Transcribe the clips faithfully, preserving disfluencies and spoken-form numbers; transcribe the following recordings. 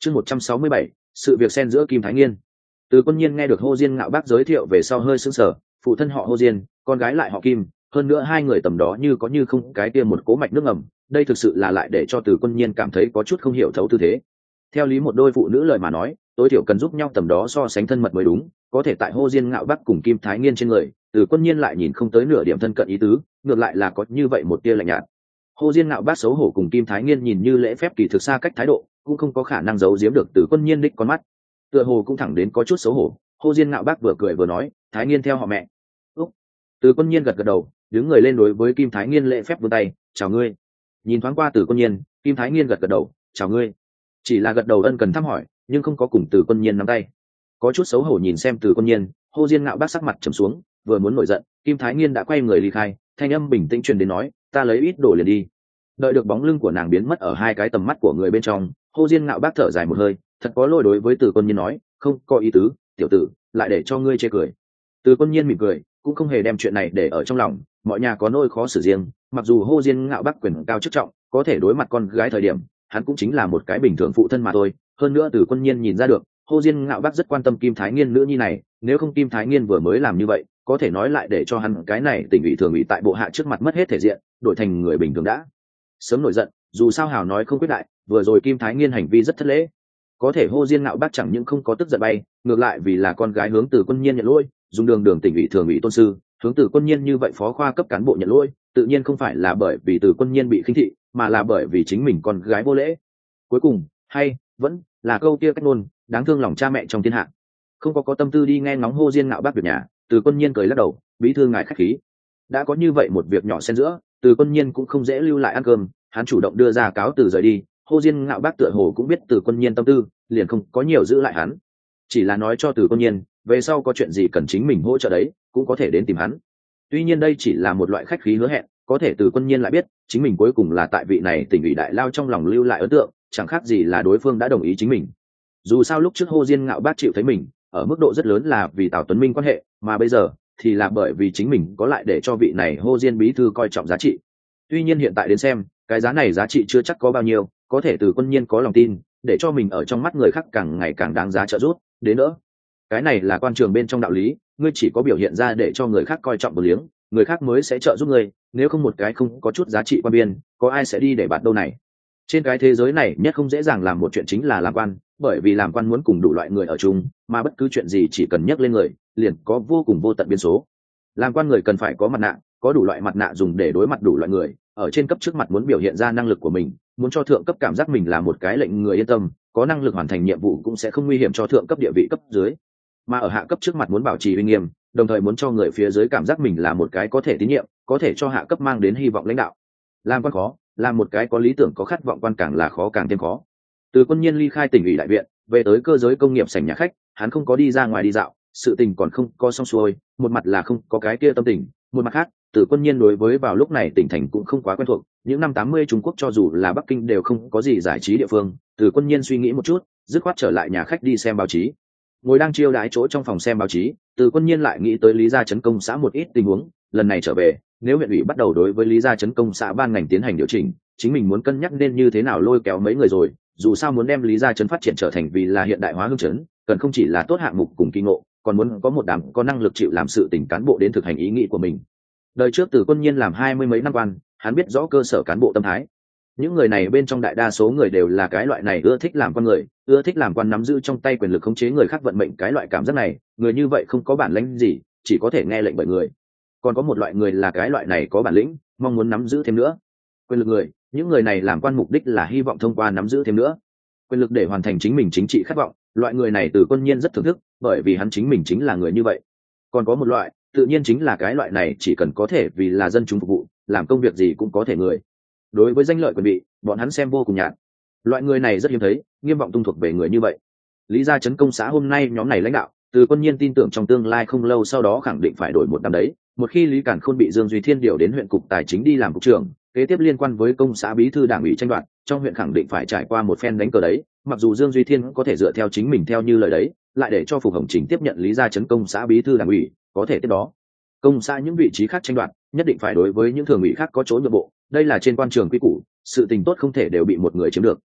chương một trăm sáu mươi bảy sự việc xen giữa Kim Thái Nghiên. Từ Quân Nhiên nghe được Hồ Diên Ngạo Bác giới thiệu về sau hơi sững sờ, phụ thân họ Hồ Diên, con gái lại họ Kim, hơn nữa hai người tầm đó như có như không cái kia một cố mạch nước ngầm, đây thực sự là lại để cho Từ Quân Nhiên cảm thấy có chút không hiểu thấu tư thế. Theo lý một đôi phụ nữ lời mà nói, tối thiểu cần giúp nhau tầm đó so sánh thân mật mới đúng, có thể tại Hồ Diên Ngạo Bác cùng Kim Thái Nghiên trên người, Từ Quân Nhiên lại nhìn không tới nửa điểm thân cận ý tứ, ngược lại là có như vậy một tia lạnh nhạt. Hồ Diên Ngạo Bác xấu hổ cùng Kim Thái Nghiên nhìn như lễ phép kỳ thực xa cách thái độ, cũng không có khả năng giấu giếm được Từ Quân Nhiên đích con mắt. Tựa hồ cũng thẳng đến có chút xấu hổ, Hồ Diên Ngạo Bác vừa cười vừa nói, Thái Nghiên theo họ mẹ. Úc. Từ Quân Nhiên gật gật đầu, đứng người lên đối với Kim Thái Nghiên lễ phép vươn tay, chào ngươi. Nhìn thoáng qua Từ Quân Nhiên, Kim Thái Nghiên gật gật đầu, chào ngươi. Chỉ là gật đầu ân cần thăm hỏi, nhưng không có cùng Từ Quân Nhiên nắm tay. Có chút xấu hổ nhìn xem Từ Quân Nhiên, Hồ Diên Ngạo Bác sắc mặt trầm xuống, vừa muốn nổi giận, Kim Thái Nghiên đã quay người ly khai, thanh âm bình tĩnh truyền đến nói, ta lấy ít đồ liền đi. Đợi được bóng lưng của nàng biến mất ở hai cái tầm mắt của người bên trong, Hồ Diên Ngạo Bác thở dài một hơi, thật có lỗi đối với Từ Quân Nhiên nói, không có ý tứ, tiểu tử, lại để cho ngươi chê cười. Từ Quân Nhiên mỉm cười, cũng không hề đem chuyện này để ở trong lòng, mọi nhà có nỗi khó xử riêng, mặc dù Hồ Diên Ngạo Bác quyền cao chức trọng, có thể đối mặt con gái thời điểm, hắn cũng chính là một cái bình thường phụ thân mà thôi. Hơn nữa Từ Quân Nhiên nhìn ra được, Hồ Diên Ngạo Bác rất quan tâm Kim Thái Nghiên nữ nhi này, nếu không Kim Thái Nghiên vừa mới làm như vậy, có thể nói lại để cho hắn cái này tỉnh ủy thường ủy tại bộ hạ trước mặt mất hết thể diện, đổi thành người bình thường đã sớm nổi giận. Dù sao hào nói không quyết đại, vừa rồi Kim Thái Nghiên hành vi rất thất lễ, có thể Hồ Diên Ngạo Bác chẳng những không có tức giận bay, ngược lại vì là con gái hướng Từ Quân Nhiên nhận lỗi, dùng đường đường tỉnh ủy thường ủy tôn sư, hướng Từ Quân Nhiên như vậy phó khoa cấp cán bộ nhận lỗi, tự nhiên không phải là bởi vì Từ Quân Nhiên bị khinh thị, mà là bởi vì chính mình con gái vô lễ. Cuối cùng, hay vẫn là câu kia cách ngôn, đáng thương lòng cha mẹ trong thiên hạ. Không có có tâm tư đi nghe ngóng Hồ Diên Ngạo Bác việc nhà, Từ Quân Nhiên cười lắc đầu, bí thư ngài khách khí. Đã có như vậy một việc nhỏ xen giữa, Từ Quân Nhiên cũng không dễ lưu lại ăn cơm, hắn chủ động đưa ra cáo từ rời đi. Hồ Diên Ngạo Bác tựa hồ cũng biết Từ Quân Nhiên tâm tư, liền không có nhiều giữ lại hắn, chỉ là nói cho Từ Quân Nhiên, về sau có chuyện gì cần chính mình hỗ trợ đấy, cũng có thể đến tìm hắn. Tuy nhiên đây chỉ là một loại khách khí hứa hẹn, có thể Từ Quân Nhiên lại biết, chính mình cuối cùng là tại vị này tỉnh ủy đại lao trong lòng lưu lại ấn tượng, chẳng khác gì là đối phương đã đồng ý chính mình. Dù sao lúc trước Hồ Diên Ngạo Bác chịu thấy mình, ở mức độ rất lớn là vì Tào Tuấn Minh quan hệ, mà bây giờ thì là bởi vì chính mình có lại để cho vị này Hồ Diên bí thư coi trọng giá trị. Tuy nhiên hiện tại đến xem, cái giá này giá trị chưa chắc có bao nhiêu, có thể Từ Quân Nhiên có lòng tin, để cho mình ở trong mắt người khác càng ngày càng đáng giá trợ giúp, đến nữa. Cái này là quan trường bên trong đạo lý, ngươi chỉ có biểu hiện ra để cho người khác coi trọng một liếng, người khác mới sẽ trợ giúp ngươi, nếu không một cái không có chút giá trị quan biên, có ai sẽ đi để bạn đâu này. Trên cái thế giới này nhất không dễ dàng làm một chuyện chính là làm quan, bởi vì làm quan muốn cùng đủ loại người ở chung, mà bất cứ chuyện gì chỉ cần nhắc lên người, liền có vô cùng vô tận biến số. Làm quan người cần phải có mặt nạ, có đủ loại mặt nạ dùng để đối mặt đủ loại người, ở trên cấp trước mặt muốn biểu hiện ra năng lực của mình, muốn cho thượng cấp cảm giác mình là một cái lệnh người yên tâm, có năng lực hoàn thành nhiệm vụ cũng sẽ không nguy hiểm cho thượng cấp địa vị cấp dưới. Mà ở hạ cấp trước mặt muốn bảo trì uy nghiêm, đồng thời muốn cho người phía dưới cảm giác mình là một cái có thể tín nhiệm, có thể cho hạ cấp mang đến hy vọng lãnh đạo. Làm quan khó, làm một cái có lý tưởng có khát vọng quan càng là khó càng thêm khó. Từ Quân Nhiên ly khai tỉnh ủy đại viện, về tới cơ giới công nghiệp sảnh nhà khách, hắn không có đi ra ngoài đi dạo, sự tình còn không có xong xuôi, một mặt là không có cái kia tâm tình, một mặt khác, Từ Quân Nhiên đối với vào lúc này tỉnh thành cũng không quá quen thuộc, những năm tám mươi Trung Quốc cho dù là Bắc Kinh đều không có gì giải trí địa phương. Từ Quân Nhiên suy nghĩ một chút, dứt khoát trở lại nhà khách đi xem báo chí. Ngồi đang chiêu đãi chỗ trong phòng xem báo chí, Từ Quân Nhiên lại nghĩ tới Lý Gia Trấn công xã một ít tình huống, lần này trở về, nếu huyện ủy bắt đầu đối với Lý Gia Trấn công xã ban ngành tiến hành điều chỉnh, chính mình muốn cân nhắc nên như thế nào lôi kéo mấy người rồi, dù sao muốn đem Lý Gia Trấn phát triển trở thành vì là hiện đại hóa hương trấn, cần không chỉ là tốt hạng mục cùng kỳ ngộ, còn muốn có một đám có năng lực chịu làm sự tình cán bộ đến thực hành ý nghĩ của mình. Đời trước Từ Quân Nhiên làm hai mươi mấy năm quan, hắn biết rõ cơ sở cán bộ tâm thái. Những người này bên trong đại đa số người đều là cái loại này ưa thích làm con người, ưa thích làm quan nắm giữ trong tay quyền lực khống chế người khác vận mệnh, cái loại cảm giác này, người như vậy không có bản lĩnh gì, chỉ có thể nghe lệnh bởi người. Còn có một loại người là cái loại này có bản lĩnh, mong muốn nắm giữ thêm nữa quyền lực người, những người này làm quan mục đích là hy vọng thông qua nắm giữ thêm nữa quyền lực để hoàn thành chính mình chính trị khát vọng. Loại người này Từ Quân Nhiên rất thưởng thức, bởi vì hắn chính mình chính là người như vậy. Còn có một loại, tự nhiên chính là cái loại này chỉ cần có thể vì là dân chúng phục vụ, làm công việc gì cũng có thể người. Đối với danh lợi quyền bị, bọn hắn xem vô cùng nhạt. Loại người này rất hiếm thấy, nghiêm vọng tung thuộc về người như vậy. Lý Gia Trấn công xã hôm nay nhóm này lãnh đạo, Từ Quân Nhiên tin tưởng trong tương lai không lâu sau đó khẳng định phải đổi một năm đấy. Một khi Lý Cản Khôn bị Dương Duy Thiên điều đến huyện cục tài chính đi làm cục trưởng, kế tiếp liên quan với công xã bí thư đảng ủy tranh đoạt, trong huyện khẳng định phải trải qua một phen đánh cờ đấy. Mặc dù Dương Duy Thiên có thể dựa theo chính mình theo như lời đấy, lại để cho Phục Hồng Trình tiếp nhận Lý Gia Trấn công xã bí thư đảng ủy, có thể tiếp đó công xã những vị trí khác tranh đoạt, nhất định phải đối với những thường ủy khác có chỗ nhượng bộ, đây là trên quan trường quy củ, sự tình tốt không thể đều bị một người chiếm được.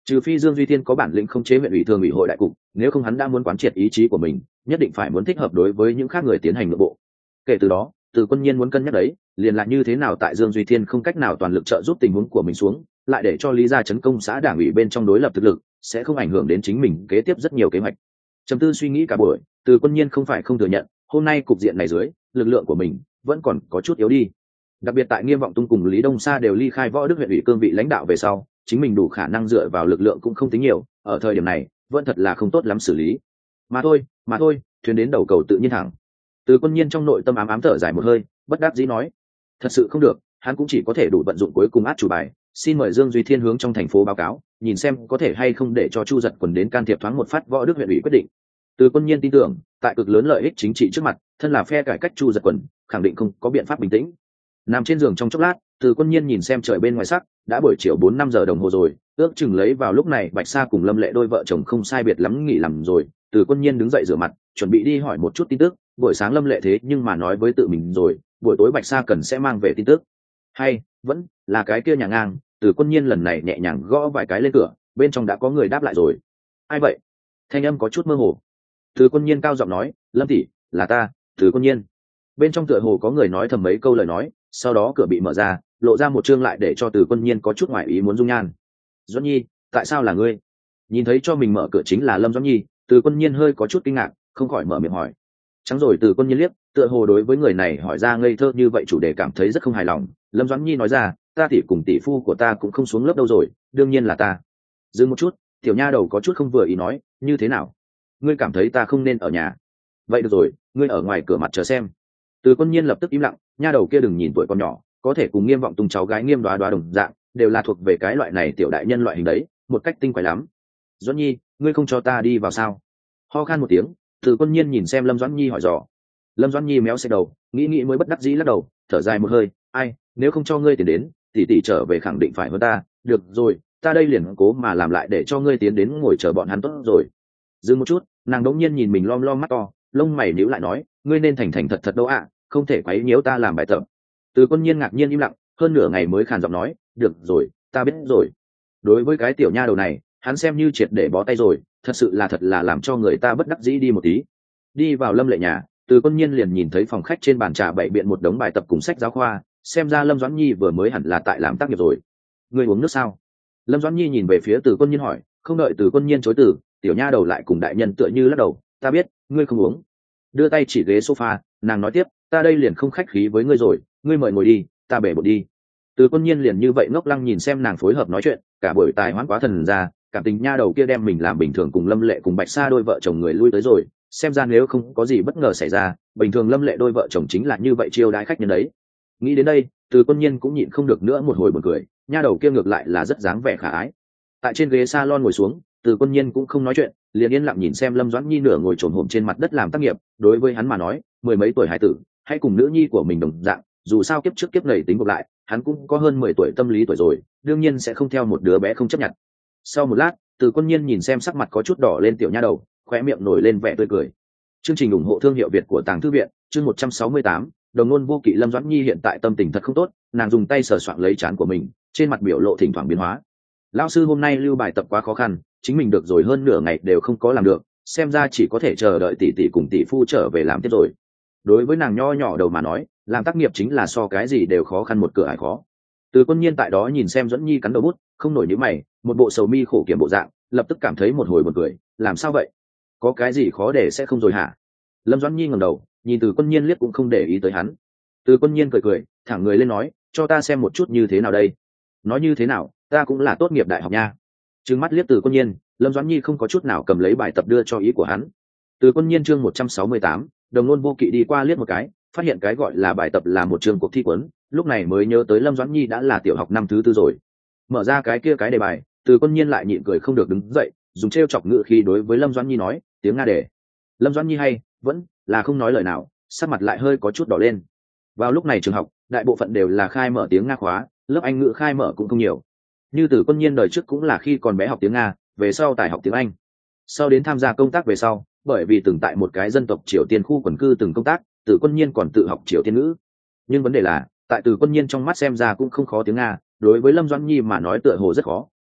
Trừ phi Dương Duy Thiên có bản lĩnh không chế huyện ủy thường ủy hội đại cục, nếu không hắn đã muốn quán triệt ý chí của mình, nhất định phải muốn thích hợp đối với những khác người tiến hành nội bộ. Kể từ đó, Từ Quân Nhiên muốn cân nhắc đấy, liền là như thế nào tại Dương Duy Thiên không cách nào toàn lực trợ giúp tình huống của mình xuống, lại để cho Lý gia chấn công xã đảng ủy bên trong đối lập thực lực, sẽ không ảnh hưởng đến chính mình kế tiếp rất nhiều kế hoạch. Trầm tư suy nghĩ cả buổi, Từ Quân Nhiên không phải không thừa nhận, hôm nay cục diện này dưới, lực lượng của mình vẫn còn có chút yếu đi. Đặc biệt tại Nghiêm Vọng Tung cùng Lý Đông Sa đều ly khai Võ Đức huyện ủy cương vị lãnh đạo về sau, chính mình đủ khả năng dựa vào lực lượng cũng không tính nhiều, ở thời điểm này, vẫn thật là không tốt lắm xử lý. Mà thôi, mà thôi, thuyền đến đầu cầu tự nhiên thẳng. Từ Quân Nhiên trong nội tâm ám ám thở dài một hơi, bất đắc dĩ nói, thật sự không được, hắn cũng chỉ có thể đủ vận dụng cuối cùng át chủ bài, xin mời Dương Duy Thiên hướng trong thành phố báo cáo, nhìn xem có thể hay không để cho Chu Giật Quần đến can thiệp thoáng một phát Võ Đức huyện ủy quyết định. Từ Quân Nhiên tin tưởng, tại cực lớn lợi ích chính trị trước mặt, thân là phe cải cách Chu Giật Quần, khẳng định không có biện pháp bình tĩnh. Nằm trên giường trong chốc lát, Từ Quân Nhiên nhìn xem trời bên ngoài sắc, đã buổi chiều bốn năm giờ đồng hồ rồi, ước chừng lấy vào lúc này Bạch Sa cùng Lâm Lệ đôi vợ chồng không sai biệt lắm nghỉ làm rồi. Từ Quân Nhiên đứng dậy rửa mặt, chuẩn bị đi hỏi một chút tin tức, buổi sáng Lâm Lệ thế nhưng mà nói với tự mình rồi, buổi tối Bạch Sa cần sẽ mang về tin tức. Hay vẫn là cái kia nhà ngang. Từ Quân Nhiên lần này nhẹ nhàng gõ vài cái lên cửa, bên trong đã có người đáp lại rồi. Ai vậy? Thanh âm có chút mơ hồ. Từ Quân Nhiên cao giọng nói, Lâm tỷ, là ta, Từ Quân Nhiên. Bên trong tựa hồ có người nói thầm mấy câu lời nói, sau đó cửa bị mở ra, lộ ra một chương lại để cho Từ Quân Nhiên có chút ngoài ý muốn dung nhan. Doãn Nhi, tại sao là ngươi? Nhìn thấy cho mình mở cửa chính là Lâm Doãn Nhi, Từ Quân Nhiên hơi có chút kinh ngạc, không khỏi mở miệng hỏi. Trắng rồi Từ Quân Nhiên liếc, tựa hồ đối với người này hỏi ra ngây thơ như vậy chủ đề cảm thấy rất không hài lòng. Lâm Doãn Nhi nói ra, ta tỷ cùng tỷ phu của ta cũng không xuống lớp đâu rồi, đương nhiên là ta. Dừng một chút, tiểu nha đầu có chút không vừa ý nói, như thế nào? Ngươi cảm thấy ta không nên ở nhà? Vậy được rồi, ngươi ở ngoài cửa mặt chờ xem. Từ Quân Nhiên lập tức im lặng, nha đầu kia đừng nhìn tuổi con nhỏ, có thể cùng Nghiêm Vọng Tung cháu gái Nghiêm Đoá Đoá đồng dạng, đều là thuộc về cái loại này tiểu đại nhân loại hình đấy, một cách tinh quái lắm. Doãn Nhi, ngươi không cho ta đi vào sao? Ho khan một tiếng, Từ Quân Nhiên nhìn xem Lâm Doãn Nhi hỏi dò. Lâm Doãn Nhi méo xe đầu, nghĩ nghĩ mới bất đắc dĩ lắc đầu, thở dài một hơi, ai, nếu không cho ngươi tiền đến, tỷ tỷ trở về khẳng định phải hơn ta. Được rồi, ta đây liền cố mà làm lại để cho ngươi tiến đến ngồi chờ bọn hắn tốt rồi. Dừng một chút, nàng đống nhiên nhìn mình lom lom mắt to, lông mày nhíu lại nói, ngươi nên thành thành thật thật đâu ạ, không thể quấy nhiễu ta làm bài tập. Từ Quân Nhiên ngạc nhiên im lặng, hơn nửa ngày mới khàn giọng nói, được rồi, ta biết rồi. Đối với cái tiểu nha đầu này, hắn xem như triệt để bó tay rồi, thật sự là thật là làm cho người ta bất đắc dĩ đi một tí. Đi vào Lâm Lệ nhà, Từ Quân Nhiên liền nhìn thấy phòng khách trên bàn trà bày biện một đống bài tập cùng sách giáo khoa, xem ra Lâm Doãn Nhi vừa mới hẳn là tại làm tác nghiệp rồi. Ngươi uống nước sao? Lâm Doãn Nhi nhìn về phía Từ Quân Nhiên hỏi, không đợi Từ Quân Nhiên chối từ, tiểu nha đầu lại cùng đại nhân tựa như lắc đầu, ta biết, ngươi không uống. Đưa tay chỉ ghế sofa, nàng nói tiếp, ta đây liền không khách khí với ngươi rồi, ngươi mời ngồi đi, ta bể bột đi. Từ Quân Nhiên liền như vậy ngốc lăng nhìn xem nàng phối hợp nói chuyện, cả buổi tài hoãn quá thần ra, cảm tình nha đầu kia đem mình làm bình thường cùng Lâm Lệ cùng Bạch Sa đôi vợ chồng người lui tới rồi, xem ra nếu không có gì bất ngờ xảy ra, bình thường Lâm Lệ đôi vợ chồng chính là như vậy chiêu đãi khách nhân đấy. Nghĩ đến đây, Từ Quân Nhiên cũng nhịn không được nữa một hồi buồn cười, nha đầu kia ngược lại là rất dáng vẻ khả ái. Tại trên ghế salon ngồi xuống, Từ Quân Nhiên cũng không nói chuyện, liền yên lặng nhìn xem Lâm Doãn Nhi nửa ngồi trồn hổm trên mặt đất làm tác nghiệp, đối với hắn mà nói, mười mấy tuổi hải tử, hãy cùng nữ nhi của mình đồng dạng, dù sao kiếp trước kiếp này tính ngược lại, hắn cũng có hơn mười tuổi tâm lý tuổi rồi, đương nhiên sẽ không theo một đứa bé không chấp nhận. Sau một lát, Từ Quân Nhiên nhìn xem sắc mặt có chút đỏ lên tiểu nha đầu, khóe miệng nổi lên vẻ tươi cười. Chương trình ủng hộ thương hiệu Việt của Tàng Thư viện, chương một trăm sáu mươi tám, đồng ngôn vô kỵ. Lâm Doãn Nhi hiện tại tâm tình thật không tốt, nàng dùng tay sờ soạng lấy trán của mình, trên mặt biểu lộ thỉnh thoảng biến hóa. Lão sư hôm nay lưu bài tập quá khó khăn, chính mình được rồi hơn nửa ngày đều không có làm được, xem ra chỉ có thể chờ đợi tỷ tỷ cùng tỷ phu trở về làm tiếp rồi. Đối với nàng nho nhỏ đầu mà nói, làm tác nghiệp chính là so cái gì đều khó khăn một cửa ải khó. Từ Quân Nhiên tại đó nhìn xem Doãn Nhi cắn đầu bút, không nổi nhíu mày, một bộ sầu mi khổ kiểm bộ dạng, lập tức cảm thấy một hồi buồn cười, làm sao vậy? Có cái gì khó để sẽ không rồi hả? Lâm Doãn Nhi ngẩng đầu, nhìn Từ Quân Nhiên liếc cũng không để ý tới hắn. Từ Quân Nhiên cười cười, thẳng người lên nói, cho ta xem một chút như thế nào đây? Nói như thế nào, ta cũng là tốt nghiệp đại học nha. Trừng mắt liếc Từ Quân Nhiên, Lâm Doãn Nhi không có chút nào cầm lấy bài tập đưa cho ý của hắn. Từ Quân Nhiên chương một trăm sáu mươi tám, đồng ngôn vô kỵ đi qua liếc một cái, phát hiện cái gọi là bài tập là một chương cuộc thi cuốn, lúc này mới nhớ tới Lâm Doãn Nhi đã là tiểu học năm thứ tư rồi. Mở ra cái kia cái đề bài, Từ Quân Nhiên lại nhịn cười không được đứng dậy, dùng trêu chọc ngữ khí đối với Lâm Doãn Nhi nói, tiếng Nga đề. Lâm Doãn Nhi hay vẫn là không nói lời nào, sắc mặt lại hơi có chút đỏ lên. Vào lúc này trường học, đại bộ phận đều là khai mở tiếng Nga khóa, lớp Anh ngữ khai mở cũng không nhiều. Như Từ Quân Nhiên đời trước cũng là khi còn bé học tiếng Nga, về sau tài học tiếng Anh. Sau đến tham gia công tác về sau, bởi vì từng tại một cái dân tộc Triều Tiên khu quần cư từng công tác, Từ Quân Nhiên còn tự học Triều Tiên ngữ. Nhưng vấn đề là, tại Từ Quân Nhiên trong mắt xem ra cũng không khó tiếng Nga, đối với Lâm Doãn Nhi mà nói tựa hồ rất khó,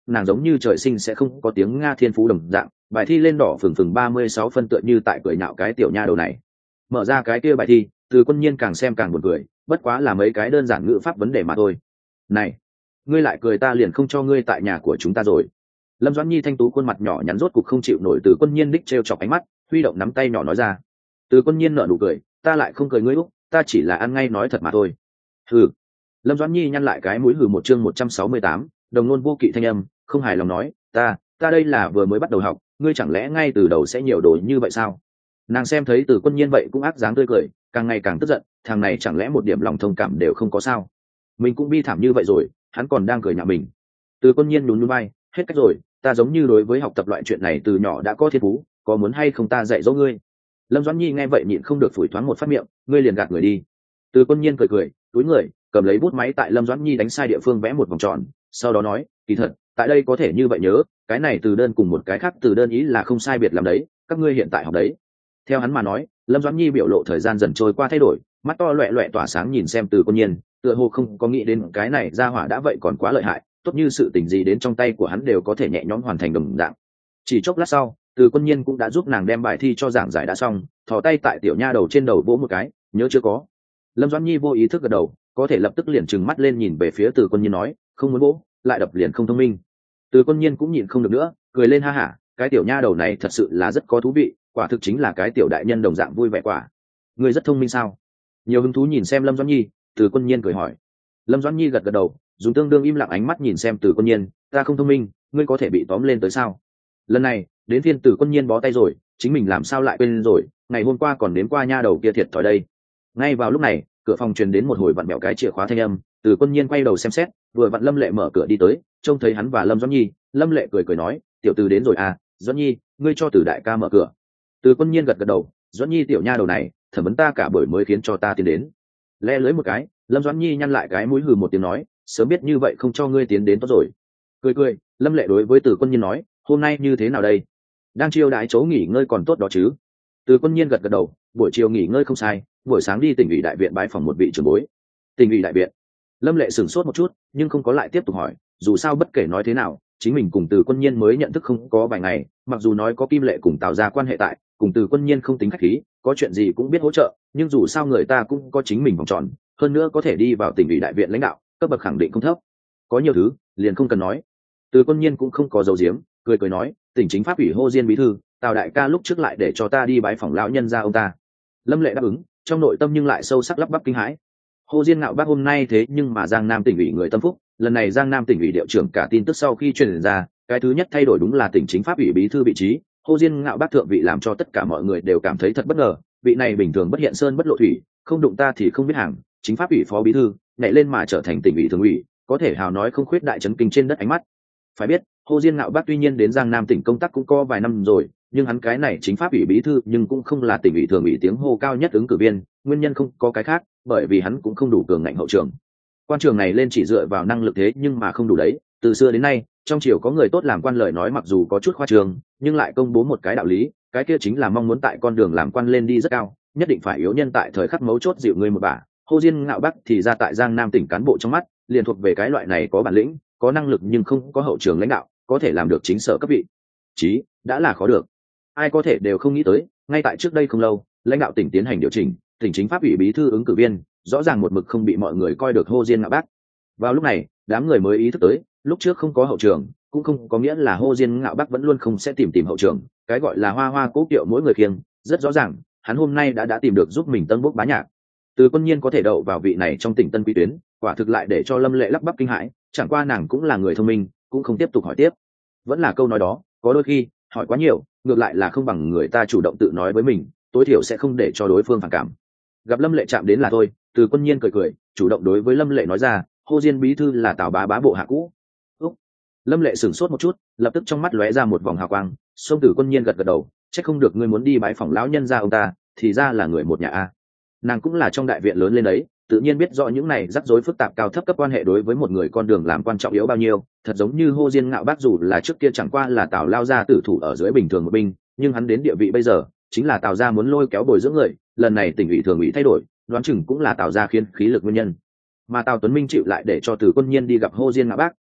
nàng giống như trời sinh sẽ không có tiếng nga thiên phú đồng dạng, bài thi lên đỏ phừng phừng ba mươi sáu phân tựa như tại cười nhạo cái tiểu nha đầu này. Mở ra cái kia bài thi, Từ Quân Nhiên càng xem càng buồn cười, bất quá là mấy cái đơn giản ngữ pháp vấn đề mà thôi. Này, ngươi lại cười ta liền không cho ngươi tại nhà của chúng ta rồi. Lâm Doãn Nhi thanh tú khuôn mặt nhỏ nhắn rốt cục không chịu nổi Từ Quân Nhiên đích trêu chọc ánh mắt, huy động nắm tay nhỏ nói ra. Từ Quân Nhiên nở nụ cười, ta lại không cười ngươi úc, ta chỉ là ăn ngay nói thật mà thôi. Hừ. Lâm Doãn Nhi nhăn lại cái mũi hừ một chương một trăm sáu mươi tám, đồng nôn vô kỵ thanh âm, không hài lòng nói, ta, ta đây là vừa mới bắt đầu học, ngươi chẳng lẽ ngay từ đầu sẽ nhiều đồ như vậy sao? Nàng xem thấy Từ Quân Nhiên vậy cũng ác dáng tươi cười, càng ngày càng tức giận, thằng này chẳng lẽ một điểm lòng thông cảm đều không có sao? Mình cũng bi thảm như vậy rồi, hắn còn đang cười nhạo mình. Từ Quân Nhiên nhún nhún vai, hết cách rồi, ta giống như đối với học tập loại chuyện này từ nhỏ đã có thiên phú, có muốn hay không ta dạy dỗ ngươi? Lâm Doãn Nhi nghe vậy nhịn không được phủi thoáng một phát miệng, ngươi liền gạt người đi. Từ Quân Nhiên cười cười, túi người, cầm lấy bút máy tại Lâm Doãn Nhi đánh sai địa phương vẽ một vòng tròn, sau đó nói, kỳ thật, tại đây có thể như vậy nhớ, cái này từ đơn cùng một cái khác từ đơn ý là không sai biệt làm đấy, các ngươi hiện tại học đấy. Theo hắn mà nói, Lâm Doãn Nhi biểu lộ thời gian dần trôi qua thay đổi, mắt to loẹt loẹt tỏa sáng nhìn xem Từ Quân Nhiên, tựa hồ không có nghĩ đến cái này ra hỏa đã vậy còn quá lợi hại, tốt như sự tình gì đến trong tay của hắn đều có thể nhẹ nhõm hoàn thành đồng dạng. Chỉ chốc lát sau, Từ Quân Nhiên cũng đã giúp nàng đem bài thi cho giảng giải đã xong, thò tay tại tiểu nha đầu trên đầu vỗ một cái, nhớ chưa có. Lâm Doãn Nhi vô ý thức gật đầu, có thể lập tức liền trừng mắt lên nhìn về phía Từ Quân Nhiên nói, không muốn vỗ, lại đập liền không thông minh. Từ Quân Nhiên cũng nhịn không được nữa, cười lên ha hả, cái tiểu nha đầu này thật sự là rất có thú vị, quả thực chính là cái tiểu đại nhân đồng dạng vui vẻ quả. Ngươi rất thông minh sao? Nhiều hứng thú nhìn xem Lâm Doãn Nhi, Từ Quân Nhiên cười hỏi. Lâm Doãn Nhi gật gật đầu, dùng tương đương im lặng ánh mắt nhìn xem Từ Quân Nhiên, ta không thông minh, ngươi có thể bị tóm lên tới sao? Lần này, đến phiên Từ Quân Nhiên bó tay rồi, chính mình làm sao lại quên rồi, ngày hôm qua còn đến qua nha đầu kia thiệt thòi đây. Ngay vào lúc này, cửa phòng truyền đến một hồi vặn bẹo cái chìa khóa thanh âm, Từ Quân Nhiên quay đầu xem xét, vừa vặn Lâm Lệ mở cửa đi tới, trông thấy hắn và Lâm Doãn Nhi, Lâm Lệ cười cười nói, tiểu Từ đến rồi à, Doãn Nhi, ngươi cho Từ đại ca mở cửa. Từ Quân Nhiên gật gật đầu, Doãn Nhi tiểu nha đầu này, thẩm vấn ta cả buổi mới khiến cho ta tiến đến. Le lưới một cái, Lâm Doãn Nhi nhăn lại cái mũi hừ một tiếng nói, sớm biết như vậy không cho ngươi tiến đến tốt rồi. Cười cười, Lâm Lệ đối với Từ Quân Nhiên nói, hôm nay như thế nào đây? Đang chiêu đãi chỗ nghỉ ngơi còn tốt đó chứ? Từ Quân Nhiên gật gật đầu, buổi chiều nghỉ ngơi không sai, buổi sáng đi tỉnh ủy đại viện bái phòng một vị trưởng bối. Tỉnh ủy đại viện. Lâm Lệ sửng sốt một chút, nhưng không có lại tiếp tục hỏi, dù sao bất kể nói thế nào, chính mình cùng Từ Quân Nhiên mới nhận thức không có vài ngày, mặc dù nói có Kim Lệ cùng tạo ra quan hệ tại, cùng Từ Quân Nhiên không tính khách khí, có chuyện gì cũng biết hỗ trợ, nhưng dù sao người ta cũng có chính mình vòng tròn, hơn nữa có thể đi vào tỉnh ủy đại viện lãnh đạo, cấp bậc khẳng định không thấp. Có nhiều thứ, liền không cần nói. Từ Quân Nhiên cũng không có dấu diếm, cười cười nói, tỉnh chính pháp ủy Hồ Diên bí thư, Tào đại ca lúc trước lại để cho ta đi bái phỏng lão nhân gia ông ta. Lâm Lệ đáp ứng, trong nội tâm nhưng lại sâu sắc lắp bắp kinh hãi. Hồ Diên Ngạo Bác hôm nay thế nhưng mà Giang Nam tỉnh ủy người tâm phúc, lần này Giang Nam tỉnh ủy điệu trưởng cả tin tức sau khi truyền ra, cái thứ nhất thay đổi đúng là tỉnh chính pháp ủy bí thư vị trí. Hồ Diên Ngạo Bác thượng vị làm cho tất cả mọi người đều cảm thấy thật bất ngờ, vị này bình thường bất hiện sơn bất lộ thủy, không đụng ta thì không biết hàng, chính pháp ủy phó bí thư, nhảy lên mà trở thành tỉnh ủy thường ủy, có thể hào nói không khuyết đại chấn kinh trên đất ánh mắt. Phải biết, Hồ Diên Ngạo Bác tuy nhiên đến Giang Nam tỉnh công tác cũng có vài năm rồi, nhưng hắn cái này chính pháp ủy bí thư nhưng cũng không là tỉnh ủy thường ủy tiếng hô cao nhất ứng cử viên, nguyên nhân không có cái khác, bởi vì hắn cũng không đủ cường ngạnh hậu trường. Quan trường này lên chỉ dựa vào năng lực thế nhưng mà không đủ đấy, từ xưa đến nay, trong triều có người tốt làm quan lời nói mặc dù có chút khoa trương, nhưng lại công bố một cái đạo lý, cái kia chính là mong muốn tại con đường làm quan lên đi rất cao, nhất định phải yếu nhân tại thời khắc mấu chốt dịu người một bả. Hồ Diên Ngạo Bác thì ra tại Giang Nam tỉnh cán bộ trong mắt, liền thuộc về cái loại này có bản lĩnh, có năng lực nhưng không có hậu trường lãnh đạo, có thể làm được chính sở cấp vị trí, đã là khó được. Ai có thể đều không nghĩ tới, ngay tại trước đây không lâu, lãnh đạo tỉnh tiến hành điều chỉnh, tỉnh chính pháp ủy bí thư ứng cử viên, rõ ràng một mực không bị mọi người coi được Hồ Diên Ngạo Bác. Vào lúc này, đám người mới ý thức tới, lúc trước không có hậu trường, cũng không có nghĩa là Hồ Diên Ngạo Bác vẫn luôn không sẽ tìm tìm hậu trường, cái gọi là hoa hoa cố kiệu mỗi người khiêng, rất rõ ràng, hắn hôm nay đã đã tìm được giúp mình tân bốc bá nhạc. Từ Quân Nhiên có thể đậu vào vị này trong tỉnh Tân Quý Tuyến, quả thực lại để cho Lâm Lệ lắp bắp kinh hãi, chẳng qua nàng cũng là người thông minh, cũng không tiếp tục hỏi tiếp. Vẫn là câu nói đó, có đôi khi, hỏi quá nhiều, ngược lại là không bằng người ta chủ động tự nói với mình, tối thiểu sẽ không để cho đối phương phản cảm. Gặp Lâm Lệ chạm đến là thôi, Từ Quân Nhiên cười cười, chủ động đối với Lâm Lệ nói ra, Hồ Diên bí thư là Tào bá bá bộ hạ cũ. Úc. Lâm Lệ sửng sốt một chút, lập tức trong mắt lóe ra một vòng hào quang, xông Từ Quân Nhiên gật gật đầu, chắc không được ngươi muốn đi bái phỏng lão nhân gia ông ta, thì ra là người một nhà a. Nàng cũng là trong đại viện lớn lên đấy, tự nhiên biết rõ những này rắc rối phức tạp cao thấp cấp quan hệ đối với một người con đường làm quan trọng yếu bao nhiêu. Thật giống như Hồ Diên Ngạo Bác dù là trước kia chẳng qua là Tào lao gia tử thủ ở dưới bình thường một binh, nhưng hắn đến địa vị bây giờ chính là Tào gia muốn lôi kéo bồi dưỡng người, lần này tỉnh ủy thường ủy thay đổi, đoán chừng cũng là Tào gia khiến khí lực nguyên nhân. Mà Tào Tuấn Minh chịu lại để cho Từ Quân Nhiên đi gặp Hồ Diên Ngạo Bác,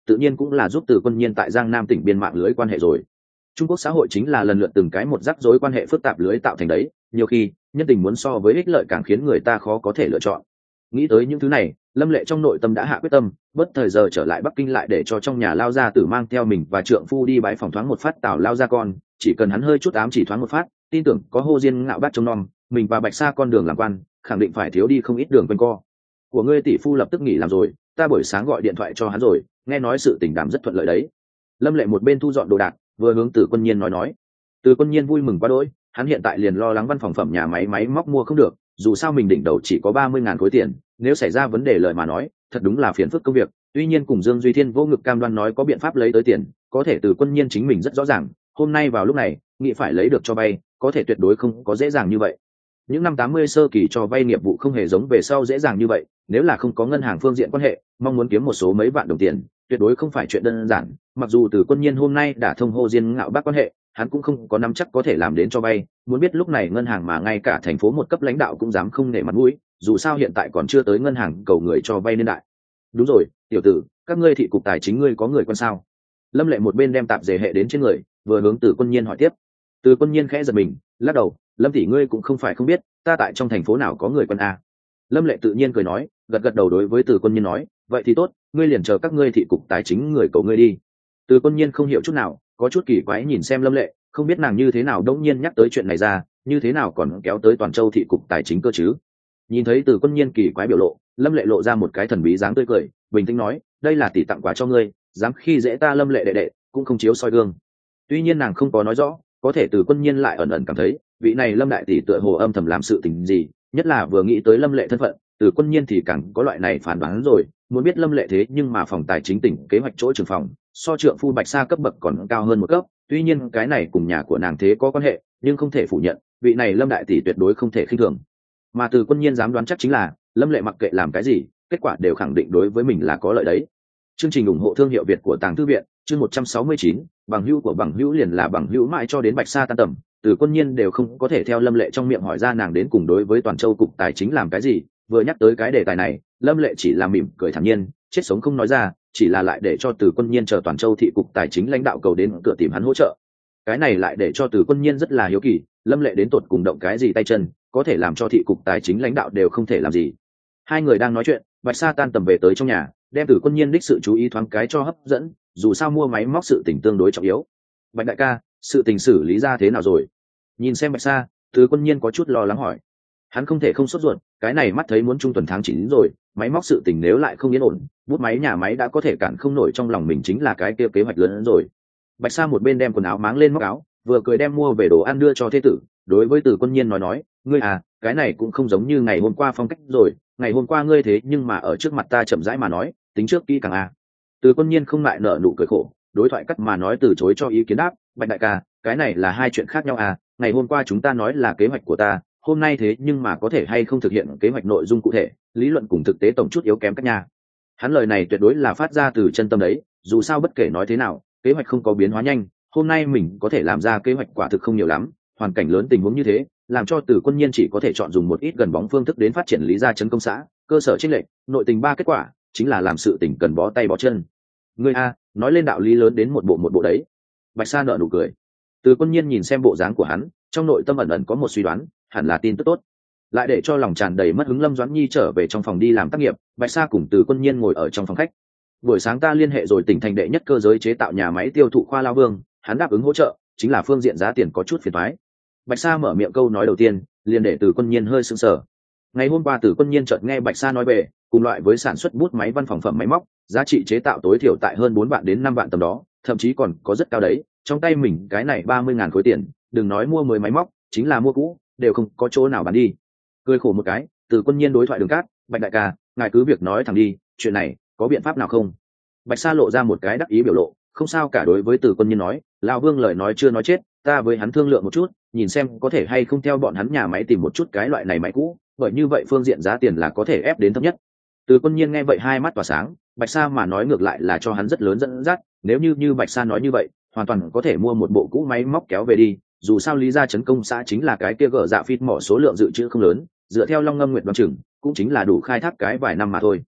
tự nhiên cũng là giúp Từ Quân Nhiên tại Giang Nam tỉnh biên mạng lưới quan hệ rồi. Trung Quốc xã hội chính là lần lượt từng cái một rắc rối quan hệ phức tạp lưới tạo thành đấy, nhiều khi nhân tình muốn so với ích lợi càng khiến người ta khó có thể lựa chọn. Nghĩ tới những thứ này, Lâm Lệ trong nội tâm đã hạ quyết tâm, bất thời giờ trở lại Bắc Kinh lại để cho trong nhà lao gia tử mang theo mình và trượng phu đi bái phòng thoáng một phát Tào lao gia con, chỉ cần hắn hơi chút ám chỉ thoáng một phát, tin tưởng có Hồ Diên Ngạo Bác trông nom, mình và Bạch Sa con đường làm quan, khẳng định phải thiếu đi không ít đường quanh co. Của ngươi tỷ phu lập tức nghỉ làm rồi, ta buổi sáng gọi điện thoại cho hắn rồi, nghe nói sự tình đàm rất thuận lợi đấy. Lâm Lệ một bên thu dọn đồ đạc, vừa hướng Từ Quân Nhiên nói nói. Từ Quân Nhiên vui mừng quá đỗi, hắn hiện tại liền lo lắng văn phòng phẩm nhà máy máy móc mua không được, dù sao mình đỉnh đầu chỉ có ba mươi ngàn khối tiền, nếu xảy ra vấn đề lời mà nói, thật đúng là phiền phức công việc. Tuy nhiên cùng Dương Duy Thiên vô ngực cam đoan nói có biện pháp lấy tới tiền, có thể Từ Quân Nhiên chính mình rất rõ ràng, hôm nay vào lúc này, nghĩ phải lấy được cho vay, có thể tuyệt đối không có dễ dàng như vậy. Những năm tám mươi sơ kỳ cho vay nghiệp vụ không hề giống về sau dễ dàng như vậy, nếu là không có ngân hàng phương diện quan hệ, mong muốn kiếm một số mấy vạn đồng tiền, tuyệt đối không phải chuyện đơn giản. Mặc dù Từ Quân Nhiên hôm nay đã thông Hồ Diên Ngạo Bác quan hệ, hắn cũng không có nắm chắc có thể làm đến cho vay. Muốn biết lúc này ngân hàng mà ngay cả thành phố một cấp lãnh đạo cũng dám không nể mặt mũi, dù sao hiện tại còn chưa tới ngân hàng cầu người cho vay nên đại. Đúng rồi, tiểu tử, các ngươi thị cục tài chính ngươi có người quan sao? Lâm Lệ một bên đem tạp dề hệ đến trên người, vừa hướng Từ Quân Nhiên hỏi tiếp. Từ Quân Nhiên khẽ giật mình, lắc đầu, Lâm tỷ ngươi cũng không phải không biết, ta tại trong thành phố nào có người quân a. Lâm Lệ tự nhiên cười nói, gật gật đầu đối với Từ Quân Nhiên nói, vậy thì tốt, ngươi liền chờ các ngươi thị cục tài chính người cầu ngươi đi. Từ Quân Nhiên không hiểu chút nào, có chút kỳ quái nhìn xem Lâm Lệ, không biết nàng như thế nào đống nhiên nhắc tới chuyện này ra, như thế nào còn kéo tới Toàn Châu thị cục tài chính cơ chứ. Nhìn thấy Từ Quân Nhiên kỳ quái biểu lộ, Lâm Lệ lộ ra một cái thần bí dáng tươi cười, bình tĩnh nói, đây là tỷ tặng quà cho ngươi, dám khi dễ ta Lâm Lệ đệ đệ, cũng không chiếu soi gương. Tuy nhiên nàng không có nói rõ, có thể Từ Quân Nhiên lại ẩn ẩn cảm thấy, vị này Lâm đại tỷ tựa hồ âm thầm làm sự tình gì, nhất là vừa nghĩ tới Lâm Lệ thân phận, Từ Quân Nhiên thì càng có loại này phản đoán rồi, muốn biết Lâm Lệ thế nhưng mà phòng tài chính tỉnh kế hoạch chỗ trưởng phòng, so trượng phu Bạch Sa cấp bậc còn cao hơn một cấp, tuy nhiên cái này cùng nhà của nàng thế có quan hệ, nhưng không thể phủ nhận, vị này Lâm đại tỷ tuyệt đối không thể khinh thường. Mà Từ Quân Nhiên dám đoán chắc chính là, Lâm Lệ mặc kệ làm cái gì, kết quả đều khẳng định đối với mình là có lợi đấy. Chương trình ủng hộ thương hiệu Việt của Tàng Thư viện, chương một trăm sáu mươi chín, bằng hữu của bằng hữu liền là bằng hữu mãi cho đến Bạch Sa tan tầm, Từ Quân Nhiên đều không có thể theo Lâm Lệ trong miệng hỏi ra nàng đến cùng đối với Toàn Châu cục tài chính làm cái gì, vừa nhắc tới cái đề tài này, Lâm Lệ chỉ là mỉm cười thản nhiên, chết sống không nói ra, chỉ là lại để cho Từ Quân Nhiên chờ Toàn Châu thị cục tài chính lãnh đạo cầu đến cửa tìm hắn hỗ trợ. Cái này lại để cho Từ Quân Nhiên rất là hiếu kỳ, Lâm Lệ đến tột cùng động cái gì tay chân, có thể làm cho thị cục tài chính lãnh đạo đều không thể làm gì. Hai người đang nói chuyện, Bạch Sa tan tầm về tới trong nhà, đem Từ Quân Nhiên đích sự chú ý thoáng cái cho hấp dẫn, dù sao mua máy móc sự tình tương đối trọng yếu. Bạch đại ca, sự tình xử lý ra thế nào rồi? Nhìn xem Bạch Sa, Từ Quân Nhiên có chút lo lắng hỏi. Hắn không thể không sốt ruột, cái này mắt thấy muốn trung tuần tháng chín rồi, máy móc sự tình nếu lại không yên ổn, bút máy nhà máy đã có thể cản không nổi, trong lòng mình chính là cái kia kế hoạch lớn hơn rồi. Bạch Sa một bên đem quần áo máng lên móc áo, vừa cười đem mua về đồ ăn đưa cho thế tử, đối với Từ Quân Nhiên nói nói, ngươi à, cái này cũng không giống như ngày hôm qua phong cách rồi, ngày hôm qua ngươi thế nhưng mà ở trước mặt ta chậm rãi mà nói, tính trước kỹ càng à. Từ Quân Nhiên không ngại nở nụ cười khổ, đối thoại cắt mà nói từ chối cho ý kiến đáp, Bạch đại ca, cái này là hai chuyện khác nhau à, ngày hôm qua chúng ta nói là kế hoạch của ta, hôm nay thế nhưng mà có thể hay không thực hiện kế hoạch nội dung cụ thể, lý luận cùng thực tế tổng chút yếu kém các nhà. Hắn lời này tuyệt đối là phát ra từ chân tâm đấy, dù sao bất kể nói thế nào, kế hoạch không có biến hóa nhanh, hôm nay mình có thể làm ra kế hoạch quả thực không nhiều lắm, hoàn cảnh lớn tình huống như thế, làm cho Từ Quân Nhiên chỉ có thể chọn dùng một ít gần bóng phương thức đến phát triển lý gia chấn công xã, cơ sở chênh lệch, nội tình ba kết quả, chính là làm sự tình cần bó tay bó chân. Ngươi a, nói lên đạo lý lớn đến một bộ một bộ đấy. Bạch Sa nở nụ cười. Từ Quân Nhiên nhìn xem bộ dáng của hắn, trong nội tâm ẩn ẩn có một suy đoán, hẳn là tin tức tốt. Lại để cho lòng tràn đầy mất hứng Lâm Doãn Nhi trở về trong phòng đi làm tác nghiệp, Bạch Sa cùng Từ Quân Nhiên ngồi ở trong phòng khách. Buổi sáng ta liên hệ rồi tỉnh thành đệ nhất cơ giới chế tạo nhà máy tiêu thụ khoa lao vương, hắn đáp ứng hỗ trợ, chính là phương diện giá tiền có chút phiền toái. Bạch Sa mở miệng câu nói đầu tiên, liền để Từ Quân Nhiên hơi sững sờ. Ngày hôm qua Từ Quân Nhiên chợt nghe Bạch Sa nói về, cùng loại với sản xuất bút máy văn phòng phẩm máy móc, giá trị chế tạo tối thiểu tại hơn bốn vạn đến năm vạn tầm đó, thậm chí còn có rất cao đấy, trong tay mình cái này ba mươi ngàn khối tiền, đừng nói mua mới máy móc, chính là mua cũ, đều không có chỗ nào bán đi. Cười khổ một cái, Từ Quân Nhiên đối thoại đường cát, Bạch đại ca, ngài cứ việc nói thẳng đi, chuyện này có biện pháp nào không? Bạch Sa lộ ra một cái đắc ý biểu lộ, không sao cả, đối với Từ Quân Nhiên nói, lão vương lời nói chưa nói chết, ta với hắn thương lượng một chút, nhìn xem có thể hay không theo bọn hắn nhà máy tìm một chút cái loại này máy cũ, bởi như vậy phương diện giá tiền là có thể ép đến thấp nhất. Từ Quân Nhiên nghe vậy hai mắt tỏa sáng, Bạch Sa mà nói ngược lại là cho hắn rất lớn dẫn dắt, nếu như như Bạch Sa nói như vậy, hoàn toàn có thể mua một bộ cũ máy móc kéo về đi, dù sao lý gia chấn công xã chính là cái kia gở dạ phít mỏ số lượng dự trữ không lớn, dựa theo Long Ngâm Nguyệt đoán chừng, cũng chính là đủ khai thác cái vài năm mà thôi.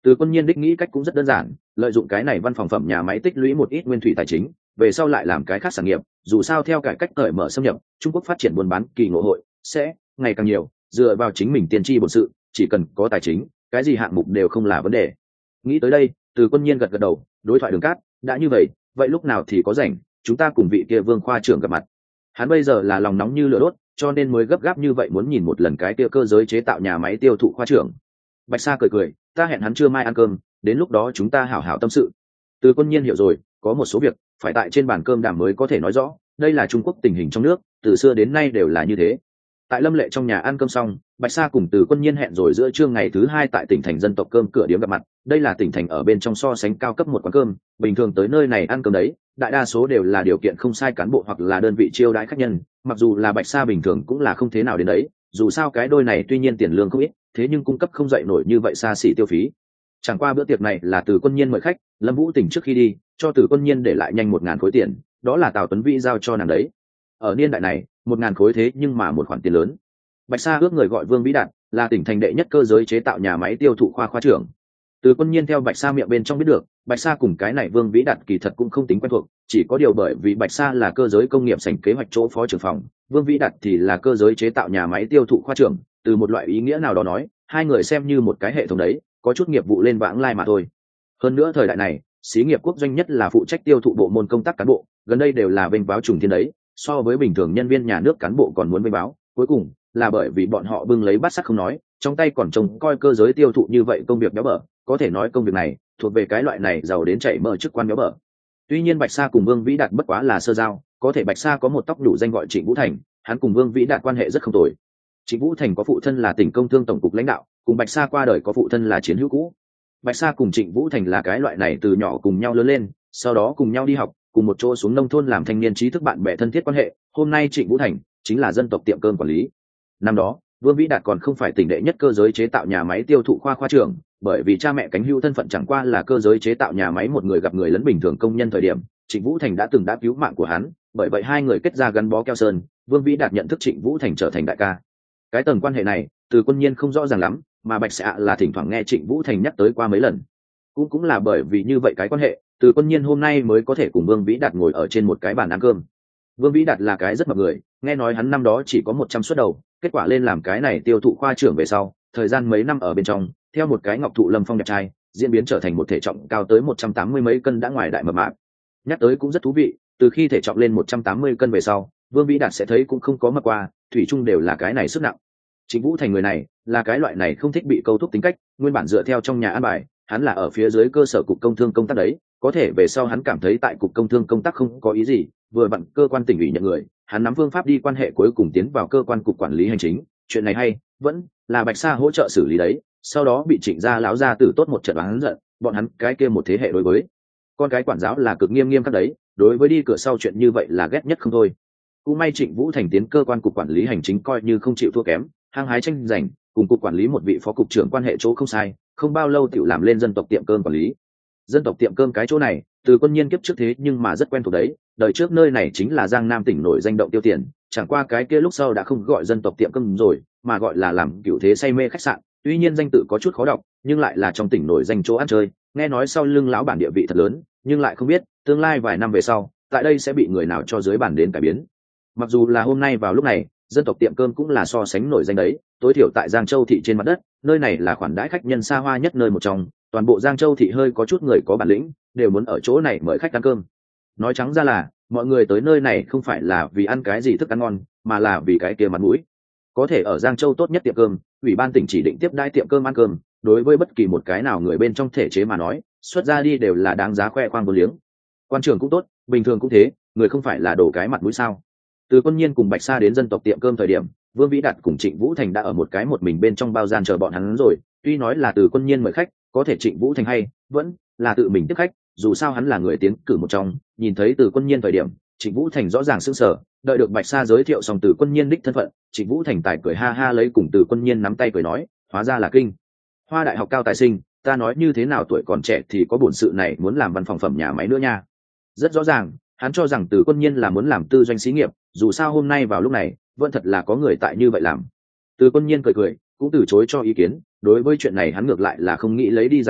Từ Quân Nhiên đích nghĩ cách cũng rất đơn giản, lợi dụng cái này văn phòng phẩm nhà máy tích lũy một ít nguyên thủy tài chính, về sau lại làm cái khác sản nghiệp, dù sao theo cải cách cởi mở xâm nhập, Trung Quốc phát triển buôn bán kỳ ngộ hội sẽ ngày càng nhiều, dựa vào chính mình tiên tri bổn sự, chỉ cần có tài chính, cái gì hạng mục đều không là vấn đề. Nghĩ tới đây, Từ Quân Nhiên gật gật đầu, đối thoại Đường Cát, đã như vậy, vậy lúc nào thì có rảnh, chúng ta cùng vị kia Vương khoa trưởng gặp mặt. Hắn bây giờ là lòng nóng như lửa đốt, cho nên mới gấp gáp như vậy muốn nhìn một lần cái kia cơ giới chế tạo nhà máy tiêu thụ khoa trưởng. Bạch Sa cười cười, ta hẹn hắn trưa mai ăn cơm, đến lúc đó chúng ta hảo hảo tâm sự. Từ Quân Nhiên hiểu rồi, có một số việc phải tại trên bàn cơm đàm mới có thể nói rõ, đây là Trung Quốc tình hình trong nước, từ xưa đến nay đều là như thế. Tại Lâm Lệ trong nhà ăn cơm xong, Bạch Sa cùng Từ Quân Nhiên hẹn rồi giữa trưa ngày thứ hai tại tỉnh thành dân tộc cơm cửa điếm gặp mặt. Đây là tỉnh thành ở bên trong so sánh cao cấp một quán cơm, bình thường tới nơi này ăn cơm đấy, đại đa số đều là điều kiện không sai cán bộ hoặc là đơn vị chiêu đãi khách nhân, mặc dù là Bạch Sa bình thường cũng là không thế nào đến đấy, dù sao cái đôi này tuy nhiên tiền lương không ít, thế nhưng cung cấp không dậy nổi như vậy xa xỉ tiêu phí. Chẳng qua bữa tiệc này là Từ Quân Nhiên mời khách, Lâm Vũ Tỉnh trước khi đi, cho Từ Quân Nhiên để lại nhanh một ngàn khối tiền, đó là Tào Tuấn Vĩ giao cho nàng đấy. Ở niên đại này, một ngàn khối thế nhưng mà một khoản tiền lớn. Bạch Sa ước người gọi Vương Vĩ Đạt, là tỉnh thành đệ nhất cơ giới chế tạo nhà máy tiêu thụ khoa khoa trưởng. Từ Quân Nhiên theo Bạch Sa miệng bên trong biết được, Bạch Sa cùng cái này Vương Vĩ Đạt kỳ thật cũng không tính quen thuộc, chỉ có điều bởi vì Bạch Sa là cơ giới công nghiệp sảnh kế hoạch chỗ phó trưởng phòng, Vương Vĩ Đạt thì là cơ giới chế tạo nhà máy tiêu thụ khoa trưởng, từ một loại ý nghĩa nào đó nói, hai người xem như một cái hệ thống đấy, có chút nghiệp vụ lên vãng lai mà thôi. Hơn nữa thời đại này, xí nghiệp quốc doanh nhất là phụ trách tiêu thụ bộ môn công tác cán bộ, gần đây đều là vênh báo trùng thiên đấy, so với bình thường nhân viên nhà nước cán bộ còn muốn vênh báo, cuối cùng là bởi vì bọn họ bưng lấy bát sắt không nói, trong tay còn trông coi cơ giới tiêu thụ như vậy công việc béo bở, có thể nói công việc này thuộc về cái loại này giàu đến chảy mỡ chức quan béo bở. Tuy nhiên Bạch Sa cùng Vương Vĩ Đạt bất quá là sơ giao, có thể Bạch Sa có một tóc đủ danh gọi Trịnh Vũ Thành, hắn cùng Vương Vĩ Đạt quan hệ rất không tồi. Trịnh Vũ Thành có phụ thân là tỉnh công thương tổng cục lãnh đạo, cùng Bạch Sa qua đời có phụ thân là chiến hữu cũ. Bạch Sa cùng Trịnh Vũ Thành là cái loại này từ nhỏ cùng nhau lớn lên, sau đó cùng nhau đi học, cùng một chỗ xuống nông thôn làm thanh niên trí thức bạn bè thân thiết quan hệ. Hôm nay Trịnh Vũ Thành chính là dân tộc tiệm cơm quản lý. Năm đó, Vương Vĩ Đạt còn không phải tỉnh đệ nhất cơ giới chế tạo nhà máy tiêu thụ khoa khoa trưởng, bởi vì cha mẹ cánh hữu thân phận chẳng qua là cơ giới chế tạo nhà máy một người gặp người lẫn bình thường công nhân thời điểm, Trịnh Vũ Thành đã từng đã cứu mạng của hắn, bởi vậy hai người kết ra gắn bó keo sơn, Vương Vĩ Đạt nhận thức Trịnh Vũ Thành trở thành đại ca. Cái tầng quan hệ này, Từ Quân Nhiên không rõ ràng lắm, mà Bạch Dạ là thỉnh thoảng nghe Trịnh Vũ Thành nhắc tới qua mấy lần. Cũng cũng là bởi vì như vậy cái quan hệ, Từ Quân Nhiên hôm nay mới có thể cùng Vương Vĩ Đạt ngồi ở trên một cái bàn ăn cơm. Vương Vĩ Đạt là cái rất mập người, nghe nói hắn năm đó chỉ có một trăm suất đầu, kết quả lên làm cái này tiêu thụ khoa trưởng về sau, thời gian mấy năm ở bên trong, theo một cái ngọc thụ lâm phong đẹp trai, diễn biến trở thành một thể trọng cao tới một trăm tám mươi mấy cân đã ngoài đại mập mạp. Nhắc tới cũng rất thú vị, từ khi thể trọng lên một trăm tám mươi cân về sau, Vương Vĩ Đạt sẽ thấy cũng không có mập qua, thủy chung đều là cái này sức nặng. Trịnh Vũ Thành người này, là cái loại này không thích bị câu thúc tính cách, nguyên bản dựa theo trong nhà an bài, hắn là ở phía dưới cơ sở cục công thương công tác đấy, có thể về sau hắn cảm thấy tại cục công thương công tác không có ý gì, vừa vặn cơ quan tỉnh ủy nhận người, hắn nắm phương pháp đi quan hệ cuối cùng tiến vào cơ quan cục quản lý hành chính, chuyện này hay, vẫn là Bạch Sa hỗ trợ xử lý đấy, sau đó bị Trịnh gia lão gia tử tốt một trận oán giận, bọn hắn cái kia một thế hệ đối với con cái quản giáo là cực nghiêm nghiêm các đấy, đối với đi cửa sau chuyện như vậy là ghét nhất không thôi. Cũng may Trịnh Vũ Thành tiến cơ quan cục quản lý hành chính coi như không chịu thua kém, hăng hái tranh giành, cùng cục quản lý một vị phó cục trưởng quan hệ chỗ không sai, không bao lâu tiểu làm lên dân tộc tiệm cơm quản lý. Dân tộc tiệm cơm cái chỗ này, Từ Quân Nhiên kiếp trước thế nhưng mà rất quen thuộc đấy, đời trước nơi này chính là Giang Nam tỉnh nổi danh động tiêu tiền, chẳng qua cái kia lúc sau đã không gọi dân tộc tiệm cơm rồi, mà gọi là làm cựu thế say mê khách sạn, tuy nhiên danh tự có chút khó đọc, nhưng lại là trong tỉnh nổi danh chỗ ăn chơi, nghe nói sau lưng lão bản địa vị thật lớn, nhưng lại không biết, tương lai vài năm về sau, tại đây sẽ bị người nào cho dưới bản đến cải biến. Mặc dù là hôm nay vào lúc này, dân tộc tiệm cơm cũng là so sánh nổi danh đấy, tối thiểu tại Giang Châu thị trên mặt đất, nơi này là khoản đãi khách nhân xa hoa nhất nơi một trong, toàn bộ Giang Châu thị hơi có chút người có bản lĩnh, đều muốn ở chỗ này mời khách ăn cơm. Nói trắng ra là, mọi người tới nơi này không phải là vì ăn cái gì thức ăn ngon, mà là vì cái kia mặt mũi. Có thể ở Giang Châu tốt nhất tiệm cơm, ủy ban tỉnh chỉ định tiếp đãi tiệm cơm ăn cơm, đối với bất kỳ một cái nào người bên trong thể chế mà nói, xuất ra đi đều là đáng giá khoe khoang vô liếng. Quan trường cũng tốt, bình thường cũng thế, người không phải là đổ cái mặt mũi sao? Từ Quân Nhiên cùng Bạch Sa đến dân tộc tiệm cơm thời điểm, Vương Vĩ Đạt cùng Trịnh Vũ Thành đã ở một cái một mình bên trong bao gian chờ bọn hắn rồi. Tuy nói là Từ Quân Nhiên mời khách, có thể Trịnh Vũ Thành hay vẫn là tự mình tiếp khách, dù sao hắn là người tiến cử một trong. Nhìn thấy Từ Quân Nhiên thời điểm, Trịnh Vũ Thành rõ ràng sững sờ, đợi được Bạch Sa giới thiệu xong Từ Quân Nhiên đích thân phận, Trịnh Vũ Thành tài cười ha ha lấy cùng Từ Quân Nhiên nắm tay cười nói, hóa ra là kinh Hoa đại học cao tài sinh, ta nói như thế nào tuổi còn trẻ thì có bổn sự này muốn làm văn phòng phẩm nhà máy nữa nha. Rất rõ ràng, hắn cho rằng Từ Quân Nhiên là muốn làm tư doanh xí nghiệp, dù sao hôm nay vào lúc này vẫn thật là có người tại như vậy làm. Từ Quân Nhiên cười cười, cũng từ chối cho ý kiến, đối với chuyện này hắn ngược lại là không nghĩ lấy đi giải thích,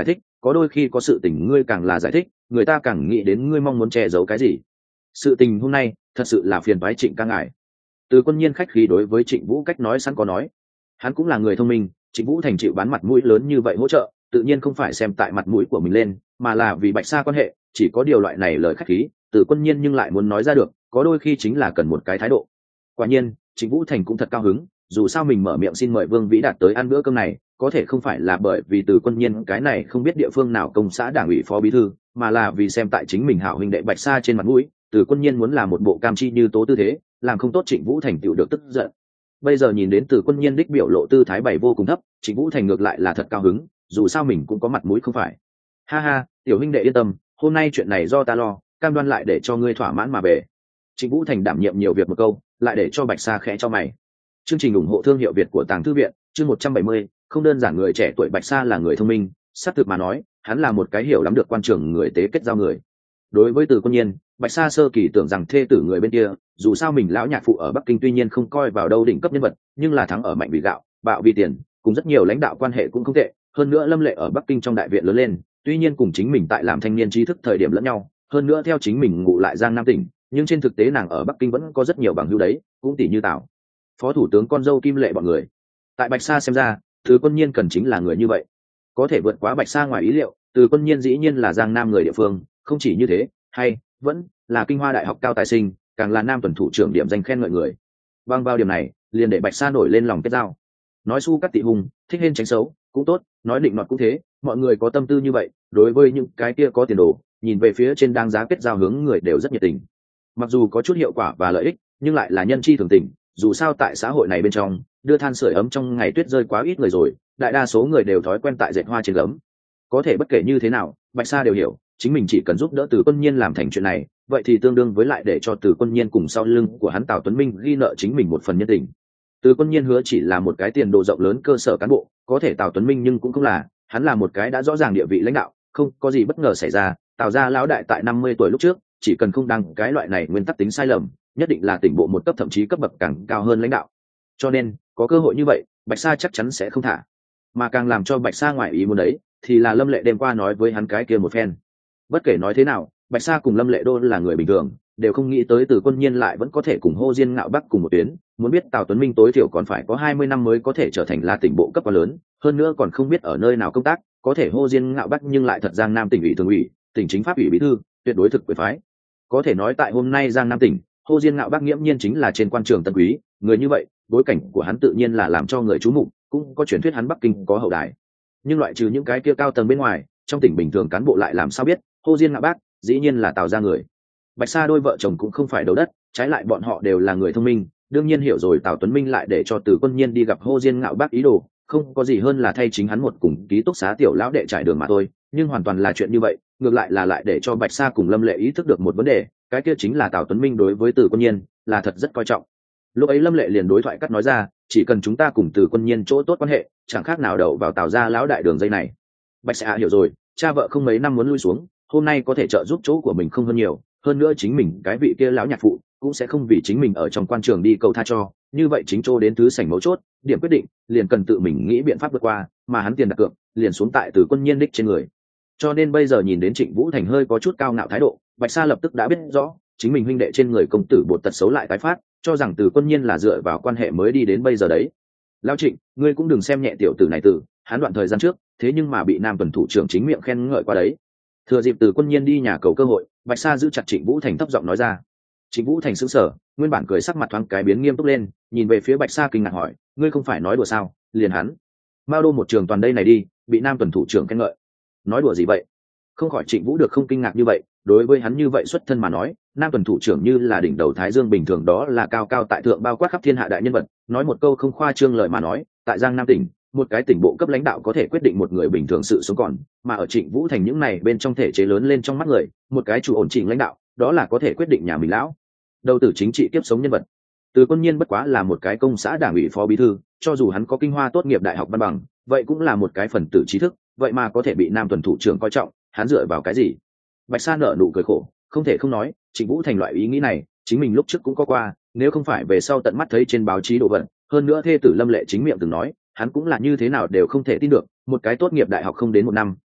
có đôi khi có sự tình ngươi càng là giải thích người ta càng nghĩ đến ngươi mong muốn che giấu cái gì. Sự tình hôm nay thật sự là phiền toái Trịnh ca ngài. Từ Quân Nhiên khách khí đối với Trịnh Vũ cách nói sẵn có nói, hắn cũng là người thông minh, Trịnh Vũ Thành chịu bán mặt mũi lớn như vậy hỗ trợ tự nhiên không phải xem tại mặt mũi của mình lên, mà là vì Bạch Sa quan hệ. Chỉ có điều loại này lời khách khí Từ Quân Nhiên nhưng lại muốn nói ra được, có đôi khi chính là cần một cái thái độ. Quả nhiên Trịnh Vũ Thành cũng thật cao hứng, dù sao mình mở miệng xin mời Vương Vĩ Đạt tới ăn bữa cơm này có thể không phải là bởi vì Từ Quân Nhiên cái này không biết địa phương nào công xã đảng ủy phó bí thư, mà là vì xem tại chính mình hảo huynh đệ Bạch Sa trên mặt mũi. Từ Quân Nhiên muốn làm một bộ cam chi như tố tư thế, làm không tốt Trịnh Vũ Thành tựu được tức giận. Bây giờ nhìn đến Từ Quân Nhiên đích biểu lộ tư thái bày vô cùng thấp, Trịnh Vũ Thành ngược lại là thật cao hứng, dù sao mình cũng có mặt mũi không phải. Ha ha, tiểu huynh đệ yên tâm, hôm nay chuyện này do ta lo, cam đoan lại để cho ngươi thỏa mãn mà về. Trịnh Vũ Thành đảm nhiệm nhiều việc một câu, lại để cho Bạch Sa khẽ cho mày. Chương trình ủng hộ thương hiệu Việt của Tàng Thư viện, chương một trăm bảy mươi, không đơn giản. Người trẻ tuổi Bạch Sa là người thông minh, xác thực mà nói, hắn là một cái hiểu lắm được quan trường người tế kết giao người. Đối với Từ Quân Nhiên, Bạch Sa sơ kỳ tưởng rằng thê tử người bên kia, dù sao mình lão nhạc phụ ở Bắc Kinh tuy nhiên không coi vào đâu đỉnh cấp nhân vật, nhưng là thắng ở mạnh vì gạo, bạo vì tiền, cùng rất nhiều lãnh đạo quan hệ cũng không tệ. Hơn nữa Lâm Lệ ở Bắc Kinh trong đại viện lớn lên, tuy nhiên cùng chính mình tại làm thanh niên trí thức thời điểm lẫn nhau, hơn nữa theo chính mình ngụ lại Giang Nam tỉnh, nhưng trên thực tế nàng ở Bắc Kinh vẫn có rất nhiều bằng hữu đấy, cũng tỷ như Tào phó thủ tướng con dâu Kim Lệ bọn người. Tại Bạch Sa xem ra, Từ Quân Nhiên cần chính là người như vậy, có thể vượt quá Bạch Sa ngoài ý liệu. Từ Quân Nhiên dĩ nhiên là Giang Nam người địa phương, không chỉ như thế, hay vẫn là Kinh Hoa đại học cao tài sinh, càng là Nam tuần thủ trưởng điểm danh khen ngợi người. Bằng vào điểm này, liền để Bạch Sa nổi lên lòng kết giao. Nói su cắt tị hùng, thích hên tránh xấu cũng tốt, nói định nọt cũng thế, mọi người có tâm tư như vậy, đối với những cái kia có tiền đồ, nhìn về phía trên đang giá kết giao hướng người đều rất nhiệt tình. Mặc dù có chút hiệu quả và lợi ích, nhưng lại là nhân chi thường tình. Dù sao tại xã hội này bên trong, đưa than sưởi ấm trong ngày tuyết rơi quá ít người rồi, đại đa số người đều thói quen tại dệt hoa trên gấm. Có thể bất kể như thế nào, Bạch Sa đều hiểu, chính mình chỉ cần giúp đỡ Từ Quân Nhiên làm thành chuyện này, vậy thì tương đương với lại để cho Từ Quân Nhiên cùng sau lưng của hắn Tào Tuấn Minh ghi nợ chính mình một phần nhân tình. Từ Quân Nhiên hứa chỉ là một cái tiền đồ rộng lớn cơ sở cán bộ, có thể Tào Tuấn Minh nhưng cũng không là, hắn là một cái đã rõ ràng địa vị lãnh đạo, không có gì bất ngờ xảy ra. Tào gia lão đại tại năm mươi tuổi lúc trước, chỉ cần không đăng cái loại này nguyên tắc tính sai lầm, nhất định là tỉnh bộ một cấp thậm chí cấp bậc càng cao hơn lãnh đạo. Cho nên có cơ hội như vậy, Bạch Sa chắc chắn sẽ không thả. Mà càng làm cho Bạch Sa ngoại ý muốn đấy, thì là Lâm Lệ đêm qua nói với hắn cái kia một phen. Bất kể nói thế nào, Bạch Sa cùng Lâm Lệ Đô là người bình thường, đều không nghĩ tới Từ Quân Nhiên lại vẫn có thể cùng Hồ Diên Ngạo Bắc cùng một tuyến. Muốn biết Tào Tuấn Minh tối thiểu còn phải có hai mươi năm mới có thể trở thành là tỉnh bộ cấp quá lớn, hơn nữa còn không biết ở nơi nào công tác, có thể Hồ Diên Ngạo Bắc nhưng lại thật Giang Nam tỉnh ủy thường ủy, tỉnh chính pháp ủy bí thư, tuyệt đối thực quyền phái. Có thể nói tại hôm nay Giang Nam tỉnh, Hồ Diên Ngạo Bắc nghiễm nhiên chính là trên quan trường tân quý, người như vậy, bối cảnh của hắn tự nhiên là làm cho người chú mục, cũng có truyền thuyết hắn Bắc Kinh có hậu đài. Nhưng loại trừ những cái kia cao tầng bên ngoài, trong tỉnh bình thường cán bộ lại làm sao biết, Hồ Diên Ngạo Bắc dĩ nhiên là Tào gia người. Bạch Sa đôi vợ chồng cũng không phải đầu đất, trái lại bọn họ đều là người thông minh, đương nhiên hiểu rồi Tào Tuấn Minh lại để cho Từ Quân Nhiên đi gặp Hồ Diên Ngạo Bắc ý đồ, không có gì hơn là thay chính hắn một cùng ký túc xá tiểu lão đệ trải đường mà thôi. Nhưng hoàn toàn là chuyện như vậy, ngược lại là lại để cho Bạch Sa cùng Lâm Lệ ý thức được một vấn đề, cái kia chính là Tào Tuấn Minh đối với Từ Quân Nhiên là thật rất coi trọng. Lúc ấy Lâm Lệ liền đối thoại cắt nói ra, chỉ cần chúng ta cùng Từ Quân Nhiên chỗ tốt quan hệ, chẳng khác nào đậu vào Tào gia lão đại đường dây này. Bạch Sa hiểu rồi, cha vợ không mấy năm muốn lui xuống, hôm nay có thể trợ giúp chỗ của mình không hơn nhiều, hơn nữa chính mình cái vị kia lão nhạc phụ cũng sẽ không vì chính mình ở trong quan trường đi cầu tha cho, như vậy chính chỗ đến thứ sảnh mấu chốt, điểm quyết định liền cần tự mình nghĩ biện pháp vượt qua, mà hắn tiền đặt cược liền xuống tại Từ Quân Nhiên đích trên người. Cho nên bây giờ nhìn đến Trịnh Vũ Thành hơi có chút cao ngạo thái độ, Bạch Sa lập tức đã biết rõ, chính mình huynh đệ trên người công tử bột tật xấu lại tái phát, cho rằng Từ Quân Nhiên là dựa vào quan hệ mới đi đến bây giờ đấy. Lão Trịnh, ngươi cũng đừng xem nhẹ tiểu tử này tử, hắn đoạn thời gian trước, thế nhưng mà bị Nam tuần thủ trưởng chính miệng khen ngợi qua đấy. Thừa dịp Từ Quân Nhiên đi nhà cầu cơ hội, Bạch Sa giữ chặt Trịnh Vũ Thành thấp giọng nói ra. Trịnh Vũ Thành sững sờ, nguyên bản cười sắc mặt thoáng cái biến nghiêm túc lên, nhìn về phía Bạch Sa kinh ngạc hỏi, ngươi không phải nói đùa sao? Liền hắn, Mao Đô một trường toàn đây này đi, bị Nam tuần thủ trưởng khen ngợi. Nói đùa gì vậy? Không khỏi Trịnh Vũ được không kinh ngạc như vậy, đối với hắn như vậy xuất thân mà nói, Nam tuần thủ trưởng như là đỉnh đầu thái dương bình thường, đó là cao cao tại thượng bao quát khắp thiên hạ đại nhân vật, nói một câu không khoa trương lời mà nói, tại Giang Nam tỉnh, một cái tỉnh bộ cấp lãnh đạo có thể quyết định một người bình thường sự sống còn, mà ở Trịnh Vũ Thành những này bên trong thể chế lớn lên trong mắt người, một cái chủ ổn chỉnh lãnh đạo, đó là có thể quyết định nhà mình lão đầu tử chính trị kiếp sống nhân vật. Từ Quân Nhiên bất quá là một cái công xã đảng ủy phó bí thư, cho dù hắn có kinh hoa tốt nghiệp đại học văn bằng, vậy cũng là một cái phần tử trí thức, vậy mà có thể bị Nam tuần thủ trưởng coi trọng, hắn dựa vào cái gì? Bạch Sa nở nụ cười khổ, không thể không nói, Trịnh Vũ Thành loại ý nghĩ này, chính mình lúc trước cũng có qua, nếu không phải về sau tận mắt thấy trên báo chí đồ vật, hơn nữa thê tử Lâm Lệ chính miệng từng nói, hắn cũng là như thế nào đều không thể tin được, một cái tốt nghiệp đại học không đến một năm,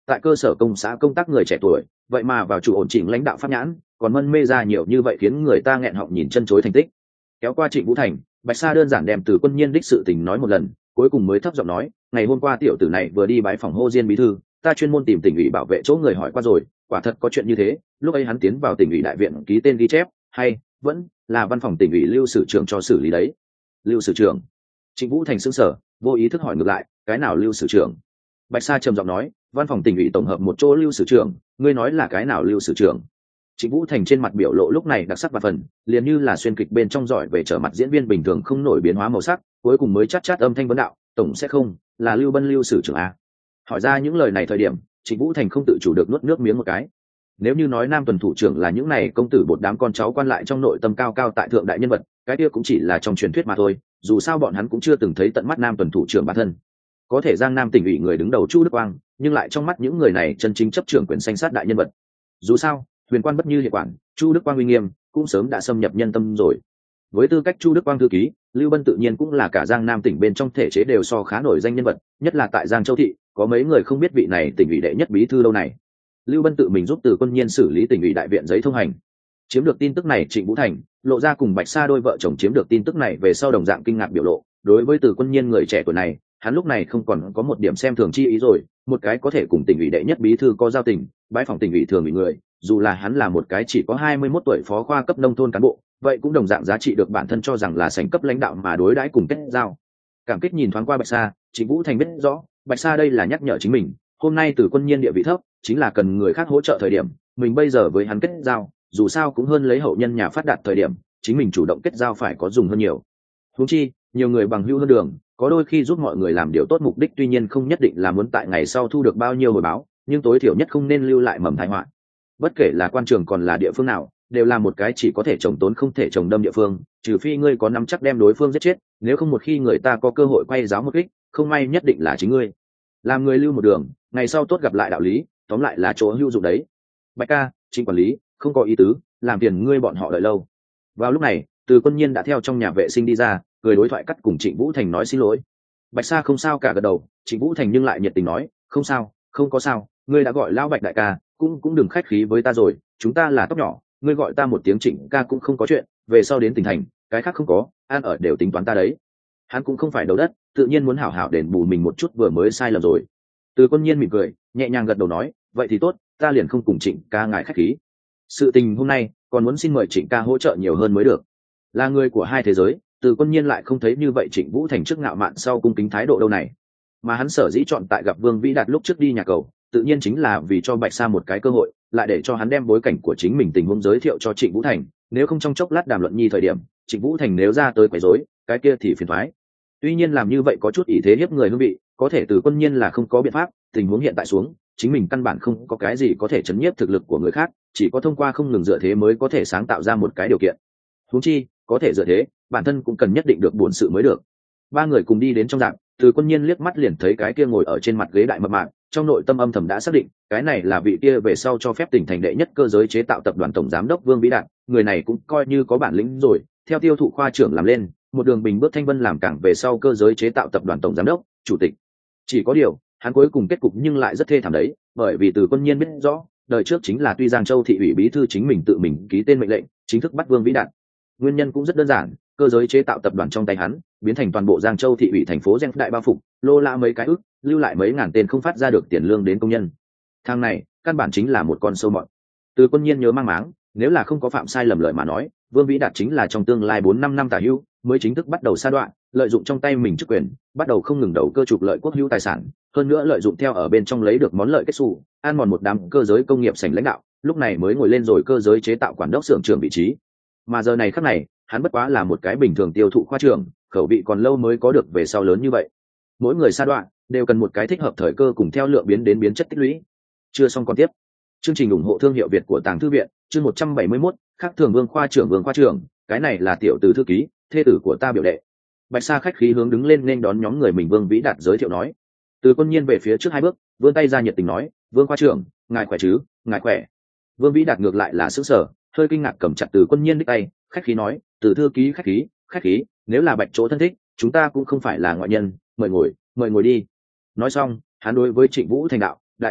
tại cơ sở công xã công tác người trẻ tuổi vậy mà vào chủ ổn chỉnh lãnh đạo pháp nhãn còn mân mê ra nhiều như vậy khiến người ta nghẹn họng nhìn chân chối thành tích. Kéo qua Trịnh Vũ Thành, Bạch Sa đơn giản đem Từ Quân Nhiên đích sự tình nói một lần, cuối cùng mới thấp giọng nói, ngày hôm qua tiểu tử này vừa đi bái phòng Hồ Diên bí thư, ta chuyên môn tìm tỉnh ủy bảo vệ chỗ người hỏi qua rồi, quả thật có chuyện như thế. Lúc ấy hắn tiến vào tỉnh ủy đại viện ký tên ghi chép, hay vẫn là văn phòng tỉnh ủy Lưu sử trưởng cho xử lý đấy. Lưu sử trưởng? Trịnh Vũ Thành sững sờ, vô ý thức hỏi ngược lại, cái nào Lưu sử trưởng? Bạch Sa trầm giọng nói, văn phòng tỉnh ủy tổng hợp một chỗ Lưu sử trưởng, ngươi nói là cái nào Lưu sử trưởng? Trịnh Vũ Thành trên mặt biểu lộ lúc này đặc sắc và phần, liền như là xuyên kịch bên trong giỏi về trở mặt diễn viên bình thường không nổi biến hóa màu sắc, cuối cùng mới chát chát âm thanh vấn đạo, tổng sẽ không là Lưu Bân Lưu sử trưởng a? Hỏi ra những lời này thời điểm, Trịnh Vũ Thành không tự chủ được nuốt nước miếng một cái. Nếu như nói Nam tuần thủ trưởng là những này công tử bột đám con cháu quan lại trong nội tâm cao cao tại thượng đại nhân vật, cái kia cũng chỉ là trong truyền thuyết mà thôi, dù sao bọn hắn cũng chưa từng thấy tận mắt Nam tuần thủ trưởng bản thân. Có thể Giang Nam tỉnh ủy người đứng đầu Chu Đức Quang, nhưng lại trong mắt những người này chân chính chấp trưởng quyền xanh sát đại nhân vật. Dù sao, huyền quan bất như hiệu quản, Chu Đức Quang uy nghiêm cũng sớm đã xâm nhập nhân tâm rồi. Với tư cách Chu Đức Quang thư ký, Lưu Bân tự nhiên cũng là cả Giang Nam tỉnh bên trong thể chế đều so khá nổi danh nhân vật, nhất là tại Giang Châu thị, có mấy người không biết vị này tỉnh ủy đệ nhất bí thư lâu này. Lưu Bân tự mình giúp Từ Quân Nhiên xử lý tỉnh ủy đại viện giấy thông hành. Chiếm được tin tức này, Trịnh Vũ Thành, Lộ Ra cùng Bạch Sa đôi vợ chồng chiếm được tin tức này về sau đồng dạng kinh ngạc biểu lộ, đối với Từ Quân Nhiên người trẻ tuổi này, hắn lúc này không còn có một điểm xem thường chi ý rồi, một cái có thể cùng tỉnh ủy đệ nhất bí thư có giao tình, bái phòng tỉnh ủy thường ủy người, dù là hắn là một cái chỉ có hai mươi mốt tuổi phó khoa cấp nông thôn cán bộ, vậy cũng đồng dạng giá trị được bản thân cho rằng là sành cấp lãnh đạo mà đối đãi cùng kết giao. Cảm kích nhìn thoáng qua Bạch Sa, Trịnh Vũ Thành biết rõ, Bạch Sa đây là nhắc nhở chính mình, hôm nay Từ Quân Nhiên địa vị thấp, chính là cần người khác hỗ trợ thời điểm, mình bây giờ với hắn kết giao, dù sao cũng hơn lấy hậu nhân nhà phát đạt thời điểm, chính mình chủ động kết giao phải có dùng hơn nhiều. Huống chi, nhiều người bằng hữu hơn đường, có đôi khi giúp mọi người làm điều tốt mục đích tuy nhiên không nhất định là muốn tại ngày sau thu được bao nhiêu hồi báo, nhưng tối thiểu nhất không nên lưu lại mầm tai họa. Bất kể là quan trường còn là địa phương nào, đều là một cái chỉ có thể trồng tốn không thể trồng đâm địa phương, trừ phi ngươi có nắm chắc đem đối phương giết chết, nếu không một khi người ta có cơ hội quay giáo một kích, không may nhất định là chính ngươi. Làm người lưu một đường, ngày sau tốt gặp lại đạo lý, tóm lại là chỗ hữu dụng đấy. Bạch ca, Trịnh quản lý, không có ý tứ, làm phiền ngươi bọn họ đợi lâu. Vào lúc này, Từ Quân Nhiên đã theo trong nhà vệ sinh đi ra, cười đối thoại cắt cùng Trịnh Vũ Thành nói xin lỗi. Bạch Sa không sao cả gật đầu, Trịnh Vũ Thành nhưng lại nhiệt tình nói, không sao, không có sao, ngươi đã gọi lão Bạch đại ca, cũng cũng đừng khách khí với ta rồi, chúng ta là tóc nhỏ, ngươi gọi ta một tiếng Trịnh ca cũng không có chuyện, về sau đến tỉnh thành, cái khác không có, ăn ở đều tính toán ta đấy. Hắn cũng không phải đầu đất, tự nhiên muốn hảo hảo đền bù mình một chút vừa mới sai lầm rồi. Từ Quân Nhiên mỉm cười, nhẹ nhàng gật đầu nói, vậy thì tốt, ta liền không cùng Trịnh ca ngại khách khí. Sự tình hôm nay, còn muốn xin mời Trịnh ca hỗ trợ nhiều hơn mới được. Là người của hai thế giới, Từ Quân Nhiên lại không thấy như vậy Trịnh Vũ Thành trước ngạo mạn sau cung kính thái độ đâu này. Mà hắn sở dĩ chọn tại gặp Vương Vĩ Đạt lúc trước đi nhà cầu, tự nhiên chính là vì cho Bạch Sa một cái cơ hội, lại để cho hắn đem bối cảnh của chính mình tình huống giới thiệu cho Trịnh Vũ Thành, nếu không trong chốc lát đàm luận nhi thời điểm, Trịnh Vũ Thành nếu ra tới quấy rối, cái kia thì phiền toái. Tuy nhiên làm như vậy có chút ý thế hiếp người hương vị, có thể Từ Quân Nhiên là không có biện pháp, tình huống hiện tại xuống, chính mình căn bản không có cái gì có thể chấn nhiếp thực lực của người khác, chỉ có thông qua không ngừng dựa thế mới có thể sáng tạo ra một cái điều kiện. Huống chi, có thể dựa thế, bản thân cũng cần nhất định được bổn sự mới được. Ba người cùng đi đến trong dạng, Từ Quân Nhiên liếc mắt liền thấy cái kia ngồi ở trên mặt ghế đại mập mạp, trong nội tâm âm thầm đã xác định, cái này là vị kia về sau cho phép tỉnh thành đệ nhất cơ giới chế tạo tập đoàn tổng giám đốc Vương Vĩ Đạt, người này cũng coi như có bản lĩnh rồi, theo tiêu thụ khoa trưởng làm lên, một đường bình bước thanh vân làm cảng về sau cơ giới chế tạo tập đoàn tổng giám đốc, chủ tịch. Chỉ có điều, hắn cuối cùng kết cục nhưng lại rất thê thảm đấy, bởi vì Từ Quân Nhiên biết rõ, đời trước chính là tuy Giang Châu thị ủy bí thư chính mình tự mình ký tên mệnh lệnh, chính thức bắt Vương Vĩ Đạt. Nguyên nhân cũng rất đơn giản, cơ giới chế tạo tập đoàn trong tay hắn biến thành toàn bộ Giang Châu thị ủy thành phố gen đại bao phục, lô la mấy cái ức, lưu lại mấy ngàn tên không phát ra được tiền lương đến công nhân. Thằng này căn bản chính là một con sâu mọt. Từ Quân Nhiên nhớ mang máng, nếu là không có phạm sai lầm lợi mà nói, Vương Vĩ Đạt chính là trong tương lai bốn năm năm tả hữu mới chính thức bắt đầu sa đoạn, lợi dụng trong tay mình chức quyền, bắt đầu không ngừng đầu cơ trục lợi quốc hữu tài sản, hơn nữa lợi dụng theo ở bên trong lấy được món lợi kết xù, ăn mòn một đám cơ giới công nghiệp sành lãnh đạo, lúc này mới ngồi lên rồi cơ giới chế tạo quản đốc xưởng trưởng vị trí. Mà giờ này khắc này, hắn bất quá là một cái bình thường tiêu thụ khoa trưởng, khẩu vị còn lâu mới có được về sau lớn như vậy. Mỗi người sa đoạn đều cần một cái thích hợp thời cơ cùng theo lượng biến đến biến chất tích lũy. Chưa xong còn tiếp. Chương trình ủng hộ thương hiệu Việt của Tàng Thư viện, chương một trăm bảy mươi mốt, khác thường Vương khoa trưởng Vương khoa trưởng, cái này là tiểu tử thư ký, thê tử của ta biểu đệ. Bạch Sa khách khí hướng đứng lên nên đón nhóm người mình Vương Vĩ Đạt giới thiệu nói. Từ Quân Nhiên về phía trước hai bước, vươn tay ra nhiệt tình nói, Vương khoa trưởng, ngài khỏe chứ? Ngài khỏe. Vương Vĩ Đạt ngược lại là sững sờ, hơi kinh ngạc cầm chặt Từ Quân Nhiên đích tay, khách khí nói, Từ thư ký khách khí, khách khí, nếu là Bạch chỗ thân thích, chúng ta cũng không phải là ngoại nhân, mời ngồi, mời ngồi đi. Nói xong, hắn đối với Trịnh Vũ Thành đạo, đại ca,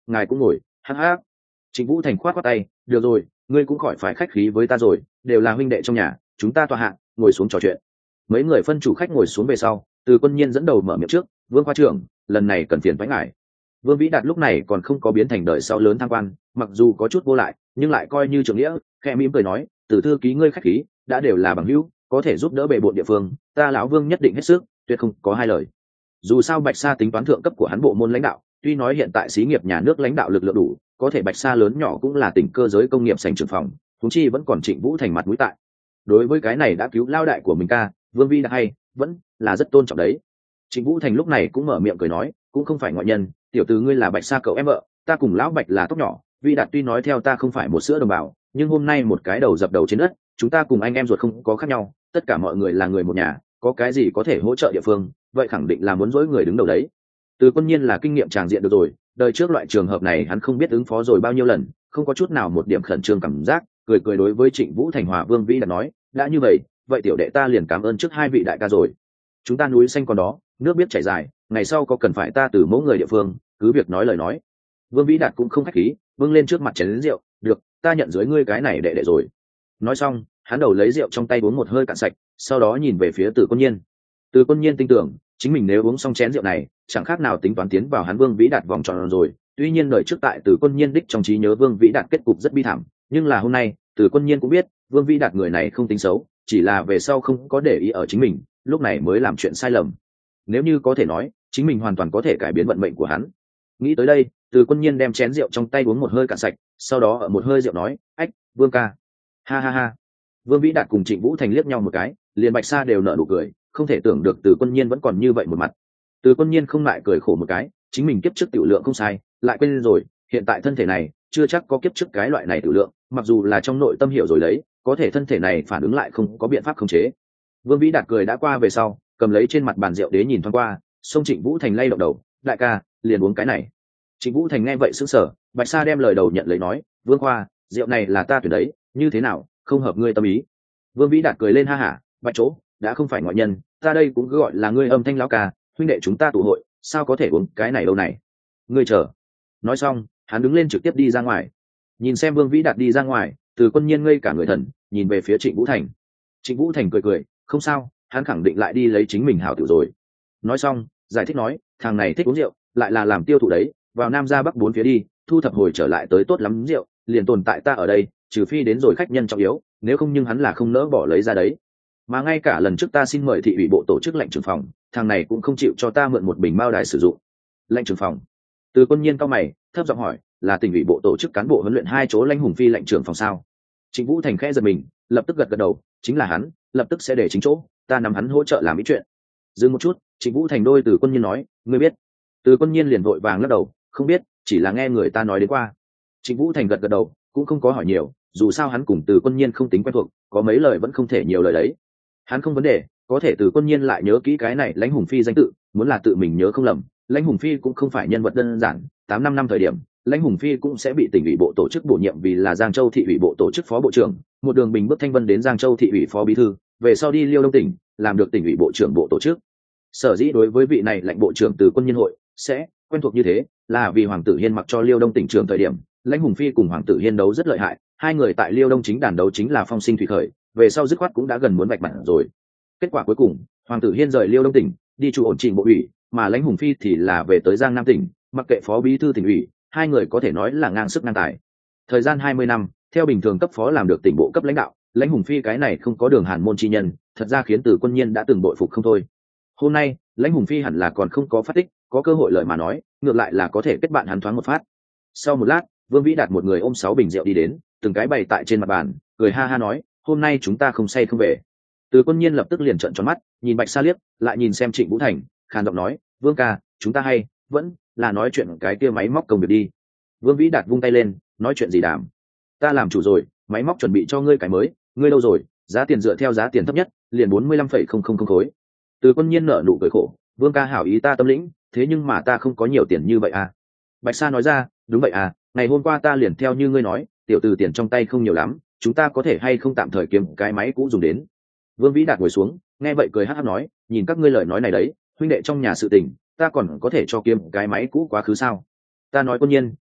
ngài cũng ngồi, hắc hắc. Trịnh Vũ Thành khoát khoát tay, được rồi, ngươi cũng khỏi phải khách khí với ta rồi, đều là huynh đệ trong nhà, chúng ta tọa hạ, ngồi xuống trò chuyện. Mấy người phân chủ khách ngồi xuống về sau, Từ Quân Nhiên dẫn đầu mở miệng trước, Vương khoa trưởng, lần này cần phiền với ngài. Vương Vĩ Đạt lúc này còn không có biến thành đời sau lớn tham quan, mặc dù có chút vô lại, nhưng lại coi như trưởng nghĩa, khẽ mỉm cười nói, Từ thư ký ngươi khách khí, đã đều là bằng hữu, có thể giúp đỡ bệ bộn địa phương, ta lão Vương nhất định hết sức, tuyệt không có hai lời. Dù sao Bạch Sa tính toán thượng cấp của hắn bộ môn lãnh đạo, tuy nói hiện tại xí nghiệp nhà nước lãnh đạo lực lượng đủ, có thể Bạch Sa lớn nhỏ cũng là tỉnh cơ giới công nghiệp sành trưởng phòng, chúng chi vẫn còn Trịnh Vũ Thành mặt mũi tại. Đối với cái này đã cứu lao đại của mình ca, Vương Vi đã hay, vẫn là rất tôn trọng đấy. Trịnh Vũ Thành lúc này cũng mở miệng cười nói, cũng không phải ngoại nhân, tiểu tử ngươi là Bạch Sa cậu em vợ, ta cùng lão Bạch là tóc nhỏ, Vi Đạt tuy nói theo ta không phải một sữa đồng bào, nhưng hôm nay một cái đầu dập đầu trên đất, chúng ta cùng anh em ruột không có khác nhau, tất cả mọi người là người một nhà, có cái gì có thể hỗ trợ địa phương, vậy khẳng định là muốn dỗi người đứng đầu đấy. Từ Quân Nhiên là kinh nghiệm tràng diện được rồi, đời trước loại trường hợp này hắn không biết ứng phó rồi bao nhiêu lần, không có chút nào một điểm khẩn trương cảm giác, cười cười đối với Trịnh Vũ Thành Hòa Vương Vĩ đã nói, đã như vậy, vậy tiểu đệ ta liền cảm ơn trước hai vị đại ca rồi. Chúng ta núi xanh còn đó, nước biết chảy dài, ngày sau có cần phải ta từ mẫu người địa phương, cứ việc nói lời nói. Vương Vĩ Đạt cũng không khách khí, vâng lên trước mặt chén lớn rượu, được, ta nhận dưới ngươi cái này đệ đệ rồi. Nói xong, hắn đầu lấy rượu trong tay uống một hơi cạn sạch, sau đó nhìn về phía Từ Quân Nhiên. Từ Quân Nhiên tin tưởng, chính mình nếu uống xong chén rượu này, chẳng khác nào tính toán tiến vào hắn Vương Vĩ Đạt vòng tròn rồi. Tuy nhiên lời trước tại Từ Quân Nhiên đích trong trí nhớ Vương Vĩ Đạt kết cục rất bi thảm, nhưng là hôm nay, Từ Quân Nhiên cũng biết, Vương Vĩ Đạt người này không tính xấu, chỉ là về sau không có để ý ở chính mình, lúc này mới làm chuyện sai lầm. Nếu như có thể nói, chính mình hoàn toàn có thể cải biến vận mệnh của hắn. Nghĩ tới đây, Từ Quân Nhiên đem chén rượu trong tay uống một hơi cạn sạch, sau đó ở một hơi rượu nói, ách, Vương ca. Ha ha ha. Vương Vĩ Đạt cùng Trịnh Vũ Thành liếc nhau một cái, liền Bạch Sa đều nở nụ cười, không thể tưởng được Từ Quân Nhiên vẫn còn như vậy một mặt. Từ Quân Nhiên không lại cười khổ một cái, chính mình kiếp trước tiểu lượng không sai, lại quên rồi, hiện tại thân thể này chưa chắc có kiếp trước cái loại này tiểu lượng, mặc dù là trong nội tâm hiểu rồi đấy, có thể thân thể này phản ứng lại không có biện pháp khống chế. Vương Vĩ Đạt cười đã qua về sau, cầm lấy trên mặt bàn rượu đế nhìn thoáng qua, xông Trịnh Vũ Thành lay động đầu, đại ca, liền uống cái này. Trịnh Vũ Thành nghe vậy sững sờ, Bạch Sa đem lời đầu nhận lấy nói, Vương Khoa, rượu này là ta tuyển đấy, như thế nào, không hợp ngươi tâm ý. Vương Vĩ Đạt cười lên ha hả, Bạch chỗ, đã không phải ngoại nhân, ta đây cũng cứ gọi là ngươi âm thanh lão ca, huynh đệ chúng ta tụ hội, sao có thể uống cái này đâu này. Ngươi chờ. Nói xong, hắn đứng lên trực tiếp đi ra ngoài. Nhìn xem Vương Vĩ Đạt đi ra ngoài, Từ Quân Nhiên ngây cả người thần, nhìn về phía Trịnh Vũ Thành. Trịnh Vũ Thành cười cười, không sao, hắn khẳng định lại đi lấy chính mình hảo tiểu rồi. Nói xong, giải thích nói, thằng này thích uống rượu, lại là làm tiêu thụ đấy, vào Nam ra Bắc bốn phía đi, thu thập hồi trở lại tới tốt lắm rượu, liền tồn tại ta ở đây, trừ phi đến rồi khách nhân trọng yếu, nếu không nhưng hắn là không nỡ bỏ lấy ra đấy. Mà ngay cả lần trước ta xin mời thị ủy bộ tổ chức lệnh trưởng phòng, thằng này cũng không chịu cho ta mượn một bình mao đài sử dụng. Lệnh trưởng phòng? Từ Quân Nhiên cao mày, thấp giọng hỏi, là tỉnh ủy bộ tổ chức cán bộ huấn luyện hai chỗ lãnh hùng phi lệnh trưởng phòng sao? Trịnh Vũ Thành khẽ giật mình, lập tức gật gật đầu, chính là hắn, lập tức sẽ để chính chỗ, ta nắm hắn hỗ trợ làm ý chuyện. Dừng một chút, Trịnh Vũ Thành đôi Từ Quân Nhiên nói, ngươi biết? Từ Quân Nhiên liền vội vàng lắc đầu, không biết, chỉ là nghe người ta nói đến qua. Trịnh Vũ Thành gật gật đầu, cũng không có hỏi nhiều, dù sao hắn cùng Từ Quân Nhiên không tính quen thuộc, có mấy lời vẫn không thể nhiều lời đấy. Hắn không vấn đề, có thể Từ Quân Nhiên lại nhớ kỹ cái này lãnh hùng phi danh tự, muốn là tự mình nhớ không lầm, lãnh hùng phi cũng không phải nhân vật đơn giản. Tám năm năm thời điểm, lãnh hùng phi cũng sẽ bị tỉnh ủy bộ tổ chức bổ nhiệm vì là Giang Châu thị ủy bộ tổ chức phó bộ trưởng, một đường bình bước thanh vân đến Giang Châu thị ủy phó bí thư, về sau đi Liêu Đông tỉnh, làm được tỉnh ủy bộ trưởng bộ tổ chức. Sở dĩ đối với vị này lãnh bộ trưởng Từ Quân Nhiên hội sẽ quen thuộc như thế, là vì Hoàng Tử Hiên mặc cho Liêu Đông tỉnh trưởng thời điểm, lãnh hùng phi cùng Hoàng Tử Hiên đấu rất lợi hại, hai người tại Liêu Đông chính đàn đấu chính là phong sinh thủy khởi, về sau dứt khoát cũng đã gần muốn vạch mặt rồi. Kết quả cuối cùng, Hoàng Tử Hiên rời Liêu Đông tỉnh, đi chủ ổn chỉnh bộ ủy, mà lãnh hùng phi thì là về tới Giang Nam tỉnh, mặc kệ phó bí thư tỉnh ủy, hai người có thể nói là ngang sức ngang tài. Thời gian hai mươi năm, theo bình thường cấp phó làm được tỉnh bộ cấp lãnh đạo, lãnh hùng phi cái này không có đường hàn môn chi nhân, thật ra khiến Từ Quân Nhiên đã từng bội phục không thôi. Hôm nay, lãnh hùng phi hẳn là còn không có phát tích, có cơ hội lời mà nói, ngược lại là có thể kết bạn hắn thoáng một phát. Sau một lát, Vương Vĩ Đạt một người ôm sáu bình rượu đi đến, từng cái bày tại trên mặt bàn, cười ha ha nói, hôm nay chúng ta không say không về. Từ Quân Nhiên lập tức liền trợn tròn mắt, nhìn Bạch Sa liếc, lại nhìn xem Trịnh Vũ Thành, khàn giọng nói, Vương ca, chúng ta hay vẫn là nói chuyện cái kia máy móc công việc đi. Vương Vĩ Đạt vung tay lên, nói chuyện gì đảm, ta làm chủ rồi, máy móc chuẩn bị cho ngươi cái mới, ngươi đâu rồi, giá tiền dựa theo giá tiền thấp nhất, liền bốn mươi lăm phẩy không không không khối. Từ Quân Nhiên nở nụ cười khổ, Vương ca hảo ý ta tâm lĩnh, thế nhưng mà ta không có nhiều tiền như vậy à. Bạch Sa nói ra, đúng vậy à, ngày hôm qua ta liền theo như ngươi nói, tiểu từ tiền trong tay không nhiều lắm, chúng ta có thể hay không tạm thời kiếm cái máy cũ dùng đến. Vương Vĩ Đạt ngồi xuống, nghe vậy cười hắc hắc nói, nhìn các ngươi lời nói này đấy, huynh đệ trong nhà sự tình, ta còn có thể cho kiếm cái máy cũ quá khứ sao? Ta nói Quân Nhiên, các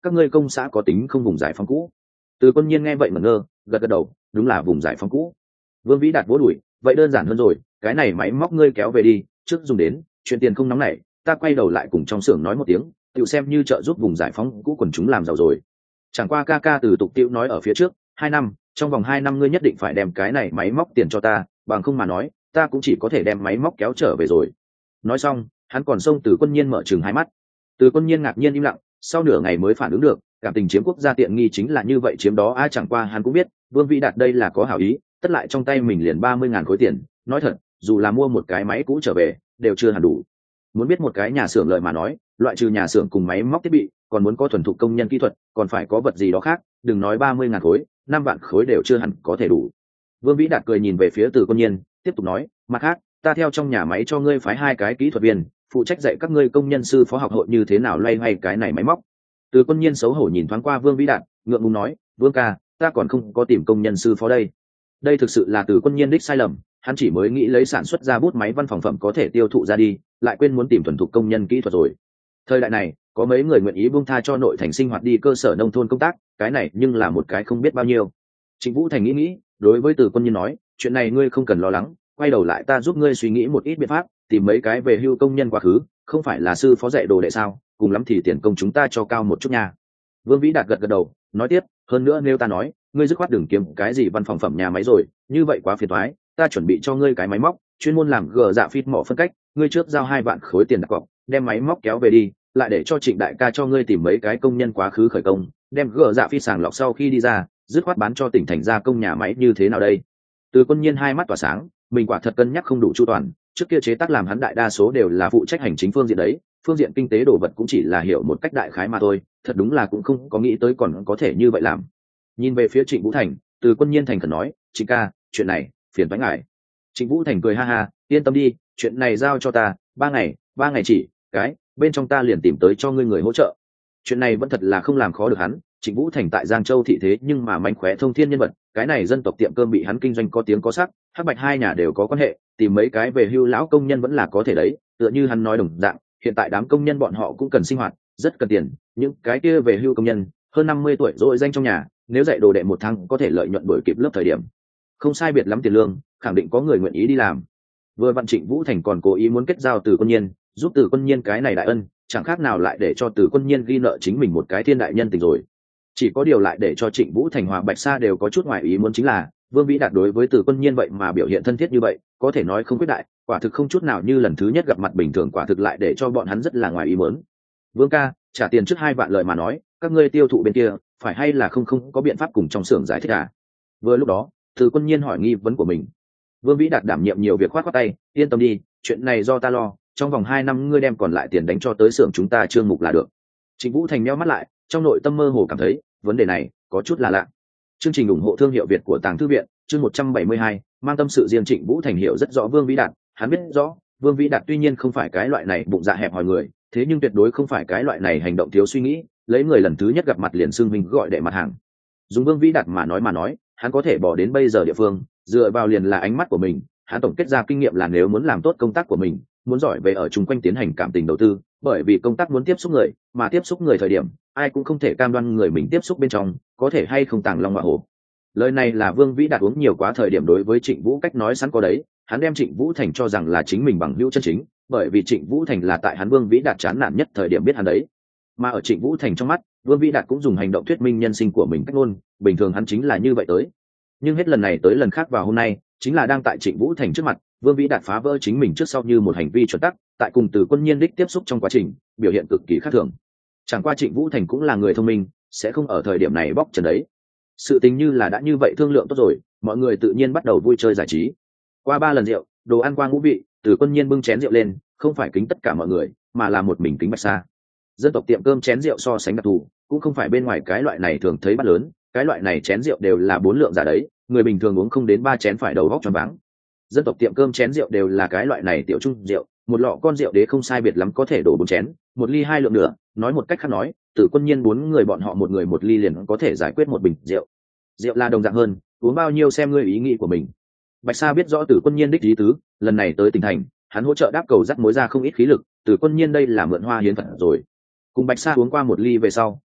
các ngươi công xã có tính không vùng giải phóng cũ? Từ Quân Nhiên nghe vậy mà ngơ, gật gật đầu, đúng là vùng giải phóng cũ. Vương Vĩ Đạt vỗ đùi, vậy đơn giản hơn rồi, cái này máy móc ngươi kéo về đi, trước dùng đến, chuyện tiền không nóng nảy, ta quay đầu lại cùng trong xưởng nói một tiếng, tự xem như trợ giúp vùng giải phóng cũ quần chúng làm giàu rồi. Chẳng qua ca ca từ tục tiệu nói ở phía trước, hai năm, trong vòng hai năm ngươi nhất định phải đem cái này máy móc tiền cho ta, bằng không mà nói, ta cũng chỉ có thể đem máy móc kéo trở về rồi. Nói xong, hắn còn xông Từ Quân Nhiên mở trừng hai mắt. Từ Quân Nhiên ngạc nhiên im lặng, sau nửa ngày mới phản ứng được, cảm tình chiếm quốc gia tiện nghi chính là như vậy chiếm đó ai chẳng qua hắn cũng biết, Vương Vĩ Đạt đây là có hảo ý, tất lại trong tay mình liền ba mươi ngàn khối tiền, nói thật, dù là mua một cái máy cũ trở về, đều chưa hẳn đủ. Muốn biết một cái nhà xưởng lợi mà nói, loại trừ nhà xưởng cùng máy móc thiết bị, còn muốn có thuần thục công nhân kỹ thuật, còn phải có vật gì đó khác, đừng nói ba mươi ngàn khối, năm vạn khối đều chưa hẳn có thể đủ. Vương Vĩ Đạt cười nhìn về phía Từ Quân Nhiên, tiếp tục nói, mặt khác, ta theo trong nhà máy cho ngươi phái hai cái kỹ thuật viên, phụ trách dạy các ngươi công nhân sư phó học hội như thế nào loay hoay cái này máy móc. Từ Quân Nhiên xấu hổ nhìn thoáng qua Vương Vĩ Đạt, ngượng ngùng nói, Vương ca, ta còn không có tìm công nhân sư phó đây. Đây thực sự là Từ Quân Nhiên đích sai lầm, hắn chỉ mới nghĩ lấy sản xuất ra bút máy văn phòng phẩm có thể tiêu thụ ra đi, lại quên muốn tìm thuần thục công nhân kỹ thuật rồi. Thời đại này, có mấy người nguyện ý buông tha cho nội thành sinh hoạt đi cơ sở nông thôn công tác, cái này nhưng là một cái không biết bao nhiêu. Trịnh Vũ Thành nghĩ nghĩ, đối với Từ Quân Nhiên nói, chuyện này ngươi không cần lo lắng, quay đầu lại ta giúp ngươi suy nghĩ một ít biện pháp, tìm mấy cái về hưu công nhân quá khứ, không phải là sư phó dạy đồ đệ sao, cùng lắm thì tiền công chúng ta cho cao một chút nha. Vương Vĩ Đạt gật gật đầu, nói tiếp, hơn nữa nếu ta nói, ngươi dứt khoát đừng kiếm cái gì văn phòng phẩm nhà máy rồi, như vậy quá phiền toái, ta chuẩn bị cho ngươi cái máy móc, chuyên môn làm gờ dạ phít mỏ phân cách, ngươi trước giao hai vạn khối tiền đặt cọc, đem máy móc kéo về đi, lại để cho Trịnh đại ca cho ngươi tìm mấy cái công nhân quá khứ khởi công, đem gờ dạ phít sàng lọc sau khi đi ra, dứt khoát bán cho tỉnh thành gia công nhà máy như thế nào đây? Từ Quân Nhiên hai mắt tỏa sáng, mình quả thật cân nhắc không đủ chu toàn, trước kia chế tác làm hắn đại đa số đều là phụ trách hành chính phương diện đấy, phương diện kinh tế đồ vật cũng chỉ là hiểu một cách đại khái mà thôi, thật đúng là cũng không có nghĩ tới còn có thể như vậy làm. Nhìn về phía Trịnh Vũ Thành, Từ Quân Nhiên thành khẩn nói, Trịnh ca, chuyện này phiền toái ngài. Trịnh Vũ Thành cười ha ha, yên tâm đi, chuyện này giao cho ta, ba ngày, ba ngày chỉ, cái, bên trong ta liền tìm tới cho ngươi người hỗ trợ. Chuyện này vẫn thật là không làm khó được hắn, Trịnh Vũ Thành tại Giang Châu thị thế nhưng mà mánh khóe thông thiên nhân vật, cái này dân tộc tiệm cơm bị hắn kinh doanh có tiếng có sắc, hắc bạch hai nhà đều có quan hệ, tìm mấy cái về hưu lão công nhân vẫn là có thể đấy, tựa như hắn nói đồng dạng, hiện tại đám công nhân bọn họ cũng cần sinh hoạt, rất cần tiền, những cái kia về hưu công nhân, hơn năm mươi tuổi rồi danh trong nhà, nếu dạy đồ đệ một tháng có thể lợi nhuận đổi kịp lớp thời điểm. Không sai biệt lắm tiền lương, khẳng định có người nguyện ý đi làm. Vừa vặn Trịnh Vũ Thành còn cố ý muốn kết giao Từ Quân Nhiên, giúp Từ Quân Nhiên cái này đại ân, chẳng khác nào lại để cho Từ Quân Nhiên ghi nợ chính mình một cái thiên đại nhân tình rồi. Chỉ có điều lại để cho Trịnh Vũ Thành hòa Bạch Sa đều có chút ngoài ý muốn chính là, Vương Vĩ Đạt đối với Từ Quân Nhiên vậy mà biểu hiện thân thiết như vậy, có thể nói không quyết đại, quả thực không chút nào như lần thứ nhất gặp mặt bình thường, quả thực lại để cho bọn hắn rất là ngoài ý muốn. Vương ca, trả tiền trước hai vạn lợi mà nói, các ngươi tiêu thụ bên kia, phải hay là không không có biện pháp cùng trong xưởng giải thích à? Vừa lúc đó, Từ Quân Nhiên hỏi nghi vấn của mình. Vương Vĩ Đạt đảm nhiệm nhiều việc khoát khoát tay, yên tâm đi, chuyện này do ta lo, trong vòng hai năm ngươi đem còn lại tiền đánh cho tới xưởng chúng ta trương mục là được. Trịnh Vũ Thành nheo mắt lại, trong nội tâm mơ hồ cảm thấy vấn đề này có chút là lạ. Chương trình ủng hộ thương hiệu Việt của Tàng Thư viện, chương một trăm bảy mươi hai, mang tâm sự riêng. Trịnh Vũ Thành hiểu rất rõ Vương Vĩ Đạt, hắn biết rõ, Vương Vĩ Đạt tuy nhiên không phải cái loại này bụng dạ hẹp hòi người, thế nhưng tuyệt đối không phải cái loại này hành động thiếu suy nghĩ, lấy người lần thứ nhất gặp mặt liền xưng mình gọi đệ mặt hàng. Dùng Vương Vĩ Đạt mà nói mà nói, hắn có thể bỏ đến bây giờ địa phương, dựa vào liền là ánh mắt của mình, hắn tổng kết ra kinh nghiệm là nếu muốn làm tốt công tác của mình, muốn giỏi về ở chung quanh tiến hành cảm tình đầu tư, bởi vì công tác muốn tiếp xúc người, mà tiếp xúc người thời điểm, ai cũng không thể cam đoan người mình tiếp xúc bên trong có thể hay không tàng long hoa hổ. Lời này là Vương Vĩ Đạt uống nhiều quá thời điểm đối với Trịnh Vũ cách nói sẵn có đấy, hắn đem Trịnh Vũ Thành cho rằng là chính mình bằng hữu chân chính, bởi vì Trịnh Vũ Thành là tại hắn Vương Vĩ Đạt chán nản nhất thời điểm biết hắn đấy. Mà ở Trịnh Vũ Thành trong mắt, Vương Vĩ Đạt cũng dùng hành động thuyết minh nhân sinh của mình cách luôn, bình thường hắn chính là như vậy tới. Nhưng hết lần này tới lần khác vào hôm nay, chính là đang tại Trịnh Vũ Thành trước mặt, Vương Vĩ Đạt phá vỡ chính mình trước sau như một hành vi chuẩn tắc, tại cùng Từ Quân Nhiên đích tiếp xúc trong quá trình, biểu hiện cực kỳ khác thường. Chẳng qua Trịnh Vũ Thành cũng là người thông minh, sẽ không ở thời điểm này bóc trần đấy. Sự tình như là đã như vậy thương lượng tốt rồi, mọi người tự nhiên bắt đầu vui chơi giải trí. Qua ba lần rượu, đồ ăn qua ngũ vị, Từ Quân Nhiên bưng chén rượu lên, không phải kính tất cả mọi người, mà là một mình kính Bạch Sa. Dân tộc tiệm cơm chén rượu so sánh đặc thù, cũng không phải bên ngoài cái loại này thường thấy bát lớn, cái loại này chén rượu đều là bốn lượng giả đấy, người bình thường uống không đến ba chén phải đầu góc choáng váng. Dân tộc tiệm cơm chén rượu đều là cái loại này tiểu trung rượu, một lọ con rượu đế không sai biệt lắm có thể đổ bốn chén, một ly hai lượng nữa, nói một cách khác nói, Từ Quân Nhiên bốn người bọn họ một người một ly liền có thể giải quyết một bình rượu. Rượu là đồng dạng hơn, uống bao nhiêu xem ngươi ý nghĩ của mình. Bạch Sa biết rõ Từ Quân Nhiên đích ý tứ, lần này tới tỉnh thành, hắn hỗ trợ đáp cầu dắt mối ra không ít khí lực, Từ Quân Nhiên đây là mượn hoa hiến phật rồi. Cùng Bạch Sa uống qua một ly về sau,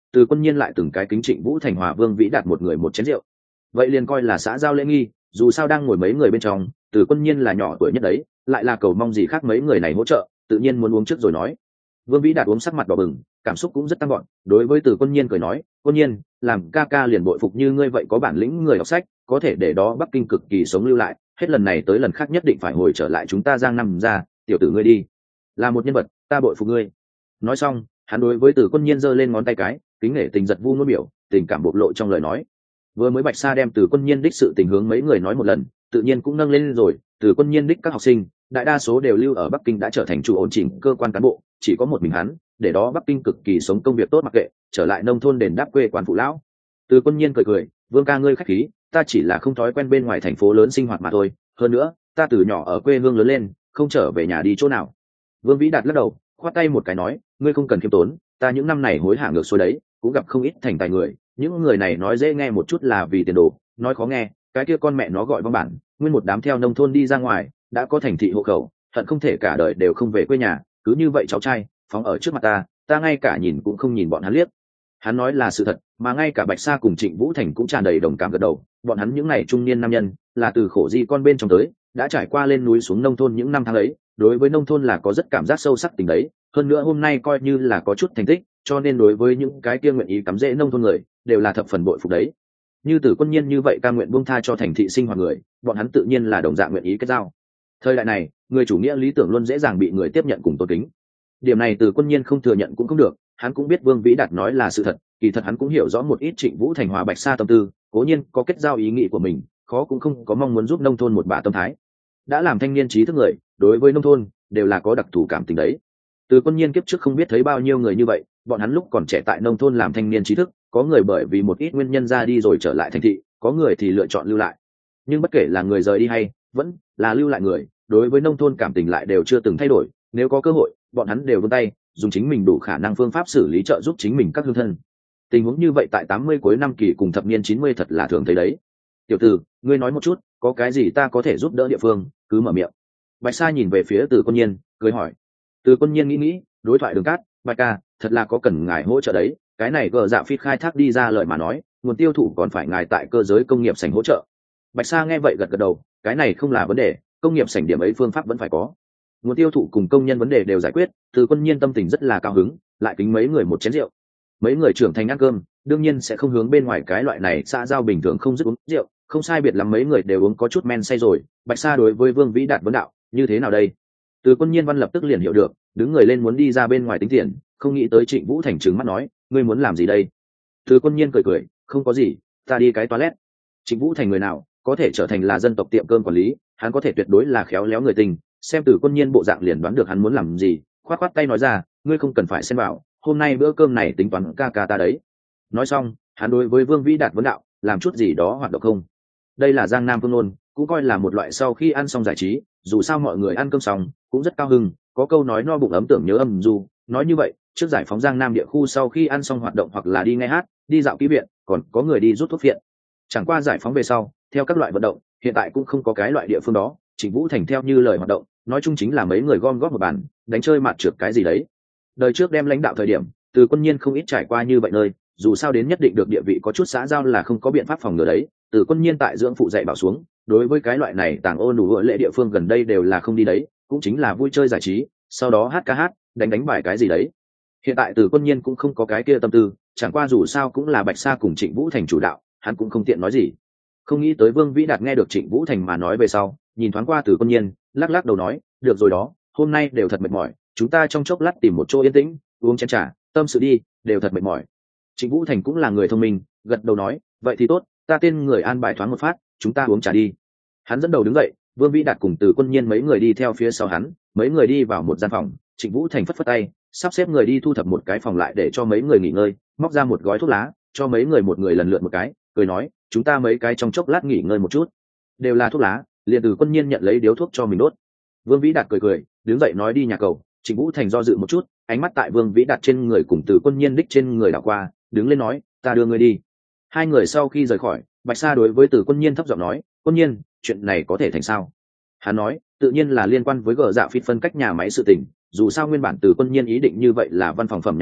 Từ Quân Nhiên lại từng cái kính Trịnh Vũ Thành hòa Vương Vĩ Đạt một người một chén rượu. Vậy liền coi là xã giao lễ nghi, dù sao đang ngồi mấy người bên trong, Từ Quân Nhiên là nhỏ tuổi nhất đấy, lại là cầu mong gì khác mấy người này hỗ trợ, tự nhiên muốn uống trước rồi nói. Vương Vĩ Đạt uống sắc mặt đỏ bừng, cảm xúc cũng rất tăng gọn, đối với Từ Quân Nhiên cười nói, "Quân Nhiên, làm ca ca liền bội phục như ngươi vậy có bản lĩnh người đọc sách, có thể để đó Bắc Kinh cực kỳ sống lưu lại, hết lần này tới lần khác nhất định phải hồi trở lại chúng ta Giang Nam ra, tiểu tử ngươi đi, là một nhân vật, ta bội phục ngươi." Nói xong, hắn đối với Từ Quân Nhiên giơ lên ngón tay cái, kính nể tình giật vu ngôn biểu, tình cảm bộc lộ trong lời nói. Vừa mới Bạch Sa đem Từ Quân Nhiên đích sự tình hướng mấy người nói một lần, tự nhiên cũng nâng lên rồi, Từ Quân Nhiên đích các học sinh, đại đa số đều lưu ở Bắc Kinh đã trở thành chủ ổn chỉnh cơ quan cán bộ, chỉ có một mình hắn, để đó Bắc Kinh cực kỳ sống công việc tốt mặc kệ, trở lại nông thôn đền đáp quê quán phụ lão. Từ Quân Nhiên cười cười, "Vương ca ngươi khách khí, ta chỉ là không thói quen bên ngoài thành phố lớn sinh hoạt mà thôi, hơn nữa, ta từ nhỏ ở quê hương lớn lên, không trở về nhà đi chỗ nào." Vương Vĩ Đạt lắc đầu, khoát tay một cái nói, "Ngươi không cần khiêm tốn, ta những năm này hối hả ngược xuôi đấy, cũng gặp không ít thành tài người, những người này nói dễ nghe một chút là vì tiền đồ, nói khó nghe, cái kia con mẹ nó gọi vong bản, nguyên một đám theo nông thôn đi ra ngoài, đã có thành thị hộ khẩu, hận không thể cả đời đều không về quê nhà, cứ như vậy cháu trai phóng ở trước mặt ta, ta ngay cả nhìn cũng không nhìn bọn hắn liếc." Hắn nói là sự thật, mà ngay cả Bạch Sa cùng Trịnh Vũ Thành cũng tràn đầy đồng cảm gật đầu, bọn hắn những ngày trung niên nam nhân, là từ khổ di con bên trong tới, đã trải qua lên núi xuống nông thôn những năm tháng ấy, đối với nông thôn là có rất cảm giác sâu sắc tình đấy, hơn nữa hôm nay coi như là có chút thành tích, cho nên đối với những cái kia nguyện ý cắm rễ nông thôn người, đều là thập phần bội phục đấy. Như Từ Quân Nhiên như vậy cam nguyện buông tha cho thành thị sinh hoạt người, bọn hắn tự nhiên là đồng dạng nguyện ý kết giao. Thời đại này, người chủ nghĩa lý tưởng luôn dễ dàng bị người tiếp nhận cùng tôn kính. Điểm này Từ Quân Nhiên không thừa nhận cũng không được, hắn cũng biết Vương Vĩ Đạt nói là sự thật, kỳ thật hắn cũng hiểu rõ một ít Trịnh Vũ Thành hòa Bạch Sa tâm tư, cố nhiên có kết giao ý nghĩ của mình, khó cũng không có mong muốn giúp nông thôn một bả tâm thái. Đã làm thanh niên trí thức người, đối với nông thôn đều là có đặc thù cảm tình đấy. Từ Quân Nhiên kiếp trước không biết thấy bao nhiêu người như vậy, bọn hắn lúc còn trẻ tại nông thôn làm thanh niên trí thức, có người bởi vì một ít nguyên nhân ra đi rồi trở lại thành thị, có người thì lựa chọn lưu lại. Nhưng bất kể là người rời đi hay vẫn là lưu lại người, đối với nông thôn cảm tình lại đều chưa từng thay đổi, nếu có cơ hội, bọn hắn đều vươn tay, dùng chính mình đủ khả năng phương pháp xử lý trợ giúp chính mình các hương thân. Tình huống như vậy tại tám mươi cuối năm kỳ cùng thập niên chín mươi thật là thường thấy đấy. "Tiểu tử, ngươi nói một chút, có cái gì ta có thể giúp đỡ địa phương, cứ mở miệng." Bạch Sa nhìn về phía Từ Quân Nhiên, cười hỏi. Từ Quân Nhiên nghĩ nghĩ, đối thoại Đường Cát, "Bạch ca, thật là có cần ngài hỗ trợ đấy, cái này gờ dạ phít khai thác đi ra lời mà nói, nguồn tiêu thụ còn phải ngài tại cơ giới công nghiệp sảnh hỗ trợ." Bạch Sa nghe vậy gật gật đầu, cái này không là vấn đề, công nghiệp sảnh điểm ấy phương pháp vẫn phải có. Nguồn tiêu thụ cùng công nhân vấn đề đều giải quyết, Từ Quân Nhiên tâm tình rất là cao hứng, lại kính mấy người một chén rượu. Mấy người trưởng thành ăn cơm, đương nhiên sẽ không hướng bên ngoài cái loại này xã giao bình thường không dứt uống rượu, không sai biệt lắm mấy người đều uống có chút men say rồi. Bạch Sa đối với Vương Vĩ Đạt vấn đạo, "Như thế nào đây?" Từ Quân Nhiên văn lập tức liền hiểu được, đứng người lên muốn đi ra bên ngoài tính tiền, không nghĩ tới Trịnh Vũ Thành trừng mắt nói, "Ngươi muốn làm gì đây?" Từ Quân Nhiên cười cười, "Không có gì, ta đi cái toilet." Trịnh Vũ Thành người nào có thể trở thành là dân tộc tiệm cơm quản lý, hắn có thể tuyệt đối là khéo léo người tình, xem Từ Quân Nhiên bộ dạng liền đoán được hắn muốn làm gì, khoát khoát tay nói ra, "Ngươi không cần phải xen vào, hôm nay bữa cơm này tính toán ca ca ta đấy." Nói xong, hắn đối với Vương Vĩ Đạt vấn đạo, "Làm chút gì đó hoạt động không?" Đây là Giang Nam phương ngôn, cũng coi là một loại sau khi ăn xong giải trí, dù sao mọi người ăn cơm xong cũng rất cao hứng, có câu nói no bụng ấm tưởng nhớ âm du, nói như vậy, trước giải phóng Giang Nam địa khu sau khi ăn xong hoạt động hoặc là đi nghe hát, đi dạo ký viện, còn có người đi rút thuốc viện. Chẳng qua giải phóng về sau, theo các loại vận động, hiện tại cũng không có cái loại địa phương đó, Trịnh Vũ Thành theo như lời hoạt động, nói chung chính là mấy người gom góp một bàn, đánh chơi mạt trượt cái gì đấy. Đời trước đem lãnh đạo thời điểm, Từ Quân Nhiên không ít trải qua như vậy nơi, dù sao đến nhất định được địa vị có chút xã giao là không có biện pháp phòng ngừa đấy. Từ Quân Nhiên tại dưỡng phụ dạy bảo xuống, đối với cái loại này tàng ô nụ lệ địa phương gần đây đều là không đi đấy, cũng chính là vui chơi giải trí, sau đó hát ca hát, đánh đánh bài cái gì đấy. Hiện tại Từ Quân Nhiên cũng không có cái kia tâm tư, chẳng qua dù sao cũng là Bạch Sa cùng Trịnh Vũ Thành chủ đạo, hắn cũng không tiện nói gì. Không nghĩ tới Vương Vĩ Đạt nghe được Trịnh Vũ Thành mà nói về sau, nhìn thoáng qua Từ Quân Nhiên, lắc lắc đầu nói, "Được rồi đó, hôm nay đều thật mệt mỏi, chúng ta trong chốc lát tìm một chỗ yên tĩnh, uống chén trà, tâm sự đi, đều thật mệt mỏi." Trịnh Vũ Thành cũng là người thông minh, gật đầu nói, "Vậy thì tốt, ta tên người an bài thoáng một phát, chúng ta uống trà đi." Hắn dẫn đầu đứng dậy, Vương Vĩ Đạt cùng Từ Quân Nhiên mấy người đi theo phía sau hắn, mấy người đi vào một gian phòng, Trịnh Vũ Thành phất phất tay, sắp xếp người đi thu thập một cái phòng lại để cho mấy người nghỉ ngơi, móc ra một gói thuốc lá, cho mấy người một người lần lượt một cái, cười nói, "Chúng ta mấy cái trong chốc lát nghỉ ngơi một chút." Đều là thuốc lá, liền Từ Quân Nhiên nhận lấy điếu thuốc cho mình đốt. Vương Vĩ Đạt cười cười, đứng dậy nói đi nhà cầu. Trịnh Vũ Thành do dự một chút, ánh mắt tại Vương Vĩ Đạt trên người cùng Từ Quân Nhiên đích trên người đảo qua, đứng lên nói, "Ta đưa ngươi đi." Hai người sau khi rời khỏi, Bạch Sa đối với Từ Quân Nhiên thấp giọng nói, "Quân Nhiên, chuyện này có thể thành sao?" Hắn nói, tự nhiên là liên quan với gờ dạ phít phân cách nhà máy sự tình, dù sao nguyên bản Từ Quân Nhiên ý định như vậy là văn phòng phẩm nhà máy,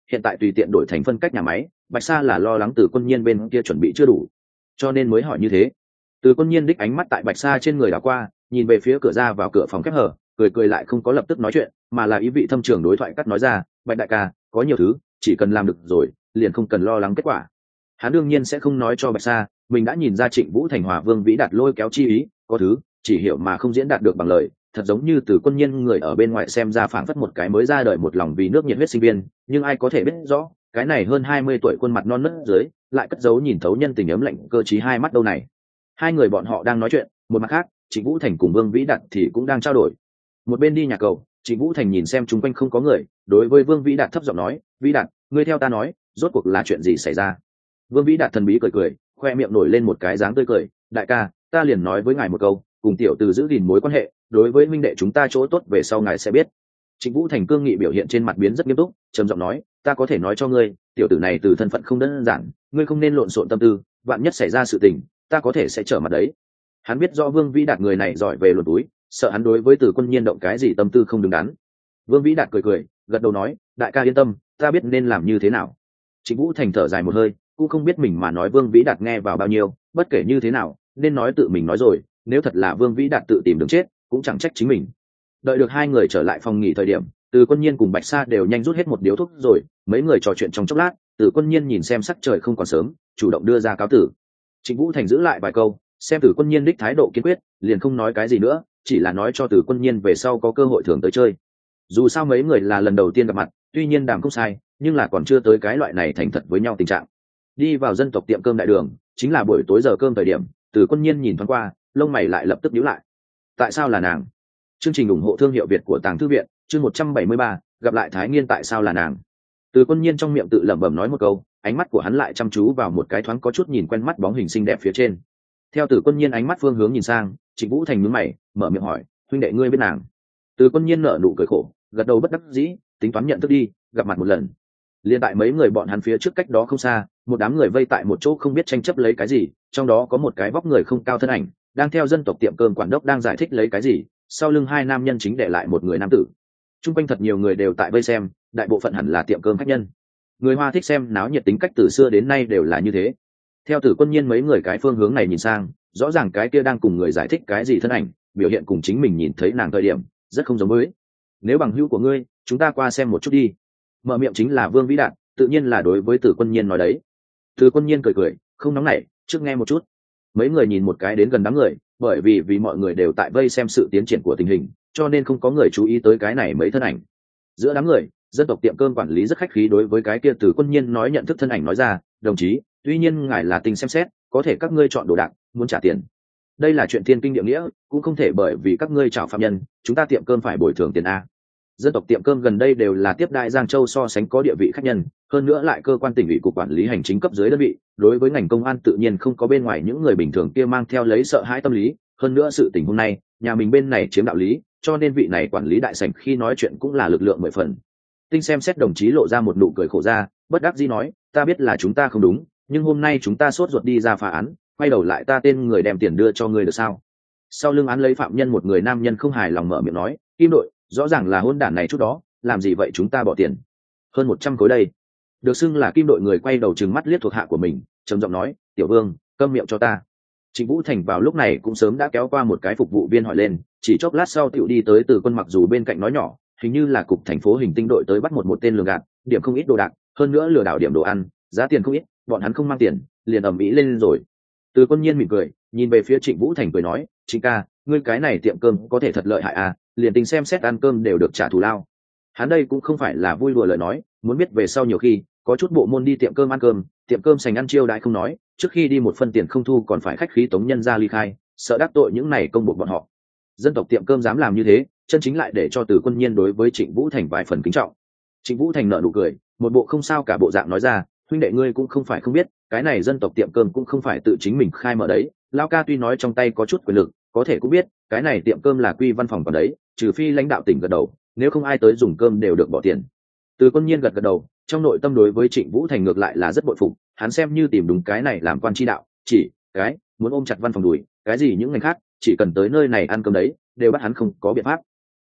hiện tại tùy tiện đổi thành phân cách nhà máy, Bạch Sa là lo lắng Từ Quân Nhiên bên kia chuẩn bị chưa đủ, cho nên mới hỏi như thế. Từ Quân Nhiên đích ánh mắt tại Bạch Sa trên người đảo qua, nhìn về phía cửa ra vào cửa phòng khép hở, cười cười lại không có lập tức nói chuyện, mà là ý vị thâm trường đối thoại cắt nói ra, Bạch đại ca, có nhiều thứ chỉ cần làm được rồi liền không cần lo lắng kết quả. Hắn đương nhiên sẽ không nói cho Bạch Sa, mình đã nhìn ra Trịnh Vũ Thành Hòa Vương Vĩ Đạt lôi kéo chi ý, có thứ chỉ hiểu mà không diễn đạt được bằng lời, thật giống như Từ Quân Nhiên người ở bên ngoài xem ra phảng phất một cái mới ra đời một lòng vì nước nhiệt huyết sinh viên, nhưng ai có thể biết rõ, cái này hơn hai mươi tuổi khuôn mặt non nớt dưới, lại cất giấu nhìn thấu nhân tình ấm lạnh cơ trí hai mắt đâu này. Hai người bọn họ đang nói chuyện, một mặt khác, Trịnh Vũ Thành cùng Vương Vĩ Đạt thì cũng đang trao đổi. Một bên đi nhà cầu, Trịnh Vũ Thành nhìn xem chung quanh không có người, đối với Vương Vĩ Đạt thấp giọng nói, "Vĩ Đạt, ngươi theo ta nói, rốt cuộc là chuyện gì xảy ra?" Vương Vĩ Đạt thần bí cười cười, khoe miệng nổi lên một cái dáng tươi cười, "Đại ca, ta liền nói với ngài một câu, cùng tiểu từ giữ gìn mối quan hệ, đối với minh đệ chúng ta chỗ tốt về sau ngài sẽ biết." Trịnh Vũ Thành cương nghị biểu hiện trên mặt biến rất nghiêm túc, trầm giọng nói, "Ta có thể nói cho ngươi, tiểu tử này từ thân phận không đơn giản, ngươi không nên lộn xộn tâm tư, vạn nhất xảy ra sự tình, ta có thể sẽ trở mặt đấy." Hắn biết rõ Vương Vĩ Đạt người này giỏi về luồn túi, sợ hắn đối với Từ Quân Nhiên động cái gì tâm tư không đứng đắn. Vương Vĩ Đạt cười cười, gật đầu nói, "Đại ca yên tâm, ta biết nên làm như thế nào." Trịnh Vũ Thành thở dài một hơi, cũng không biết mình mà nói Vương Vĩ Đạt nghe vào bao nhiêu, bất kể như thế nào, nên nói tự mình nói rồi, nếu thật là Vương Vĩ Đạt tự tìm đường chết, cũng chẳng trách chính mình. Đợi được hai người trở lại phòng nghỉ thời điểm, Từ Quân Nhiên cùng Bạch Sa đều nhanh rút hết một điếu thuốc rồi, mấy người trò chuyện trong chốc lát, Từ Quân Nhiên nhìn xem sắc trời không còn sớm, chủ động đưa ra cáo tử. Trịnh Vũ Thành giữ lại vài câu, xem Từ Quân Nhiên đích thái độ kiên quyết, liền không nói cái gì nữa, chỉ là nói cho Từ Quân Nhiên về sau có cơ hội thường tới chơi. Dù sao mấy người là lần đầu tiên gặp mặt, tuy nhiên đàm không sai, nhưng là còn chưa tới cái loại này thành thật với nhau tình trạng. Đi vào dân tộc tiệm cơm đại đường, chính là buổi tối giờ cơm thời điểm, Từ Quân Nhiên nhìn thoáng qua, lông mày lại lập tức nhíu lại. Tại sao là nàng? Chương trình ủng hộ thương hiệu Việt của Tàng Thư viện, chương một trăm bảy mươi ba, gặp lại Thái Nghiên tại sao là nàng? Từ Quân Nhiên trong miệng tự lẩm bẩm nói một câu, ánh mắt của hắn lại chăm chú vào một cái thoáng có chút nhìn quen mắt bóng hình xinh đẹp phía trên. Theo Từ Quân Nhiên ánh mắt phương hướng nhìn sang, Trịnh Vũ Thành nhướng mày, mở miệng hỏi, "Huynh đệ ngươi biết nàng?" Từ Quân Nhiên nở nụ cười khổ, gật đầu bất đắc dĩ, tính toán nhận thức đi, gặp mặt một lần. Liên tại mấy người bọn hắn phía trước cách đó không xa, một đám người vây tại một chỗ không biết tranh chấp lấy cái gì, trong đó có một cái vóc người không cao thân ảnh, đang theo dân tộc tiệm cơm quản đốc đang giải thích lấy cái gì, sau lưng hai nam nhân chính để lại một người nam tử. Trung quanh thật nhiều người đều tại vây xem, đại bộ phận hẳn là tiệm cơm khách nhân. Người Hoa thích xem náo nhiệt tính cách từ xưa đến nay đều là như thế. Theo Từ Quân Nhiên mấy người cái phương hướng này nhìn sang, rõ ràng cái kia đang cùng người giải thích cái gì thân ảnh, biểu hiện cùng chính mình nhìn thấy nàng thời điểm rất không giống với. "Nếu bằng hữu của ngươi, chúng ta qua xem một chút đi." Mở miệng chính là Vương Vĩ Đạt, tự nhiên là đối với Từ Quân Nhiên nói đấy. Từ Quân Nhiên cười cười, không nóng nảy, trước nghe một chút. Mấy người nhìn một cái đến gần đám người, bởi vì vì mọi người đều tại vây xem sự tiến triển của tình hình, cho nên không có người chú ý tới cái này mấy thân ảnh. Giữa đám người, dân tộc tiệm cơm quản lý rất khách khí đối với cái kia Từ Quân Nhiên nói nhận thức thân ảnh nói ra, "Đồng chí, tuy nhiên ngài là tình xem xét, có thể các ngươi chọn đồ đạc, muốn trả tiền. Đây là chuyện thiên kinh địa nghĩa, cũng không thể bởi vì các ngươi chào phạm nhân, chúng ta tiệm cơm phải bồi thường tiền a." Dân tộc tiệm cơm gần đây đều là tiếp đại Giang Châu so sánh có địa vị khách nhân, hơn nữa lại cơ quan tỉnh ủy cục quản lý hành chính cấp dưới đơn vị, đối với ngành công an tự nhiên không có bên ngoài những người bình thường kia mang theo lấy sợ hãi tâm lý, hơn nữa sự tình hôm nay, nhà mình bên này chiếm đạo lý, cho nên vị này quản lý đại sảnh khi nói chuyện cũng là lực lượng mười phần. Tinh xem xét đồng chí lộ ra một nụ cười khổ ra, bất đắc dĩ nói, "Ta biết là chúng ta không đúng, nhưng hôm nay chúng ta sốt ruột đi ra phá án, quay đầu lại ta tên người đem tiền đưa cho ngươi được sao?" Sau lưng án lấy phạm nhân một người nam nhân không hài lòng mở miệng nói, "Kim đội, rõ ràng là hôn đản này chút đó, làm gì vậy chúng ta bỏ tiền hơn một trăm khối đây." Được xưng là Kim đội người quay đầu trừng mắt liếc thuộc hạ của mình, trầm giọng nói, "Tiểu Vương, câm miệng cho ta." Trịnh Vũ Thành vào lúc này cũng sớm đã kéo qua một cái phục vụ viên hỏi lên, chỉ chốc lát sau tiểu đi tới Từ Quân mặc dù bên cạnh nói nhỏ, hình như là cục thành phố hình tinh đội tới bắt một một tên lừa gạt, điểm không ít đồ đạc, hơn nữa lừa đảo điểm đồ ăn, giá tiền không ít, bọn hắn không mang tiền, liền ầm ĩ lên rồi. Từ Quân nhiên mỉm cười, nhìn về phía Trịnh Vũ Thành cười nói, "Trịnh ca, ngươi cái này tiệm cơm có thể thật lợi hại à, liền tính xem xét ăn cơm đều được trả thù lao." Hắn đây cũng không phải là vui đùa lời nói, muốn biết về sau nhiều khi có chút bộ môn đi tiệm cơm ăn cơm, tiệm cơm sành ăn chiêu đãi không nói, trước khi đi một phân tiền không thu còn phải khách khí tống nhân ra ly khai, sợ đắc tội những này công buộc bọn họ. Dân tộc tiệm cơm dám làm như thế, chân chính lại để cho Từ Quân nhiên đối với Trịnh Vũ Thành vài phần kính trọng. Trịnh Vũ Thành nở nụ cười, một bộ không sao cả bộ dạng nói ra, "Huynh đệ ngươi cũng không phải không biết, cái này dân tộc tiệm cơm cũng không phải tự chính mình khai mở đấy, lão ca tuy nói trong tay có chút quyền lực, có thể cũng biết, cái này tiệm cơm là quy văn phòng còn đấy, trừ phi lãnh đạo tỉnh gật đầu, nếu không ai tới dùng cơm đều được bỏ tiền." Từ Quân nhiên gật gật đầu, trong nội tâm đối với Trịnh Vũ Thành ngược lại là rất bội phục, hắn xem như tìm đúng cái này làm quan chi đạo, chỉ cái muốn ôm chặt văn phòng đùi, cái gì những ngành khác, chỉ cần tới nơi này ăn cơm đấy, đều bắt hắn không có biện pháp.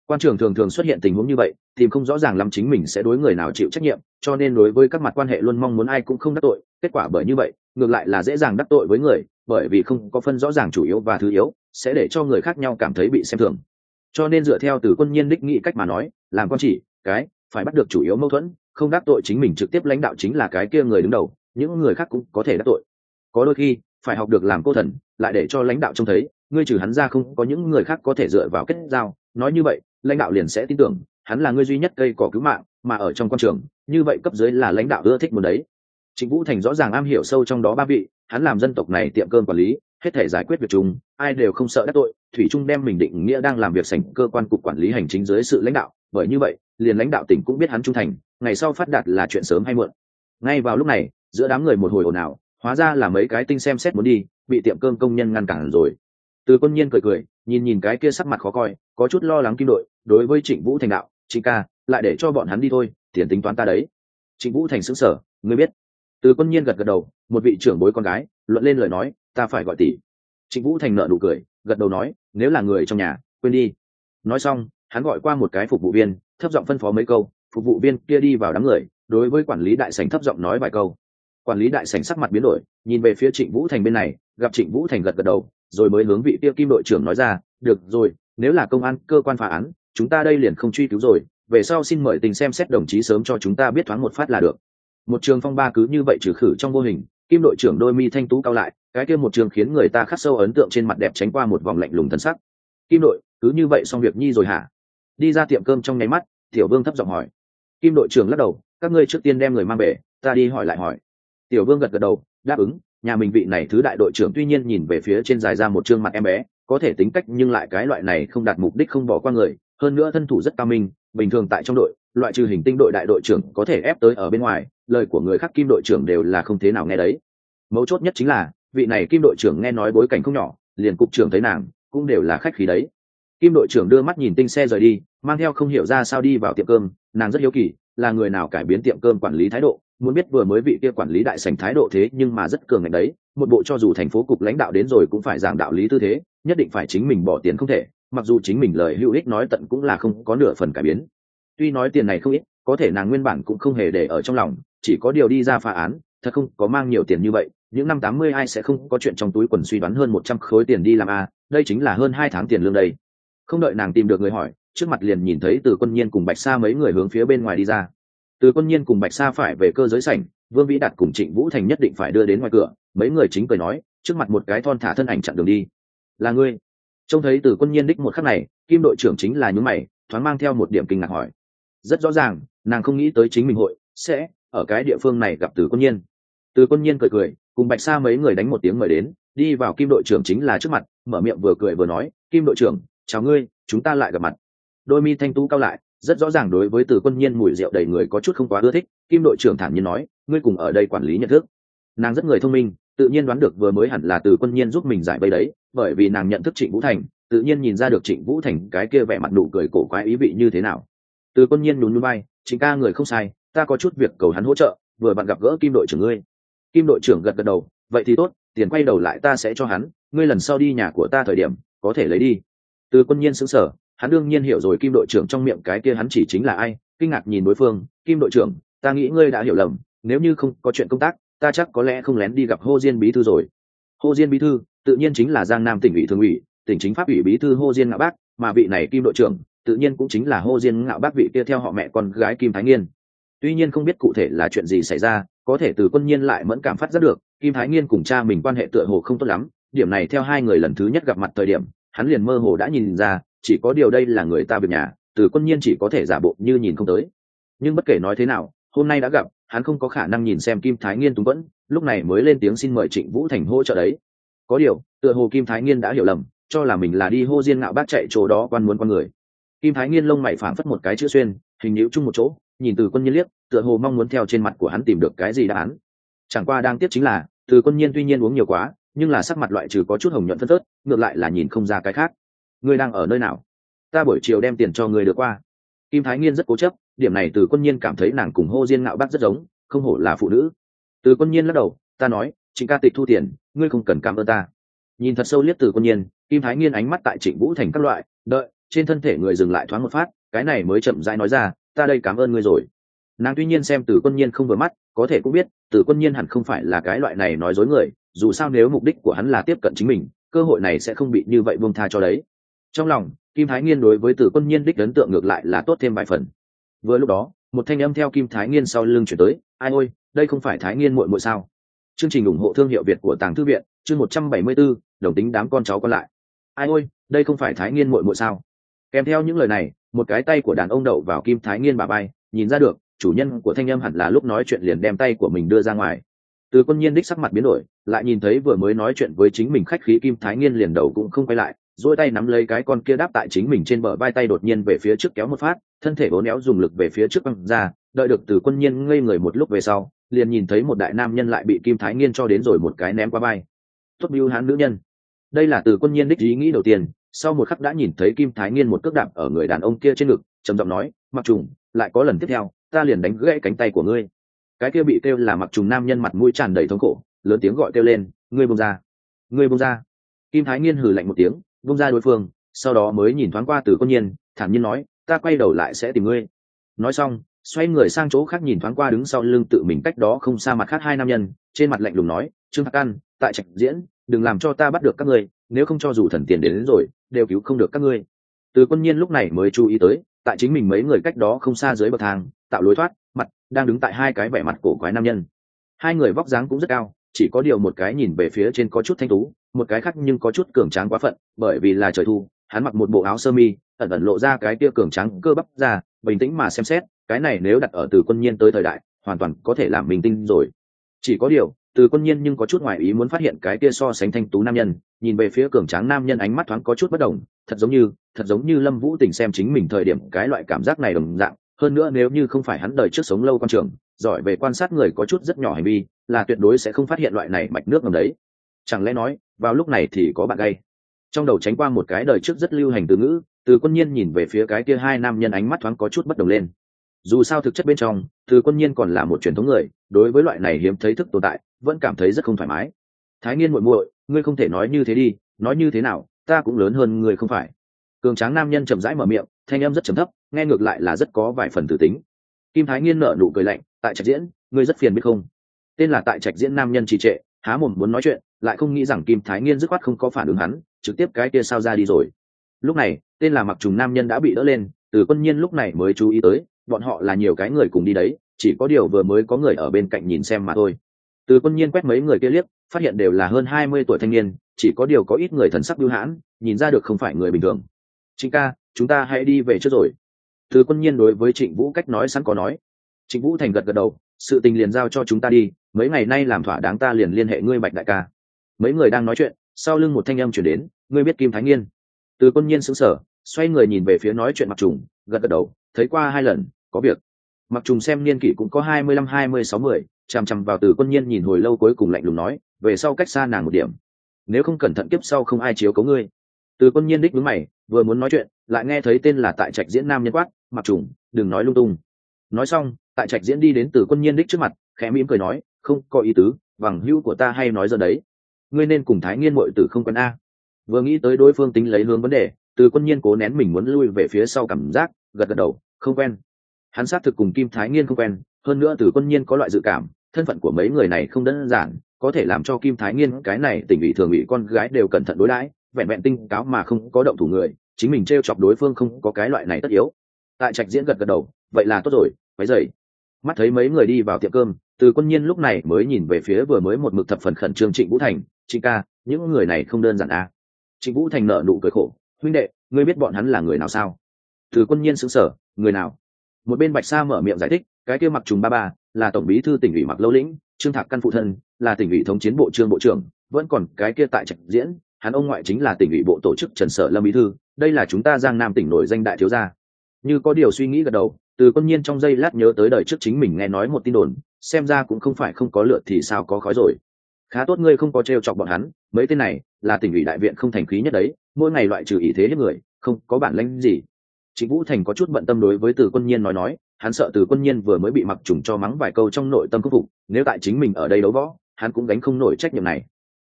Quan trường thường thường xuất hiện tình huống như vậy, tìm không rõ ràng lắm chính mình sẽ đối người nào chịu trách nhiệm, cho nên đối với các mặt quan hệ luôn mong muốn ai cũng không đắc tội, kết quả bởi như vậy ngược lại là dễ dàng đắc tội với người, bởi vì không có phân rõ ràng chủ yếu và thứ yếu, sẽ để cho người khác nhau cảm thấy bị xem thường. Cho nên dựa theo Từ Quân Nhiên đích nghĩ cách mà nói, làm quan chỉ cái phải bắt được chủ yếu mâu thuẫn, không đắc tội chính mình trực tiếp lãnh đạo chính là cái kia người đứng đầu, những người khác cũng có thể đắc tội. Có đôi khi phải học được làm cô thần, lại để cho lãnh đạo trông thấy ngươi trừ hắn ra không có những người khác có thể dựa vào kết giao, nói như vậy lãnh đạo liền sẽ tin tưởng hắn là ngươi duy nhất cây cỏ cứu mạng, mà ở trong quan trường như vậy cấp dưới là lãnh đạo ưa thích muốn đấy. Trịnh Vũ Thành rõ ràng am hiểu sâu trong đó ba vị, hắn làm dân tộc này tiệm cơm quản lý, hết thể giải quyết việc chung, ai đều không sợ đắc tội, thủy chung đem mình định nghĩa đang làm việc sảnh cơ quan cục quản lý hành chính dưới sự lãnh đạo, bởi như vậy liền lãnh đạo tỉnh cũng biết hắn trung thành, ngày sau phát đạt là chuyện sớm hay muộn. Ngay vào lúc này giữa đám người một hồi ồn ào, hóa ra là mấy cái tinh xem xét muốn đi, bị tiệm cơm công nhân ngăn cản rồi. Từ Quân Nhiên cười cười nhìn nhìn cái kia sắc mặt khó coi, có chút lo lắng Kim đội, đối với Trịnh Vũ Thành đạo, Trịnh ca, lại để cho bọn hắn đi thôi, tiền tính toán ta đấy. Trịnh Vũ Thành sững sờ, ngươi biết? Từ Quân Nhiên gật gật đầu, một vị trưởng bối con gái luận lên lời nói, ta phải gọi tỷ. Trịnh Vũ Thành nở nụ cười, gật đầu nói, nếu là người trong nhà quên đi. Nói xong hắn gọi qua một cái phục vụ viên, thấp giọng phân phó mấy câu, phục vụ viên kia đi vào đám người, đối với quản lý đại sảnh thấp giọng nói vài câu. Quản lý đại sảnh sắc mặt biến đổi, nhìn về phía Trịnh Vũ Thành bên này, gặp Trịnh Vũ Thành gật gật đầu, rồi mới hướng vị kia Kim đội trưởng nói ra, được rồi, nếu là công an cơ quan phá án, chúng ta đây liền không truy cứu rồi, về sau xin mời tình xem xét đồng chí sớm cho chúng ta biết thoáng một phát là được. Một trường phong ba cứ như vậy trừ khử trong vô hình, Kim đội trưởng đôi mi thanh tú cao lại, cái kia một trường khiến người ta khắc sâu ấn tượng trên mặt đẹp tránh qua một vòng lạnh lùng thân sắc. Kim đội, cứ như vậy xong việc nhi rồi hả? Đi ra tiệm cơm trong nháy mắt, Tiểu Vương thấp giọng hỏi. Kim đội trưởng lắc đầu, các ngươi trước tiên đem người mang về, ta đi hỏi lại hỏi. Tiểu Vương gật gật đầu, đáp ứng, nhà mình vị này thứ đại đội trưởng tuy nhiên nhìn về phía trên dài ra một trương mặt em bé, có thể tính cách nhưng lại cái loại này không đạt mục đích không bỏ qua người, hơn nữa thân thủ rất cao minh, bình thường tại trong đội, loại trừ hình tinh đội đại đội trưởng có thể ép tới ở bên ngoài, lời của người khác Kim đội trưởng đều là không thế nào nghe đấy. Mấu chốt nhất chính là, vị này Kim đội trưởng nghe nói bối cảnh không nhỏ, liền cục trưởng thấy nàng, cũng đều là khách khí đấy. Kim đội trưởng đưa mắt nhìn tinh xe rời đi, mang theo không hiểu ra sao đi vào tiệm cơm, nàng rất hiếu kỳ, là người nào cải biến tiệm cơm quản lý thái độ, muốn biết vừa mới vị kia quản lý đại sảnh thái độ thế nhưng mà rất cường ngạnh đấy, một bộ cho dù thành phố cục lãnh đạo đến rồi cũng phải giảng đạo lý tư thế, nhất định phải chính mình bỏ tiền không thể, mặc dù chính mình lời hữu ích nói tận cũng là không có nửa phần cải biến. Tuy nói tiền này không ít, có thể nàng nguyên bản cũng không hề để ở trong lòng, chỉ có điều đi ra phá án, thật không có mang nhiều tiền như vậy, những năm tám mươi ai sẽ không có chuyện trong túi quần suy đoán hơn một trăm khối tiền đi làm a, đây chính là hơn hai tháng tiền lương đây. Không đợi nàng tìm được người hỏi, trước mặt liền nhìn thấy Từ Quân Nhiên cùng Bạch Sa mấy người hướng phía bên ngoài đi ra. Từ Quân Nhiên cùng Bạch Sa phải về cơ giới sảnh, Vương Vĩ Đạt cùng Trịnh Vũ Thành nhất định phải đưa đến ngoài cửa, mấy người chính cười nói, trước mặt một cái thon thả thân ảnh chặn đường đi. Là ngươi? Trông thấy Từ Quân Nhiên đích một khắc này, Kim đội trưởng chính là nhướng mày, thoáng mang theo một điểm kinh ngạc hỏi. Rất rõ ràng, nàng không nghĩ tới chính mình hội sẽ ở cái địa phương này gặp Từ Quân Nhiên. Từ Quân Nhiên cười cười, cùng Bạch Sa mấy người đánh một tiếng mời đến, đi vào Kim đội trưởng chính là trước mặt, mở miệng vừa cười vừa nói, Kim đội trưởng, chào ngươi, chúng ta lại gặp mặt. Đôi mi thanh tú cao lại, rất rõ ràng đối với Từ Quân Nhiên mùi rượu đầy người có chút không quá ưa thích. Kim đội trưởng thản nhiên nói, ngươi cùng ở đây quản lý nhận thức. Nàng rất người thông minh, tự nhiên đoán được vừa mới hẳn là Từ Quân Nhiên giúp mình giải bày đấy, bởi vì nàng nhận thức Trịnh Vũ Thành, tự nhiên nhìn ra được Trịnh Vũ Thành cái kia vẻ mặt nụ cười cổ quái ý vị như thế nào. Từ Quân Nhiên nhún nhún vai, Trịnh ca người không sai, ta có chút việc cầu hắn hỗ trợ, vừa bạn gặp gỡ Kim đội trưởng ngươi. Kim đội trưởng gật gật đầu, vậy thì tốt, tiền quay đầu lại ta sẽ cho hắn, ngươi lần sau đi nhà của ta thời điểm có thể lấy đi. Từ Quân Nhiên sững sờ, hắn đương nhiên hiểu rồi Kim đội trưởng trong miệng cái kia hắn chỉ chính là ai, kinh ngạc nhìn đối phương, Kim đội trưởng, ta nghĩ ngươi đã hiểu lầm, nếu như không có chuyện công tác, ta chắc có lẽ không lén đi gặp Hồ Diên bí thư rồi. Hồ Diên bí thư, tự nhiên chính là Giang Nam tỉnh ủy thường ủy, tỉnh chính pháp ủy bí thư Hồ Diên Ngạo Bác, mà vị này Kim đội trưởng, tự nhiên cũng chính là Hồ Diên Ngạo Bác vị kia theo họ mẹ con gái Kim Thái Nghiên. Tuy nhiên không biết cụ thể là chuyện gì xảy ra, có thể Từ Quân Nhiên lại mẫn cảm phát giác được, Kim Thái Nghiên cùng cha mình quan hệ tựa hồ không tốt lắm, điểm này theo hai người lần thứ nhất gặp mặt thời điểm, hắn liền mơ hồ đã nhìn ra, chỉ có điều đây là người ta việc nhà, Từ Quân Nhiên chỉ có thể giả bộ như nhìn không tới. Nhưng bất kể nói thế nào, hôm nay đã gặp, hắn không có khả năng nhìn xem Kim Thái Nghiên túng quẫn, lúc này mới lên tiếng xin mời Trịnh Vũ Thành hỗ trợ đấy. Có điều, tựa hồ Kim Thái Nghiên đã hiểu lầm, cho là mình là đi Hồ Diên Ngạo Bác chạy chỗ đó quan muốn con người. Kim Thái Nghiên lông mày phảng phất một cái chữ xuyên, hình nhíu chung một chỗ, nhìn Từ Quân Nhiên liếc, tựa hồ mong muốn theo trên mặt của hắn tìm được cái gì đáp án. Chẳng qua đang tiếp chính là, Từ Quân Nhiên tuy nhiên uống nhiều quá, nhưng là sắc mặt loại trừ có chút hồng nhuận phân phớt, ngược lại là nhìn không ra cái khác. Ngươi đang ở nơi nào? Ta buổi chiều đem tiền cho ngươi được qua. Kim Thái Nghiên rất cố chấp, điểm này Từ Quân Nhiên cảm thấy nàng cùng Hồ Diên Ngạo Bác rất giống, không hổ là phụ nữ. Từ Quân Nhiên lắc đầu, ta nói, Trịnh ca tịch thu tiền, ngươi không cần cảm ơn ta. Nhìn thật sâu liếc Từ Quân Nhiên, Kim Thái Nghiên ánh mắt tại Trịnh Vũ Thành các loại, đợi, trên thân thể người dừng lại thoáng một phát, cái này mới chậm rãi nói ra, ta đây cảm ơn ngươi rồi. Nàng tuy nhiên xem Từ Quân Nhiên không vừa mắt, có thể cũng biết Từ Quân Nhiên hẳn không phải là cái loại này nói dối người, dù sao nếu mục đích của hắn là tiếp cận chính mình, cơ hội này sẽ không bị như vậy buông tha cho đấy. Trong lòng Kim Thái Nghiên đối với Từ Quân Nhiên đích ấn tượng ngược lại là tốt thêm vài phần. Vừa lúc đó một thanh âm theo Kim Thái Nghiên sau lưng chuyển tới, ai ôi, đây không phải Thái Nghiên muội muội sao? Chương trình ủng hộ thương hiệu Việt của Tàng Thư viện, chương một trăm bảy mươi 174, đồng tính đám con cháu còn lại. Ai ôi, đây không phải Thái Nghiên muội muội sao? Kèm theo những lời này, một cái tay của đàn ông đậu vào Kim Thái Nghiên bả vai, nhìn ra được chủ nhân của thanh âm hẳn là lúc nói chuyện liền đem tay của mình đưa ra ngoài. Từ Quân Nhiên đích sắc mặt biến đổi, lại nhìn thấy vừa mới nói chuyện với chính mình khách khí Kim Thái Nghiên liền đầu cũng không quay lại, duỗi tay nắm lấy cái con kia đáp tại chính mình trên bờ vai tay đột nhiên về phía trước kéo một phát, thân thể bốn éo dùng lực về phía trước văng ra, đợi được Từ Quân Nhiên ngây người một lúc về sau, liền nhìn thấy một đại nam nhân lại bị Kim Thái Nghiên cho đến rồi một cái ném qua vai. Tốt bưu hán nữ nhân. Đây là Từ Quân Nhiên đích ý nghĩ đầu tiên, sau một khắc đã nhìn thấy Kim Thái Nghiên một cước đạp ở người đàn ông kia trên ngực, trầm giọng nói, Mặc Trùng, lại có lần tiếp theo, ta liền đánh gãy cánh tay của ngươi. Cái kia bị kêu là Mặc Trùng nam nhân mặt mũi tràn đầy thống khổ, lớn tiếng gọi kêu lên, ngươi buông ra, ngươi buông ra. Kim Thái Nghiên hừ lạnh một tiếng, buông ra đối phương, sau đó mới nhìn thoáng qua Từ Quân Nhiên, thản nhiên nói, ta quay đầu lại sẽ tìm ngươi. Nói xong, xoay người sang chỗ khác nhìn thoáng qua đứng sau lưng tự mình cách đó không xa mặt khác hai nam nhân, trên mặt lạnh lùng nói, Trương Thạc Căn, tại Trạch Diễn, đừng làm cho ta bắt được các ngươi, nếu không cho dù thần tiền đến, đến rồi, đều cứu không được các ngươi. Từ Quân Nhiên lúc này mới chú ý tới, tại chính mình mấy người cách đó không xa dưới bậc thang, tạo lối thoát, mặt đang đứng tại hai cái vẻ mặt cổ quái nam nhân. Hai người vóc dáng cũng rất cao, chỉ có điều một cái nhìn về phía trên có chút thanh tú, một cái khác nhưng có chút cường tráng quá phận, bởi vì là trời thu, hắn mặc một bộ áo sơ mi, ẩn ẩn lộ ra cái kia cường tráng cơ bắp ra, bình tĩnh mà xem xét, cái này nếu đặt ở Từ Quân Nhiên tới thời đại, hoàn toàn có thể làm mình tinh rồi. Chỉ có điều, Từ Quân Nhiên nhưng có chút ngoài ý muốn phát hiện cái kia so sánh thanh tú nam nhân, nhìn về phía cường tráng nam nhân ánh mắt thoáng có chút bất đồng, thật giống như, thật giống như Lâm Vũ Tình xem chính mình thời điểm cái loại cảm giác này đồng dạng, hơn nữa nếu như không phải hắn đời trước sống lâu quan trường, giỏi về quan sát người có chút rất nhỏ hành vi, là tuyệt đối sẽ không phát hiện loại này mạch nước ngầm đấy. Chẳng lẽ nói, vào lúc này thì có bạn gay. Trong đầu tránh qua một cái đời trước rất lưu hành từ ngữ, Từ Quân Nhiên nhìn về phía cái kia hai nam nhân ánh mắt thoáng có chút bất đồng lên. Dù sao thực chất bên trong, Từ Quân Nhiên còn là một truyền thống người, đối với loại này hiếm thấy thức tồn tại, vẫn cảm thấy rất không thoải mái. Thái Nghiên muội muội, ngươi không thể nói như thế đi, nói như thế nào, ta cũng lớn hơn ngươi không phải. Cường tráng nam nhân chậm rãi mở miệng, thanh âm rất trầm thấp, nghe ngược lại là rất có vài phần tử tính. Kim Thái Nghiên nở nụ cười lạnh, tại Trạch Diễn, ngươi rất phiền biết không? Tên là tại Trạch Diễn nam nhân trì trệ, há mồm muốn nói chuyện, lại không nghĩ rằng Kim Thái Nghiên dứt khoát không có phản ứng hắn, trực tiếp cái kia sao ra đi rồi. Lúc này, tên là Mặc Trùng nam nhân đã bị đỡ lên, Từ Quân Nhiên lúc này mới chú ý tới, bọn họ là nhiều cái người cùng đi đấy, chỉ có điều vừa mới có người ở bên cạnh nhìn xem mà thôi. Từ Quân Nhiên quét mấy người kia liếc, phát hiện đều là hơn hai mươi tuổi thanh niên, chỉ có điều có ít người thần sắc bưu hãn, nhìn ra được không phải người bình thường. Trịnh ca, chúng ta hãy đi về trước rồi. Từ Quân Nhiên đối với Trịnh Vũ cách nói sẵn có nói. Trịnh Vũ thành gật gật đầu, sự tình liền giao cho chúng ta đi, mấy ngày nay làm thỏa đáng ta liền liên hệ ngươi Bạch đại ca. Mấy người đang nói chuyện, sau lưng một thanh âm chuyển đến, ngươi biết Kim Thái Nghiên? Từ Quân Nhiên sững sờ, xoay người nhìn về phía nói chuyện Mặc Trùng, gật gật đầu, thấy qua hai lần, có việc. Mặc Trùng xem niên kỷ cũng có hai mươi lăm hai mươi sáu mười, chằm chằm vào Từ Quân Nhiên nhìn hồi lâu cuối cùng lạnh lùng nói, về sau cách xa nàng một điểm, nếu không cẩn thận kiếp sau không ai chiếu cố ngươi. Từ Quân Nhiên đích đứng mày, vừa muốn nói chuyện, lại nghe thấy tên là tại Trạch Diễn nam nhân quát, Mặc Trùng, đừng nói lung tung. Nói xong, tại Trạch Diễn đi đến Từ Quân Nhiên đích trước mặt, khẽ mỉm cười nói, không có ý tứ, bằng hữu của ta hay nói giờ đấy, ngươi nên cùng Thái Nghiên muội tử không quen a. Vừa nghĩ tới đối phương tính lấy hướng vấn đề, Từ Quân Nhiên cố nén mình muốn lui về phía sau cảm giác, gật gật đầu, không quen. Hắn xác thực cùng Kim Thái Nghiên không quen, hơn nữa Từ Quân Nhiên có loại dự cảm, thân phận của mấy người này không đơn giản, có thể làm cho Kim Thái Nghiên cái này tỉnh ủy thường ủy con gái đều cẩn thận đối đãi, vẹn vẹn tinh cáo mà không có động thủ người, chính mình trêu chọc đối phương không có cái loại này tất yếu. Tại Trạch Diễn gật gật đầu, vậy là tốt rồi, váy dậy. Mắt thấy mấy người đi vào tiệm cơm, Từ Quân Nhiên lúc này mới nhìn về phía vừa mới một mực thập phần khẩn trương Trịnh Vũ Thành, Trịnh ca, những người này không đơn giản à? Trịnh Vũ Thành nở nụ cười khổ, huynh đệ, ngươi biết bọn hắn là người nào sao? Từ Quân Nhiên sững sờ, người nào? Một bên Bạch Sa mở miệng giải thích, cái kia Mặc Trùng ba ba là tổng bí thư tỉnh ủy Mặc Lâu Lĩnh, Trương Thạc Căn phụ thân là tỉnh ủy thống chiến bộ trương bộ trưởng, vẫn còn cái kia tại Trạch Diễn, hắn ông ngoại chính là tỉnh ủy bộ tổ chức Trần Sở Lâm bí thư, đây là chúng ta Giang Nam tỉnh nổi danh đại thiếu gia. Như có điều suy nghĩ gật đầu, Từ Quân Nhiên trong giây lát nhớ tới đời trước chính mình nghe nói một tin đồn, xem ra cũng không phải không có lượt thì sao có khói rồi. Khá tốt ngươi không có trêu chọc bọn hắn, mấy tên này là tỉnh ủy đại viện không thành khí nhất đấy, mỗi ngày loại trừ ý thế hiếp người, không có bản lĩnh gì. Trịnh Vũ Thành có chút bận tâm đối với Từ Quân Nhiên nói nói, hắn sợ Từ Quân Nhiên vừa mới bị Mặc Trùng cho mắng vài câu trong nội tâm khúc phục, nếu tại chính mình ở đây đấu võ, hắn cũng gánh không nổi trách nhiệm này.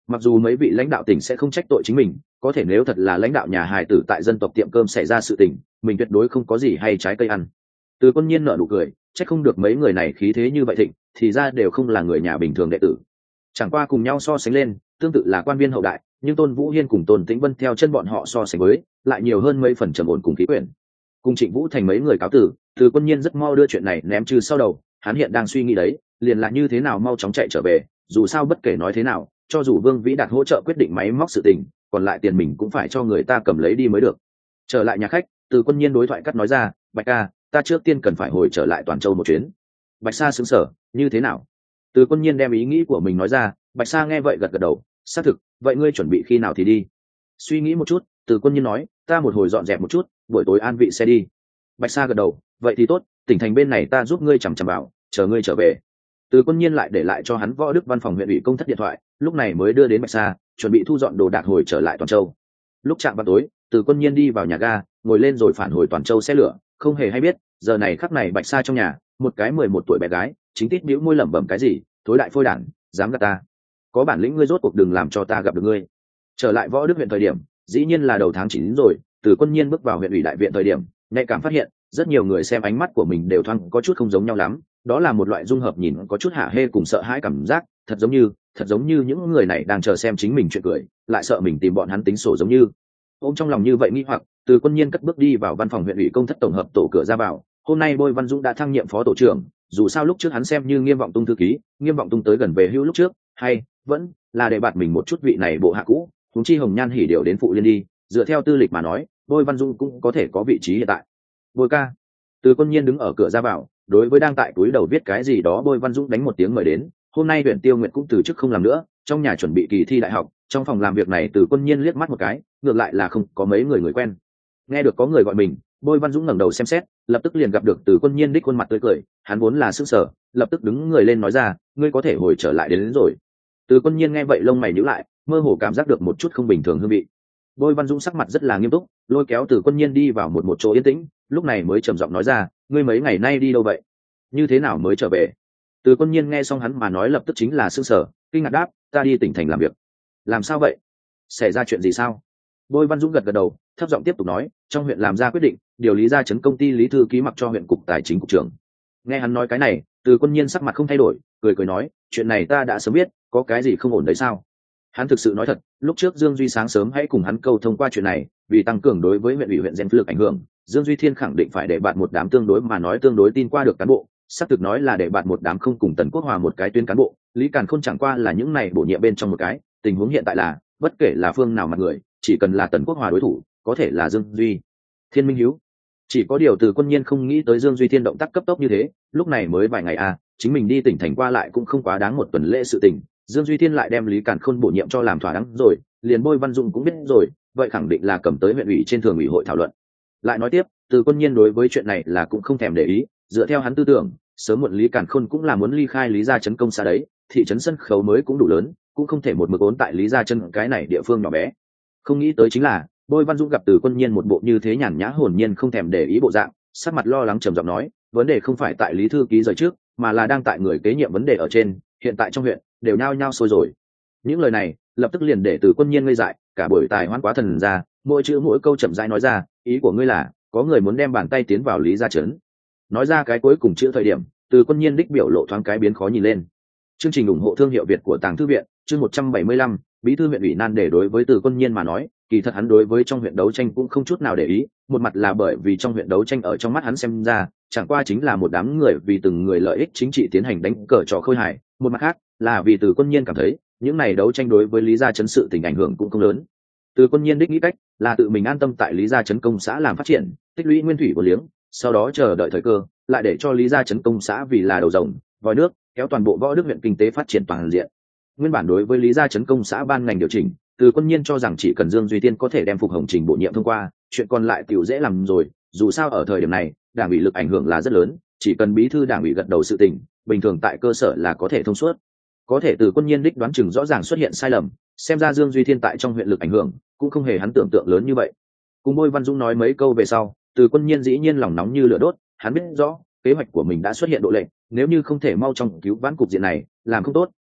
Mặc dù mấy vị lãnh đạo tỉnh sẽ không trách tội chính mình, có thể nếu thật là lãnh đạo nhà hài tử tại dân tộc tiệm cơm xảy ra sự tình, mình tuyệt đối không có gì hay trái cây ăn. Từ Quân Nhiên nở nụ cười, trách không được mấy người này khí thế như vậy thịnh, thì ra đều không là người nhà bình thường đệ tử. Chẳng qua cùng nhau so sánh lên, tương tự là quan viên hậu đại, nhưng Tôn Vũ Hiên cùng Tôn Tĩnh Vân theo chân bọn họ so sánh với, lại nhiều hơn mấy phần trầm ổn cùng khí quyển. Cùng Trịnh Vũ Thành mấy người cáo tử, Từ Quân Nhiên rất mau đưa chuyện này ném trừ sau đầu, hắn hiện đang suy nghĩ đấy, liền là như thế nào mau chóng chạy trở về, dù sao bất kể nói thế nào, cho dù Vương Vĩ Đạt hỗ trợ quyết định máy móc sự tình, còn lại tiền mình cũng phải cho người ta cầm lấy đi mới được. Trở lại nhà khách, Từ Quân Nhiên đối thoại cắt nói ra, Bạch ca, ta trước tiên cần phải hồi trở lại Toàn Châu một chuyến. Bạch Sa sững sờ, như thế nào? Từ Quân Nhiên đem ý nghĩ của mình nói ra, Bạch Sa nghe vậy gật gật đầu, xác thực, vậy ngươi chuẩn bị khi nào thì đi? Suy nghĩ một chút, Từ Quân Nhiên nói, ta một hồi dọn dẹp một chút, buổi tối an vị xe đi. Bạch Sa gật đầu, vậy thì tốt, tỉnh thành bên này ta giúp ngươi chằm chằm vào, chờ ngươi trở về. Từ Quân Nhiên lại để lại cho hắn Võ Đức văn phòng huyện ủy công thất điện thoại, lúc này mới đưa đến Bạch Sa, chuẩn bị thu dọn đồ đạc hồi trở lại Toàn Châu. Lúc chạm vào tối, Từ Quân Nhiên đi vào nhà ga, ngồi lên rồi phản hồi Toàn Châu xe lửa, không hề hay biết, giờ này khắc này Bạch Sa trong nhà, một cái mười một tuổi bé gái, chính tít bĩu môi lẩm bẩm cái gì, thối đại phôi đản, dám gạt ta. Có bản lĩnh ngươi rốt cuộc đừng làm cho ta gặp được ngươi. Trở lại Võ Đức huyện thời điểm, dĩ nhiên là đầu tháng chín rồi, Từ Quân Nhiên bước vào huyện ủy đại viện thời điểm, nhạy cảm phát hiện, rất nhiều người xem ánh mắt của mình đều thoáng có chút không giống nhau lắm, đó là một loại dung hợp nhìn có chút hả hê cùng sợ hãi cảm giác, thật giống như, thật giống như những người này đang chờ xem chính mình chuyện cười, lại sợ mình tìm bọn hắn tính sổ giống như. Ôm trong lòng như vậy nghi hoặc, Từ Quân Nhiên cất bước đi vào văn phòng huyện ủy công thất tổng hợp tổ cửa ra vào. Hôm nay Bôi Văn Dũng đã thăng nhiệm phó tổ trưởng, dù sao lúc trước hắn xem như Nghiêm Vọng Tung thư ký, Nghiêm Vọng Tung tới gần về hưu lúc trước, hay vẫn là để bạt mình một chút vị này bộ hạ cũ, huống chi Hồng Nhan hỉ điều đến phụ liên đi, dựa theo tư lịch mà nói, Bôi Văn Dũng cũng có thể có vị trí hiện tại. Bôi ca. Từ Quân Nhiên đứng ở cửa ra vào, đối với đang tại túi đầu viết cái gì đó Bôi Văn Dũng đánh một tiếng mời đến. Hôm nay huyện Tiêu Nguyệt cũng từ chức không làm nữa, trong nhà chuẩn bị kỳ thi đại học, trong phòng làm việc này Từ Quân Nhiên liếc mắt một cái, ngược lại là không có mấy người người quen. Nghe được có người gọi mình, Bôi Văn Dũng ngẩng đầu xem xét, lập tức liền gặp được Từ Quân Nhiên đích khuôn mặt tươi cười, hắn vốn là sững sờ, lập tức đứng người lên nói ra, ngươi có thể hồi trở lại đến, đến rồi. Từ Quân Nhiên nghe vậy lông mày nhíu lại, mơ hồ cảm giác được một chút không bình thường hương vị. Bôi Văn Dũng sắc mặt rất là nghiêm túc, lôi kéo Từ Quân Nhiên đi vào một một chỗ yên tĩnh, lúc này mới trầm giọng nói ra, ngươi mấy ngày nay đi đâu vậy? Như thế nào mới trở về? Từ Quân Nhiên nghe xong hắn mà nói lập tức chính là sững sờ, kinh ngạc đáp, ta đi tỉnh thành làm việc. Làm sao vậy? Xảy ra chuyện gì sao? Bôi Văn Dũng gật gật đầu, thấp giọng tiếp tục nói, trong huyện làm ra quyết định, điều lý ra chấn công ty lý thư ký mặc cho huyện cục tài chính cục trưởng. Nghe hắn nói cái này, Từ Quân Nhiên sắc mặt không thay đổi, cười cười nói, chuyện này ta đã sớm biết, có cái gì không ổn đấy sao? Hắn thực sự nói thật, lúc trước Dương Duy sáng sớm hãy cùng hắn câu thông qua chuyện này, vì tăng cường đối với huyện ủy huyện gen lực ảnh hưởng, Dương Duy Thiên khẳng định phải để bạt một đám tương đối mà nói tương đối tin qua được cán bộ, xác thực nói là để bạt một đám không cùng Tần Quốc Hòa một cái tuyến cán bộ, Lý Càn Khôn chẳng qua là những này bổ nhiệm bên trong một cái, tình huống hiện tại là, bất kể là phương nào mặt người, chỉ cần là Tần Quốc Hòa đối thủ, có thể là Dương Duy Thiên minh hiếu. Chỉ có điều Từ Quân Nhiên không nghĩ tới Dương Duy Thiên động tác cấp tốc như thế, lúc này mới vài ngày à, chính mình đi tỉnh thành qua lại cũng không quá đáng một tuần lễ sự tình, Dương Duy Thiên lại đem Lý Càn Khôn bổ nhiệm cho làm thỏa đáng rồi, liền Bôi Văn Dũng cũng biết rồi, vậy khẳng định là cầm tới huyện ủy trên thường ủy hội thảo luận. Lại nói tiếp, Từ Quân Nhiên đối với chuyện này là cũng không thèm để ý, dựa theo hắn tư tưởng, sớm muộn Lý Càn Khôn cũng là muốn ly khai Lý gia trấn công xa đấy, thị trấn sân khấu mới cũng đủ lớn, cũng không thể một mực ốn tại Lý gia chân cái này địa phương nhỏ bé. Không nghĩ tới chính là, Bôi Văn Dũng gặp Từ Quân Nhiên một bộ như thế nhàn nhã hồn nhiên không thèm để ý bộ dạng, sắc mặt lo lắng trầm giọng nói, vấn đề không phải tại Lý thư ký rời trước, mà là đang tại người kế nhiệm vấn đề ở trên, hiện tại trong huyện đều nhao nhao sôi rồi. Những lời này lập tức liền để Từ Quân Nhiên ngây dại, cả buổi tài hoan quá thần ra, mỗi chữ mỗi câu chậm rãi nói ra, ý của ngươi là có người muốn đem bàn tay tiến vào Lý gia trấn. Nói ra cái cuối cùng chữ thời điểm, Từ Quân Nhiên đích biểu lộ thoáng cái biến khó nhìn lên. Chương trình ủng hộ thương hiệu Việt của Tàng Thư viện, chương một trăm bảy mươi lăm, bí thư huyện ủy nan để đối với Từ Quân Nhiên mà nói, kỳ thật hắn đối với trong huyện đấu tranh cũng không chút nào để ý, một mặt là bởi vì trong huyện đấu tranh ở trong mắt hắn xem ra, chẳng qua chính là một đám người vì từng người lợi ích chính trị tiến hành đánh cờ trò khơi hài, một mặt khác là vì Từ Quân Nhiên cảm thấy, những này đấu tranh đối với Lý gia trấn sự tình ảnh hưởng cũng không lớn. Từ Quân Nhiên đích nghĩ cách là tự mình an tâm tại Lý gia trấn công xã làm phát triển, tích lũy nguyên thủy của liếng, sau đó chờ đợi thời cơ, lại để cho Lý gia trấn công xã vì là đầu rồng, vòi nước, kéo toàn bộ Võ Đức huyện kinh tế phát triển toàn diện. Nguyên bản đối với Lý gia trấn công xã ban ngành điều chỉnh, Từ Quân Nhiên cho rằng chỉ cần Dương Duy Tiên có thể đem Phục Hồng Trình bổ nhiệm thông qua, chuyện còn lại tiểu dễ làm rồi, dù sao ở thời điểm này, đảng ủy lực ảnh hưởng là rất lớn, chỉ cần bí thư đảng ủy gật đầu sự tình, bình thường tại cơ sở là có thể thông suốt. Có thể Từ Quân Nhiên đích đoán chừng rõ ràng xuất hiện sai lầm, xem ra Dương Duy Thiên tại trong huyện lực ảnh hưởng cũng không hề hắn tưởng tượng lớn như vậy. Cùng Bôi Văn Dũng nói mấy câu về sau, Từ Quân Nhiên dĩ nhiên lòng nóng như lửa đốt, hắn biết rõ kế hoạch của mình đã xuất hiện độ lệch, nếu như không thể mau chóng cứu vãn cục diện này, làm không tốt,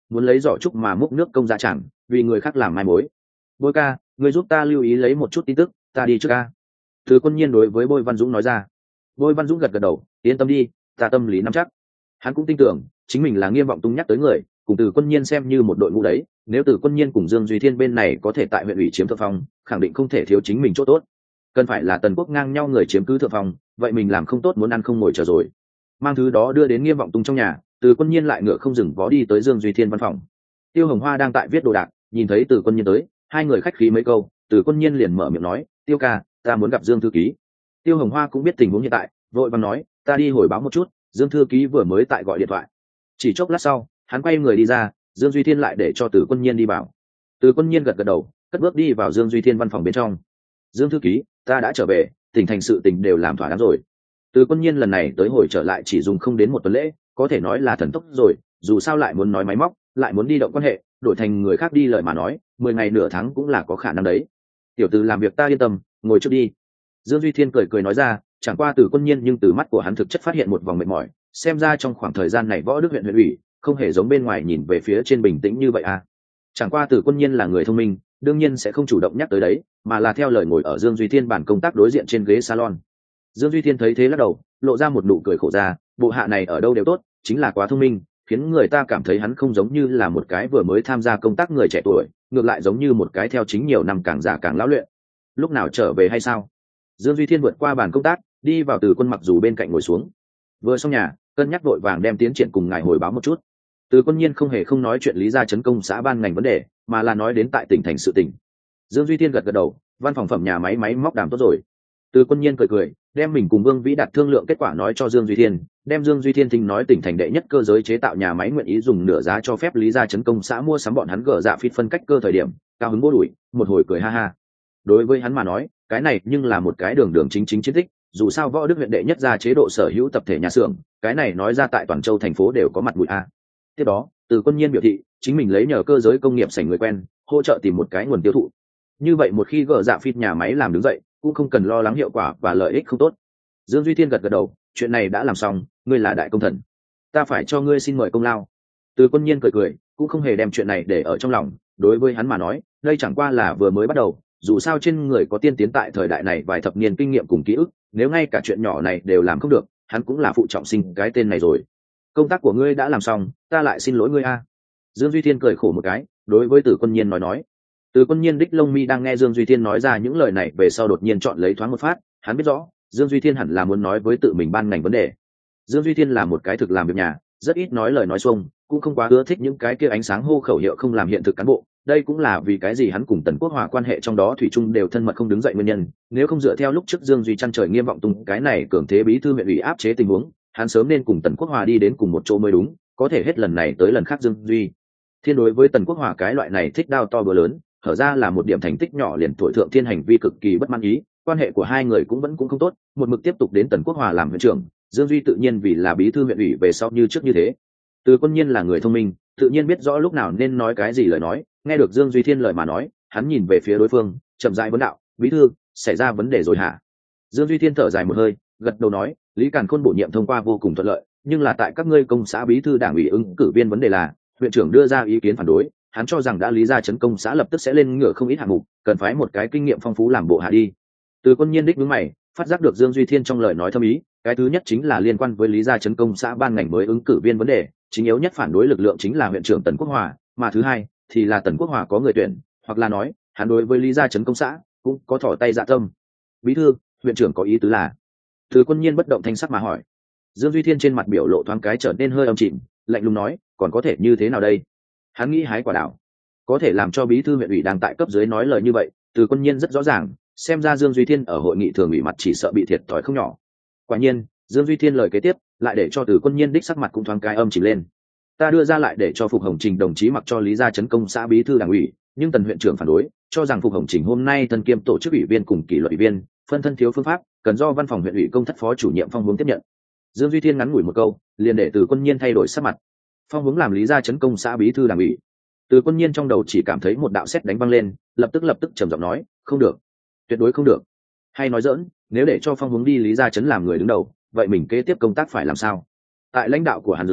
muốn lấy giỏ trúc mà múc nước công dạ chẳng vì người khác làm mai mối. Bôi ca, người giúp ta lưu ý lấy một chút tin tức, ta đi trước ca. Từ Quân Nhiên đối với Bôi Văn Dũng nói ra. Bôi Văn Dũng gật gật đầu, yên tâm đi, ta tâm lý nắm chắc. Hắn cũng tin tưởng chính mình là Nghiêm Vọng Tung nhắc tới người, cùng Từ Quân Nhiên xem như một đội ngũ đấy, nếu Từ Quân Nhiên cùng Dương Duy Thiên bên này có thể tại huyện ủy chiếm thượng phong, khẳng định không thể thiếu chính mình chỗ tốt. Cần phải là Tần Quốc ngang nhau người chiếm cứ thượng phong, vậy mình làm không tốt muốn ăn không ngồi chờ rồi. Mang thứ đó đưa đến Nghiêm Vọng Tung trong nhà, Từ Quân Nhiên lại ngựa không dừng vó đi tới Dương Duy Thiên văn phòng. Tiêu Hồng Hoa đang tại viết đồ đạc, nhìn thấy Từ Quân Nhiên tới, hai người khách khí mấy câu, Từ Quân Nhiên liền mở miệng nói, "Tiêu ca, ta muốn gặp Dương thư ký." Tiêu Hồng Hoa cũng biết tình huống hiện tại, vội vàng nói, "Ta đi hồi báo một chút, Dương thư ký vừa mới tại gọi điện thoại." Chỉ chốc lát sau, hắn quay người đi ra, Dương Duy Thiên lại để cho Từ Quân Nhiên đi vào. Từ Quân Nhiên gật gật đầu, cất bước đi vào Dương Duy Thiên văn phòng bên trong. "Dương thư ký, ta đã trở về, tỉnh thành sự tình đều làm thỏa đáng rồi." Từ Quân Nhiên lần này tới hồi trở lại chỉ dùng không đến một tuần lễ, có thể nói là thần tốc rồi, dù sao lại muốn nói máy móc, lại muốn đi động quan hệ, đổi thành người khác đi lời mà nói, mười ngày nửa tháng cũng là có khả năng đấy. "Tiểu tử làm việc ta yên tâm, ngồi trước đi." Dương Duy Thiên cười cười nói ra, chẳng qua Từ Quân Nhiên nhưng từ mắt của hắn thực chất phát hiện một vòng mệt mỏi, xem ra trong khoảng thời gian này Võ Đức huyện huyện ủy không hề giống bên ngoài nhìn về phía trên bình tĩnh như vậy à. Chẳng qua Từ Quân Nhiên là người thông minh, đương nhiên sẽ không chủ động nhắc tới đấy, mà là theo lời ngồi ở Dương Duy Thiên bàn công tác đối diện trên ghế salon. Dương Duy Thiên thấy thế lắc đầu, lộ ra một nụ cười khổ ra, bộ hạ này ở đâu đều tốt, chính là quá thông minh, khiến người ta cảm thấy hắn không giống như là một cái vừa mới tham gia công tác người trẻ tuổi, ngược lại giống như một cái theo chính nhiều năm càng già càng lão luyện. Lúc nào trở về hay sao? Dương Duy Thiên vượt qua bàn công tác, đi vào Từ Quân Mặc Dù bên cạnh ngồi xuống. Vừa xong nhà, cân nhắc vội vàng đem tiến triển cùng ngài hồi báo một chút. Từ Quân Nhiên không hề không nói chuyện lý gia chấn công xã ban ngành vấn đề, mà là nói đến tại tỉnh thành sự tỉnh. Dương Duy Thiên gật gật đầu, văn phòng phẩm nhà máy máy móc đàm tốt rồi. Từ Quân Nhiên cười cười, đem mình cùng Vương Vĩ đạt thương lượng kết quả nói cho Dương Duy Thiên, đem Dương Duy Thiên thinh nói tỉnh thành đệ nhất cơ giới chế tạo nhà máy nguyện ý dùng nửa giá cho phép lý gia chấn công xã mua sắm bọn hắn gỡ dạ phít phân cách cơ thời điểm, cao hứng bố đuổi, một hồi cười ha ha. Đối với hắn mà nói, cái này nhưng là một cái đường đường chính chính chiến tích, dù sao Võ Đức huyện đệ nhất ra chế độ sở hữu tập thể nhà xưởng, cái này nói ra tại toàn châu thành phố đều có mặt mũi a. Tiếp đó, Từ Quân Nhiên biểu thị, chính mình lấy nhờ cơ giới công nghiệp sảnh người quen, hỗ trợ tìm một cái nguồn tiêu thụ. Như vậy một khi gỡ dạ phít nhà máy làm đứng dậy, cũng không cần lo lắng hiệu quả và lợi ích không tốt. Dương Duy Thiên gật gật đầu, chuyện này đã làm xong, ngươi là đại công thần, ta phải cho ngươi xin mời công lao. Từ Quân Nhiên cười cười, cũng không hề đem chuyện này để ở trong lòng, đối với hắn mà nói, đây chẳng qua là vừa mới bắt đầu, dù sao trên người có tiên tiến tại thời đại này vài thập niên kinh nghiệm cùng ký ức, nếu ngay cả chuyện nhỏ này đều làm không được, hắn cũng là phụ trọng sinh cái tên này rồi. Công tác của ngươi đã làm xong, ta lại xin lỗi ngươi a. Dương Duy Thiên cười khổ một cái, đối với Từ Quân Nhiên nói nói. Từ Quân Nhiên đích lông mi đang nghe Dương Duy Thiên nói ra những lời này về sau đột nhiên chọn lấy thoáng một phát, hắn biết rõ, Dương Duy Thiên hẳn là muốn nói với tự mình ban ngành vấn đề. Dương Duy Thiên là một cái thực làm việc nhà, rất ít nói lời nói xuông, cũng không quá ưa thích những cái kia ánh sáng hô khẩu hiệu không làm hiện thực cán bộ. Đây cũng là vì cái gì hắn cùng Tần Quốc Hòa quan hệ trong đó thủy chung đều thân mật không đứng dậy nguyên nhân, nếu không dựa theo lúc trước Dương Duy chăn trời Nghiêm Vọng Tung cái này cường thế bí thư huyện ủy áp chế tình huống, hắn sớm nên cùng Tần Quốc Hòa đi đến cùng một chỗ mới đúng, có thể hết lần này tới lần khác Dương Duy Thiên đối với Tần Quốc Hòa cái loại này thích đao to bữa lớn, hở ra là một điểm thành tích nhỏ liền thổi thượng thiên hành vi cực kỳ bất mãn ý, quan hệ của hai người cũng vẫn cũng không tốt, một mực tiếp tục đến Tần Quốc Hòa làm huyện trưởng, Dương Duy tự nhiên vì là bí thư huyện ủy về sau như trước như thế. Từ Quân Nhiên là người thông minh, tự nhiên biết rõ lúc nào nên nói cái gì lời nói, nghe được Dương Duy Thiên lời mà nói, hắn nhìn về phía đối phương, chậm rãi vấn đạo, bí thư, xảy ra vấn đề rồi hả? Dương Duy Thiên thở dài một hơi, gật đầu nói, Lý Càn Khôn bổ nhiệm thông qua vô cùng thuận lợi, nhưng là tại các ngươi công xã bí thư đảng ủy ứng cử viên vấn đề là, huyện trưởng đưa ra ý kiến phản đối, hắn cho rằng đã lý ra chấn công xã lập tức sẽ lên ngựa không ít hạng mục, cần phải một cái kinh nghiệm phong phú làm bộ hạ đi. Từ Quân Nhiên đích với mày, phát giác được Dương Duy Thiên trong lời nói thâm ý, cái thứ nhất chính là liên quan với lý gia chấn công xã ban ngành mới ứng cử viên vấn đề, chính yếu nhất phản đối lực lượng chính là huyện trưởng Tần Quốc Hòa, mà thứ hai thì là Tần Quốc Hòa có người tuyển, hoặc là nói hắn đối với lý gia chấn công xã cũng có thỏ tay dạ tâm. Bí thư, huyện trưởng có ý tứ là? Từ Quân Nhiên bất động thanh sắc mà hỏi. Dương Duy Thiên trên mặt biểu lộ thoáng cái trở nên hơi âm chìm, lạnh lùng nói, còn có thể như thế nào đây? Hắn nghĩ hái quả đảo, có thể làm cho bí thư huyện ủy đang tại cấp dưới nói lời như vậy, Từ Quân Nhiên rất rõ ràng, xem ra Dương Duy Thiên ở hội nghị thường ủy mặt chỉ sợ bị thiệt thòi không nhỏ. Quả nhiên, Dương Duy Thiên lời kế tiếp lại để cho Từ Quân Nhiên đích sắc mặt cũng thoáng cái âm chìm lên. Ta đưa ra lại để cho Phục Hồng Trình đồng chí mặc cho lý gia chấn công xã bí thư đảng ủy, nhưng Tần huyện trưởng phản đối, cho rằng Phục Hồng Trình hôm nay thân kiêm tổ chức ủy viên cùng kỷ luật ủy viên, phân thân thiếu phương pháp, cần do văn phòng huyện ủy công thất phó chủ nhiệm Phong Hướng tiếp nhận. Dương Duy Thiên ngắn ngủi một câu, liền để Từ Quân Nhiên thay đổi sắc mặt. Phong Hướng làm lý gia chấn công xã bí thư đảng ủy. Từ Quân Nhiên trong đầu chỉ cảm thấy một đạo sét đánh văng lên, lập tức lập tức trầm giọng nói, không được, tuyệt đối không được. Hay nói dỡn, nếu để cho Phong Hướng đi lý gia chấn làm người đứng đầu, vậy mình kế tiếp công tác phải làm sao? Tại lãnh đạo của hắn dưới,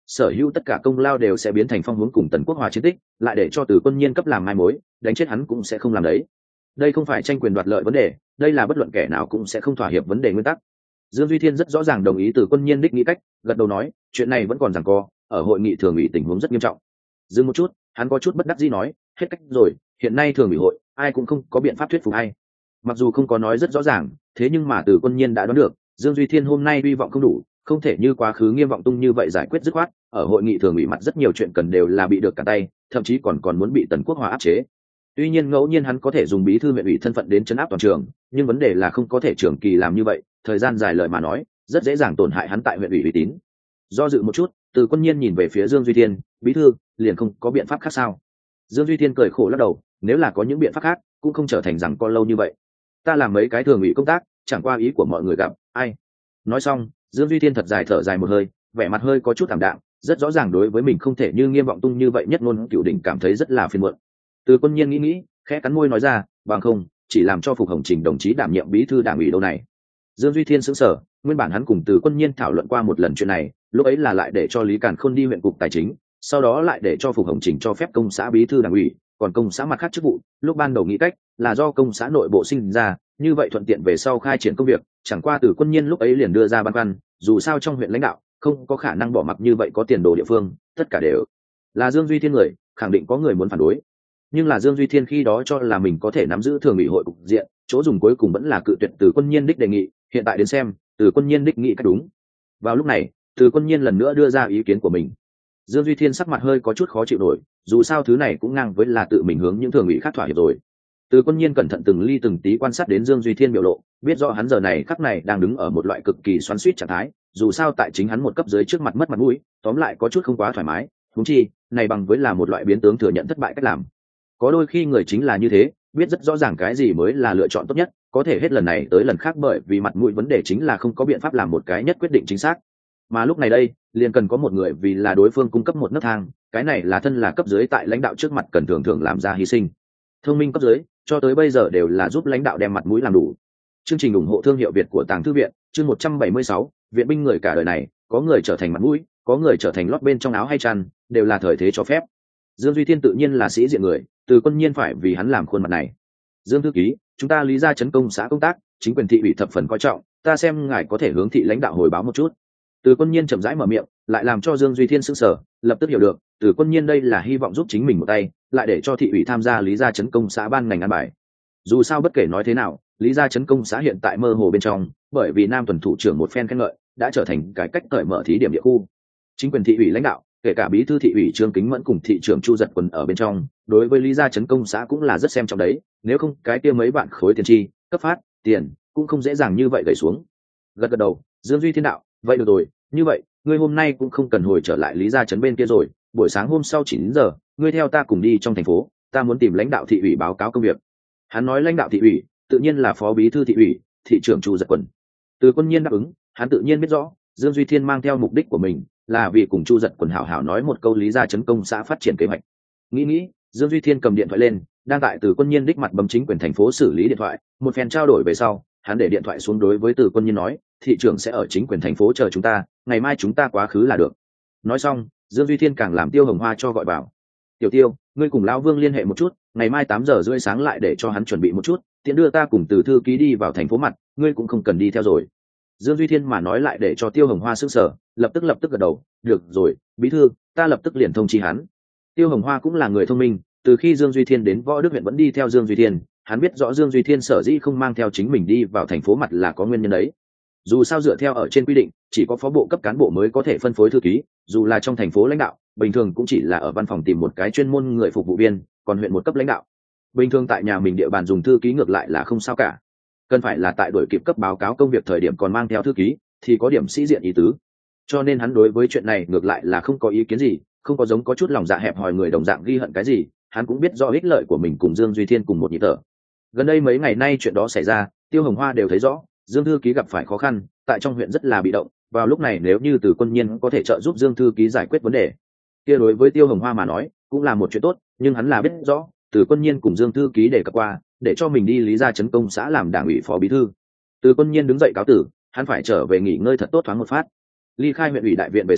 sở hữu tất cả công lao đều sẽ biến thành phong hướng cùng Tần Quốc Hòa chiến tích, lại để cho Từ Quân Nhiên cấp làm mai mối, đánh chết hắn cũng sẽ không làm đấy. Đây không phải tranh quyền đoạt lợi vấn đề, đây là bất luận kẻ nào cũng sẽ không thỏa hiệp vấn đề nguyên tắc. Dương Duy Thiên rất rõ ràng đồng ý Từ Quân Nhiên đích nghĩ cách, gật đầu nói, chuyện này vẫn còn giằng co, ở hội nghị thường ủy tình huống rất nghiêm trọng. Dừng một chút, hắn có chút bất đắc dĩ nói, hết cách rồi, hiện nay thường ủy hội, ai cũng không có biện pháp thuyết phục ai. Mặc dù không có nói rất rõ ràng, thế nhưng mà Từ Quân Nhiên đã đoán được, Dương Duy Thiên hôm nay hy vọng không đủ, không thể như quá khứ Nghiêm Vọng Tung như vậy giải quyết dứt khoát, ở hội nghị thường ủy mặt rất nhiều chuyện cần đều là bị được cả tay, thậm chí còn còn muốn bị Tần Quốc Hòa áp chế. Tuy nhiên ngẫu nhiên hắn có thể dùng bí thư huyện ủy thân phận đến trấn áp toàn trường, nhưng vấn đề là không có thể trường kỳ làm như vậy, thời gian dài lời mà nói, rất dễ dàng tổn hại hắn tại huyện ủy uy tín. Do dự một chút, Từ Quân Nhiên nhìn về phía Dương Duy Thiên, bí thư, liền không có biện pháp khác sao? Dương Duy Thiên cười khổ lắc đầu, nếu là có những biện pháp khác, cũng không trở thành rằng con lâu như vậy. Ta làm mấy cái thường ủy công tác, chẳng qua ý của mọi người gặp, ai? Nói xong, Dương Duy Thiên thật dài thở dài một hơi, vẻ mặt hơi có chút thảm đạm, rất rõ ràng đối với mình không thể như Nghiêm Vọng Tung như vậy nhất ngôn cửu đỉnh cảm thấy rất là phiền muộn. Từ Quân Nhiên nghĩ nghĩ, khẽ cắn môi nói ra, bằng không, chỉ làm cho Phục Hồng Trình đồng chí đảm nhiệm bí thư đảng ủy đâu này. Dương Duy Thiên sững sờ, nguyên bản hắn cùng Từ Quân Nhiên thảo luận qua một lần chuyện này, lúc ấy là lại để cho Lý Càn Khôn đi huyện cục tài chính, sau đó lại để cho Phục Hồng Trình cho phép công xã bí thư đảng ủy, còn công xã mặt khác chức vụ, lúc ban đầu nghĩ cách là do công xã nội bộ sinh ra, như vậy thuận tiện về sau khai triển công việc, chẳng qua Từ Quân Nhiên lúc ấy liền đưa ra băn khoăn, dù sao trong huyện lãnh đạo không có khả năng bỏ mặc như vậy có tiền đồ địa phương, tất cả đều là Dương Duy Thiên người, khẳng định có người muốn phản đối. Nhưng là Dương Duy Thiên khi đó cho là mình có thể nắm giữ thường ủy hội cục diện, chỗ dùng cuối cùng vẫn là cự tuyệt Từ Quân Nhiên đích đề nghị, hiện tại đến xem, Từ Quân Nhiên đích nghị cách đúng. Vào lúc này, Từ Quân Nhiên lần nữa đưa ra ý kiến của mình. Dương Duy Thiên sắc mặt hơi có chút khó chịu nổi, dù sao thứ này cũng ngang với là tự mình hướng những thường ủy khác thỏa hiệp rồi. Từ Quân Nhiên cẩn thận từng ly từng tí quan sát đến Dương Duy Thiên biểu lộ, biết rõ hắn giờ này khắc này đang đứng ở một loại cực kỳ xoắn xuýt trạng thái, dù sao tại chính hắn một cấp dưới trước mặt mất mặt mũi, tóm lại có chút không quá thoải mái, huống chi, này bằng với là một loại biến tướng thừa nhận thất bại cách làm. Có đôi khi người chính là như thế, biết rất rõ ràng cái gì mới là lựa chọn tốt nhất, có thể hết lần này tới lần khác bởi vì mặt mũi vấn đề chính là không có biện pháp làm một cái nhất quyết định chính xác. Mà lúc này đây, liền cần có một người vì là đối phương cung cấp một nấc thang, cái này là thân là cấp dưới tại lãnh đạo trước mặt cần thường thường làm ra hy sinh. Thông minh cấp dưới, cho tới bây giờ đều là giúp lãnh đạo đem mặt mũi làm đủ. Chương trình ủng hộ thương hiệu Việt của Tàng Thư viện, chương một trăm bảy mươi sáu, viện binh người cả đời này, có người trở thành mặt mũi, có người trở thành lót bên trong áo hay chăn, đều là thời thế cho phép. Dương Duy Thiên tự nhiên là sĩ diện người, Từ Quân Nhiên phải vì hắn làm khuôn mặt này. Dương thư ký, chúng ta lý ra trấn công xã công tác, chính quyền thị ủy thập phần coi trọng, ta xem ngài có thể hướng thị lãnh đạo hồi báo một chút. Từ Quân Nhiên chậm rãi mở miệng, lại làm cho Dương Duy Thiên sững sờ, lập tức hiểu được, Từ Quân Nhiên đây là hy vọng giúp chính mình một tay, lại để cho thị ủy tham gia lý gia trấn công xã ban ngành an bài. Dù sao bất kể nói thế nào, lý gia trấn công xã hiện tại mơ hồ bên trong, bởi vì Nam tuần thủ trưởng một phen khen ngợi, đã trở thành cải cách cởi mở thí điểm địa khu. Chính quyền thị ủy lãnh đạo, kể cả bí thư thị ủy Trương Kính Mẫn cùng thị trưởng Chu Giật Quần ở bên trong, đối với lý gia trấn công xã cũng là rất xem trọng đấy, nếu không cái kia mấy bạn khối tiền chi, cấp phát, tiền, cũng không dễ dàng như vậy gầy xuống. Gật gật đầu, Dương Duy Thiên đạo, vậy được rồi, như vậy, ngươi hôm nay cũng không cần hồi trở lại lý gia trấn bên kia rồi, buổi sáng hôm sau chín giờ, ngươi theo ta cùng đi trong thành phố, ta muốn tìm lãnh đạo thị ủy báo cáo công việc. Hắn nói lãnh đạo thị ủy, tự nhiên là phó bí thư thị ủy, thị trưởng Chu Giật Quần. Từ Quân Nhiên đáp ứng, hắn tự nhiên biết rõ, Dương Duy Thiên mang theo mục đích của mình, là vì cùng Chu Giật Quần hảo hảo nói một câu lý gia trấn công xã phát triển kế hoạch. Nghĩ nghĩ, Dương Duy Thiên cầm điện thoại lên, đang tại Từ Quân Nhiên đích mặt bấm chính quyền thành phố xử lý điện thoại, một phen trao đổi về sau, hắn để điện thoại xuống đối với Từ Quân Nhiên nói, thị trưởng sẽ ở chính quyền thành phố chờ chúng ta, ngày mai chúng ta quá khứ là được. Nói xong, Dương Duy Thiên càng làm Tiêu Hồng Hoa cho gọi vào. Tiểu Tiêu, ngươi cùng lão Vương liên hệ một chút, ngày mai tám giờ rưỡi sáng lại để cho hắn chuẩn bị một chút, tiện đưa ta cùng Từ thư ký đi vào thành phố mặt, ngươi cũng không cần đi theo rồi. Dương Duy Thiên mà nói lại để cho Tiêu Hồng Hoa sững sờ, lập tức lập tức gật đầu, được rồi, bí thư, ta lập tức liền thông chi hắn. Tiêu Hồng Hoa cũng là người thông minh, từ khi Dương Duy Thiên đến Võ Đức huyện vẫn đi theo Dương Duy Thiên, hắn biết rõ Dương Duy Thiên sở dĩ không mang theo chính mình đi vào thành phố mặt là có nguyên nhân đấy. Dù sao dựa theo ở trên quy định, chỉ có phó bộ cấp cán bộ mới có thể phân phối thư ký, dù là trong thành phố lãnh đạo, bình thường cũng chỉ là ở văn phòng tìm một cái chuyên môn người phục vụ viên, còn huyện một cấp lãnh đạo, bình thường tại nhà mình địa bàn dùng thư ký ngược lại là không sao cả. Cần phải là tại đuổi kịp cấp báo cáo công việc thời điểm còn mang theo thư ký, thì có điểm sĩ diện ý tứ. Cho nên hắn đối với chuyện này ngược lại là không có ý kiến gì, không có giống có chút lòng dạ hẹp hòi người đồng dạng ghi hận cái gì, hắn cũng biết rõ ích lợi của mình cùng Dương Duy Thiên cùng một nhịp thở. Gần đây mấy ngày nay chuyện đó xảy ra, Tiêu Hồng Hoa đều thấy rõ, Dương thư ký gặp phải khó khăn, tại trong huyện rất là bị động, vào lúc này nếu như Từ Quân Nhiên có thể trợ giúp Dương thư ký giải quyết vấn đề, kia đối với Tiêu Hồng Hoa mà nói, cũng là một chuyện tốt, nhưng hắn là biết rõ, Từ Quân Nhiên cùng Dương thư ký đề cập qua, để cho mình đi lý gia trấn công xã làm đảng ủy phó bí thư. Từ Quân Nhiên đứng dậy cáo tử, hắn phải trở về nghỉ ngơi thật tốt thoáng một phát. Ly khai huyện ủy đại viện về sau,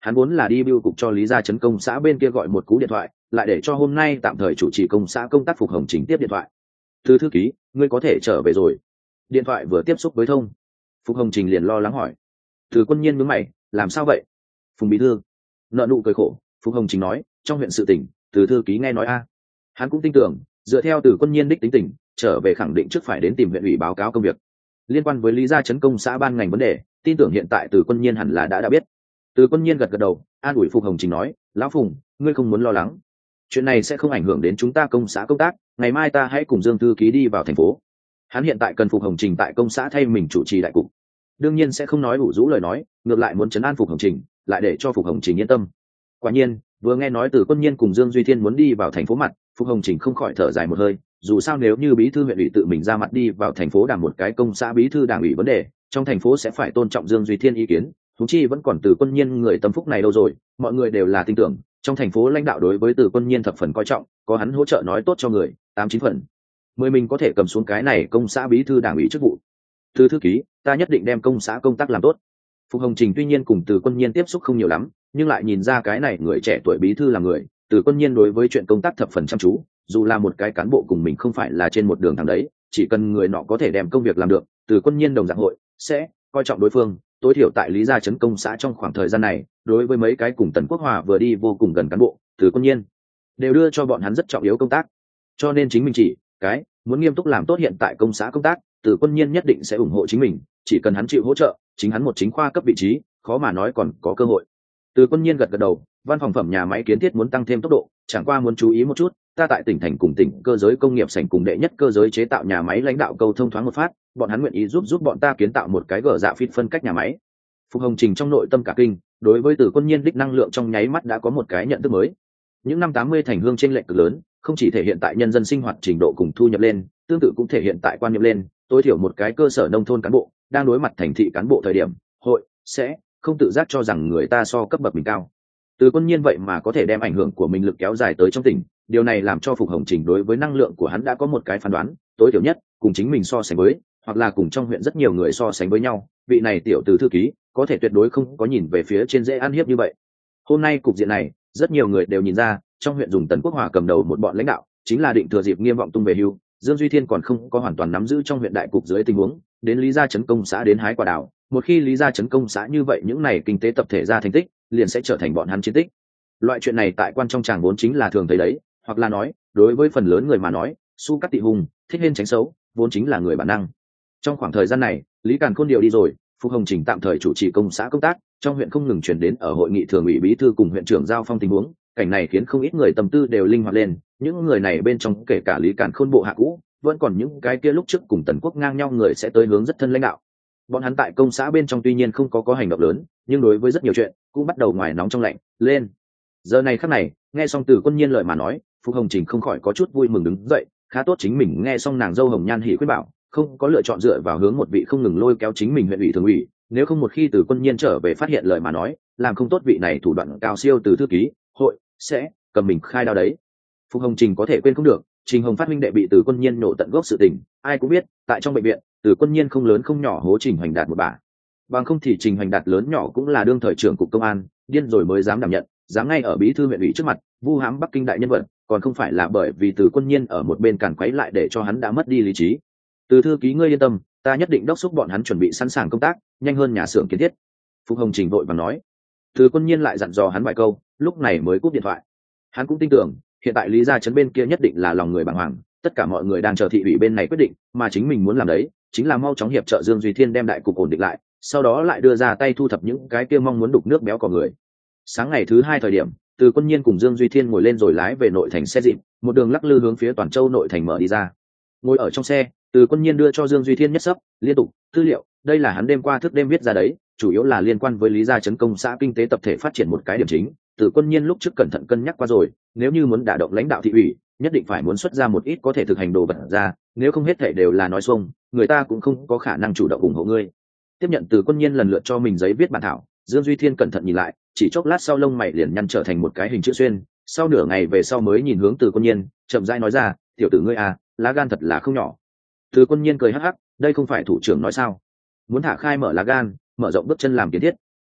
hắn vốn là đi bưu cục cho lý gia chấn công xã bên kia gọi một cú điện thoại, lại để cho hôm nay tạm thời chủ trì công xã công tác Phục Hồng Trình tiếp điện thoại. Từ thư ký, ngươi có thể trở về rồi. Điện thoại vừa tiếp xúc với thông, Phục Hồng Trình liền lo lắng hỏi. Từ Quân Nhiên nhướng mày, làm sao vậy? Phùng bí thư nợ nụ cười khổ. Phục Hồng Trình nói, trong huyện sự tỉnh, từ thư ký nghe nói a. Hắn cũng tin tưởng, dựa theo Từ Quân Nhiên đích tính tình, trở về khẳng định trước phải đến tìm huyện ủy báo cáo công việc liên quan với lý gia chấn công xã ban ngành vấn đề. Tin tưởng hiện tại Từ Quân Nhiên hẳn là đã đã biết. Từ Quân Nhiên gật gật đầu, an ủi Phục Hồng Trình nói, lão Phùng, ngươi không muốn lo lắng, chuyện này sẽ không ảnh hưởng đến chúng ta công xã công tác. Ngày mai ta hãy cùng Dương thư ký đi vào thành phố. Hắn hiện tại cần Phục Hồng Trình tại công xã thay mình chủ trì đại cục, đương nhiên sẽ không nói đủ rũ lời nói, ngược lại muốn trấn an Phục Hồng Trình, lại để cho Phục Hồng Trình yên tâm. Quả nhiên, vừa nghe nói Từ Quân Nhiên cùng Dương Duy Thiên muốn đi vào thành phố mặt, Phục Hồng Trình không khỏi thở dài một hơi. Dù sao nếu như bí thư huyện ủy tự mình ra mặt đi vào thành phố đàm một cái công xã bí thư đảng ủy vấn đề, trong thành phố sẽ phải tôn trọng Dương Duy Thiên ý kiến. Thúng chi vẫn còn Từ Quân Nhiên người tâm phúc này đâu rồi, mọi người đều là tin tưởng trong thành phố lãnh đạo đối với Từ Quân Nhiên thập phần coi trọng, có hắn hỗ trợ nói tốt cho người, tám chín phần mười mình có thể cầm xuống cái này công xã bí thư đảng ủy chức vụ. Từ thư ký, ta nhất định đem công xã công tác làm tốt. Phục Hồng Trình tuy nhiên cùng Từ Quân Nhiên tiếp xúc không nhiều lắm, nhưng lại nhìn ra cái này người trẻ tuổi bí thư là người. Từ Quân Nhiên đối với chuyện công tác thập phần chăm chú, dù là một cái cán bộ cùng mình không phải là trên một đường thẳng đấy, chỉ cần người nọ có thể đem công việc làm được, Từ Quân Nhiên đồng dạng hội sẽ coi trọng đối phương. Tối thiểu tại lý gia chấn công xã trong khoảng thời gian này, đối với mấy cái cùng Tần Quốc Hòa vừa đi vô cùng gần cán bộ, Từ Quân Nhiên đều đưa cho bọn hắn rất trọng yếu công tác. Cho nên chính mình chỉ cái muốn nghiêm túc làm tốt hiện tại công xã công tác, Từ Quân Nhiên nhất định sẽ ủng hộ chính mình, chỉ cần hắn chịu hỗ trợ, chính hắn một chính khoa cấp vị trí, khó mà nói còn có cơ hội. Từ Quân Nhiên gật gật đầu, văn phòng phẩm nhà máy kiến thiết muốn tăng thêm tốc độ, chẳng qua muốn chú ý một chút, ta tại tỉnh thành cùng tỉnh cơ giới công nghiệp sảnh cùng đệ nhất cơ giới chế tạo nhà máy lãnh đạo câu thông thoáng một phát, bọn hắn nguyện ý giúp giúp bọn ta kiến tạo một cái gở dạ phít phân cách nhà máy. Phục Hồng Trình trong nội tâm cả kinh, đối với Từ Quân Nhiên đích năng lượng trong nháy mắt đã có một cái nhận thức mới. Những năm tám mươi thành hương trên lệch cực lớn, không chỉ thể hiện tại nhân dân sinh hoạt trình độ cùng thu nhập lên, tương tự cũng thể hiện tại quan niệm lên. Tối thiểu một cái cơ sở nông thôn cán bộ đang đối mặt thành thị cán bộ thời điểm, hội sẽ không tự giác cho rằng người ta so cấp bậc mình cao. Từ Quân Nhiên vậy mà có thể đem ảnh hưởng của mình lực kéo dài tới trong tỉnh, điều này làm cho Phục Hồng Trình đối với năng lượng của hắn đã có một cái phán đoán, tối thiểu nhất cùng chính mình so sánh với, hoặc là cùng trong huyện rất nhiều người so sánh với nhau, vị này tiểu từ thư ký có thể tuyệt đối không có nhìn về phía trên dễ ăn hiếp như vậy. Hôm nay cục diện này, rất nhiều người đều nhìn ra, trong huyện dùng Tần Quốc Hòa cầm đầu một bọn lãnh đạo, chính là định thừa dịp Nghiêm Vọng Tung về hưu, Dương Duy Thiên còn không có hoàn toàn nắm giữ trong huyện đại cục dưới tình huống, đến Lý gia chấn công xã đến hái quả đào. Một khi Lý gia chấn công xã như vậy, những này kinh tế tập thể ra thành tích, liền sẽ trở thành bọn hắn chiến tích. Loại chuyện này tại quan trong tràng vốn chính là thường thấy đấy, hoặc là nói, đối với phần lớn người mà nói, su cắt tị hùng, thích nên tránh xấu, vốn chính là người bản năng. Trong khoảng thời gian này, Lý Càn Khôn điều đi rồi, Phục Hồng Trình tạm thời chủ trì công xã công tác, trong huyện không ngừng chuyển đến ở hội nghị thường ủy bí thư cùng huyện trưởng giao phong tình huống, cảnh này khiến không ít người tâm tư đều linh hoạt lên. Những người này bên trong kể cả Lý Càn Khôn bộ hạ cũ, vẫn còn những cái kia lúc trước cùng Tần Quốc ngang nhau người sẽ tới hướng rất thân lãnh đạo. Bọn hắn tại công xã bên trong tuy nhiên không có có hành động lớn, nhưng đối với rất nhiều chuyện cũng bắt đầu ngoài nóng trong lạnh lên. Giờ này khắc này, nghe xong Từ Quân Nhiên lời mà nói, Phục Hồng Trình không khỏi có chút vui mừng đứng dậy, khá tốt chính mình nghe xong nàng dâu Hồng Nhan hỉ khuyên bảo, không có lựa chọn dựa vào hướng một vị không ngừng lôi kéo chính mình huyện ủy thường ủy, nếu không một khi Từ Quân Nhiên trở về phát hiện lời mà nói, làm không tốt vị này thủ đoạn cao siêu từ thư ký hội sẽ cầm mình khai đao đấy. Phục Hồng Trình có thể quên không được, Trình Hồng Phát huynh đệ bị Từ Quân Nhiên nổ tận gốc sự tình, ai cũng biết, tại trong bệnh viện, Từ Quân Nhiên không lớn không nhỏ hố Trình Hoành Đạt một bả. Bằng không thì Trình Hoành Đạt lớn nhỏ cũng là đương thời trưởng cục công an, điên rồi mới dám đảm nhận, dám ngay ở bí thư huyện ủy trước mặt vu hãm Bắc Kinh đại nhân vật, còn không phải là bởi vì Từ Quân Nhiên ở một bên càn quấy lại để cho hắn đã mất đi lý trí. Từ thư ký ngươi yên tâm, ta nhất định đốc thúc bọn hắn chuẩn bị sẵn sàng công tác, nhanh hơn nhà xưởng kiến thiết. Phục Hồng Trình vội vàng nói. Từ Quân Nhiên lại dặn dò hắn vài câu, lúc này mới cúp điện thoại. Hắn cũng tin tưởng, hiện tại Lý gia trấn bên kia nhất định là lòng người bàng hoàng, tất cả mọi người đang chờ thị ủy bên này quyết định, mà chính mình muốn làm đấy, chính là mau chóng hiệp trợ Dương Duy Thiên đem đại cục ổn định lại, sau đó lại đưa ra tay thu thập những cái kia mong muốn đục nước béo cò người. Sáng ngày thứ hai thời điểm, Từ Quân Nhiên cùng Dương Duy Thiên ngồi lên rồi lái về nội thành xe dịp, một đường lắc lư hướng phía Toàn Châu nội thành mở đi ra. Ngồi ở trong xe, Từ Quân Nhiên đưa cho Dương Duy Thiên nhất sấp liên tục tư liệu, đây là hắn đêm qua thức đêm viết ra đấy, chủ yếu là liên quan với Lý gia trấn công xã kinh tế tập thể phát triển một cái điểm chính. Từ Quân Nhiên lúc trước cẩn thận cân nhắc qua rồi, nếu như muốn đả động lãnh đạo thị ủy, nhất định phải muốn xuất ra một ít có thể thực hành đồ vật ra, nếu không hết thảy đều là nói xuông, người ta cũng không có khả năng chủ động ủng hộ ngươi. Tiếp nhận Từ Quân Nhiên lần lượt cho mình giấy viết bản thảo, Dương Duy Thiên cẩn thận nhìn lại, chỉ chốc lát sau lông mày liền nhăn trở thành một cái hình chữ xuyên, sau nửa ngày về sau mới nhìn hướng Từ Quân Nhiên, chậm rãi nói ra, tiểu tử ngươi à, lá gan thật là không nhỏ. Từ Quân Nhiên cười hắc hắc, đây không phải thủ trưởng nói sao, muốn thả khai mở lá gan, mở rộng bước chân làm kiến thiết.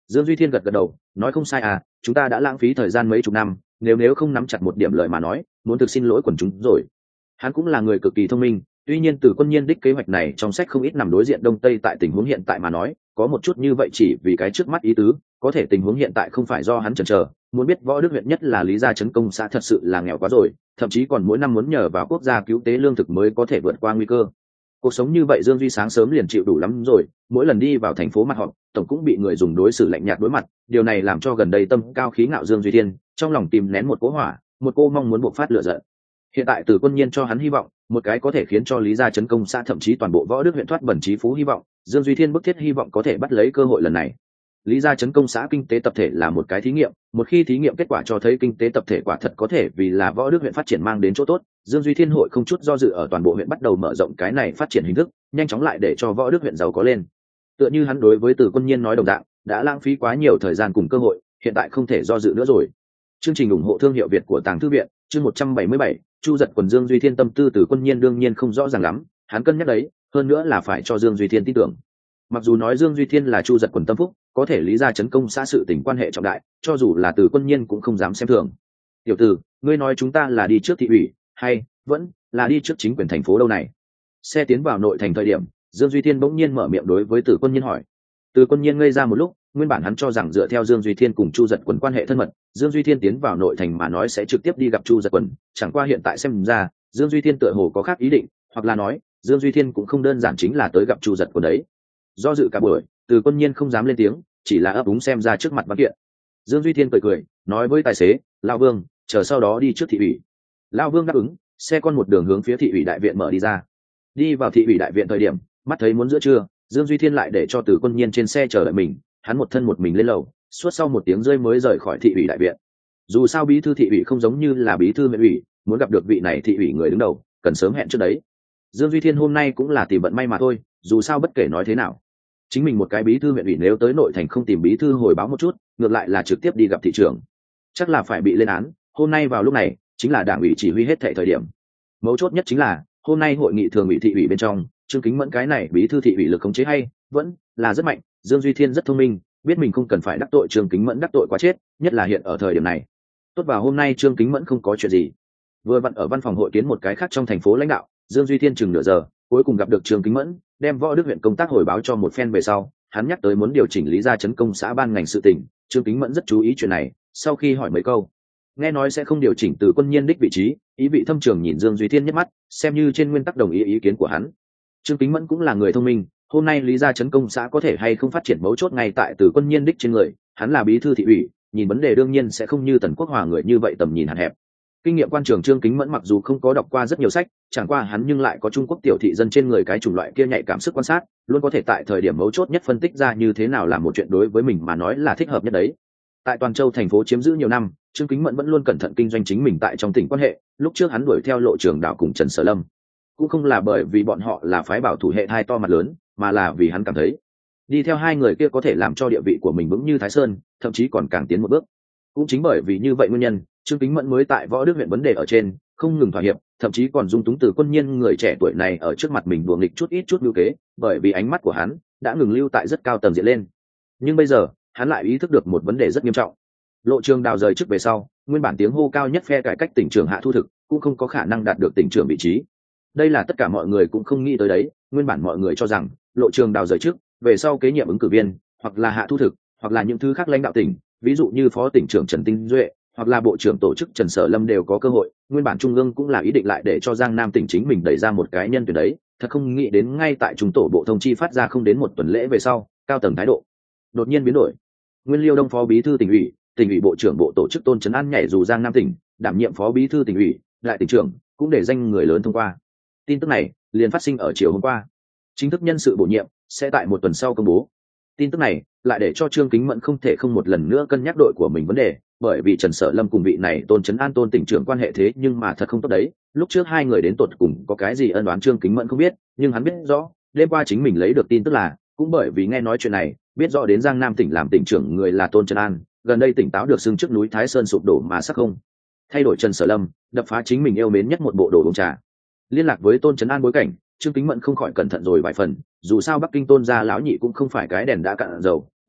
Dương Duy Thiên gật gật đầu, nói không sai à, chúng ta đã lãng phí thời gian mấy chục năm, nếu nếu không nắm chặt một điểm lợi mà nói, muốn thực xin lỗi quần chúng rồi. Hắn cũng là người cực kỳ thông minh, tuy nhiên từ Quân Nhiên đích kế hoạch này trong sách không ít nằm đối diện đông tây tại tình huống hiện tại mà nói, có một chút như vậy chỉ vì cái trước mắt ý tứ, có thể tình huống hiện tại không phải do hắn chần chờ, muốn biết Võ Đức huyện nhất là Lý Gia trấn công xã thật sự là nghèo quá rồi, thậm chí còn mỗi năm muốn nhờ vào quốc gia cứu tế lương thực mới có thể vượt qua nguy cơ. Cuộc sống như vậy Dương Duy sáng sớm liền chịu đủ lắm rồi, mỗi lần đi vào thành phố mặt họp, tổng cũng bị người dùng đối xử lạnh nhạt đối mặt, điều này làm cho gần đây tâm cao khí ngạo Dương Duy Thiên, trong lòng tìm nén một cỗ hỏa, một cô mong muốn bộc phát lửa giận. Hiện tại từ Quân Nhiên cho hắn hy vọng, một cái có thể khiến cho Lý Gia trấn công xã thậm chí toàn bộ Võ Đức huyện thoát bẩn trí phú hy vọng, Dương Duy Thiên bức thiết hy vọng có thể bắt lấy cơ hội lần này. Lý Gia trấn công xã kinh tế tập thể là một cái thí nghiệm, một khi thí nghiệm kết quả cho thấy kinh tế tập thể quả thật có thể vì là Võ Đức huyện phát triển mang đến chỗ tốt, Dương Duy Thiên hội không chút do dự ở toàn bộ huyện bắt đầu mở rộng cái này phát triển hình thức, nhanh chóng lại để cho Võ Đức huyện giàu có lên. Tựa như hắn đối với Từ Quân Nhiên nói đồng dạng, đã lãng phí quá nhiều thời gian cùng cơ hội, hiện tại không thể do dự nữa rồi. Chương trình ủng hộ thương hiệu Việt của Tàng Thư viện, chương một trăm bảy mươi bảy, Chu Giật Quần. Dương Duy Thiên tâm tư Từ Quân Nhiên đương nhiên không rõ ràng lắm, hắn cân nhắc đấy, hơn nữa là phải cho Dương Duy Thiên tin tưởng. Mặc dù nói Dương Duy Thiên là Chu Giật Quần tâm phúc, có thể Lý Gia trấn công xã sự tình quan hệ trọng đại, cho dù là Từ Quân Nhiên cũng không dám xem thường. Tiểu tử, ngươi nói chúng ta là đi trước thị ủy, hay vẫn là đi trước chính quyền thành phố đâu này? Xe tiến vào nội thành thời điểm, Dương Duy Thiên bỗng nhiên mở miệng đối với Từ Quân Nhiên hỏi. Từ Quân Nhiên ngây ra một lúc, nguyên bản hắn cho rằng dựa theo Dương Duy Thiên cùng Chu Giật Quần quan hệ thân mật, Dương Duy Thiên tiến vào nội thành mà nói sẽ trực tiếp đi gặp Chu Giật Quần, chẳng qua hiện tại xem ra, Dương Duy Thiên tựa hồ có khác ý định, hoặc là nói, Dương Duy Thiên cũng không đơn giản chính là tới gặp Chu Giật Quần đấy. Do dự cả buổi, Từ Quân Nhiên không dám lên tiếng, chỉ là ấp úng xem ra trước mặt văn kiện. Dương Duy Thiên cười cười, nói với tài xế, Lão Vương, chờ sau đó đi trước thị ủy. Lão Vương đáp ứng, xe con một đường hướng phía thị ủy đại viện mở đi ra. Đi vào thị ủy đại viện thời điểm, mắt thấy muốn giữa trưa, Dương Duy Thiên lại để cho Từ Quân Nhiên trên xe chờ đợi mình, hắn một thân một mình lên lầu, suốt sau một tiếng rơi mới rời khỏi thị ủy đại viện. Dù sao bí thư thị ủy không giống như là bí thư huyện ủy, muốn gặp được vị này thị ủy người đứng đầu, cần sớm hẹn trước đấy. Dương Duy Thiên hôm nay cũng là tìm vận may mà thôi, dù sao bất kể nói thế nào, chính mình một cái bí thư huyện ủy nếu tới nội thành không tìm bí thư hồi báo một chút, ngược lại là trực tiếp đi gặp thị trưởng, chắc là phải bị lên án. Hôm nay vào lúc này chính là đảng ủy chỉ huy hết thảy thời điểm. Mấu chốt nhất chính là hôm nay hội nghị thường ủy thị ủy bên trong, Trương Kính Mẫn cái này bí thư thị ủy lực khống chế hay vẫn là rất mạnh. Dương Duy Thiên rất thông minh, biết mình không cần phải đắc tội Trương Kính Mẫn đắc tội quá chết, nhất là hiện ở thời điểm này. Tốt vào hôm nay Trương Kính Mẫn không có chuyện gì, vừa vặn ở văn phòng hội kiến một cái khác trong thành phố lãnh đạo. Dương Duy Thiên chừng nửa giờ cuối cùng gặp được Trương Kính Mẫn, đem Võ Đức huyện công tác hồi báo cho một phen về sau, hắn nhắc tới muốn điều chỉnh Lý Gia trấn công xã ban ngành sự tình. Trương Kính Mẫn rất chú ý chuyện này, sau khi hỏi mấy câu, nghe nói sẽ không điều chỉnh Từ Quân Nhiên đích vị trí, ý vị thâm trường nhìn Dương Duy Thiên nhất mắt, xem như trên nguyên tắc đồng ý ý kiến của hắn. Trương Kính Mẫn cũng là người thông minh, hôm nay Lý Gia trấn công xã có thể hay không phát triển mấu chốt ngay tại Từ Quân Nhiên đích trên người, hắn là bí thư thị ủy, nhìn vấn đề đương nhiên sẽ không như Tần Quốc Hòa người như vậy tầm nhìn hạn hẹp. Kinh nghiệm quan trường Trương Kính Mẫn mặc dù không có đọc qua rất nhiều sách, chẳng qua hắn nhưng lại có Trung Quốc tiểu thị dân trên người cái chủng loại kia nhạy cảm sức quan sát, luôn có thể tại thời điểm mấu chốt nhất phân tích ra như thế nào làm một chuyện đối với mình mà nói là thích hợp nhất đấy. Tại Toàn Châu thành phố chiếm giữ nhiều năm, Trương Kính Mẫn vẫn luôn cẩn thận kinh doanh chính mình tại trong tỉnh quan hệ. Lúc trước hắn đuổi theo Lộ Trường Đảo cùng Trần Sở Lâm, cũng không là bởi vì bọn họ là phái bảo thủ hệ hai to mặt lớn, mà là vì hắn cảm thấy đi theo hai người kia có thể làm cho địa vị của mình vững như Thái Sơn, thậm chí còn càng tiến một bước. Cũng chính bởi vì như vậy nguyên nhân, Trương Kính Mẫn mới tại Võ Đức huyện vấn đề ở trên không ngừng thỏa hiệp, thậm chí còn dung túng Từ Quân Nhiên người trẻ tuổi này ở trước mặt mình đùa nghịch chút ít chút lưu kế, bởi vì ánh mắt của hắn đã ngừng lưu tại rất cao tầng diện lên. Nhưng bây giờ hắn lại ý thức được một vấn đề rất nghiêm trọng. Lộ Trường Đào rời chức về sau, nguyên bản tiếng hô cao nhất phe cải cách tỉnh trưởng Hạ Thu Thực cũng không có khả năng đạt được tỉnh trưởng vị trí. Đây là tất cả mọi người cũng không nghĩ tới đấy. Nguyên bản mọi người cho rằng Lộ Trường Đào rời chức về sau kế nhiệm ứng cử viên hoặc là Hạ Thu Thực, hoặc là những thứ khác lãnh đạo tỉnh, ví dụ như phó tỉnh trưởng Trần Tinh Duệ hoặc là bộ trưởng tổ chức Trần Sở Lâm đều có cơ hội. Nguyên bản trung ương cũng là ý định lại để cho Giang Nam tỉnh chính mình đẩy ra một cái nhân tuyển đấy, thật không nghĩ đến ngay tại trung tổ bộ thông chi phát ra không đến một tuần lễ về sau, cao tầng thái độ đột nhiên biến đổi. Nguyên Liêu Đông phó bí thư tỉnh ủy, tỉnh ủy bộ trưởng bộ tổ chức Tôn Trấn An nhảy dù Giang Nam tỉnh, đảm nhiệm phó bí thư tỉnh ủy, lại tỉnh trưởng, cũng để danh người lớn thông qua. Tin tức này liền phát sinh ở chiều hôm qua, chính thức nhân sự bổ nhiệm sẽ tại một tuần sau công bố. Tin tức này lại để cho Trương Kính Mẫn không thể không một lần nữa cân nhắc đội của mình vấn đề, bởi vì Trần Sở Lâm cùng vị này Tôn Trấn An Tôn tỉnh trưởng quan hệ thế nhưng mà thật không tốt đấy. Lúc trước hai người đến tột cùng có cái gì ân oán Trương Kính Mẫn không biết, nhưng hắn biết rõ, đêm qua chính mình lấy được tin tức là, cũng bởi vì nghe nói chuyện này, biết rõ đến Giang Nam tỉnh làm tỉnh trưởng người là Tôn Trấn An, gần đây tỉnh táo được xưng trước núi Thái Sơn sụp đổ mà sắc không thay đổi Trần Sở Lâm, đập phá chính mình yêu mến nhất một bộ đồ uống trà. Liên lạc với Tôn Trấn An bối cảnh, Trương Kính Mẫn không khỏi cẩn thận rồi vài phần, dù sao Bắc Kinh Tôn gia lão nhị cũng không phải cái đèn đã cạn dầu,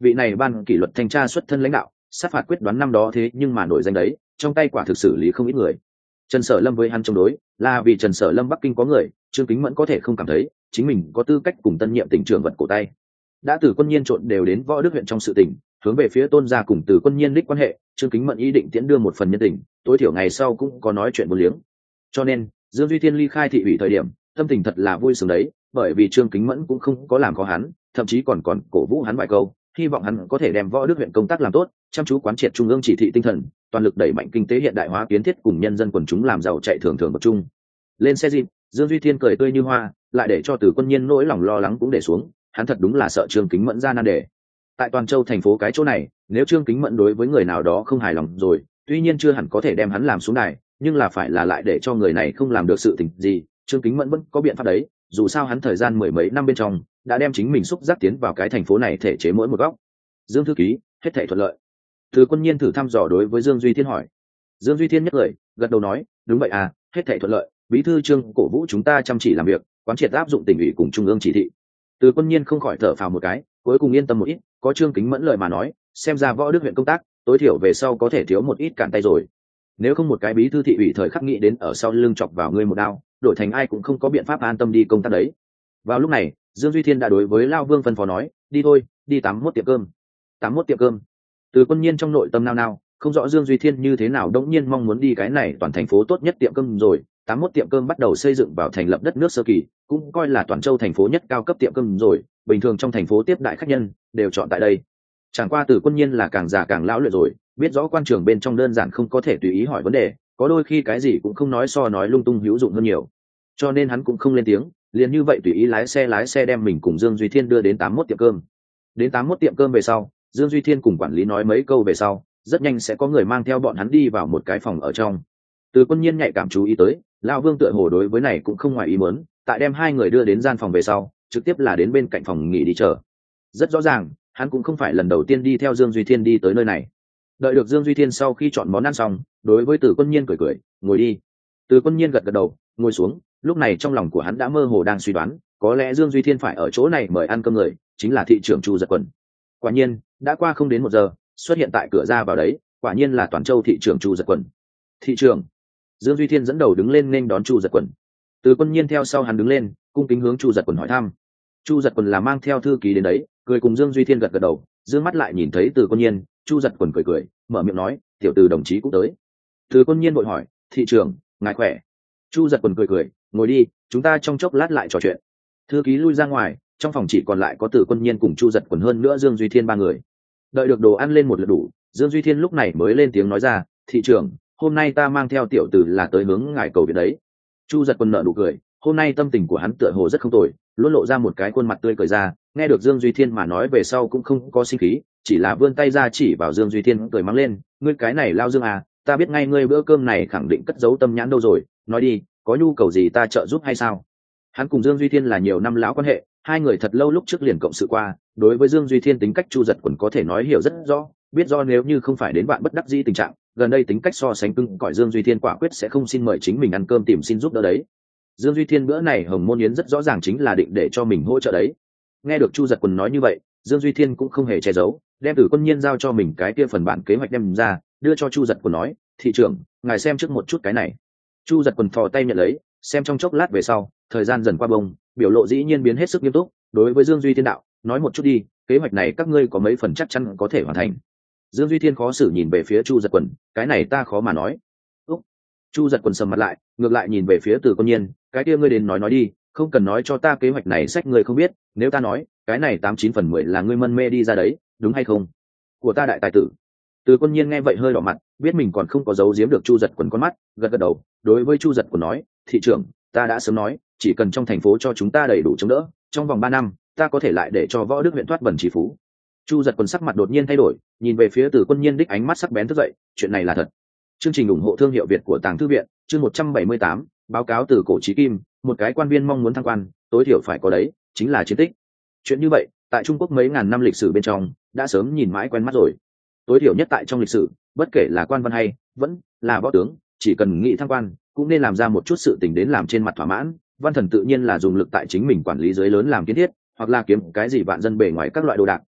vị này ban kỷ luật thanh tra xuất thân lãnh đạo sát phạt quyết đoán năm đó thế nhưng mà nổi danh đấy, trong tay quả thực xử lý không ít người. Trần Sở Lâm với hắn chống đối là vì Trần Sở Lâm Bắc Kinh có người, Trương Kính Mẫn có thể không cảm thấy chính mình có tư cách cùng tân nhiệm tỉnh trưởng vật cổ tay. Đã từ Quân Nhiên trộn đều đến Võ Đức huyện trong sự tình, hướng về phía Tôn gia cùng từ Quân Nhiên đích quan hệ, Trương Kính Mẫn ý định tiễn đưa một phần nhân tình, tối thiểu ngày sau cũng có nói chuyện vô liếng. Cho nên Dương Duy Thiên ly khai thị ủy thời điểm tâm tình thật là vui sướng đấy, bởi vì Trương Kính Mẫn cũng không có làm khó hắn, thậm chí còn còn cổ vũ hắn vài câu, hy vọng hắn có thể đem Võ Đức huyện công tác làm tốt, chăm chú quán triệt trung ương chỉ thị tinh thần, toàn lực đẩy mạnh kinh tế hiện đại hóa kiến thiết cùng nhân dân quần chúng làm giàu chạy thường thường tập trung. Lên xe jeep, Dương Duy Thiên cười tươi như hoa, lại để cho Từ Quân Nhiên nỗi lòng lo lắng cũng để xuống, hắn thật đúng là sợ Trương Kính Mẫn ra nan đề. Tại Toàn Châu thành phố cái chỗ này, nếu Trương Kính Mẫn đối với người nào đó không hài lòng rồi, tuy nhiên chưa hẳn có thể đem hắn làm xuống đài, nhưng là phải là lại để cho người này không làm được sự tình gì, Trương Kính Mẫn vẫn có biện pháp đấy, dù sao hắn thời gian mười mấy năm bên trong đã đem chính mình xúc giác tiến vào cái thành phố này thể chế mỗi một góc. Dương thư ký, hết thảy thuận lợi. Từ Quân Nhiên thử thăm dò đối với Dương Duy Thiên hỏi. Dương Duy Thiên nhất lời gật đầu nói, đúng vậy à, hết thảy thuận lợi, bí thư Trương cổ vũ chúng ta chăm chỉ làm việc, quán triệt áp dụng tỉnh ủy cùng trung ương chỉ thị. Từ Quân Nhiên không khỏi thở phào một cái, cuối cùng yên tâm một ít, có Trương Kính Mẫn lời mà nói, xem ra Võ Đức huyện công tác tối thiểu về sau có thể thiếu một ít cản tay rồi. Nếu không một cái bí thư thị ủy thời khắc nghĩ đến ở sau lưng chọc vào ngươi một đao, đổi thành ai cũng không có biện pháp an tâm đi công tác đấy. Vào lúc này, Dương Duy Thiên đã đối với Lao Vương phân phó nói, đi thôi, đi tám mốt tiệm cơm. tám mốt tiệm cơm. Từ Quân Nhiên trong nội tâm nao nao, không rõ Dương Duy Thiên như thế nào đống nhiên mong muốn đi cái này toàn thành phố tốt nhất tiệm cơm rồi. tám mốt tiệm cơm bắt đầu xây dựng vào thành lập đất nước sơ kỳ, cũng coi là Toàn Châu thành phố nhất cao cấp tiệm cơm rồi, bình thường trong thành phố tiếp đại khách nhân đều chọn tại đây. Chẳng qua Từ Quân Nhiên là càng già càng lão luyện rồi, biết rõ quan trường bên trong đơn giản không có thể tùy ý hỏi vấn đề, có đôi khi cái gì cũng không nói so nói lung tung hữu dụng hơn nhiều, cho nên hắn cũng không lên tiếng, liền như vậy tùy ý lái xe lái xe đem mình cùng Dương Duy Thiên đưa đến tám mốt tiệm cơm. Đến tám mốt tiệm cơm về sau, Dương Duy Thiên cùng quản lý nói mấy câu về sau, rất nhanh sẽ có người mang theo bọn hắn đi vào một cái phòng ở trong. Từ Quân Nhiên nhạy cảm chú ý tới, Lão Vương tựa hồ đối với này cũng không ngoài ý muốn, tại đem hai người đưa đến gian phòng về sau, trực tiếp là đến bên cạnh phòng nghỉ đi chờ. Rất rõ ràng, hắn cũng không phải lần đầu tiên đi theo Dương Duy Thiên đi tới nơi này. Đợi được Dương Duy Thiên sau khi chọn món ăn xong, đối với Từ Quân Nhiên cười cười, ngồi đi. Từ Quân Nhiên gật gật đầu, ngồi xuống. Lúc này trong lòng của hắn đã mơ hồ đang suy đoán, có lẽ Dương Duy Thiên phải ở chỗ này mời ăn cơm người, chính là thị trưởng Chu Giật Quần. Quả nhiên, đã qua không đến một giờ, xuất hiện tại cửa ra vào đấy, quả nhiên là Toàn Châu thị trưởng Chu Giật Quần. Thị trưởng. Dương Duy Thiên dẫn đầu đứng lên nên đón Chu Giật Quần. Từ Quân Nhiên theo sau hắn đứng lên, cung kính hướng Chu Giật Quần hỏi thăm. Chu Giật Quần là mang theo thư ký đến đấy, cười cùng Dương Duy Thiên gật gật đầu, dương mắt lại nhìn thấy Từ Quân Nhiên, Chu Giật Quần cười cười, mở miệng nói, tiểu Từ đồng chí cũng tới. Từ Quân Nhiên vội hỏi, thị trưởng, ngài khỏe? Chu Giật Quần cười cười, ngồi đi, chúng ta trong chốc lát lại trò chuyện. Thư ký lui ra ngoài, trong phòng chỉ còn lại có Từ Quân Nhiên cùng Chu Giật Quần hơn nữa Dương Duy Thiên ba người. Đợi được đồ ăn lên một lượt đủ, Dương Duy Thiên lúc này mới lên tiếng nói ra, thị trưởng, hôm nay ta mang theo tiểu Từ là tới hướng ngài cầu viện đấy. Chu Giật Quần nở nụ cười, hôm nay tâm tình của hắn tựa hồ rất không tồi, luôn lộ ra một cái khuôn mặt tươi cười ra, nghe được Dương Duy Thiên mà nói về sau cũng không có sinh khí, chỉ là vươn tay ra chỉ vào Dương Duy Thiên cười mắng lên, ngươi cái này lao Dương à, ta biết ngay ngươi bữa cơm này khẳng định cất giấu tâm nhãn đâu rồi, nói đi, có nhu cầu gì ta trợ giúp hay sao? Hắn cùng Dương Duy Thiên là nhiều năm lão quan hệ, hai người thật lâu lúc trước liền cộng sự qua, đối với Dương Duy Thiên tính cách Chu Giật Quần có thể nói hiểu rất rõ, biết do nếu như không phải đến bạn bất đắc dĩ tình trạng, gần đây tính cách so sánh cứng cỏi Dương Duy Thiên quả quyết sẽ không xin mời chính mình ăn cơm tìm xin giúp đỡ đấy. Dương Duy Thiên bữa này Hồng Môn Yến rất rõ ràng chính là định để cho mình hỗ trợ đấy. Nghe được Chu Giật Quần nói như vậy, Dương Duy Thiên cũng không hề che giấu, đem Từ Quân Nhiên giao cho mình cái kia phần bản kế hoạch đem ra, đưa cho Chu Giật Quần nói, thị trưởng, ngài xem trước một chút cái này. Chu Giật Quần thò tay nhận lấy, xem trong chốc lát về sau, thời gian dần qua bông, biểu lộ dĩ nhiên biến hết sức nghiêm túc, đối với Dương Duy Thiên đạo, nói một chút đi, kế hoạch này các ngươi có mấy phần chắc chắn có thể hoàn thành? Dương Duy Thiên khó xử nhìn về phía Chu Giật Quần, cái này ta khó mà nói. Úc. Chu Giật Quần sầm mặt lại, ngược lại nhìn về phía Từ Quân Nhiên, cái kia ngươi đến nói nói đi, không cần nói cho ta kế hoạch này sách ngươi không biết, nếu ta nói, cái này tám chín phần mười là ngươi mân mê đi ra đấy, đúng hay không? Của ta đại tài tử. Từ Quân Nhiên nghe vậy hơi đỏ mặt, biết mình còn không có giấu giếm được Chu Giật Quần con mắt, gật gật đầu, đối với Chu Giật Quần nói, thị trưởng, ta đã sớm nói, chỉ cần trong thành phố cho chúng ta đầy đủ chống đỡ, trong vòng ba năm, ta có thể lại để cho Võ Đức huyện thoát bần chỉ phú. Chu Giật Quần sắc mặt đột nhiên thay đổi, nhìn về phía Từ Quân Nhiên đích ánh mắt sắc bén thức dậy, chuyện này là thật. Chương trình ủng hộ thương hiệu Việt của Tàng Thư viện, chương một trăm bảy mươi tám, báo cáo từ cổ chí kim, một cái quan viên mong muốn thăng quan, tối thiểu phải có đấy, chính là chiến tích. Chuyện như vậy, tại Trung Quốc mấy ngàn năm lịch sử bên trong, đã sớm nhìn mãi quen mắt rồi. Tối thiểu nhất tại trong lịch sử, bất kể là quan văn hay, vẫn là võ tướng, chỉ cần nghĩ thăng quan, cũng nên làm ra một chút sự tình đến làm trên mặt thỏa mãn. Văn thần tự nhiên là dùng lực tại chính mình quản lý dưới lớn làm kiến thiết, hoặc là kiếm cái gì vạn dân bề ngoài các loại đồ đạc,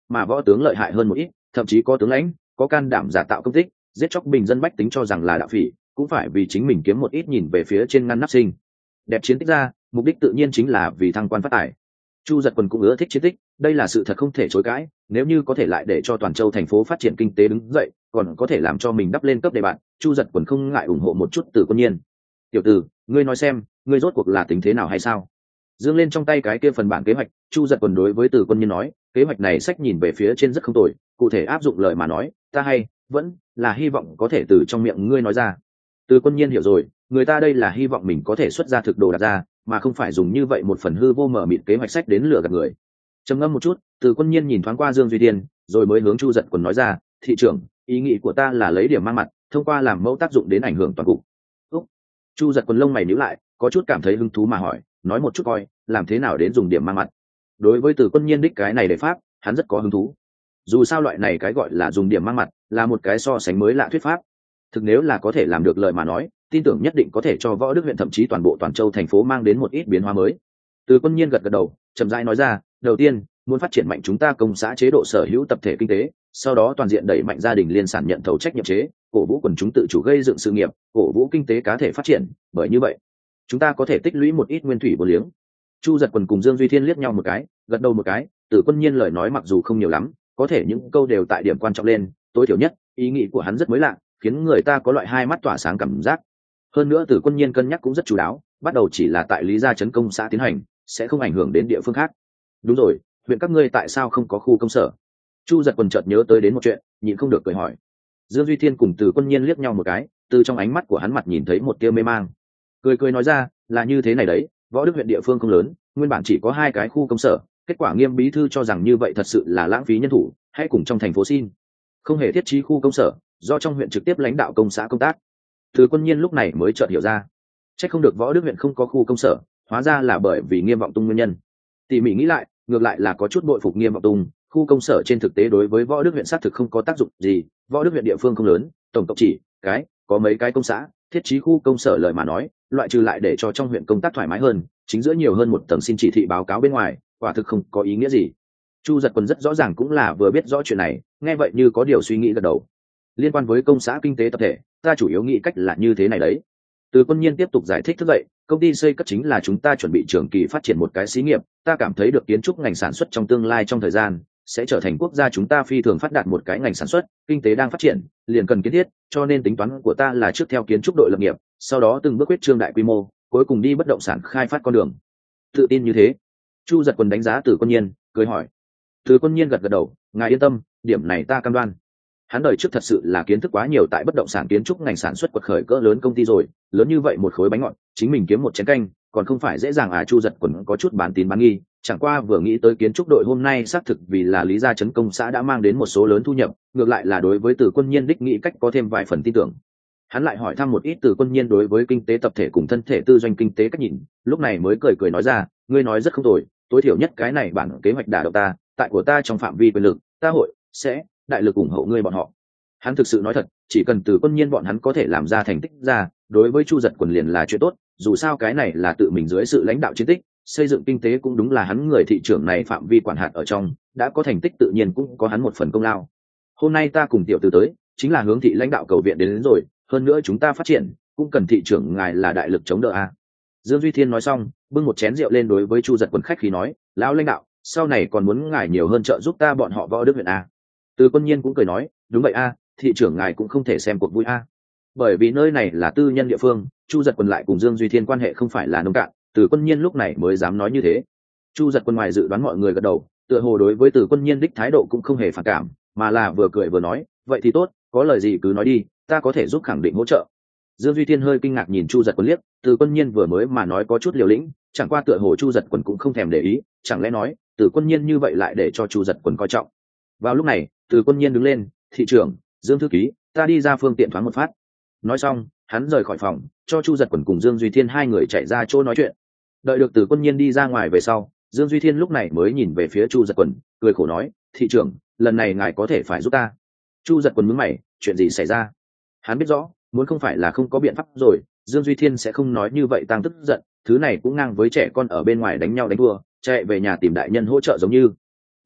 mà võ tướng lợi hại hơn một ít, thậm chí có tướng lãnh có can đảm giả tạo công tích, giết chóc bình dân bách tính cho rằng là đạo phỉ, cũng phải vì chính mình kiếm một ít nhìn về phía trên ngăn nắp sinh. Đẹp chiến tích ra, mục đích tự nhiên chính là vì thăng quan phát tài. Chu Giật Quần cũng ưa thích chiến tích, đây là sự thật không thể chối cãi, nếu như có thể lại để cho toàn châu thành phố phát triển kinh tế đứng dậy, còn có thể làm cho mình đắp lên cấp đề bạn, Chu Giật Quần không ngại ủng hộ một chút Từ Quân Nhiên. Tiểu tử, ngươi nói xem, ngươi rốt cuộc là tính thế nào hay sao? Dương lên trong tay cái kia phần bản kế hoạch, Chu Giật Quần đối với Từ Quân Nhiên nói, kế hoạch này sách nhìn về phía trên rất không tồi, cụ thể áp dụng lời mà nói, ta hay vẫn là hy vọng có thể từ trong miệng ngươi nói ra. Từ Quân Nhiên hiểu rồi, người ta đây là hy vọng mình có thể xuất ra thực đồ đặt ra, mà không phải dùng như vậy một phần hư vô mở mịt kế hoạch sách đến lừa gạt người. Trầm ngâm một chút, Từ Quân Nhiên nhìn thoáng qua Dương Duy Tiên, rồi mới hướng Chu Giật Quần nói ra, thị trưởng, ý nghĩ của ta là lấy điểm mang mặt, thông qua làm mẫu tác dụng đến ảnh hưởng toàn cục. Úc. Chu Giật Quần lông mày nhíu lại, có chút cảm thấy hứng thú mà hỏi, nói một chút coi, làm thế nào đến dùng điểm mang mặt? Đối với Từ Quân Nhiên đích cái này để pháp, hắn rất có hứng thú. Dù sao loại này cái gọi là dùng điểm mang mặt, là một cái so sánh mới lạ thuyết pháp. Thực nếu là có thể làm được lời mà nói, tin tưởng nhất định có thể cho Võ Đức huyện thậm chí toàn bộ toàn châu thành phố mang đến một ít biến hóa mới. Từ Quân Nhiên gật gật đầu, chậm rãi nói ra, đầu tiên, muốn phát triển mạnh chúng ta công xã chế độ sở hữu tập thể kinh tế, sau đó toàn diện đẩy mạnh gia đình liên sản nhận thầu trách nhiệm chế, cổ vũ quần chúng tự chủ gây dựng sự nghiệp, cổ vũ kinh tế cá thể phát triển, bởi như vậy, chúng ta có thể tích lũy một ít nguyên thủy bổ liếng. Chu Giật Quần cùng Dương Duy Thiên liếc nhau một cái, gật đầu một cái, Từ Quân Nhiên lời nói mặc dù không nhiều lắm, có thể những câu đều tại điểm quan trọng lên, tối thiểu nhất, ý nghĩ của hắn rất mới lạ, khiến người ta có loại hai mắt tỏa sáng cảm giác. Hơn nữa Từ Quân Nhiên cân nhắc cũng rất chú đáo, bắt đầu chỉ là tại Lý Gia trấn công xã tiến hành, sẽ không ảnh hưởng đến địa phương khác. Đúng rồi, huyện các ngươi tại sao không có khu công sở? Chu Giật Quần chợt nhớ tới đến một chuyện, nhịn không được cười hỏi. Dương Duy Thiên cùng Từ Quân Nhiên liếc nhau một cái, từ trong ánh mắt của hắn mặt nhìn thấy một tia mê mang. Cười cười nói ra, là như thế này đấy, Võ Đức huyện địa phương không lớn, nguyên bản chỉ có hai cái khu công sở, kết quả Nghiêm bí thư cho rằng như vậy thật sự là lãng phí nhân thủ, hãy cùng trong thành phố xin không hề thiết trí khu công sở, do trong huyện trực tiếp lãnh đạo công xã công tác. Từ Quân Nhiên lúc này mới chợt hiểu ra, chắc không được Võ Đức huyện không có khu công sở, hóa ra là bởi vì Nghiêm Vọng Tung nguyên nhân. Tỉ mỉ nghĩ lại, ngược lại là có chút bội phục Nghiêm Vọng Tung, khu công sở trên thực tế đối với Võ Đức huyện xác thực không có tác dụng gì, Võ Đức huyện địa phương không lớn, tổng cộng chỉ cái có mấy cái công xã, thiết trí khu công sở lời mà nói, loại trừ lại để cho trong huyện công tác thoải mái hơn, chính giữa nhiều hơn một tầng xin chỉ thị báo cáo bên ngoài, quả thực không có ý nghĩa gì. Chu Giật Quần rất rõ ràng cũng là vừa biết rõ chuyện này, nghe vậy như có điều suy nghĩ gật đầu. Liên quan với công xã kinh tế tập thể, ta chủ yếu nghĩ cách là như thế này đấy. Từ Quân Nhiên tiếp tục giải thích thức dậy, công ty xây cất chính là chúng ta chuẩn bị trường kỳ phát triển một cái xí nghiệp, ta cảm thấy được kiến trúc ngành sản xuất trong tương lai trong thời gian sẽ trở thành quốc gia chúng ta phi thường phát đạt một cái ngành sản xuất, kinh tế đang phát triển, liền cần kiến thiết, cho nên tính toán của ta là trước theo kiến trúc đội lập nghiệp, sau đó từng bước quyết trương đại quy mô, cuối cùng đi bất động sản khai phát con đường. Tự tin như thế. Chu Giật Quần đánh giá Từ Quân Nhiên, cười hỏi. Từ Quân Nhiên gật gật đầu, ngài yên tâm, điểm này ta cam đoan. Hắn đời trước thật sự là kiến thức quá nhiều tại bất động sản kiến trúc ngành sản xuất quật khởi cỡ lớn công ty rồi, lớn như vậy một khối bánh ngọt, chính mình kiếm một chén canh, còn không phải dễ dàng à. Chu Giật Quần có chút bán tín bán nghi, chẳng qua vừa nghĩ tới kiến trúc đội hôm nay xác thực vì là Lý Gia trấn công xã đã mang đến một số lớn thu nhập, ngược lại là đối với Từ Quân Nhiên đích nghĩ cách có thêm vài phần tin tưởng. Hắn lại hỏi thăm một ít Từ Quân Nhiên đối với kinh tế tập thể cùng thân thể tư doanh kinh tế cách nhìn, lúc này mới cười cười nói ra, ngươi nói rất không tồi, tối thiểu nhất cái này bản kế hoạch đả động ta, tại của ta trong phạm vi quyền lực, ta hội sẽ đại lực ủng hộ ngươi bọn họ. Hắn thực sự nói thật, chỉ cần Từ Quân Nhiên bọn hắn có thể làm ra thành tích ra, đối với Chu Giật Quần liền là chuyện tốt, dù sao cái này là tự mình dưới sự lãnh đạo chiến tích, xây dựng kinh tế cũng đúng là hắn người thị trưởng này phạm vi quản hạt ở trong, đã có thành tích tự nhiên cũng có hắn một phần công lao. Hôm nay ta cùng tiểu tử tới, chính là hướng thị lãnh đạo cầu viện đến, đến rồi, hơn nữa chúng ta phát triển, cũng cần thị trưởng ngài là đại lực chống đỡ a. Dương Duy Thiên nói xong, bưng một chén rượu lên đối với Chu Giật Quần khách khí nói, lão lãnh đạo, sau này còn muốn ngài nhiều hơn trợ giúp ta bọn họ Võ Đức huyện a. Từ Quân Nhiên cũng cười nói, đúng vậy a, thị trưởng ngài cũng không thể xem cuộc vui a. Bởi vì nơi này là tư nhân địa phương, Chu Giật Quần lại cùng Dương Duy Thiên quan hệ không phải là nông cạn, Từ Quân Nhiên lúc này mới dám nói như thế. Chu Giật Quần ngoài dự đoán mọi người gật đầu, tựa hồ đối với Từ Quân Nhiên đích thái độ cũng không hề phản cảm, mà là vừa cười vừa nói, vậy thì tốt, có lời gì cứ nói đi, ta có thể giúp khẳng định hỗ trợ. Dương Duy Thiên hơi kinh ngạc nhìn Chu Giật Quần liếc, Từ Quân Nhiên vừa mới mà nói có chút liều lĩnh, chẳng qua tựa hồ Chu Giật Quần cũng không thèm để ý, chẳng lẽ nói Từ Quân Nhiên như vậy lại để cho Chu Giật Quần coi trọng. Vào lúc này, Từ Quân Nhiên đứng lên, thị trưởng, Dương thư ký, ta đi ra phương tiện thoáng một phát. Nói xong, hắn rời khỏi phòng, cho Chu Giật Quần cùng Dương Duy Thiên hai người chạy ra chỗ nói chuyện. Đợi được Từ Quân Nhiên đi ra ngoài về sau, Dương Duy Thiên lúc này mới nhìn về phía Chu Giật Quần, cười khổ nói, thị trưởng, lần này ngài có thể phải giúp ta. Chu Giật Quần nhướng mày, chuyện gì xảy ra? Hắn biết rõ, muốn không phải là không có biện pháp rồi, Dương Duy Thiên sẽ không nói như vậy tăng tức giận, thứ này cũng ngang với trẻ con ở bên ngoài đánh nhau đánh đua, chạy về nhà tìm đại nhân hỗ trợ giống như.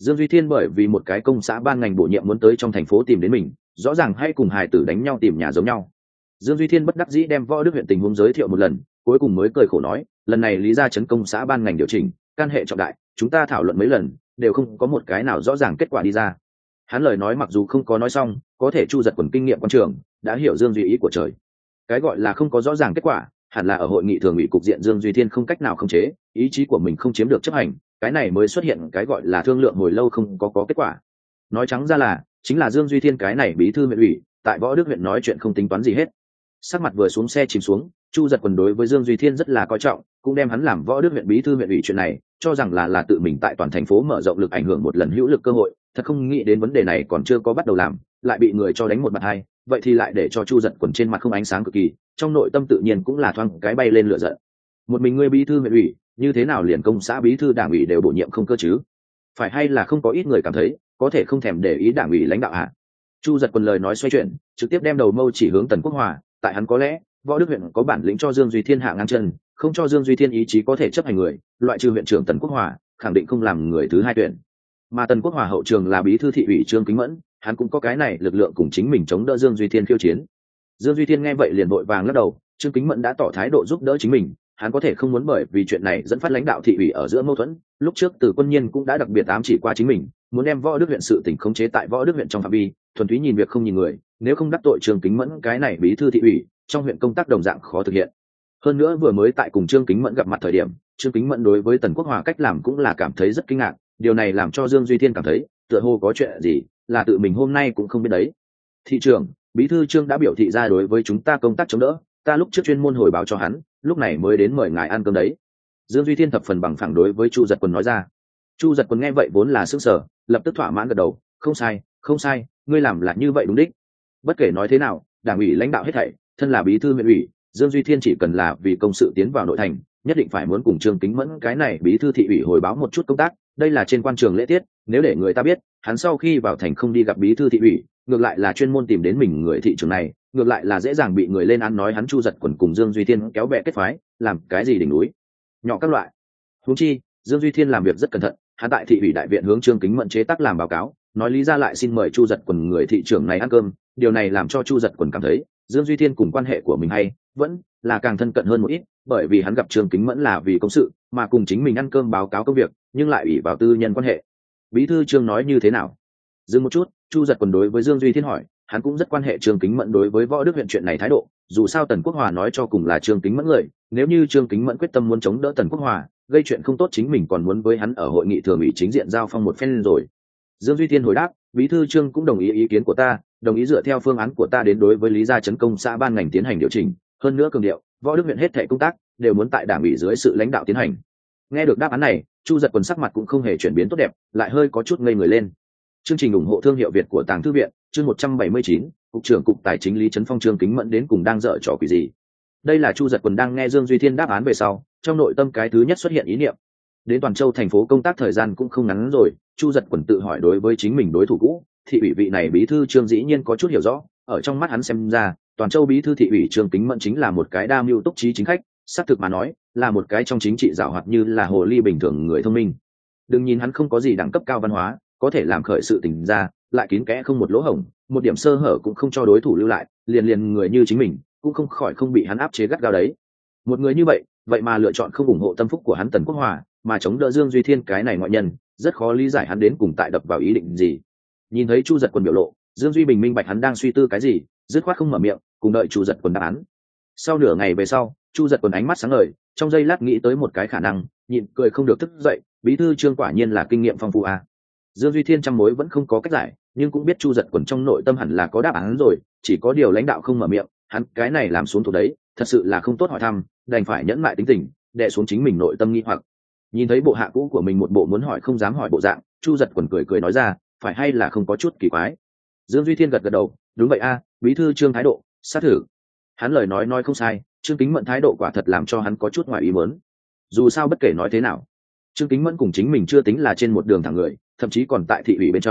Dương Duy Thiên bởi vì một cái công xã ban ngành bổ nhiệm muốn tới trong thành phố tìm đến mình, rõ ràng hay cùng hài tử đánh nhau tìm nhà giống nhau. Dương Duy Thiên bất đắc dĩ đem Võ Đức huyện tình huống giới thiệu một lần, cuối cùng mới cười khổ nói, lần này lý gia chấn công xã ban ngành điều chỉnh, can hệ trọng đại, chúng ta thảo luận mấy lần, đều không có một cái nào rõ ràng kết quả đi ra. Hắn lời nói mặc dù không có nói xong, có thể Chu Giật Quần kinh nghiệm quan trường đã hiểu Dương Duy ý của trời. Cái gọi là không có rõ ràng kết quả, hẳn là ở hội nghị thường ủy cục diện Dương Duy Thiên không cách nào khống chế, ý chí của mình không chiếm được chấp hành, cái này mới xuất hiện cái gọi là thương lượng hồi lâu không có có kết quả. Nói trắng ra là chính là Dương Duy Thiên cái này bí thư huyện ủy tại Võ Đức huyện nói chuyện không tính toán gì hết. Sắc mặt vừa xuống xe chìm xuống, Chu Giật Quần đối với Dương Duy Thiên rất là coi trọng, cũng đem hắn làm Võ Đức huyện bí thư huyện ủy chuyện này cho rằng là là tự mình tại toàn thành phố mở rộng lực ảnh hưởng một lần hữu lực cơ hội, thật không nghĩ đến vấn đề này còn chưa có bắt đầu làm, lại bị người cho đánh một mặt hai, vậy thì lại để cho Chu Giật Quần trên mặt không ánh sáng cực kỳ, trong nội tâm tự nhiên cũng là thoáng cái bay lên lửa giận. Một mình ngươi bí thư huyện ủy, như thế nào liền công xã bí thư đảng ủy đều bổ nhiệm không cơ chứ? Phải hay là không có ít người cảm thấy có thể không thèm để ý đảng ủy lãnh đạo hả? Chu Giật Quần lời nói xoay chuyển, trực tiếp đem đầu mâu chỉ hướng Tần Quốc Hòa, tại hắn có lẽ Võ Đức huyện có bản lĩnh cho Dương Duy Thiên hạ ngang chân, không cho Dương Duy Thiên ý chí có thể chấp hành người, loại trừ huyện trưởng Tần Quốc Hòa, khẳng định không làm người thứ hai tuyển. Mà Tần Quốc Hòa hậu trường là bí thư thị ủy Trương Kính Mẫn, hắn cũng có cái này lực lượng cùng chính mình chống đỡ Dương Duy Thiên khiêu chiến. Dương Duy Thiên nghe vậy liền vội vàng lắc đầu, Trương Kính Mẫn đã tỏ thái độ giúp đỡ chính mình, hắn có thể không muốn bởi vì chuyện này dẫn phát lãnh đạo thị ủy ở giữa mâu thuẫn. Lúc trước Từ Quân Nhiên cũng đã đặc biệt ám chỉ qua chính mình, muốn đem Võ Đức huyện sự tỉnh khống chế tại Võ Đức huyện trong phạm vi, thuần túy nhìn việc không nhìn người, nếu không đắc tội Trương Kính Mẫn cái này bí thư thị ủy, trong huyện công tác đồng dạng khó thực hiện. Hơn nữa vừa mới tại cùng Trương Kính Mẫn gặp mặt thời điểm, Trương Kính Mẫn đối với Tần Quốc Hòa cách làm cũng là cảm thấy rất kinh ngạc, điều này làm cho Dương Duy Thiên cảm thấy tựa hồ có chuyện gì là tự mình hôm nay cũng không biết đấy. Thị trưởng, bí thư Trương đã biểu thị ra đối với chúng ta công tác chống đỡ, ta lúc trước chuyên môn hồi báo cho hắn, lúc này mới đến mời ngài ăn cơm đấy. Dương Duy Thiên thập phần bằng phẳng đối với Chu Giật Quần nói ra. Chu Giật Quần nghe vậy vốn là sững sờ, lập tức thỏa mãn gật đầu, không sai, không sai, ngươi làm là như vậy đúng đích. Bất kể nói thế nào, đảng ủy lãnh đạo hết thảy, thân là bí thư huyện ủy, Dương Duy Thiên chỉ cần là vì công sự tiến vào nội thành, nhất định phải muốn cùng Trương Kính Mẫn cái này bí thư thị ủy hồi báo một chút công tác, đây là trên quan trường lễ tiết, nếu để người ta biết, hắn sau khi vào thành không đi gặp bí thư thị ủy, ngược lại là chuyên môn tìm đến mình người thị trường này, ngược lại là dễ dàng bị người lên án nói hắn Chu Giật Quần cùng Dương Duy Thiên kéo bè kết phái, làm cái gì đỉnh núi nhỏ các loại. Huống chi, Dương Duy Thiên làm việc rất cẩn thận, hắn tại thị ủy đại viện hướng Trương Kính Mẫn chế tác làm báo cáo, nói lý ra lại xin mời Chu Giật Quần người thị trường này ăn cơm, điều này làm cho Chu Giật Quần cảm thấy Dương Duy Thiên cùng quan hệ của mình hay vẫn là càng thân cận hơn một ít, bởi vì hắn gặp Trương Kính Mẫn là vì công sự, mà cùng chính mình ăn cơm báo cáo công việc, nhưng lại ủy vào tư nhân quan hệ. Bí thư Trương nói như thế nào? Dừng một chút, Chu Giật Quần đối với Dương Duy Thiên hỏi, hắn cũng rất quan hệ Trương Kính Mẫn đối với Võ Đức huyện chuyện này thái độ, dù sao Tần Quốc Hòa nói cho cùng là Trương Kính Mẫn người, nếu như Trương Kính Mẫn quyết tâm muốn chống đỡ Tần Quốc Hòa, gây chuyện không tốt chính mình còn muốn với hắn ở hội nghị thường ủy chính diện giao phong một phen rồi. Dương Duy Thiên hồi đáp, bí thư Trương cũng đồng ý ý kiến của ta, đồng ý dựa theo phương án của ta đến đối với lý gia chấn công xã ban ngành tiến hành điều chỉnh, hơn nữa cường điệu, Võ Đức huyện hết thảy công tác đều muốn tại đảng ủy dưới sự lãnh đạo tiến hành. Nghe được đáp án này, Chu Giật Quần sắc mặt cũng không hề chuyển biến tốt đẹp, lại hơi có chút ngây người lên. Chương trình ủng hộ thương hiệu Việt của Tàng Thư viện, chương một trăm bảy mươi chín, cục trưởng cục tài chính Lý Trấn Phong Trương Kính Mẫn đến cùng đang dở trò quỷ gì? Đây là Chu Giật Quần đang nghe Dương Duy Thiên đáp án về sau, trong nội tâm cái thứ nhất xuất hiện ý niệm. Đến Toàn Châu thành phố công tác thời gian cũng không ngắn rồi, Chu Giật Quần tự hỏi đối với chính mình đối thủ cũ, thị ủy vị này bí thư Trương dĩ nhiên có chút hiểu rõ, ở trong mắt hắn xem ra, Toàn Châu bí thư thị ủy Trương Kính Mẫn chính là một cái đa mưu túc trí chính khách, xác thực mà nói, là một cái trong chính trị giàu hoạt như là hồ ly bình thường người thông minh. Đừng nhìn hắn không có gì đẳng cấp cao văn hóa, có thể làm khởi sự tình ra, lại kín kẽ không một lỗ hổng, một điểm sơ hở cũng không cho đối thủ lưu lại, liền liền người như chính mình, cũng không khỏi không bị hắn áp chế gắt gao đấy. Một người như vậy, vậy mà lựa chọn không ủng hộ tâm phúc của hắn Tần Quốc Hòa, mà chống đỡ Dương Duy Thiên cái này ngoại nhân, rất khó lý giải hắn đến cùng tại đập vào ý định gì. Nhìn thấy Chu Giật Quần biểu lộ, Dương Duy Bình minh bạch hắn đang suy tư cái gì, dứt khoát không mở miệng, cùng đợi Chu Giật Quần đáp án. Sau nửa ngày về sau, Chu Giật Quần ánh mắt sáng ngời, trong giây lát nghĩ tới một cái khả năng, nhịn cười không được thức dậy, bí thư Trương quả nhiên là kinh nghiệm phong phú à. Dương Duy Thiên trăm mối vẫn không có cách giải, nhưng cũng biết Chu Giật Quần trong nội tâm hẳn là có đáp án rồi, chỉ có điều lãnh đạo không mở miệng, hắn cái này làm xuống thuộc đấy, thật sự là không tốt hỏi thăm, đành phải nhẫn mại tính tình, đè xuống chính mình nội tâm nghi hoặc. Nhìn thấy bộ hạ cũ của mình một bộ muốn hỏi không dám hỏi bộ dạng, Chu Giật Quần cười cười nói ra, phải hay là không có chút kỳ quái. Dương Duy Thiên gật gật đầu, đúng vậy a, bí thư Trương thái độ, sát thử. Hắn lời nói nói không sai, Trương Kính Mẫn thái độ quả thật làm cho hắn có chút ngoài ý muốn. Dù sao bất kể nói thế nào, Trương Kính Mẫn cùng chính mình chưa tính là trên một đường thẳng người, thậm chí còn tại thị ủy bên trong,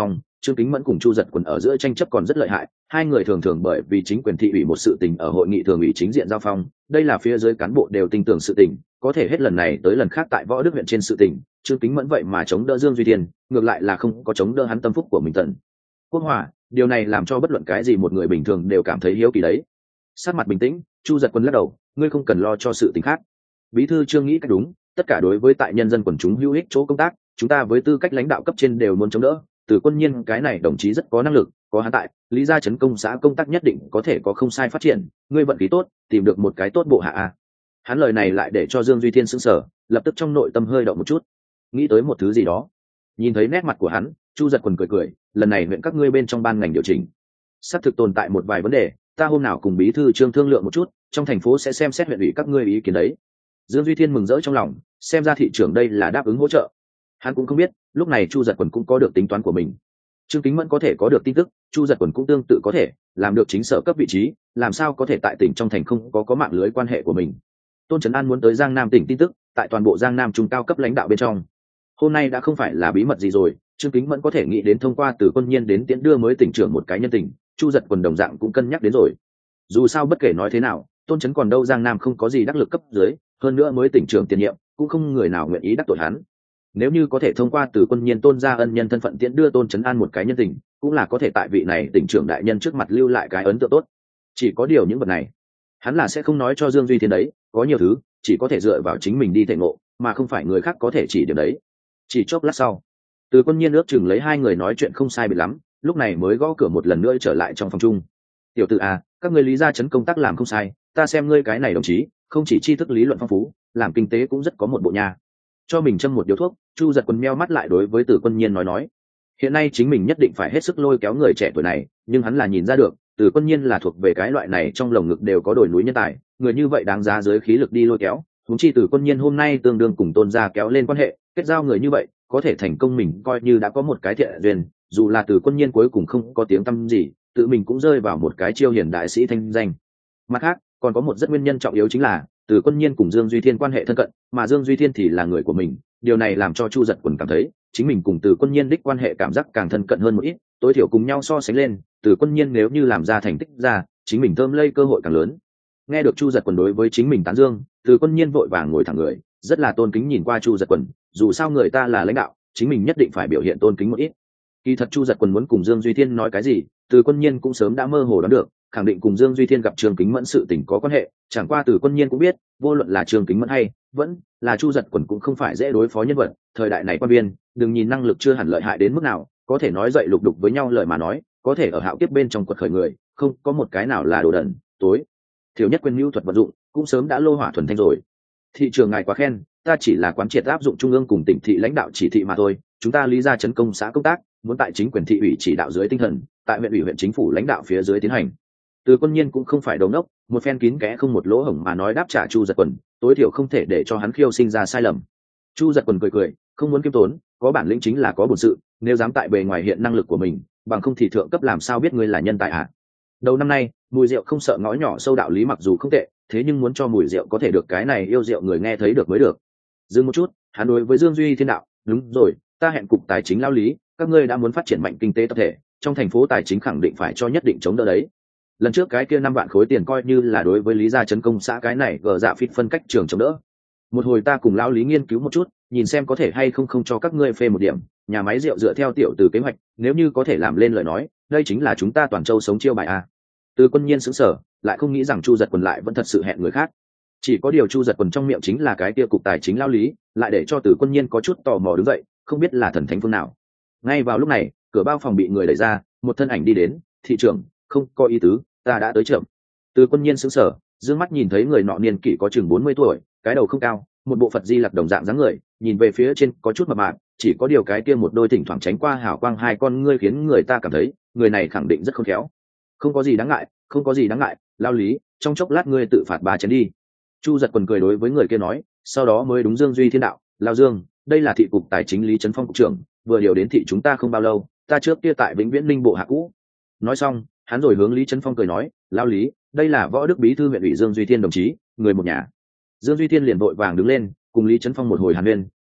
Trương Kính Mẫn cùng Chu Giật Quần ở giữa tranh chấp còn rất lợi hại, hai người thường thường bởi vì chính quyền thị ủy một sự tình ở hội nghị thường ủy chính diện giao phong, đây là phía dưới cán bộ đều tin tưởng sự tình, có thể hết lần này tới lần khác tại Võ Đức huyện trên sự tình, Trương Kính Mẫn vậy mà chống đỡ Dương Duy Thiên, ngược lại là không có chống đỡ hắn tâm phúc của mình Tần Quốc Hòa, điều này làm cho bất luận cái gì một người bình thường đều cảm thấy hiếu kỳ đấy. Sát mặt bình tĩnh, Chu Giật Quân lắc đầu, ngươi không cần lo cho sự tình khác. Bí thư Trương nghĩ cách đúng, tất cả đối với tại nhân dân quần chúng hữu ích chỗ công tác, chúng ta với tư cách lãnh đạo cấp trên đều muốn chống đỡ. Từ Quân Nhiên cái này đồng chí rất có năng lực, có hắn tại, lý gia trấn công xã công tác nhất định có thể có không sai phát triển, ngươi vận khí tốt, tìm được một cái tốt bộ hạ a. Hắn lời này lại để cho Dương Duy Thiên sững sờ, lập tức trong nội tâm hơi động một chút, nghĩ tới một thứ gì đó. Nhìn thấy nét mặt của hắn, Chu Giật Quần cười cười, lần này huyện các ngươi bên trong ban ngành điều chỉnh, xác thực tồn tại một vài vấn đề, ta hôm nào cùng bí thư Trương thương lượng một chút, trong thành phố sẽ xem xét huyện ủy các ngươi ý kiến đấy. Dương Duy Thiên mừng rỡ trong lòng, xem ra thị trưởng đây là đáp ứng hỗ trợ. Hắn cũng không biết, lúc này Chu Giật Quần cũng có được tính toán của mình. Trương Kính Mẫn có thể có được tin tức, Chu Giật Quần cũng tương tự có thể làm được chính sở cấp vị trí, làm sao có thể tại tỉnh trong thành không có có mạng lưới quan hệ của mình. Tôn Trấn An muốn tới Giang Nam tỉnh tin tức, tại toàn bộ Giang Nam trung cao cấp lãnh đạo bên trong, hôm nay đã không phải là bí mật gì rồi. Trương Kính Mẫn có thể nghĩ đến thông qua Từ Quân Nhiên đến tiễn đưa mới tỉnh trưởng một cái nhân tình, Chu Giật Quần đồng dạng cũng cân nhắc đến rồi. Dù sao bất kể nói thế nào, Tôn Trấn còn đâu Giang Nam không có gì đắc lực cấp dưới, hơn nữa mới tỉnh trưởng tiền nhiệm, cũng không người nào nguyện ý đắc tội hắn. Nếu như có thể thông qua Từ Quân Nhiên tôn ra ân nhân thân phận tiễn đưa Tôn Trấn An một cái nhân tình, cũng là có thể tại vị này tỉnh trưởng đại nhân trước mặt lưu lại cái ấn tượng tốt. Chỉ có điều những vật này, hắn là sẽ không nói cho Dương Duy Thiên đấy, có nhiều thứ chỉ có thể dựa vào chính mình đi thể ngộ, mà không phải người khác có thể chỉ điểm đấy. Chỉ chốc lát sau, Từ Quân Nhiên ước chừng lấy hai người nói chuyện không sai biệt lắm, lúc này mới gõ cửa một lần nữa trở lại trong phòng chung. Tiểu tử à, các ngươi lý gia trấn công tác làm không sai, ta xem ngươi cái này đồng chí, không chỉ tri thức lý luận phong phú, làm kinh tế cũng rất có một bộ nha. Cho mình châm một điếu thuốc, Chu Giật Quân meo mắt lại đối với Từ Quân Nhiên nói nói, hiện nay chính mình nhất định phải hết sức lôi kéo người trẻ tuổi này, nhưng hắn là nhìn ra được, Từ Quân Nhiên là thuộc về cái loại này trong lồng ngực đều có đồi núi nhân tài, người như vậy đáng giá dưới khí lực đi lôi kéo. Huống chi Từ Quân Nhiên hôm nay tương đương cùng Tôn gia kéo lên quan hệ, kết giao người như vậy, có thể thành công mình coi như đã có một cái thiện duyên, dù là Từ Quân Nhiên cuối cùng không có tiếng tăm gì, tự mình cũng rơi vào một cái chiêu hiền đại sĩ thanh danh. Mặt khác, còn có một rất nguyên nhân trọng yếu chính là Từ Quân Nhiên cùng Dương Duy Thiên quan hệ thân cận, mà Dương Duy Thiên thì là người của mình, điều này làm cho Chu Giật Quần cảm thấy chính mình cùng Từ Quân Nhiên đích quan hệ cảm giác càng thân cận hơn một ít, tối thiểu cùng nhau so sánh lên, Từ Quân Nhiên nếu như làm ra thành tích ra, chính mình thơm lây cơ hội càng lớn. Nghe được Chu Giật Quần đối với chính mình tán dương, Từ Quân Nhiên vội vàng ngồi thẳng người, rất là tôn kính nhìn qua Chu Giật Quần, dù sao người ta là lãnh đạo, chính mình nhất định phải biểu hiện tôn kính một ít. Kỳ thật Chu Giật Quần muốn cùng Dương Duy Thiên nói cái gì, Từ Quân Nhiên cũng sớm đã mơ hồ đoán được, khẳng định cùng Dương Duy Thiên gặp Trương Kính Mẫn sự tình có quan hệ, chẳng qua Từ Quân Nhiên cũng biết, vô luận là Trương Kính Mẫn hay vẫn là Chu Giật Quần cũng không phải dễ đối phó nhân vật, thời đại này quan viên, đừng nhìn năng lực chưa hẳn lợi hại đến mức nào, có thể nói dậy lục đục với nhau lời mà nói, có thể ở hạo kiếp bên trong quật khởi người, không có một cái nào là đồ đần, tối thiếu nhất quyền mưu thuật vận dụng, cũng sớm đã lô hỏa thuần thanh rồi. Thị trường ngài quá khen, ta chỉ là quán triệt áp dụng trung ương cùng tỉnh thị lãnh đạo chỉ thị mà thôi, chúng ta lý gia trấn công xã công tác, muốn tại chính quyền thị ủy chỉ đạo dưới tinh thần, tại huyện ủy huyện chính phủ lãnh đạo phía dưới tiến hành. Từ Quân Nhiên cũng không phải đầu ngốc, một phen kín kẽ không một lỗ hổng mà nói đáp trả Chu Giật Quần, tối thiểu không thể để cho hắn khiêu sinh ra sai lầm. Chu Giật Quần cười cười, không muốn kiêm tốn, có bản lĩnh chính là có bổn sự, nếu dám tại bề ngoài hiện năng lực của mình, bằng không thì thượng cấp làm sao biết ngươi là nhân tài à? Đầu năm nay, mùi rượu không sợ ngõ nhỏ sâu đạo lý mặc dù không tệ, thế nhưng muốn cho mùi rượu có thể được cái này yêu rượu người nghe thấy được mới được. Dừng một chút, hắn đối với Dương Duy Thiên đạo, đúng rồi, ta hẹn cục tài chính lao lý, các ngươi đã muốn phát triển mạnh kinh tế tập thể, trong thành phố tài chính khẳng định phải cho nhất định chống đỡ đấy. Lần trước cái kia năm vạn khối tiền coi như là đối với lý gia trấn công xã cái này gờ dạ phít phân cách trường chống đỡ. Một hồi ta cùng lão lý nghiên cứu một chút, nhìn xem có thể hay không không cho các ngươi phê một điểm, nhà máy rượu dựa theo tiểu từ kế hoạch, nếu như có thể làm lên lời nói, đây chính là chúng ta toàn châu sống chiêu bài a. Từ Quân Nhiên sững sờ, lại không nghĩ rằng Chu Giật Quần lại vẫn thật sự hẹn người khác. Chỉ có điều Chu Giật Quần trong miệng chính là cái kia cục tài chính lao lý, lại để cho Từ Quân Nhiên có chút tò mò đứng dậy, không biết là thần thánh phương nào. Ngay vào lúc này, cửa bao phòng bị người đẩy ra, một thân ảnh đi đến, thị trưởng, không có ý tứ, ta đã tới chậm. Từ Quân Nhiên sững sờ, dương mắt nhìn thấy người nọ niên kỷ có chừng bốn mươi tuổi, cái đầu không cao, một bộ Phật Di Lặc đồng dạng dáng người, nhìn về phía trên có chút mập mạp, chỉ có điều cái kia một đôi thỉnh thoảng tránh qua hào quang hai con ngươi khiến người ta cảm thấy, người này khẳng định rất khôn khéo. Không có gì đáng ngại, không có gì đáng ngại, lao lý, trong chốc lát ngươi tự phạt ba chén đi. Chu Giật Quần cười đối với người kia nói, sau đó mới đúng Dương Duy Thiên đạo, lao Dương, đây là thị cục tài chính Lý Trấn Phong cục trưởng, vừa điều đến thị chúng ta không bao lâu, ta trước kia tại Vĩnh Viễn Linh bộ hạ cũ. Nói xong, hắn rồi hướng Lý Trấn Phong cười nói, lao lý, đây là Võ Đức bí thư huyện ủy Dương Duy Thiên đồng chí, người một nhà. Dương Duy Thiên liền vội vàng đứng lên, cùng Lý Trấn Phong một hồi hàn huyên,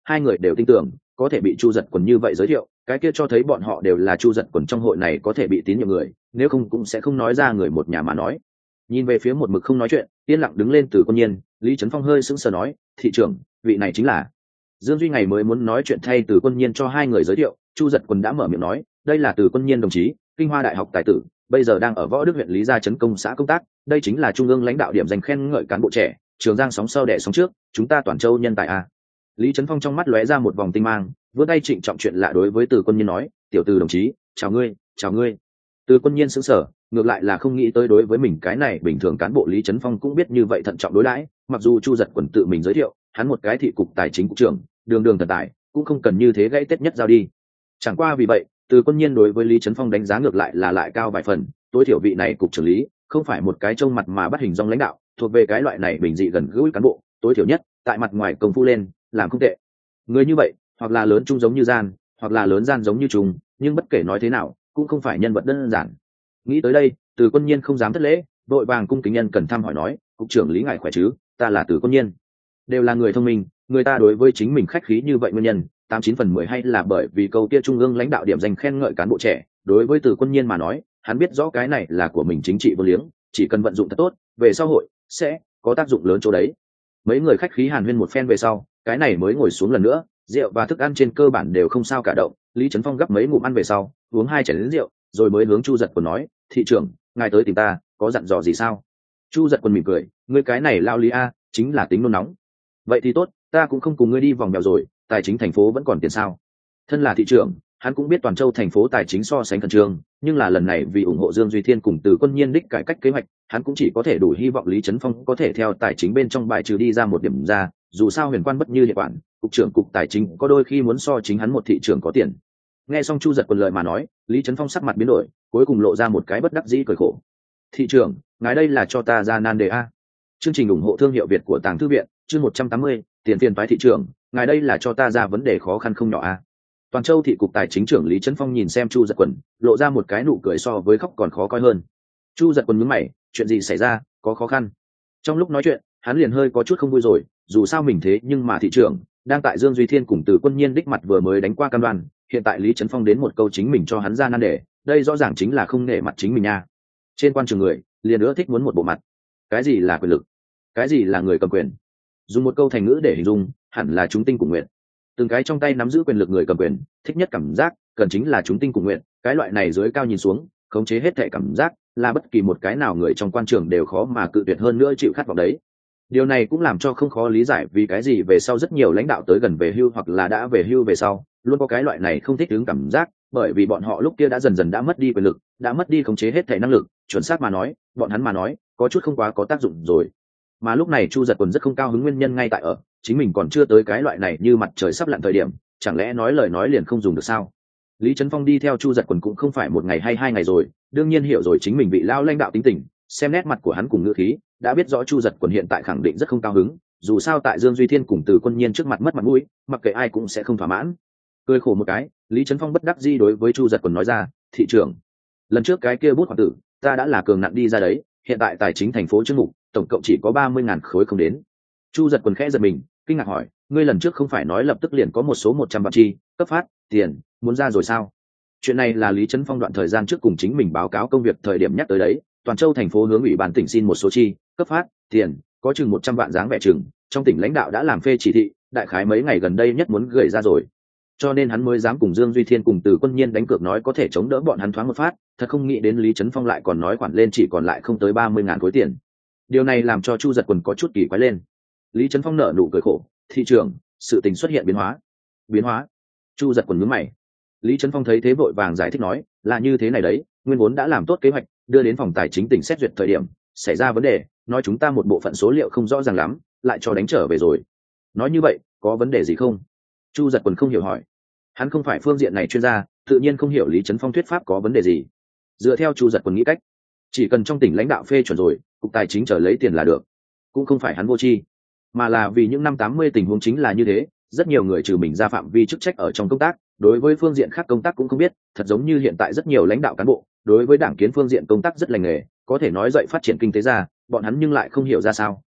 hai người đều tin tưởng có thể bị Chu Giật Quần như vậy giới thiệu, cái kia cho thấy bọn họ đều là Chu Giật Quần trong hội này có thể bị tín nhiệm người, nếu không cũng sẽ không nói ra người một nhà mà nói. Nhìn về phía một mực không nói chuyện, yên lặng đứng lên Từ Quân Nhiên, Lý Trấn Phong hơi sững sờ nói, thị trưởng, vị này chính là. Dương Duy ngày mới muốn nói chuyện thay Từ Quân Nhiên cho hai người giới thiệu, Chu Giật Quần đã mở miệng nói, đây là Từ Quân Nhiên đồng chí, Kinh Hoa Đại học tài tử, bây giờ đang ở Võ Đức huyện Lý Gia trấn công xã công tác, đây chính là trung ương lãnh đạo điểm dành khen ngợi cán bộ trẻ, Trường Giang sóng sau đẻ sóng trước, chúng ta toàn châu nhân tài a. Lý Trấn Phong trong mắt lóe ra một vòng tinh mang, vươn tay trịnh trọng chuyện lạ đối với Từ Quân Nhiên nói, tiểu Từ đồng chí, chào ngươi, chào ngươi. Từ Quân Nhiên sững sờ, ngược lại là không nghĩ tới đối với mình cái này bình thường cán bộ Lý Trấn Phong cũng biết như vậy thận trọng đối đãi, mặc dù Chu Giật Quần tự mình giới thiệu, hắn một cái thị cục tài chính cục trưởng, đường đường thần tài, cũng không cần như thế gãy tết nhất giao đi. Chẳng qua vì vậy, Từ Quân Nhiên đối với Lý Trấn Phong đánh giá ngược lại là lại cao vài phần, tối thiểu vị này cục trưởng lý, không phải một cái trông mặt mà bắt hình dong lãnh đạo, thuộc về cái loại này bình dị gần gũi cán bộ, tối thiểu nhất, tại mặt ngoài công phu lên, làm không tệ. Người như vậy, hoặc là lớn trung giống như gian, hoặc là lớn gian giống như trùng, nhưng bất kể nói thế nào, cũng không phải nhân vật đơn giản. Nghĩ tới đây, Từ Quân Nhiên không dám thất lễ, đội vàng cung kính nhân cần thăm hỏi nói, cục trưởng Lý ngài khỏe chứ, ta là Từ Quân Nhiên. Đều là người thông minh, người ta đối với chính mình khách khí như vậy nguyên nhân, tám chín phần mười hay là bởi vì câu kia trung ương lãnh đạo điểm danh khen ngợi cán bộ trẻ, đối với Từ Quân Nhiên mà nói, hắn biết rõ cái này là của mình chính trị vô liếng, chỉ cần vận dụng thật tốt, về sau hội sẽ có tác dụng lớn chỗ đấy. Mấy người khách khí hàn huyên một phen về sau, cái này mới ngồi xuống lần nữa, rượu và thức ăn trên cơ bản đều không sao cả động, Lý Trấn Phong gấp mấy ngụm ăn về sau, uống hai chén rượu, rồi mới hướng Chu Giật Quần nói, thị trưởng, ngài tới tìm ta, có dặn dò gì sao? Chu Giật Quần mỉm cười, ngươi cái này lao lý a, chính là tính nôn nóng. Vậy thì tốt, ta cũng không cùng ngươi đi vòng mèo rồi, tài chính thành phố vẫn còn tiền sao? Thân là thị trưởng, hắn cũng biết toàn châu thành phố tài chính so sánh khẩn trương, nhưng là lần này vì ủng hộ Dương Duy Thiên cùng Từ Quân Nhiên đích cải cách kế hoạch, hắn cũng chỉ có thể đủ hy vọng Lý Trấn Phong có thể theo tài chính bên trong bài trừ đi ra một điểm ra, dù sao huyền quan bất như địa quản, cục trưởng cục tài chính có đôi khi muốn so chính hắn một thị trưởng có tiền. Nghe xong Chu Giật Quần lời mà nói, Lý Trấn Phong sắc mặt biến đổi, cuối cùng lộ ra một cái bất đắc dĩ cười khổ. Thị trưởng, ngài đây là cho ta ra nan đề a. Chương trình ủng hộ thương hiệu Việt của Tàng Thư viện, chương một trăm tám mươi, tiền tiền phái thị trưởng, ngài đây là cho ta ra vấn đề khó khăn không nhỏ a. Toàn châu thị cục tài chính trưởng Lý Trấn Phong nhìn xem Chu Giật Quần, lộ ra một cái nụ cười so với khóc còn khó coi hơn. Chu Giật Quần nhướng mày, chuyện gì xảy ra, có khó khăn? Trong lúc nói chuyện, hắn liền hơi có chút không vui rồi, dù sao mình thế nhưng mà thị trưởng đang tại Dương Duy Thiên cùng Từ Quân Nhiên đích mặt vừa mới đánh qua cam đoan, hiện tại Lý Trấn Phong đến một câu chính mình cho hắn ra nan đề, đây rõ ràng chính là không nể mặt chính mình nha. Trên quan trường người, liền nữa thích muốn một bộ mặt. Cái gì là quyền lực? Cái gì là người cầm quyền? Dùng một câu thành ngữ để hình dung, hẳn là chúng tinh cùng nguyện. Từng cái trong tay nắm giữ quyền lực người cầm quyền, thích nhất cảm giác, cần chính là chúng tinh cùng nguyện, cái loại này dưới cao nhìn xuống, khống chế hết thảy cảm giác, là bất kỳ một cái nào người trong quan trường đều khó mà cự tuyệt hơn nữa chịu khát vọng đấy. Điều này cũng làm cho không khó lý giải vì cái gì về sau rất nhiều lãnh đạo tới gần về hưu hoặc là đã về hưu về sau, luôn có cái loại này không thích ứng cảm giác, bởi vì bọn họ lúc kia đã dần dần đã mất đi quyền lực, đã mất đi khống chế hết thảy năng lực, chuẩn xác mà nói, bọn hắn mà nói, có chút không quá có tác dụng rồi. Mà lúc này Chu Giật Quần rất không cao hứng nguyên nhân ngay tại ở, chính mình còn chưa tới cái loại này như mặt trời sắp lặn thời điểm, chẳng lẽ nói lời nói liền không dùng được sao? Lý Trấn Phong đi theo Chu Giật Quần cũng không phải một ngày hay hai ngày rồi, đương nhiên hiểu rồi chính mình bị lao lãnh đạo tính tình, xem nét mặt của hắn cùng ngữ khí, đã biết rõ Chu Giật Quần hiện tại khẳng định rất không cao hứng, dù sao tại Dương Duy Thiên cùng Từ Quân Nhiên trước mặt mất mặt mũi, mặc kệ ai cũng sẽ không thỏa mãn. Cười khổ một cái, Lý Trấn Phong bất đắc dĩ đối với Chu Giật Quần nói ra, thị trưởng, lần trước cái kia bút hoàng tử, ta đã là cường nặng đi ra đấy, hiện tại tài chính thành phố chương mục, tổng cộng chỉ có ba mươi ngàn khối không đến. Chu Giật Quần khẽ giật mình, kinh ngạc hỏi, ngươi lần trước không phải nói lập tức liền có một số một trăm vạn chi cấp phát tiền muốn ra rồi sao? Chuyện này là Lý Trấn Phong đoạn thời gian trước cùng chính mình báo cáo công việc thời điểm nhắc tới đấy, toàn châu thành phố hướng ủy ban tỉnh xin một số chi cấp phát tiền có chừng một trăm vạn dáng vẻ chừng, trong tỉnh lãnh đạo đã làm phê chỉ thị, đại khái mấy ngày gần đây nhất muốn gửi ra rồi, cho nên hắn mới dám cùng Dương Duy Thiên cùng Từ Quân Nhiên đánh cược nói có thể chống đỡ bọn hắn thoáng một phát, thật không nghĩ đến Lý Trấn Phong lại còn nói khoản lên chỉ còn lại không tới ba mươi ngàn khối tiền. Điều này làm cho Chu Giật Quần có chút kỳ quái lên. Lý Trấn Phong nở nụ cười khổ, thị trưởng, sự tình xuất hiện biến hóa. Biến hóa? Chu Giật Quần nhướng mày. Lý Trấn Phong thấy thế vội vàng giải thích nói, là như thế này đấy, nguyên vốn đã làm tốt kế hoạch, đưa đến phòng tài chính tỉnh xét duyệt thời điểm, xảy ra vấn đề, nói chúng ta một bộ phận số liệu không rõ ràng lắm, lại cho đánh trở về rồi. Nói như vậy, có vấn đề gì không? Chu Giật Quần không hiểu hỏi. Hắn không phải phương diện này chuyên gia, tự nhiên không hiểu Lý Trấn Phong thuyết pháp có vấn đề gì. Dựa theo Chu Giật Quần nghĩ cách, chỉ cần trong tỉnh lãnh đạo phê chuẩn rồi, cục tài chính chờ lấy tiền là được. Cũng không phải hắn vô tri, mà là vì những năm tám mươi tình huống chính là như thế, rất nhiều người trừ mình ra phạm vi chức trách ở trong công tác, đối với phương diện khác công tác cũng không biết, thật giống như hiện tại rất nhiều lãnh đạo cán bộ, đối với đảng kiến phương diện công tác rất lành nghề, có thể nói dậy phát triển kinh tế ra, bọn hắn nhưng lại không hiểu ra sao,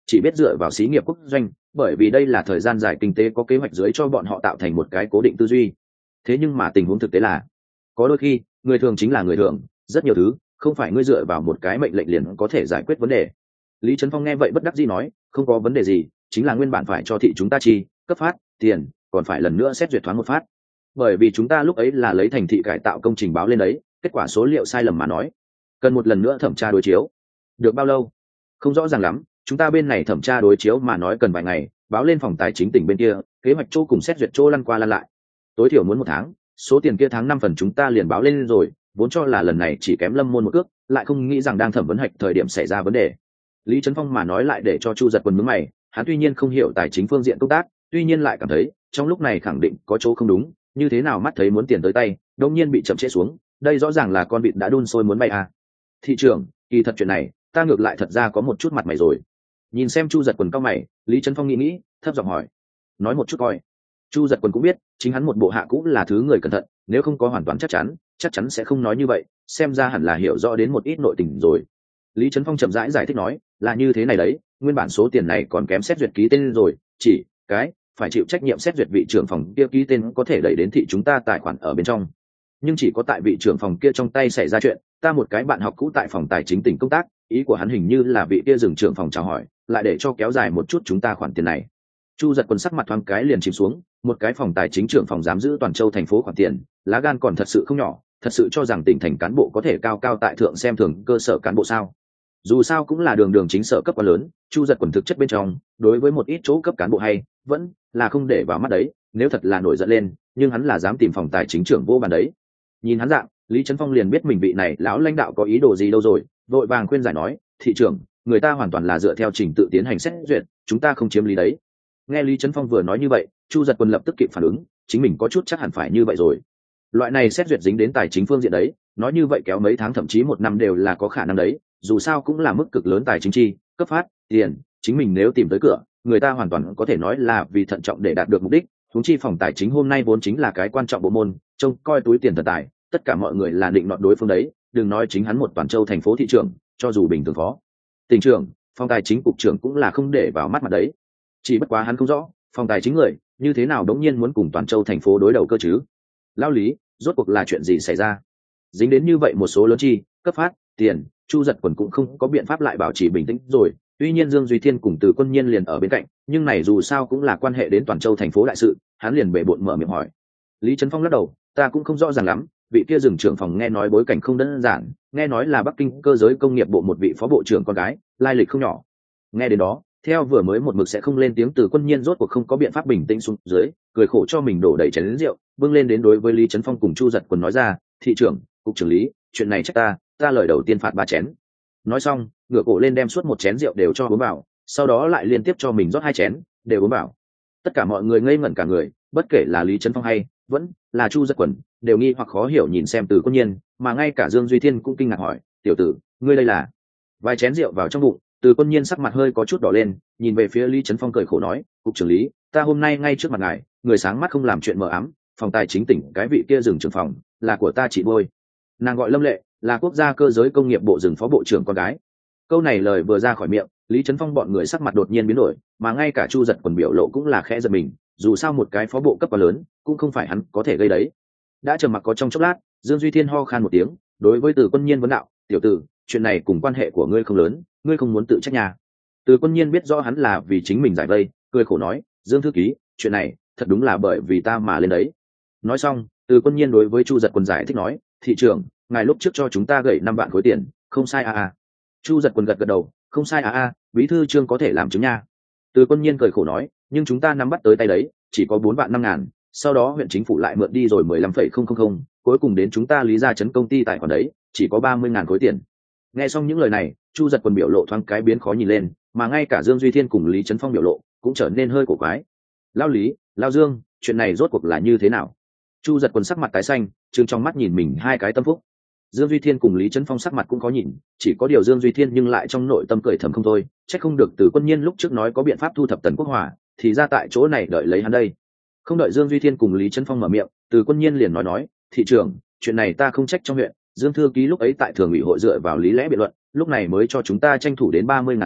chỉ biết dựa vào xí nghiệp quốc doanh, bởi vì đây là thời gian dài kinh tế có kế hoạch dưới cho bọn họ tạo thành một cái cố định tư duy. Thế nhưng mà tình huống thực tế là, có đôi khi người thường chính là người thường, rất nhiều thứ không phải ngươi dựa vào một cái mệnh lệnh liền có thể giải quyết vấn đề. Lý Trấn Phong nghe vậy bất đắc dĩ nói, không có vấn đề gì, chính là nguyên bản phải cho thị chúng ta chi cấp phát tiền, còn phải lần nữa xét duyệt thoáng một phát, bởi vì chúng ta lúc ấy là lấy thành thị cải tạo công trình báo lên đấy, kết quả số liệu sai lầm mà nói, cần một lần nữa thẩm tra đối chiếu. Được bao lâu? Không rõ ràng lắm, chúng ta bên này thẩm tra đối chiếu mà nói cần vài ngày, báo lên phòng tài chính tỉnh bên kia, kế hoạch chỗ cùng xét duyệt chỗ lăn qua lăn lại, tối thiểu muốn một tháng. Số tiền kia tháng năm phần chúng ta liền báo lên rồi, vốn cho là lần này chỉ kém Lâm Môn một cước, lại không nghĩ rằng đang thẩm vấn hạch thời điểm xảy ra vấn đề. Lý Trấn Phong mà nói lại để cho Chu Giật Quân nhướng mày, hắn tuy nhiên không hiểu tài chính phương diện công tác, tuy nhiên lại cảm thấy trong lúc này khẳng định có chỗ không đúng, như thế nào mắt thấy muốn tiền tới tay, đột nhiên bị chậm trễ xuống, đây rõ ràng là con vịt đã đun sôi muốn bay à. Thị trưởng, kỳ thật chuyện này, ta ngược lại thật ra có một chút mặt mày rồi. Nhìn xem Chu Giật Quân cao mày, Lý Trấn Phong nghĩ nghĩ, thấp giọng hỏi, nói một chút coi. Chu Giật Quân cũng biết, chính hắn một bộ hạ cũng là thứ người cẩn thận, nếu không có hoàn toàn chắc chắn, chắc chắn sẽ không nói như vậy, xem ra hẳn là hiểu rõ đến một ít nội tình rồi. Lý Trấn Phong chậm rãi giải, giải thích nói, là như thế này đấy, nguyên bản số tiền này còn kém xét duyệt ký tên rồi, chỉ cái phải chịu trách nhiệm xét duyệt vị trưởng phòng kia ký tên có thể đẩy đến thị chúng ta tài khoản ở bên trong, nhưng chỉ có tại vị trưởng phòng kia trong tay xảy ra chuyện, ta một cái bạn học cũ tại phòng tài chính tỉnh công tác, ý của hắn hình như là vị kia dừng trưởng phòng chào hỏi, lại để cho kéo dài một chút chúng ta khoản tiền này. Chu Giật Quân sắc mặt thoáng cái liền chìm xuống, một cái phòng tài chính trưởng phòng dám giữ toàn châu thành phố khoản tiền, lá gan còn thật sự không nhỏ, thật sự cho rằng tỉnh thành cán bộ có thể cao cao tại thượng xem thường cơ sở cán bộ sao? Dù sao cũng là đường đường chính sở cấp quá lớn, Chu Giật Quân thực chất bên trong, đối với một ít chỗ cấp cán bộ hay vẫn là không để vào mắt đấy, nếu thật là nổi giận lên, nhưng hắn là dám tìm phòng tài chính trưởng vô bàn đấy. Nhìn hắn dạng, Lý Trấn Phong liền biết mình vị này lão lãnh đạo có ý đồ gì đâu rồi, vội vàng khuyên giải nói, thị trưởng, người ta hoàn toàn là dựa theo trình tự tiến hành xét duyệt, chúng ta không chiếm lý đấy. Nghe Lý Trấn Phong vừa nói như vậy, Chu Giật Quân lập tức kịp phản ứng, chính mình có chút chắc hẳn phải như vậy rồi. Loại này xét duyệt dính đến tài chính phương diện đấy, nói như vậy kéo mấy tháng thậm chí một năm đều là có khả năng đấy, dù sao cũng là mức cực lớn tài chính chi cấp phát tiền, chính mình nếu tìm tới cửa, người ta hoàn toàn có thể nói là vì thận trọng để đạt được mục đích. Huống chi phòng tài chính hôm nay vốn chính là cái quan trọng bộ môn, trông coi túi tiền thần tài, tất cả mọi người là định nọt đối phương đấy, đừng nói chính hắn một toàn châu thành phố thị trưởng, cho dù bình thường phó tỉnh trưởng, phòng tài chính cục trưởng cũng là không để vào mắt mặt đấy. Chỉ bất quá hắn không rõ, phòng tài chính người như thế nào đống nhiên muốn cùng toàn châu thành phố đối đầu cơ chứ? Lao Lý, rốt cuộc là chuyện gì xảy ra? Dính đến như vậy một số lớn chi cấp phát tiền, Chu Giật Quân cũng không có biện pháp lại bảo trì bình tĩnh rồi. Tuy nhiên Dương Duy Thiên cùng Từ Quân Nhiên liền ở bên cạnh, nhưng này dù sao cũng là quan hệ đến toàn châu thành phố đại sự, hắn liền bể bộn mở miệng hỏi. Lý Trấn Phong lắc đầu, ta cũng không rõ ràng lắm, vị kia dừng trưởng phòng nghe nói bối cảnh không đơn giản, nghe nói là Bắc Kinh cơ giới công nghiệp bộ một vị phó bộ trưởng con gái, lai lịch không nhỏ. Nghe đến đó, theo vừa mới một mực sẽ không lên tiếng Từ Quân Nhiên rốt cuộc không có biện pháp bình tĩnh xuống dưới, cười khổ cho mình đổ đầy chén rượu, bưng lên đến đối với Lý Trấn Phong cùng Chu Giật Quân nói ra, thị trưởng, cục trưởng Lý, chuyện này trách ta, ta lời đầu tiên phạt ba chén. Nói xong, ngửa cổ lên đem suốt một chén rượu đều cho uống vào, sau đó lại liên tiếp cho mình rót hai chén, đều uống vào. Tất cả mọi người ngây ngẩn cả người, bất kể là Lý Trấn Phong hay vẫn là Chu Giật Quân, đều nghi hoặc khó hiểu nhìn xem Từ Quân Nhiên, mà ngay cả Dương Duy Thiên cũng kinh ngạc hỏi, tiểu tử, ngươi đây là? Vài chén rượu vào trong bụng, Từ Quân Nhiên sắc mặt hơi có chút đỏ lên, nhìn về phía Lý Trấn Phong cười khổ nói, cục trưởng Lý, ta hôm nay ngay trước mặt ngài, người sáng mắt không làm chuyện mờ ám, phòng tài chính tỉnh cái vị kia dừng trưởng phòng là của ta chị Bôi, nàng gọi Lâm Lệ, là quốc gia cơ giới công nghiệp bộ dừng phó bộ trưởng con gái. Câu này lời vừa ra khỏi miệng, Lý Trấn Phong bọn người sắc mặt đột nhiên biến đổi, mà ngay cả Chu Giật Quân biểu lộ cũng là khẽ giật mình, dù sao một cái phó bộ cấp quá lớn, cũng không phải hắn có thể gây đấy. Đã trầm mặc có trong chốc lát, Dương Duy Thiên ho khan một tiếng, đối với Từ Quân Nhiên vấn đạo, tiểu tử, chuyện này cùng quan hệ của ngươi không lớn, ngươi không muốn tự trách nhà. Từ Quân Nhiên biết rõ hắn là vì chính mình giải vây, cười khổ nói, Dương thư ký, chuyện này thật đúng là bởi vì ta mà lên đấy. Nói xong, Từ Quân Nhiên đối với Chu Giật Quân giải thích nói, thị trưởng, ngài lúc trước cho chúng ta gửi năm vạn khối tiền, không sai à à. Chu Giật Quân gật gật đầu, không sai à à, bí thư trương có thể làm chứng nha. Từ Quân Nhiên cười khổ nói, nhưng chúng ta nắm bắt tới tay đấy, chỉ có bốn vạn năm ngàn, sau đó huyện chính phủ lại mượn đi rồi mười lăm phẩy không không không, cuối cùng đến chúng ta Lý Gia Trấn công ty tài khoản đấy, chỉ có ba mươi ngàn khối tiền. Nghe xong những lời này, Chu Giật Quân biểu lộ thoáng cái biến khó nhìn lên, mà ngay cả Dương Duy Thiên cùng Lý Trấn Phong biểu lộ cũng trở nên hơi cổ quái. Lao Lý, Lao Dương, chuyện này rốt cuộc là như thế nào? Chu Giật Quân sắc mặt tái xanh, trừng trong mắt nhìn mình hai cái tâm phúc. Dương Duy Thiên cùng Lý Trấn Phong sắc mặt cũng có nhìn, chỉ có điều Dương Duy Thiên nhưng lại trong nội tâm cười thầm không thôi, chắc không được Từ Quân Nhiên lúc trước nói có biện pháp thu thập Tần Quốc Hòa, thì ra tại chỗ này đợi lấy hắn đây. Không đợi Dương Duy Thiên cùng Lý Trấn Phong mở miệng, Từ Quân Nhiên liền nói nói, thị trưởng, chuyện này ta không trách trong huyện, Dương thư ký lúc ấy tại thường ủy hội dựa vào lý lẽ biện luận, lúc này mới cho chúng ta tranh thủ đến ba mươi ngàn khối,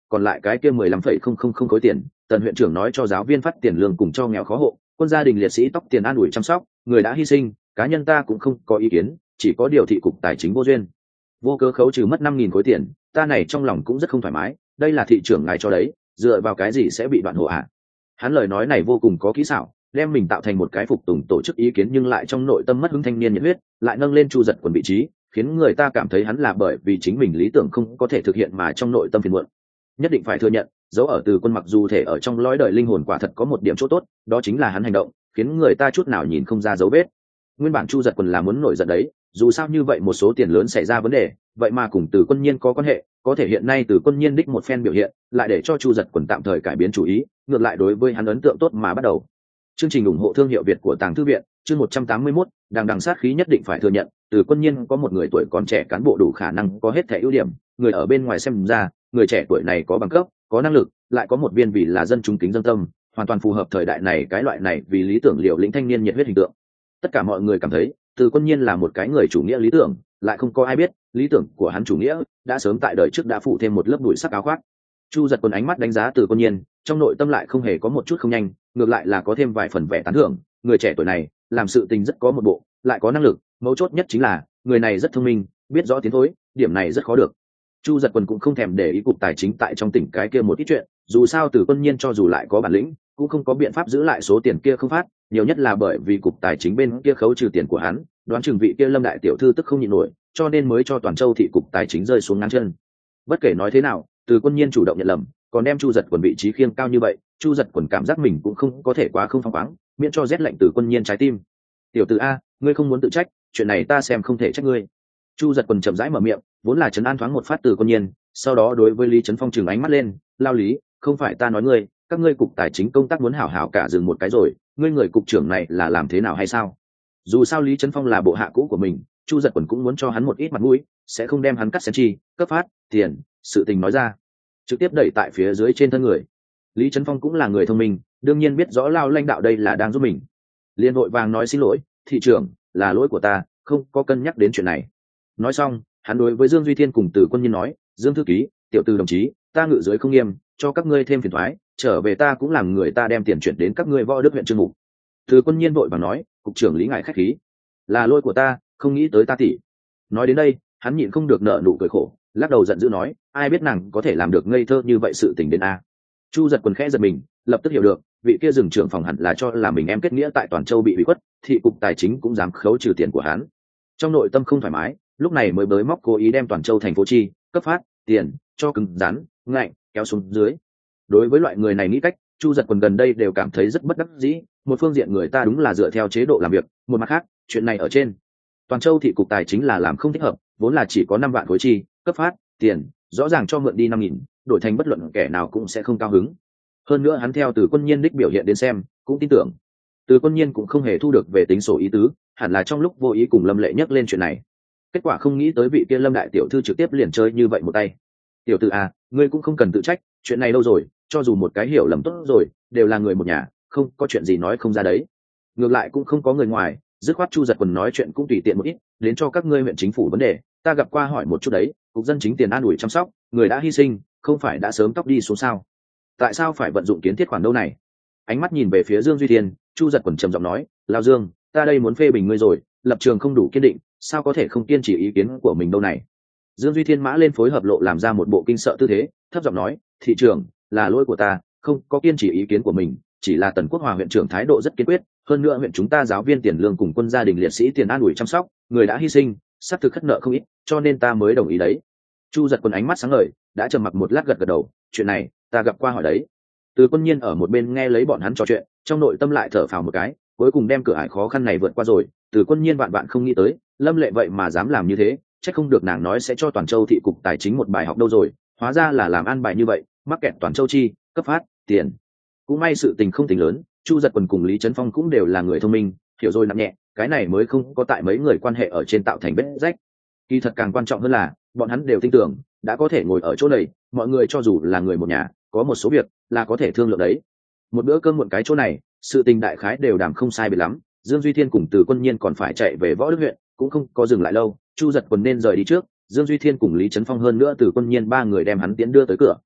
còn lại cái kia mười lăm phẩy không không không khối tiền tần huyện trưởng nói cho giáo viên phát tiền lương cùng cho nghèo khó hộ, quân gia đình liệt sĩ tóc tiền an ủi chăm sóc, người đã hy sinh, cá nhân ta cũng không có ý kiến, chỉ có điều thị cục tài chính vô duyên vô cớ khấu trừ mất năm nghìn khối tiền, ta này trong lòng cũng rất không thoải mái, đây là thị trưởng ngài cho đấy, dựa vào cái gì sẽ bị đoạn hộ ạ? À? Hắn lời nói này vô cùng có kỹ xảo, đem mình tạo thành một cái phục tùng tổ chức ý kiến nhưng lại trong nội tâm mất hứng thanh niên nhiệt huyết, lại nâng lên Chu Giật Quần vị trí, khiến người ta cảm thấy hắn là bởi vì chính mình lý tưởng không có thể thực hiện mà trong nội tâm phiền muộn. Nhất định phải thừa nhận, dấu ở Từ Quân mặc dù thể ở trong lõi đời linh hồn quả thật có một điểm chỗ tốt, đó chính là hắn hành động khiến người ta chút nào nhìn không ra dấu vết. Nguyên bản Chu Giật Quần là muốn nổi giận đấy, dù sao như vậy một số tiền lớn xảy ra vấn đề, vậy mà cùng Từ Quân Nhiên có quan hệ, có thể hiện nay Từ Quân Nhiên đích một phen biểu hiện, lại để cho Chu Giật Quần tạm thời cải biến chủ ý, ngược lại đối với hắn ấn tượng tốt mà bắt đầu. Chương trình ủng hộ thương hiệu Việt của Tàng Thư viện, chương một trăm tám mươi mốt, đằng đằng sát khí nhất định phải thừa nhận, Từ Quân Nhiên có một người tuổi còn trẻ cán bộ đủ khả năng có hết thảy ưu điểm, người ở bên ngoài xem ra, người trẻ tuổi này có bằng cấp, có năng lực, lại có một viên vì là dân chúng kính dân tâm, hoàn toàn phù hợp thời đại này cái loại này vì lý tưởng liều lĩnh thanh niên nhiệt huyết hình tượng. Tất cả mọi người cảm thấy, Từ Quân Nhiên là một cái người chủ nghĩa lý tưởng, lại không có ai biết, lý tưởng của hắn chủ nghĩa đã sớm tại đời trước đã phụ thêm một lớp bụi sắc áo khoác. Chu Giật Quân ánh mắt đánh giá Từ Quân Nhiên, trong nội tâm lại không hề có một chút không nhanh, ngược lại là có thêm vài phần vẻ tán thưởng, người trẻ tuổi này, làm sự tình rất có một bộ, lại có năng lực, mấu chốt nhất chính là, người này rất thông minh, biết rõ tiến thối, điểm này rất khó được. Chu Giật Quân cũng không thèm để ý cục tài chính tại trong tỉnh cái kia một ít chuyện, dù sao Từ Quân Nhiên cho dù lại có bản lĩnh, cũng không có biện pháp giữ lại số tiền kia không phát, nhiều nhất là bởi vì cục tài chính bên kia khấu trừ tiền của hắn, đoán chừng vị kia Lâm đại tiểu thư tức không nhịn nổi, cho nên mới cho toàn châu thị cục tài chính rơi xuống ngắn chân. Bất kể nói thế nào, Từ Quân Nhiên chủ động nhận lầm, còn đem Chu Giật Quần vị trí khiêng cao như vậy, Chu Giật Quần cảm giác mình cũng không có thể quá không phăng khoáng, miễn cho rét lạnh Từ Quân Nhiên trái tim. Tiểu tử a, ngươi không muốn tự trách, chuyện này ta xem không thể trách ngươi. Chu Giật Quần chậm rãi mở miệng, vốn là trấn an thoáng một phát Từ Quân Nhiên, sau đó đối với Lý Trấn Phong trừng ánh mắt lên, lao lý, không phải ta nói ngươi, các ngươi cục tài chính công tác muốn hảo hảo cả dừng một cái rồi, ngươi người cục trưởng này là làm thế nào hay sao? Dù sao Lý Trấn Phong là bộ hạ cũ của mình, Chu Giật Quần cũng muốn cho hắn một ít mặt mũi, sẽ không đem hắn cắt xén chi, cấp phát tiền, sự tình nói ra, trực tiếp đẩy tại phía dưới trên thân người. Lý Trấn Phong cũng là người thông minh, đương nhiên biết rõ lao lãnh đạo đây là đang giúp mình, liền vội vàng nói xin lỗi, thị trưởng, là lỗi của ta, không có cân nhắc đến chuyện này. Nói xong, hắn đối với Dương Duy Thiên cùng Từ Quân Nhiên nói, Dương thư ký, tiểu từ đồng chí, ta ngự dưới không nghiêm, cho các ngươi thêm phiền thoái, trở về ta cũng làm người ta đem tiền chuyển đến các ngươi Võ Đức huyện Trương Mục. Từ Quân Nhiên vội vàng nói, cục trưởng Lý ngài khách khí, là lỗi của ta, không nghĩ tới ta tỷ. Nói đến đây, hắn nhịn không được nợ nụ cười khổ, lắc đầu giận dữ nói, ai biết nàng có thể làm được ngây thơ như vậy sự tình đến a. Chu Giật Quần khẽ giật mình, lập tức hiểu được, vị kia rừng trưởng phòng hẳn là cho là mình em kết nghĩa tại Toàn Châu bị hủy khuất, thị cục tài chính cũng dám khấu trừ tiền của hắn. Trong nội tâm không thoải mái, lúc này mới bới móc cố ý đem Toàn Châu thành phố chi cấp phát tiền cho cứng rắn ngạnh kéo xuống dưới. Đối với loại người này nghĩ cách, Chu Giật Quần gần đây đều cảm thấy rất bất đắc dĩ, một phương diện người ta đúng là dựa theo chế độ làm việc, một mặt khác, chuyện này ở trên Toàn Châu thị cục tài chính là làm không thích hợp, vốn là chỉ có năm vạn khối chi cấp phát tiền, rõ ràng cho mượn đi năm nghìn, đổi thành bất luận kẻ nào cũng sẽ không cao hứng. Hơn nữa hắn theo Từ Quân Nhiên đích biểu hiện đến xem, cũng tin tưởng Từ Quân Nhiên cũng không hề thu được về tính sổ ý tứ, hẳn là trong lúc vô ý cùng Lâm Lệ nhắc lên chuyện này. Kết quả không nghĩ tới vị kia Lâm đại tiểu thư trực tiếp liền chơi như vậy một tay. Tiểu tử à, ngươi cũng không cần tự trách, chuyện này lâu rồi, cho dù một cái hiểu lầm tốt rồi, đều là người một nhà, không có chuyện gì nói không ra đấy. Ngược lại cũng không có người ngoài, dứt khoát Chu Giật Quần nói chuyện cũng tùy tiện một ít, đến cho các ngươi huyện chính phủ vấn đề, ta gặp qua hỏi một chút đấy, cục dân chính tiền an ủi chăm sóc, người đã hy sinh, không phải đã sớm tóc đi xuống sao? Tại sao phải vận dụng kiến thiết khoản đâu này? Ánh mắt nhìn về phía Dương Duy Thiên, Chu Giật Quần trầm giọng nói, Lão Dương, ta đây muốn phê bình ngươi rồi, lập trường không đủ kiên định, sao có thể không kiên trì ý kiến của mình đâu này? Dương Duy Thiên mã lên phối hợp lộ làm ra một bộ kinh sợ tư thế, thấp giọng nói, thị trưởng, là lỗi của ta, không có kiên trì ý kiến của mình, chỉ là Tần Quốc Hòa huyện trưởng thái độ rất kiên quyết, hơn nữa huyện chúng ta giáo viên tiền lương cùng quân gia đình liệt sĩ tiền an ủi chăm sóc, người đã hy sinh, sắp thực khất nợ không ít, cho nên ta mới đồng ý đấy. Chu Giật Quần ánh mắt sáng ngời, đã trầm mặc một lát gật gật đầu, chuyện này ta gặp qua hỏi đấy. Từ Quân Nhiên ở một bên nghe lấy bọn hắn trò chuyện, trong nội tâm lại thở phào một cái, cuối cùng đem cửa ải khó khăn này vượt qua rồi. Từ Quân Nhiên vạn vạn không nghĩ tới, Lâm Lệ vậy mà dám làm như thế, chắc không được nàng nói sẽ cho Toàn Châu thị cục tài chính một bài học đâu rồi, hóa ra là làm an bài như vậy, mắc kẹt Toàn Châu chi cấp phát tiền. Cũng may sự tình không tính lớn, Chu Giật Quần cùng Lý Trấn Phong cũng đều là người thông minh, hiểu rồi nặng nhẹ, cái này mới không có tại mấy người quan hệ ở trên tạo thành vết rách. Kỳ thật càng quan trọng hơn là, bọn hắn đều tin tưởng, đã có thể ngồi ở chỗ này, mọi người cho dù là người một nhà, có một số việc là có thể thương lượng đấy. Một bữa cơm một cái chỗ này, sự tình đại khái đều đàm không sai biệt lắm. Dương Duy Thiên cùng Từ Quân Nhiên còn phải chạy về Võ Đức huyện, cũng không có dừng lại lâu. Chu Giật Quần nên rời đi trước, Dương Duy Thiên cùng Lý Trấn Phong hơn nữa Từ Quân Nhiên ba người đem hắn tiến đưa tới cửa.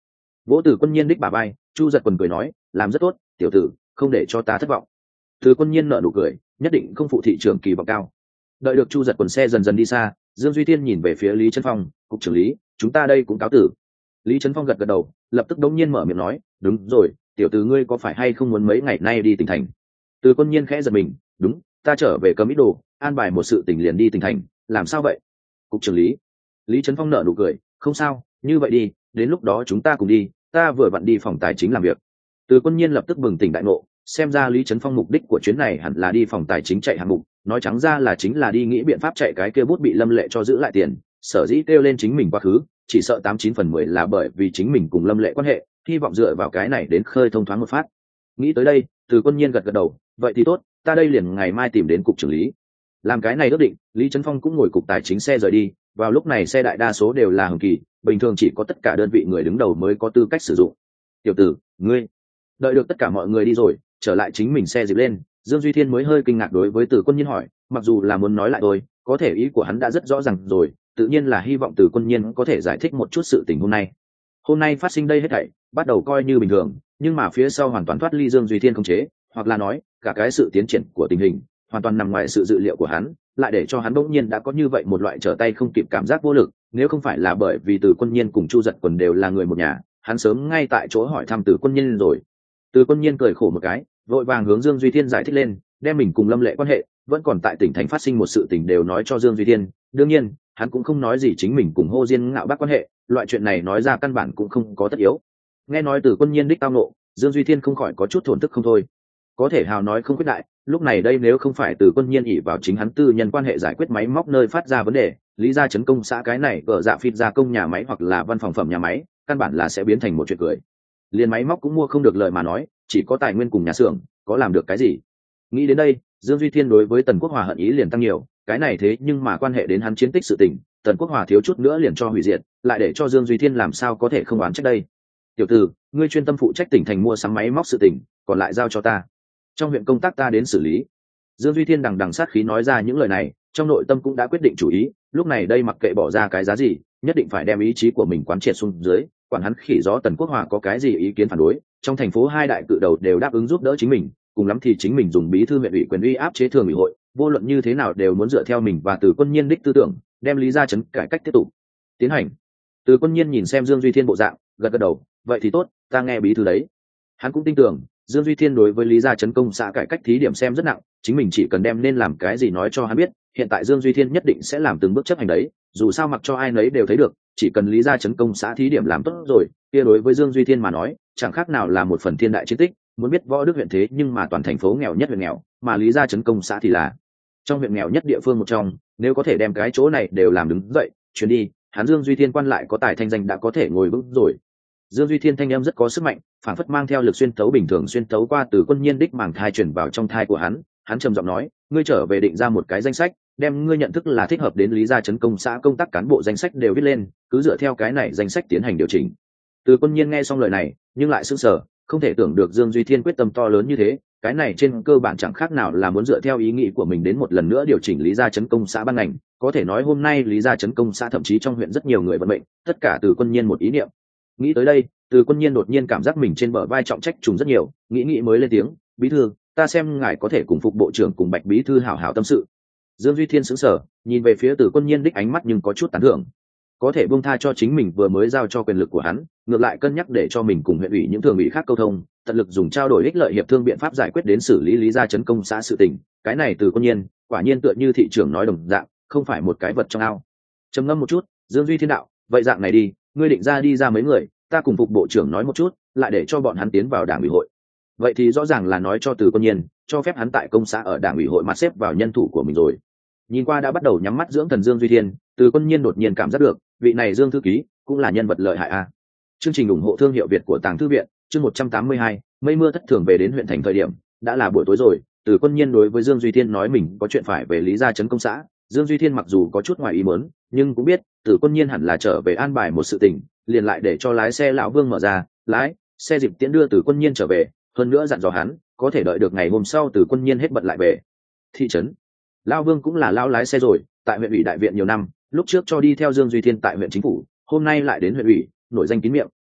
vỗ Từ Quân Nhiên đích bà bay, Chu Giật Quần cười nói, làm rất tốt, tiểu tử, không để cho ta thất vọng. Từ Quân Nhiên nở nụ cười, nhất định không phụ thị trường kỳ vọng cao. Đợi được Chu Giật Quần xe dần dần đi xa, Dương Duy Thiên nhìn về phía Lý Trấn Phong, cục trưởng Lý, chúng ta đây cũng cáo tử. Lý Trấn Phong gật gật đầu, lập tức đống nhiên mở miệng nói, đúng rồi, tiểu tử ngươi có phải hay không muốn mấy ngày nay đi tỉnh thành? Từ Quân Nhiên khẽ giật mình, đúng, ta trở về cầm ít đồ, an bài một sự tình liền đi tỉnh thành, làm sao vậy? Cục trưởng Lý. Lý Trấn Phong nở nụ cười, không sao, như vậy đi, đến lúc đó chúng ta cùng đi, ta vừa vặn đi phòng tài chính làm việc. Từ Quân Nhiên lập tức bừng tỉnh đại ngộ, xem ra Lý Trấn Phong mục đích của chuyến này hẳn là đi phòng tài chính chạy hạng mục, nói trắng ra là chính là đi nghĩ biện pháp chạy cái kia bút bị Lâm Lệ cho giữ lại tiền, sở dĩ kêu lên chính mình quá khứ, chỉ sợ tám chín phần mười là bởi vì chính mình cùng Lâm Lệ quan hệ, hy vọng dựa vào cái này đến khơi thông thoáng một phát. Nghĩ tới đây, Từ Quân Nhiên gật gật đầu, vậy thì tốt, ta đây liền ngày mai tìm đến cục trưởng Lý. Làm cái này ước định, Lý Trấn Phong cũng ngồi cục tài chính xe rời đi, vào lúc này xe đại đa số đều là hồng kỳ, bình thường chỉ có tất cả đơn vị người đứng đầu mới có tư cách sử dụng. Tiểu tử, ngươi. Đợi được tất cả mọi người đi rồi, trở lại chính mình xe dịp lên, Dương Duy Thiên mới hơi kinh ngạc đối với Từ Quân Nhiên hỏi, mặc dù là muốn nói lại tôi, có thể ý của hắn đã rất rõ ràng rồi, tự nhiên là hy vọng Từ Quân Nhiên có thể giải thích một chút sự tình hôm nay. Hôm nay phát sinh đây hết thảy, bắt đầu coi như bình thường, nhưng mà phía sau hoàn toàn thoát ly Dương Duy Thiên khống chế, hoặc là nói, cả cái sự tiến triển của tình hình hoàn toàn nằm ngoài sự dự liệu của hắn, lại để cho hắn bỗng nhiên đã có như vậy một loại trở tay không kịp cảm giác vô lực, nếu không phải là bởi vì Từ Quân Nhiên cùng Chu Giật Quần đều là người một nhà, hắn sớm ngay tại chỗ hỏi thăm Từ Quân Nhiên rồi. Từ Quân Nhiên cười khổ một cái, vội vàng hướng Dương Duy Thiên giải thích lên, đem mình cùng Lâm Lệ quan hệ, vẫn còn tại tỉnh thành phát sinh một sự tình đều nói cho Dương Duy Thiên, đương nhiên, hắn cũng không nói gì chính mình cùng Hồ Diên Ngạo Bác quan hệ, loại chuyện này nói ra căn bản cũng không có tất yếu. Nghe nói Từ Quân Nhiên đích tao nộ, Dương Duy Thiên không khỏi có chút thổn thức không thôi. Có thể hào nói không quyết đại, lúc này đây nếu không phải Từ Quân Nhiên ỷ vào chính hắn tư nhân quan hệ giải quyết máy móc nơi phát ra vấn đề, lý ra chấn công xã cái này gỡ dạ phịt gia công nhà máy hoặc là văn phòng phẩm nhà máy, căn bản là sẽ biến thành một chuyện cười. Liền máy móc cũng mua không được lời mà nói, chỉ có tài nguyên cùng nhà xưởng, có làm được cái gì? Nghĩ đến đây, Dương Duy Thiên đối với Tần Quốc Hòa hận ý liền tăng nhiều, cái này thế nhưng mà quan hệ đến hắn chiến tích sự tình, Tần Quốc Hòa thiếu chút nữa liền cho hủy diệt, lại để cho Dương Duy Thiên làm sao có thể không oán trách đây? Tiểu tử, ngươi chuyên tâm phụ trách tỉnh thành mua sắm máy móc sự tình, còn lại giao cho ta. Trong huyện công tác ta đến xử lý. Dương Duy Thiên đằng đằng sát khí nói ra những lời này, trong nội tâm cũng đã quyết định chủ ý, lúc này đây mặc kệ bỏ ra cái giá gì, nhất định phải đem ý chí của mình quán triệt xuống dưới, quản hắn khỉ gió Tần Quốc Hòa có cái gì ý kiến phản đối, trong thành phố hai đại cự đầu đều đáp ứng giúp đỡ chính mình, cùng lắm thì chính mình dùng bí thư huyện ủy quyền uy áp chế thường ủy hội, vô luận như thế nào đều muốn dựa theo mình và Từ Quân Nhiên đích tư tưởng, đem lý gia chấn cải cách tiếp tục tiến hành. Từ Quân Nhiên nhìn xem Dương Duy Thiên bộ dạng, gật gật đầu, vậy thì tốt, ta nghe bí thư đấy. Hắn cũng tin tưởng Dương Duy Thiên đối với lý gia chấn công xã cải cách thí điểm xem rất nặng, chính mình chỉ cần đem nên làm cái gì nói cho hắn biết, hiện tại Dương Duy Thiên nhất định sẽ làm từng bước chấp hành đấy, dù sao mặc cho ai nấy đều thấy được, chỉ cần lý gia chấn công xã thí điểm làm tốt rồi, kia đối với Dương Duy Thiên mà nói, chẳng khác nào là một phần thiên đại chiến tích. Muốn biết Võ Đức huyện thế nhưng mà toàn thành phố nghèo nhất huyện nghèo, mà lý gia chấn công xã thì là trong huyện nghèo nhất địa phương một trong, nếu có thể đem cái chỗ này đều làm đứng dậy, chuyến đi, hắn Dương Duy Thiên quan lại có tài thanh danh đã có thể ngồi vững rồi. Dương Duy Thiên thanh em rất có sức mạnh, phản phất mang theo lực xuyên tấu bình thường xuyên tấu qua Từ Quân Nhiên đích màng thai truyền vào trong thai của hắn, hắn trầm giọng nói, ngươi trở về định ra một cái danh sách, đem ngươi nhận thức là thích hợp đến lý gia chấn công xã công tác cán bộ danh sách đều viết lên, cứ dựa theo cái này danh sách tiến hành điều chỉnh. Từ Quân Nhiên nghe xong lời này, nhưng lại sững sờ, không thể tưởng được Dương Duy Thiên quyết tâm to lớn như thế, cái này trên cơ bản chẳng khác nào là muốn dựa theo ý nghĩ của mình đến một lần nữa điều chỉnh lý gia chấn công xã ban ngành, có thể nói hôm nay lý gia chấn công xã thậm chí trong huyện rất nhiều người vận mệnh, tất cả Từ Quân Nhiên một ý niệm. Nghĩ tới đây, Từ Quân Nhiên đột nhiên cảm giác mình trên bờ vai trọng trách trùng rất nhiều, nghĩ nghĩ mới lên tiếng, bí thư, ta xem ngài có thể cùng phục bộ trưởng cùng Bạch bí thư hảo hảo tâm sự. Dương Duy Thiên sững sờ, nhìn về phía Từ Quân Nhiên đích ánh mắt nhưng có chút tán thưởng, có thể buông tha cho chính mình vừa mới giao cho quyền lực của hắn, ngược lại cân nhắc để cho mình cùng huyện ủy những thường ủy khác câu thông, tận lực dùng trao đổi ích lợi hiệp thương biện pháp giải quyết đến xử lý lý gia chấn công xã sự tình, cái này Từ Quân Nhiên, quả nhiên tựa như thị trưởng nói đồng dạng, không phải một cái vật trong ao. Trầm ngâm một chút, Dương Duy Thiên đạo, vậy dạng này đi, ngươi định ra đi ra mấy người, ta cùng phục bộ trưởng nói một chút, lại để cho bọn hắn tiến vào đảng ủy hội. Vậy thì rõ ràng là nói cho Từ Quân Nhiên, cho phép hắn tại công xã ở đảng ủy hội mặt xếp vào nhân thủ của mình rồi. Nhìn qua đã bắt đầu nhắm mắt dưỡng thần Dương Duy Thiên, Từ Quân Nhiên đột nhiên cảm giác được, vị này Dương thư ký cũng là nhân vật lợi hại a. Chương trình ủng hộ thương hiệu Việt của Tàng Thư viện, chương một trăm tám mươi hai, mây mưa thất thường về đến huyện thành thời điểm, đã là buổi tối rồi, Từ Quân Nhiên đối với Dương Duy Thiên nói mình có chuyện phải về lý gia trấn công xã, Dương Duy Thiên mặc dù có chút ngoài ý muốn, nhưng cũng biết, Từ Quân Nhiên hẳn là trở về an bài một sự tình, liền lại để cho lái xe lão Vương mở ra, lái xe dịp tiễn đưa Từ Quân Nhiên trở về, hơn nữa dặn dò hắn, có thể đợi được ngày hôm sau Từ Quân Nhiên hết bận lại về thị trấn. Lão Vương cũng là lão lái xe rồi, tại huyện ủy đại viện nhiều năm, lúc trước cho đi theo Dương Duy Thiên tại huyện chính phủ, hôm nay lại đến huyện ủy, nổi danh kín miệng,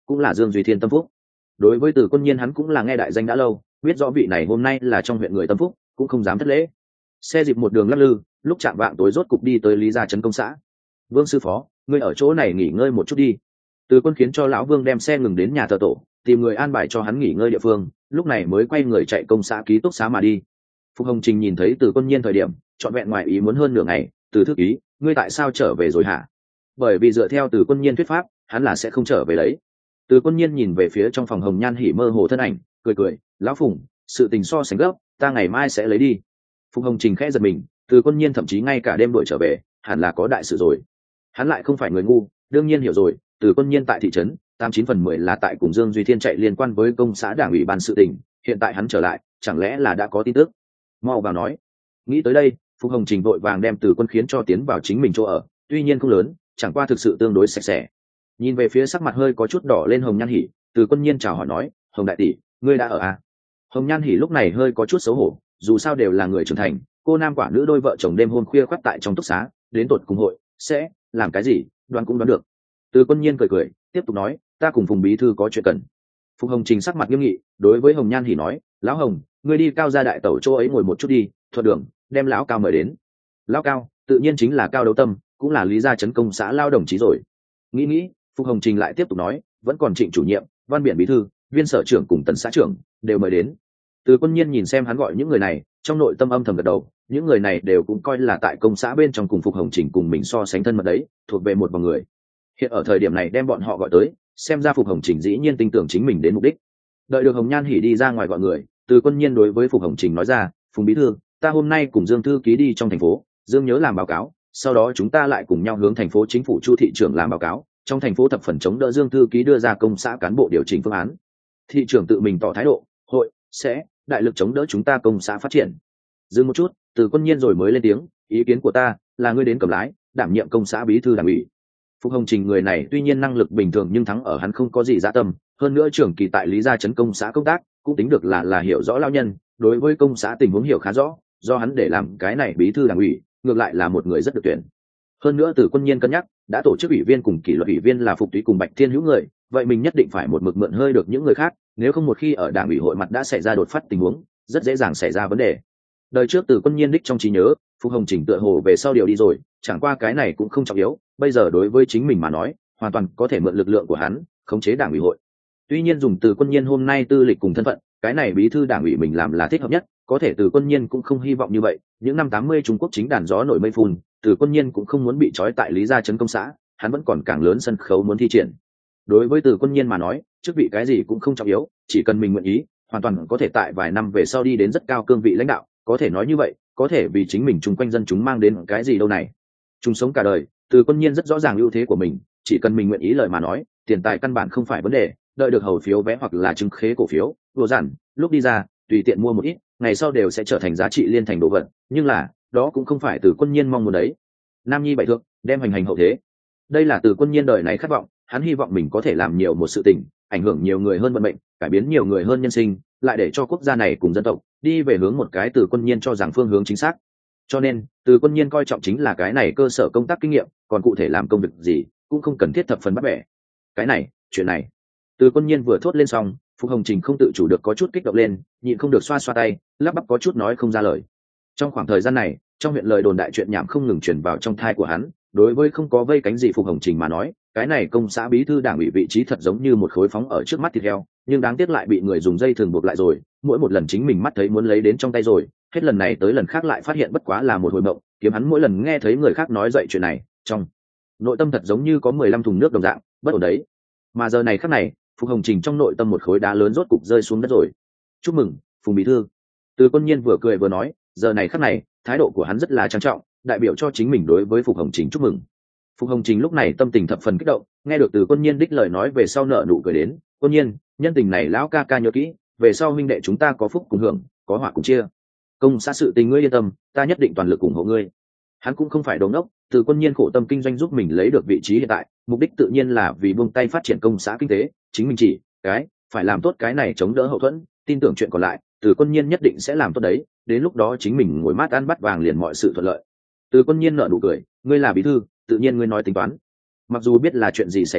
cũng là Dương Duy Thiên tâm phúc. Đối với Từ Quân Nhiên hắn cũng là nghe đại danh đã lâu, biết rõ vị này hôm nay là trong huyện người tâm phúc, cũng không dám thất lễ. Xe dịp một đường lắc lư, lúc chạm vạng tối rốt cục đi tới Lý Gia trấn công xã. Vương sư phó, ngươi ở chỗ này nghỉ ngơi một chút đi. Từ Quân khiến cho lão Vương đem xe ngừng đến nhà thờ tổ, tìm người an bài cho hắn nghỉ ngơi địa phương, lúc này mới quay người chạy công xã ký túc xá mà đi. Phục Hồng Trình nhìn thấy Từ Quân Nhiên thời điểm, trọn vẹn ngoài ý muốn hơn nửa ngày. Từ thư ký, ngươi tại sao trở về rồi hả? Bởi vì dựa theo Từ Quân Nhiên thuyết pháp, hắn là sẽ không trở về đấy. Từ Quân Nhiên nhìn về phía trong phòng Hồng Nhan hỉ mơ hồ thân ảnh, cười cười, lão Phùng, sự tình so sánh gấp, ta ngày mai sẽ lấy đi. Phục Hồng Trình khẽ giật mình, Từ Quân Nhiên thậm chí ngay cả đêm đuổi trở về, hẳn là có đại sự rồi. Hắn lại không phải người ngu, đương nhiên hiểu rồi, Từ Quân Nhiên tại thị trấn, tám chín phần mười là tại cùng Dương Duy Thiên chạy liên quan với công xã đảng ủy ban sự tình, hiện tại hắn trở lại, chẳng lẽ là đã có tin tức? Mau vào nói. Nghĩ tới đây, Phục Hồng Trình vội vàng đem Từ Quân khiến cho tiến vào chính mình chỗ ở, tuy nhiên không lớn, chẳng qua thực sự tương đối sạch sẽ. Nhìn về phía sắc mặt hơi có chút đỏ lên Hồng Nhan hỉ, Từ Quân Nhiên chào hỏi nói, Hồng đại tỷ, ngươi đã ở à? Hồng Nhan hỉ lúc này hơi có chút xấu hổ, dù sao đều là người trưởng thành, cô nam quả nữ đôi vợ chồng đêm hôm khuya khoắt tại trong túc xá, đến tột cùng hội sẽ làm cái gì, đoán cũng đoán được. Từ Quân Nhiên cười cười, tiếp tục nói, ta cùng Phùng bí thư có chuyện cần. Phục Hồng Trình sắc mặt nghiêm nghị, đối với Hồng Nhan hỉ nói, lão Hồng, ngươi đi Cao gia đại tẩu chỗ ấy ngồi một chút đi, thuận đường đem lão Cao mời đến. Lão Cao tự nhiên chính là Cao Đấu Tâm, cũng là Lý Gia trấn công xã lao đồng chí rồi. Nghĩ nghĩ, Phục Hồng Trình lại tiếp tục nói, vẫn còn Trịnh chủ nhiệm, Văn Biển bí thư, Viên sở trưởng cùng Tần xã trưởng đều mời đến. Từ Quân Nhiên nhìn xem hắn gọi những người này, trong nội tâm âm thầm gật đầu, những người này đều cũng coi là tại công xã bên trong cùng Phục Hồng Trình cùng mình so sánh thân mật đấy, thuộc về một vòng người. Hiện ở thời điểm này đem bọn họ gọi tới, xem ra Phục Hồng Trình dĩ nhiên tin tưởng chính mình đến mục đích. Đợi được Hồng Nhan hỉ đi ra ngoài gọi người, Từ Quân Nhiên đối với Phục Hồng Trình nói ra, Phùng bí thư, ta hôm nay cùng Dương thư ký đi trong thành phố, Dương nhớ làm báo cáo, sau đó chúng ta lại cùng nhau hướng thành phố chính phủ Chu thị trưởng làm báo cáo, trong thành phố thập phần chống đỡ Dương thư ký đưa ra công xã cán bộ điều chỉnh phương án. Thị trưởng tự mình tỏ thái độ, hội sẽ đại lực chống đỡ chúng ta công xã phát triển. Dừng một chút, Từ Quân Nhiên rồi mới lên tiếng, ý kiến của ta là ngươi đến cầm lái, đảm nhiệm công xã bí thư đảng ủy. Phục Hồng Trình người này tuy nhiên năng lực bình thường nhưng thắng ở hắn không có gì dạ tâm, hơn nữa trưởng kỳ tại Lý Gia trấn công xã công tác, cũng tính được là là hiểu rõ lão nhân, đối với công xã tình huống hiểu khá rõ, do hắn để làm cái này bí thư đảng ủy, ngược lại là một người rất được tuyển. Hơn nữa Từ Quân Nhiên cân nhắc, đã tổ chức ủy viên cùng kỷ luật ủy viên là Phục Túy cùng Bạch Thiên Hữu người, vậy mình nhất định phải một mực mượn hơi được những người khác, nếu không một khi ở đảng ủy hội mặt đã xảy ra đột phát tình huống, rất dễ dàng xảy ra vấn đề. Đời trước Từ Quân Nhiên đích trong trí nhớ, Phục Hồng Trình tựa hồ về sau điều đi rồi, chẳng qua cái này cũng không trọng yếu, bây giờ đối với chính mình mà nói, hoàn toàn có thể mượn lực lượng của hắn, khống chế đảng ủy hội. Tuy nhiên dùng Từ Quân Nhiên hôm nay tư lịch cùng thân phận, cái này bí thư đảng ủy mình làm là thích hợp nhất, có thể Từ Quân Nhiên cũng không hy vọng như vậy, những năm tám mươi Trung Quốc chính đàn gió nổi mây phun, Từ Quân Nhiên cũng không muốn bị trói tại Lý Gia trấn công xã, hắn vẫn còn càng lớn sân khấu muốn thi triển. Đối với Từ Quân Nhiên mà nói, chức vị cái gì cũng không trọng yếu, chỉ cần mình nguyện ý, hoàn toàn có thể tại vài năm về sau đi đến rất cao cương vị lãnh đạo, có thể nói như vậy, có thể vì chính mình chung quanh dân chúng mang đến cái gì đâu này. Chung sống cả đời, Từ Quân Nhiên rất rõ ràng ưu thế của mình, chỉ cần mình nguyện ý lời mà nói, tiền tài căn bản không phải vấn đề, đợi được hầu phiếu vé hoặc là chứng khế cổ phiếu, vừa giản, lúc đi ra, tùy tiện mua một ít, ngày sau đều sẽ trở thành giá trị liên thành đồ vật, nhưng là, đó cũng không phải Từ Quân Nhiên mong muốn đấy. Nam nhi bảy thượng, đem hành hành hậu thế. Đây là Từ Quân Nhiên đời này khát vọng, hắn hy vọng mình có thể làm nhiều một sự tình, ảnh hưởng nhiều người hơn vận mệnh, cải biến nhiều người hơn nhân sinh, lại để cho quốc gia này cùng dân tộc đi về hướng một cái Từ Quân Nhiên cho rằng phương hướng chính xác. Cho nên, Từ Quân Nhiên coi trọng chính là cái này cơ sở công tác kinh nghiệm, còn cụ thể làm công việc gì, cũng không cần thiết thập phần bắt bẻ. Cái này, chuyện này. Từ Quân Nhiên vừa thốt lên xong, Phục Hồng Trình không tự chủ được có chút kích động lên, nhịn không được xoa xoa tay, lắp bắp có chút nói không ra lời. Trong khoảng thời gian này, trong huyện lời đồn đại chuyện nhảm không ngừng truyền vào trong thai của hắn, đối với không có vây cánh gì Phục Hồng Trình mà nói, cái này công xã bí thư đảng ủy vị trí thật giống như một khối phóng ở trước mắt thịt heo, nhưng đáng tiếc lại bị người dùng dây thường buộc lại rồi, mỗi một lần chính mình mắt thấy muốn lấy đến trong tay rồi, hết lần này tới lần khác lại phát hiện bất quá là một hồi mộng, kiếm hắn mỗi lần nghe thấy người khác nói dậy chuyện này, trong nội tâm thật giống như có mười lăm thùng nước đồng dạng, bất ổn đấy. Mà giờ này khắc này, Phục Hồng Trình trong nội tâm một khối đá lớn rốt cục rơi xuống đất rồi. Chúc mừng, Phùng bí thư. Từ Quân Nhiên vừa cười vừa nói, giờ này khắc này, thái độ của hắn rất là trang trọng, đại biểu cho chính mình đối với Phục Hồng Trình chúc mừng. Phục Hồng Trình lúc này tâm tình thập phần kích động, nghe được Từ Quân Nhiên đích lời nói về sau nợ nụ cười đến, Quân Nhiên, nhân tình này lão ca ca nhớ kỹ, về sau huynh đệ chúng ta có phúc cùng hưởng, có họa cùng chia. Công xã sự tình ngươi yên tâm, ta nhất định toàn lực ủng hộ ngươi. Hắn cũng không phải đồ ngốc, Từ Quân Nhiên khổ tâm kinh doanh giúp mình lấy được vị trí hiện tại, mục đích tự nhiên là vì buông tay phát triển công xã kinh tế, chính mình chỉ cái phải làm tốt cái này chống đỡ hậu thuẫn, tin tưởng chuyện còn lại, Từ Quân Nhiên nhất định sẽ làm tốt đấy, đến lúc đó chính mình ngồi mát ăn bát vàng liền mọi sự thuận lợi. Từ Quân Nhiên nở nụ cười, ngươi là bí thư, tự nhiên ngươi nói tính toán. Mặc dù biết là chuyện gì xảy ra,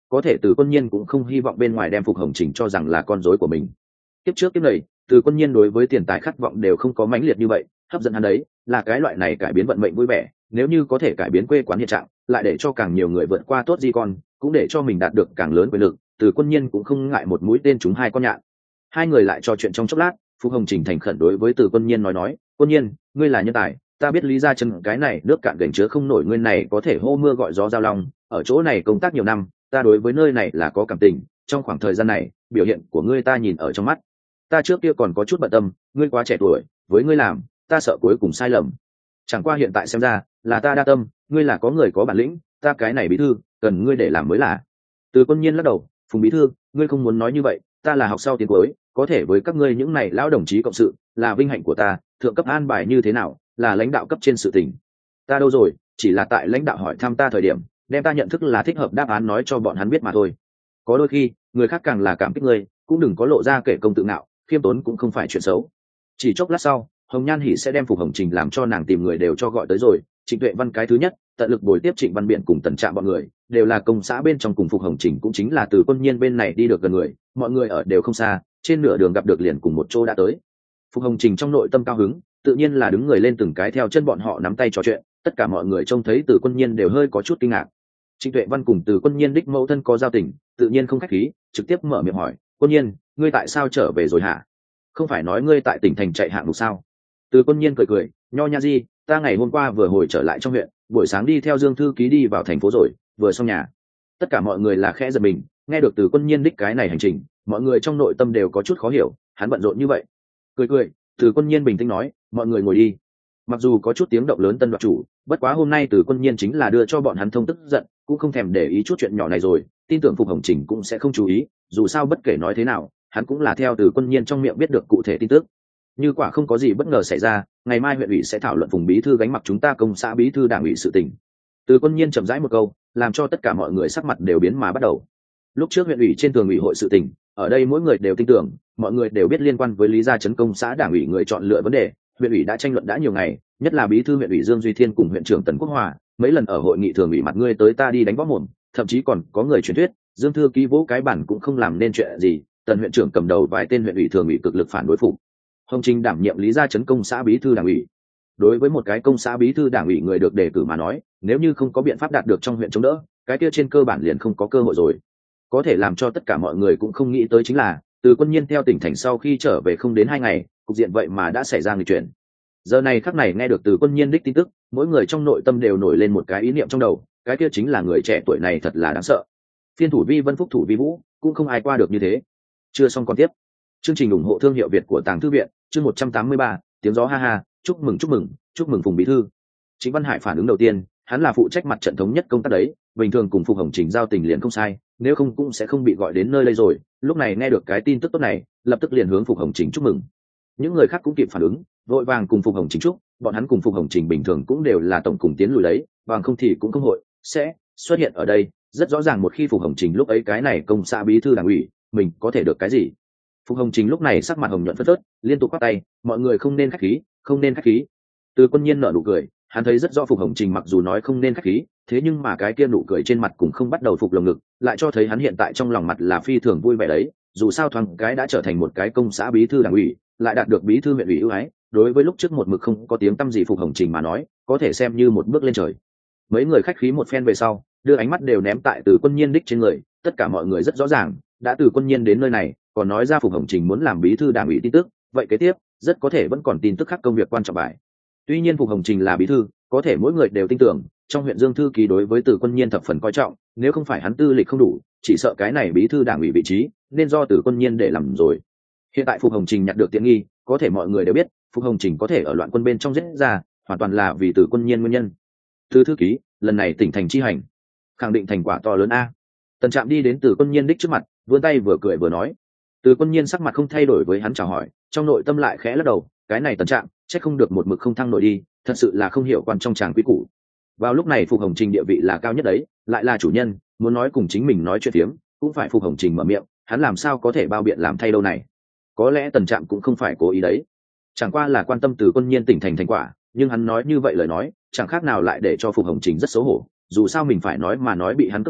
có thể Từ Quân Nhiên cũng không hy vọng bên ngoài đem Phục Hồng Trình cho rằng là con rối của mình. Tiếp trước tiếp này, Từ Quân Nhiên đối với tiền tài khát vọng đều không có mãnh liệt như vậy, hấp dẫn hắn đấy là cái loại này cải biến vận mệnh vui vẻ, nếu như có thể cải biến quê quán hiện trạng, lại để cho càng nhiều người vượt qua tốt di con, cũng để cho mình đạt được càng lớn quyền lực, Từ Quân Nhiên cũng không ngại một mũi tên trúng hai con nhạn. Hai người lại trò chuyện trong chốc lát, Phục Hồng Trình thành khẩn đối với Từ Quân Nhiên nói nói, "Quân Nhiên, ngươi là nhân tài, ta biết Lý Gia Chân cái này nước cạn gành chứa không nổi, ngươi này có thể hô mưa gọi gió giao long, ở chỗ này công tác nhiều năm, ta đối với nơi này là có cảm tình, trong khoảng thời gian này, biểu hiện của ngươi ta nhìn ở trong mắt. Ta trước kia còn có chút bận tâm, ngươi quá trẻ tuổi, với ngươi làm, ta sợ cuối cùng sai lầm. Chẳng qua hiện tại xem ra, là ta đa tâm, ngươi là có người có bản lĩnh, ta cái này bí thư, cần ngươi để làm mới là." Từ Quân Nhiên lắc đầu, "Phùng bí thư, ngươi không muốn nói như vậy, ta là học sau tiến cuối, có thể với các ngươi những này lão đồng chí cộng sự, là vinh hạnh của ta, thượng cấp an bài như thế nào, là lãnh đạo cấp trên sự tình. Ta đâu rồi, chỉ là tại lãnh đạo hỏi thăm ta thời điểm, đem ta nhận thức là thích hợp đáp án nói cho bọn hắn biết mà thôi. Có đôi khi, người khác càng là cảm kích ngươi, cũng đừng có lộ ra kể công tự ngạo, khiêm tốn cũng không phải chuyện xấu." Chỉ chốc lát sau, Hồng Nhan Hỉ sẽ đem Phục Hồng Trình làm cho nàng tìm người đều cho gọi tới rồi. Trịnh Tuệ Văn cái thứ nhất, tận lực bồi tiếp Trịnh Văn Biện cùng Tần Trạm bọn người, đều là công xã bên trong cùng Phục Hồng Trình cũng chính là Từ Quân Nhiên bên này đi được gần người, mọi người ở đều không xa, trên nửa đường gặp được liền cùng một chỗ đã tới. Phục Hồng Trình trong nội tâm cao hứng, tự nhiên là đứng người lên từng cái theo chân bọn họ nắm tay trò chuyện, tất cả mọi người trông thấy Từ Quân Nhiên đều hơi có chút kinh ngạc. Trịnh Tuệ Văn cùng Từ Quân Nhiên đích mẫu thân có giao tình, tự nhiên không khách khí, trực tiếp mở miệng hỏi, "Quân Nhiên, ngươi tại sao trở về rồi hả? Không phải nói ngươi tại tỉnh thành chạy hạng mục sao?" Từ Quân Nhiên cười cười, "Nho nha gì, ta ngày hôm qua vừa hồi trở lại trong huyện, buổi sáng đi theo Dương thư ký đi vào thành phố rồi, vừa xong nhà." Tất cả mọi người là khẽ giật mình, nghe được Từ Quân Nhiên đích cái này hành trình, mọi người trong nội tâm đều có chút khó hiểu, hắn bận rộn như vậy. Cười cười, Từ Quân Nhiên bình tĩnh nói, "Mọi người ngồi đi." Mặc dù có chút tiếng động lớn tân đoạt chủ, bất quá hôm nay Từ Quân Nhiên chính là đưa cho bọn hắn thông tức giận, cũng không thèm để ý chút chuyện nhỏ này rồi, tin tưởng Phục Hồng Trình cũng sẽ không chú ý, dù sao bất kể nói thế nào, hắn cũng là theo Từ Quân Nhiên trong miệng biết được cụ thể tin tức. Như quả không có gì bất ngờ xảy ra, ngày mai huyện ủy sẽ thảo luận Phùng bí thư gánh mặc chúng ta công xã bí thư đảng ủy sự tình. Từ Quân Nhiên chậm rãi một câu, làm cho tất cả mọi người sắc mặt đều biến mà bắt đầu. Lúc trước huyện ủy trên thường ủy hội sự tình, ở đây mỗi người đều tin tưởng, mọi người đều biết liên quan với Lý Gia Trấn công xã đảng ủy người chọn lựa vấn đề, huyện ủy đã tranh luận đã nhiều ngày, nhất là bí thư huyện ủy Dương Duy Thiên cùng huyện trưởng Tần Quốc Hòa, mấy lần ở hội nghị thường ủy mặt ngươi tới ta đi đánh võ mồm, thậm chí còn có người truyền thuyết, Dương thư ký vỗ cái bản cũng không làm nên chuyện gì, Tần huyện trưởng cầm đầu vài tên huyện ủy thường ủy cực lực phản đối phục. Hồng Trình đảm nhiệm Lý Gia Trấn công xã bí thư đảng ủy. Đối với một cái công xã bí thư đảng ủy người được đề cử mà nói, nếu như không có biện pháp đạt được trong huyện chống đỡ, cái kia trên cơ bản liền không có cơ hội rồi. Có thể làm cho tất cả mọi người cũng không nghĩ tới chính là, Từ Quân Nhiên theo tỉnh thành sau khi trở về không đến hai ngày, cục diện vậy mà đã xảy ra nghịch chuyển. Giờ này khắc này nghe được Từ Quân Nhiên đích tin tức, mỗi người trong nội tâm đều nổi lên một cái ý niệm trong đầu, cái kia chính là người trẻ tuổi này thật là đáng sợ. Phiên thủ vi Vân Phúc thủ vi Vũ, cũng không ai qua được như thế. Chưa xong còn tiếp. Chương trình ủng hộ thương hiệu Việt của Tàng Thư viện, chương một trăm tám mươi ba, tiếng gió ha ha, chúc mừng chúc mừng, chúc mừng Phùng bí thư. Chính Văn Hải phản ứng đầu tiên, hắn là phụ trách mặt trận thống nhất công tác đấy, bình thường cùng Phục Hồng Trình giao tình liền không sai, nếu không cũng sẽ không bị gọi đến nơi đây rồi. Lúc này nghe được cái tin tức tốt này, lập tức liền hướng Phục Hồng Trình chúc mừng. Những người khác cũng kịp phản ứng, vội vàng cùng Phục Hồng Trình chúc, bọn hắn cùng Phục Hồng Trình bình thường cũng đều là tổng cùng tiến lùi đấy, bằng không thì cũng không hội sẽ xuất hiện ở đây. Rất rõ ràng một khi Phục Hồng Trình lúc ấy cái này công xã bí thư đảng ủy, mình có thể được cái gì? Phục Hồng Trình lúc này sắc mặt hồng nhuận phất phớt, liên tục quát tay, mọi người không nên khách khí, không nên khách khí. Từ Quân Nhiên nở nụ cười, hắn thấy rất rõ Phục Hồng Trình mặc dù nói không nên khách khí, thế nhưng mà cái kia nụ cười trên mặt cũng không bắt đầu phục lồng ngực, lại cho thấy hắn hiện tại trong lòng mặt là phi thường vui vẻ đấy. Dù sao thoáng cái đã trở thành một cái công xã bí thư đảng ủy, lại đạt được bí thư huyện ủy ưu ái, đối với lúc trước một mực không có tiếng tăm gì Phục Hồng Trình mà nói, có thể xem như một bước lên trời. Mấy người khách khí một phen về sau, đưa ánh mắt đều ném tại Từ Quân Nhiên đích trên người, tất cả mọi người rất rõ ràng, đã Từ Quân Nhiên đến nơi này, còn nói ra Phục Hồng Trình muốn làm bí thư đảng ủy tin tức, vậy kế tiếp rất có thể vẫn còn tin tức khác công việc quan trọng bài. Tuy nhiên Phục Hồng Trình là bí thư, có thể mỗi người đều tin tưởng, trong huyện Dương thư ký đối với Từ Quân Nhiên thập phần coi trọng, nếu không phải hắn tư lịch không đủ, chỉ sợ cái này bí thư đảng ủy vị trí nên do Từ Quân Nhiên để làm rồi. Hiện tại Phục Hồng Trình nhặt được tiện nghi, có thể mọi người đều biết, Phục Hồng Trình có thể ở loạn quân bên trong giết ra, hoàn toàn là vì Từ Quân Nhiên nguyên nhân. Từ thư ký, lần này tỉnh thành chi hành, khẳng định thành quả to lớn a. Tần Trạm đi đến Từ Quân Nhiên đích trước mặt, vươn tay vừa cười vừa nói. Từ Quân Nhiên sắc mặt không thay đổi với hắn chào hỏi, trong nội tâm lại khẽ lắc đầu, cái này Tần Trạm, chắc không được một mực không thăng nổi đi, thật sự là không hiểu quan trong tràng quý củ. Vào lúc này Phục Hồng Trình địa vị là cao nhất đấy, lại là chủ nhân, muốn nói cùng chính mình nói chuyện phiếm, cũng phải Phục Hồng Trình mở miệng, hắn làm sao có thể bao biện làm thay đâu này. Có lẽ Tần Trạm cũng không phải cố ý đấy, chẳng qua là quan tâm Từ Quân Nhiên tỉnh thành thành quả, nhưng hắn nói như vậy lời nói, chẳng khác nào lại để cho Phục Hồng Trình rất xấu hổ, dù sao mình phải nói mà nói bị hắn cướp đi,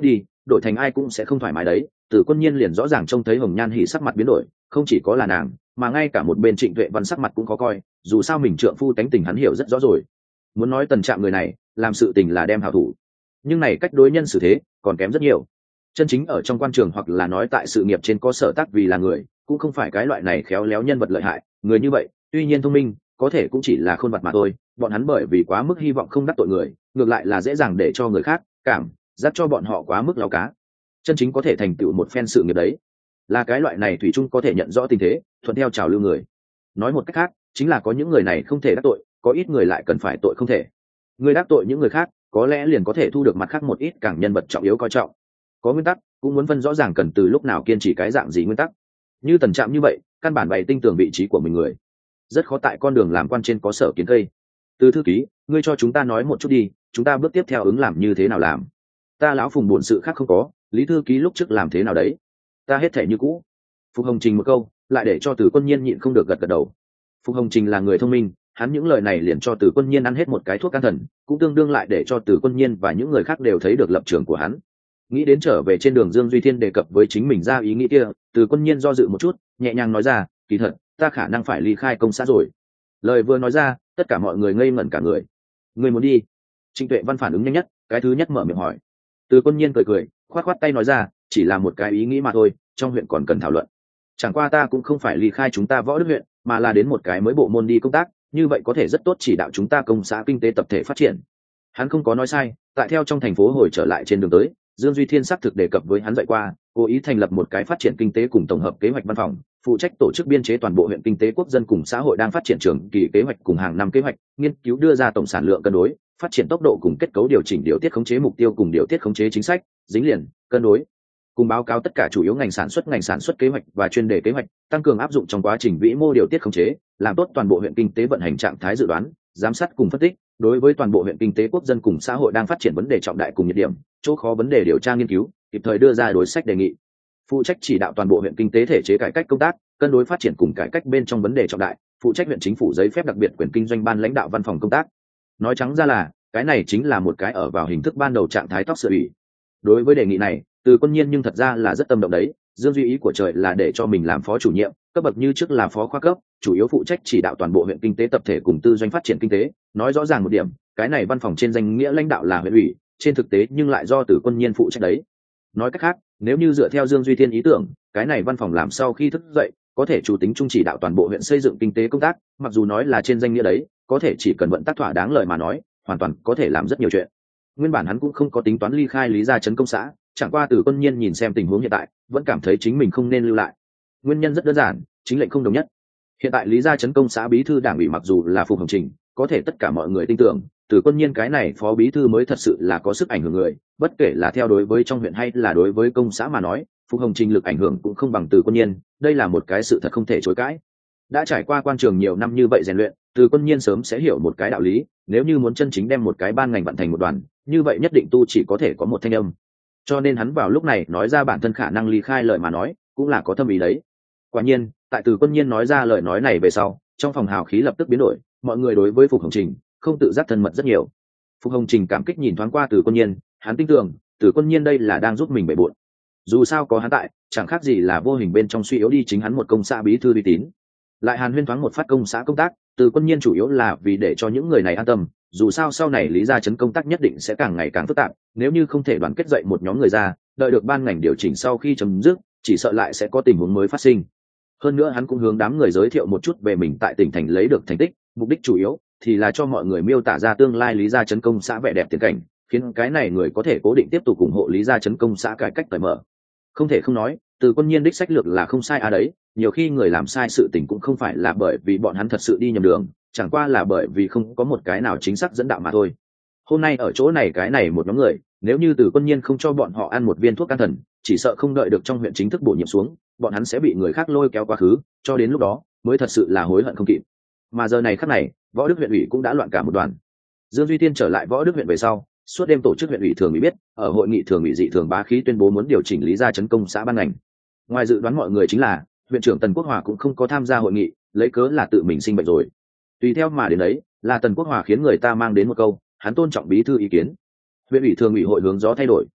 đổi thành ai cũng sẽ không thoải mái đấy. Từ Quân Nhiên liền rõ ràng trông thấy Hồng Nhan Hỉ sắc mặt biến đổi, không chỉ có là nàng, mà ngay cả một bên Trịnh Tuệ Văn sắc mặt cũng khó coi, dù sao mình trượng phu tánh tình hắn hiểu rất rõ rồi. Muốn nói Tần Trạm người này, làm sự tình là đem hảo thủ, nhưng này cách đối nhân xử thế còn kém rất nhiều. Chân chính ở trong quan trường hoặc là nói tại sự nghiệp trên có sở tác vì là người, cũng không phải cái loại này khéo léo nhân vật lợi hại, người như vậy, tuy nhiên thông minh, có thể cũng chỉ là khôn vặt mà thôi. Bọn hắn bởi vì quá mức hy vọng không đắc tội người, ngược lại là dễ dàng để cho người khác cảm giác cho bọn họ quá mức lao cá. Chân chính có thể thành tựu một phen sự nghiệp đấy, là cái loại này thủy chung có thể nhận rõ tình thế, thuận theo trào lưu người. Nói một cách khác, chính là có những người này không thể đắc tội, có ít người lại cần phải tội không thể. Người đắc tội những người khác, có lẽ liền có thể thu được mặt khác một ít càng nhân vật trọng yếu coi trọng. Có nguyên tắc, cũng muốn phân rõ ràng cần từ lúc nào kiên trì cái dạng gì nguyên tắc. Như Tần Trạm như vậy, căn bản bày tinh tường vị trí của mình người, rất khó tại con đường làm quan trên có sở kiến cây. Từ thư ký, ngươi cho chúng ta nói một chút đi, chúng ta bước tiếp theo ứng làm như thế nào làm? Ta lão Phùng buồn sự khác không có, Lý thư ký lúc trước làm thế nào đấy? Ta hết thể như cũ. Phục Hồng Trình một câu, lại để cho Từ Quân Nhiên nhịn không được gật gật đầu. Phục Hồng Trình là người thông minh, hắn những lời này liền cho Từ Quân Nhiên ăn hết một cái thuốc can thần, cũng tương đương lại để cho Từ Quân Nhiên và những người khác đều thấy được lập trường của hắn. Nghĩ đến trở về trên đường Dương Duy Thiên đề cập với chính mình ra ý nghĩ kia, Từ Quân Nhiên do dự một chút, nhẹ nhàng nói ra, kỳ thật, ta khả năng phải ly khai công xã rồi. Lời vừa nói ra, tất cả mọi người ngây ngẩn cả người. Người muốn đi? Trịnh Tuệ Văn phản ứng nhanh nhất, cái thứ nhất mở miệng hỏi. Từ Quân Nhiên cười cười, khoát khoát tay nói ra, chỉ là một cái ý nghĩ mà thôi, trong huyện còn cần thảo luận. Chẳng qua ta cũng không phải ly khai chúng ta Võ Đức huyện, mà là đến một cái mới bộ môn đi công tác, như vậy có thể rất tốt chỉ đạo chúng ta công xã kinh tế tập thể phát triển. Hắn không có nói sai, tại theo trong thành phố hồi trở lại trên đường tới, Dương Duy Thiên xác thực đề cập với hắn dạy qua, cố ý thành lập một cái phát triển kinh tế cùng tổng hợp kế hoạch văn phòng, phụ trách tổ chức biên chế toàn bộ huyện kinh tế quốc dân cùng xã hội đang phát triển trường kỳ kế hoạch cùng hàng năm kế hoạch, nghiên cứu đưa ra tổng sản lượng cân đối, phát triển tốc độ cùng kết cấu điều chỉnh điều tiết khống chế mục tiêu cùng điều tiết khống chế chính sách, dính liền, cân đối, cùng báo cáo tất cả chủ yếu ngành sản xuất ngành sản xuất kế hoạch và chuyên đề kế hoạch, tăng cường áp dụng trong quá trình vĩ mô điều tiết khống chế, làm tốt toàn bộ huyện kinh tế vận hành trạng thái dự đoán, giám sát cùng phân tích, đối với toàn bộ huyện kinh tế quốc dân cùng xã hội đang phát triển vấn đề trọng đại cùng nhiệt điểm, chỗ khó vấn đề điều tra nghiên cứu, kịp thời đưa ra đối sách đề nghị. Phụ trách chỉ đạo toàn bộ huyện kinh tế thể chế cải cách công tác, cân đối phát triển cùng cải cách bên trong vấn đề trọng đại, phụ trách huyện chính phủ giấy phép đặc biệt quyền kinh doanh ban lãnh đạo văn phòng công tác. Nói trắng ra là, cái này chính là một cái ở vào hình thức ban đầu trạng thái tóc sửa ủy. Đối với đề nghị này, Từ Quân Nhiên nhưng thật ra là rất tâm động đấy. Dương duy ý của trời là để cho mình làm phó chủ nhiệm, cấp bậc như trước là phó khoa cấp, chủ yếu phụ trách chỉ đạo toàn bộ huyện kinh tế tập thể cùng tư doanh phát triển kinh tế. Nói rõ ràng một điểm, cái này văn phòng trên danh nghĩa lãnh đạo là huyện ủy, trên thực tế nhưng lại do Từ Quân Nhiên phụ trách đấy. Nói cách khác, nếu như dựa theo Dương Duy Thiên ý tưởng, cái này văn phòng làm sau khi thức dậy, có thể chủ tính trung chỉ đạo toàn bộ huyện xây dựng kinh tế công tác, mặc dù nói là trên danh nghĩa đấy, có thể chỉ cần vận tác thỏa đáng lời mà nói, hoàn toàn có thể làm rất nhiều chuyện. Nguyên bản hắn cũng không có tính toán ly khai Lý Gia trấn công xã, chẳng qua Từ Quân Nhiên nhìn xem tình huống hiện tại, vẫn cảm thấy chính mình không nên lưu lại. Nguyên nhân rất đơn giản, chính lệnh không đồng nhất. Hiện tại Lý Gia trấn công xã bí thư đảng ủy mặc dù là Phục Hồng Trình, có thể tất cả mọi người tin tưởng, Từ Quân Nhiên cái này phó bí thư mới thật sự là có sức ảnh hưởng người, bất kể là theo đối với trong huyện hay là đối với công xã mà nói, Phục Hồng Trình lực ảnh hưởng cũng không bằng Từ Quân Nhiên, đây là một cái sự thật không thể chối cãi. Đã trải qua quan trường nhiều năm như vậy rèn luyện, Từ Quân Nhiên sớm sẽ hiểu một cái đạo lý, nếu như muốn chân chính đem một cái ban ngành vận thành một đoàn, như vậy nhất định tu chỉ có thể có một thanh âm. Cho nên hắn vào lúc này nói ra bản thân khả năng ly khai lời mà nói, cũng là có thâm ý đấy. Quả nhiên, tại Từ Quân Nhiên nói ra lời nói này về sau, trong phòng hào khí lập tức biến đổi, mọi người đối với Phục Hồng Trình không tự giác thân mật rất nhiều. Phục Hồng Trình cảm kích nhìn thoáng qua Từ Quân Nhiên, hắn tin tưởng, Từ Quân Nhiên đây là đang giúp mình bệ bội. Dù sao có hắn tại, chẳng khác gì là vô hình bên trong suy yếu đi chính hắn một công xã bí thư uy tín. Lại hàn huyên thoáng một phát công xã công tác, Từ Quân Nhiên chủ yếu là vì để cho những người này an tâm, dù sao sau này Lý Gia trấn công tác nhất định sẽ càng ngày càng phức tạp, nếu như không thể đoàn kết dậy một nhóm người ra, đợi được ban ngành điều chỉnh sau khi chấm dứt, chỉ sợ lại sẽ có tình huống mới phát sinh. Hơn nữa hắn cũng hướng đám người giới thiệu một chút về mình tại tỉnh thành lấy được thành tích, mục đích chủ yếu thì là cho mọi người miêu tả ra tương lai Lý Gia trấn công xã vẻ đẹp tiền cảnh, khiến cái này người có thể cố định tiếp tục ủng hộ Lý Gia trấn công xã cải cách cởi mở. Không thể không nói, Từ Quân Nhiên đích sách lược là không sai à đấy, nhiều khi người làm sai sự tình cũng không phải là bởi vì bọn hắn thật sự đi nhầm đường, chẳng qua là bởi vì không có một cái nào chính xác dẫn đạo mà thôi. Hôm nay ở chỗ này cái này một nhóm người, nếu như Từ Quân Nhiên không cho bọn họ ăn một viên thuốc can thần, chỉ sợ không đợi được trong huyện chính thức bổ nhiệm xuống, bọn hắn sẽ bị người khác lôi kéo quá khứ, cho đến lúc đó mới thật sự là hối hận không kịp. Mà giờ này khắc này, Võ Đức huyện ủy cũng đã loạn cả một đoàn. Dương Duy Tiên trở lại Võ Đức huyện về sau, suốt đêm tổ chức huyện ủy thường ủy biết, ở hội nghị thường ủy dị thường bá khí tuyên bố muốn điều chỉnh Lý Gia trấn công xã ban ngành. Ngoài dự đoán mọi người chính là, huyện trưởng Tần Quốc Hòa cũng không có tham gia hội nghị, lấy cớ là tự mình sinh bệnh rồi. Tùy theo mà đến đấy, là Tần Quốc Hòa khiến người ta mang đến một câu, hắn tôn trọng bí thư ý kiến. Huyện ủy thường ủy hội hướng gió thay đổi.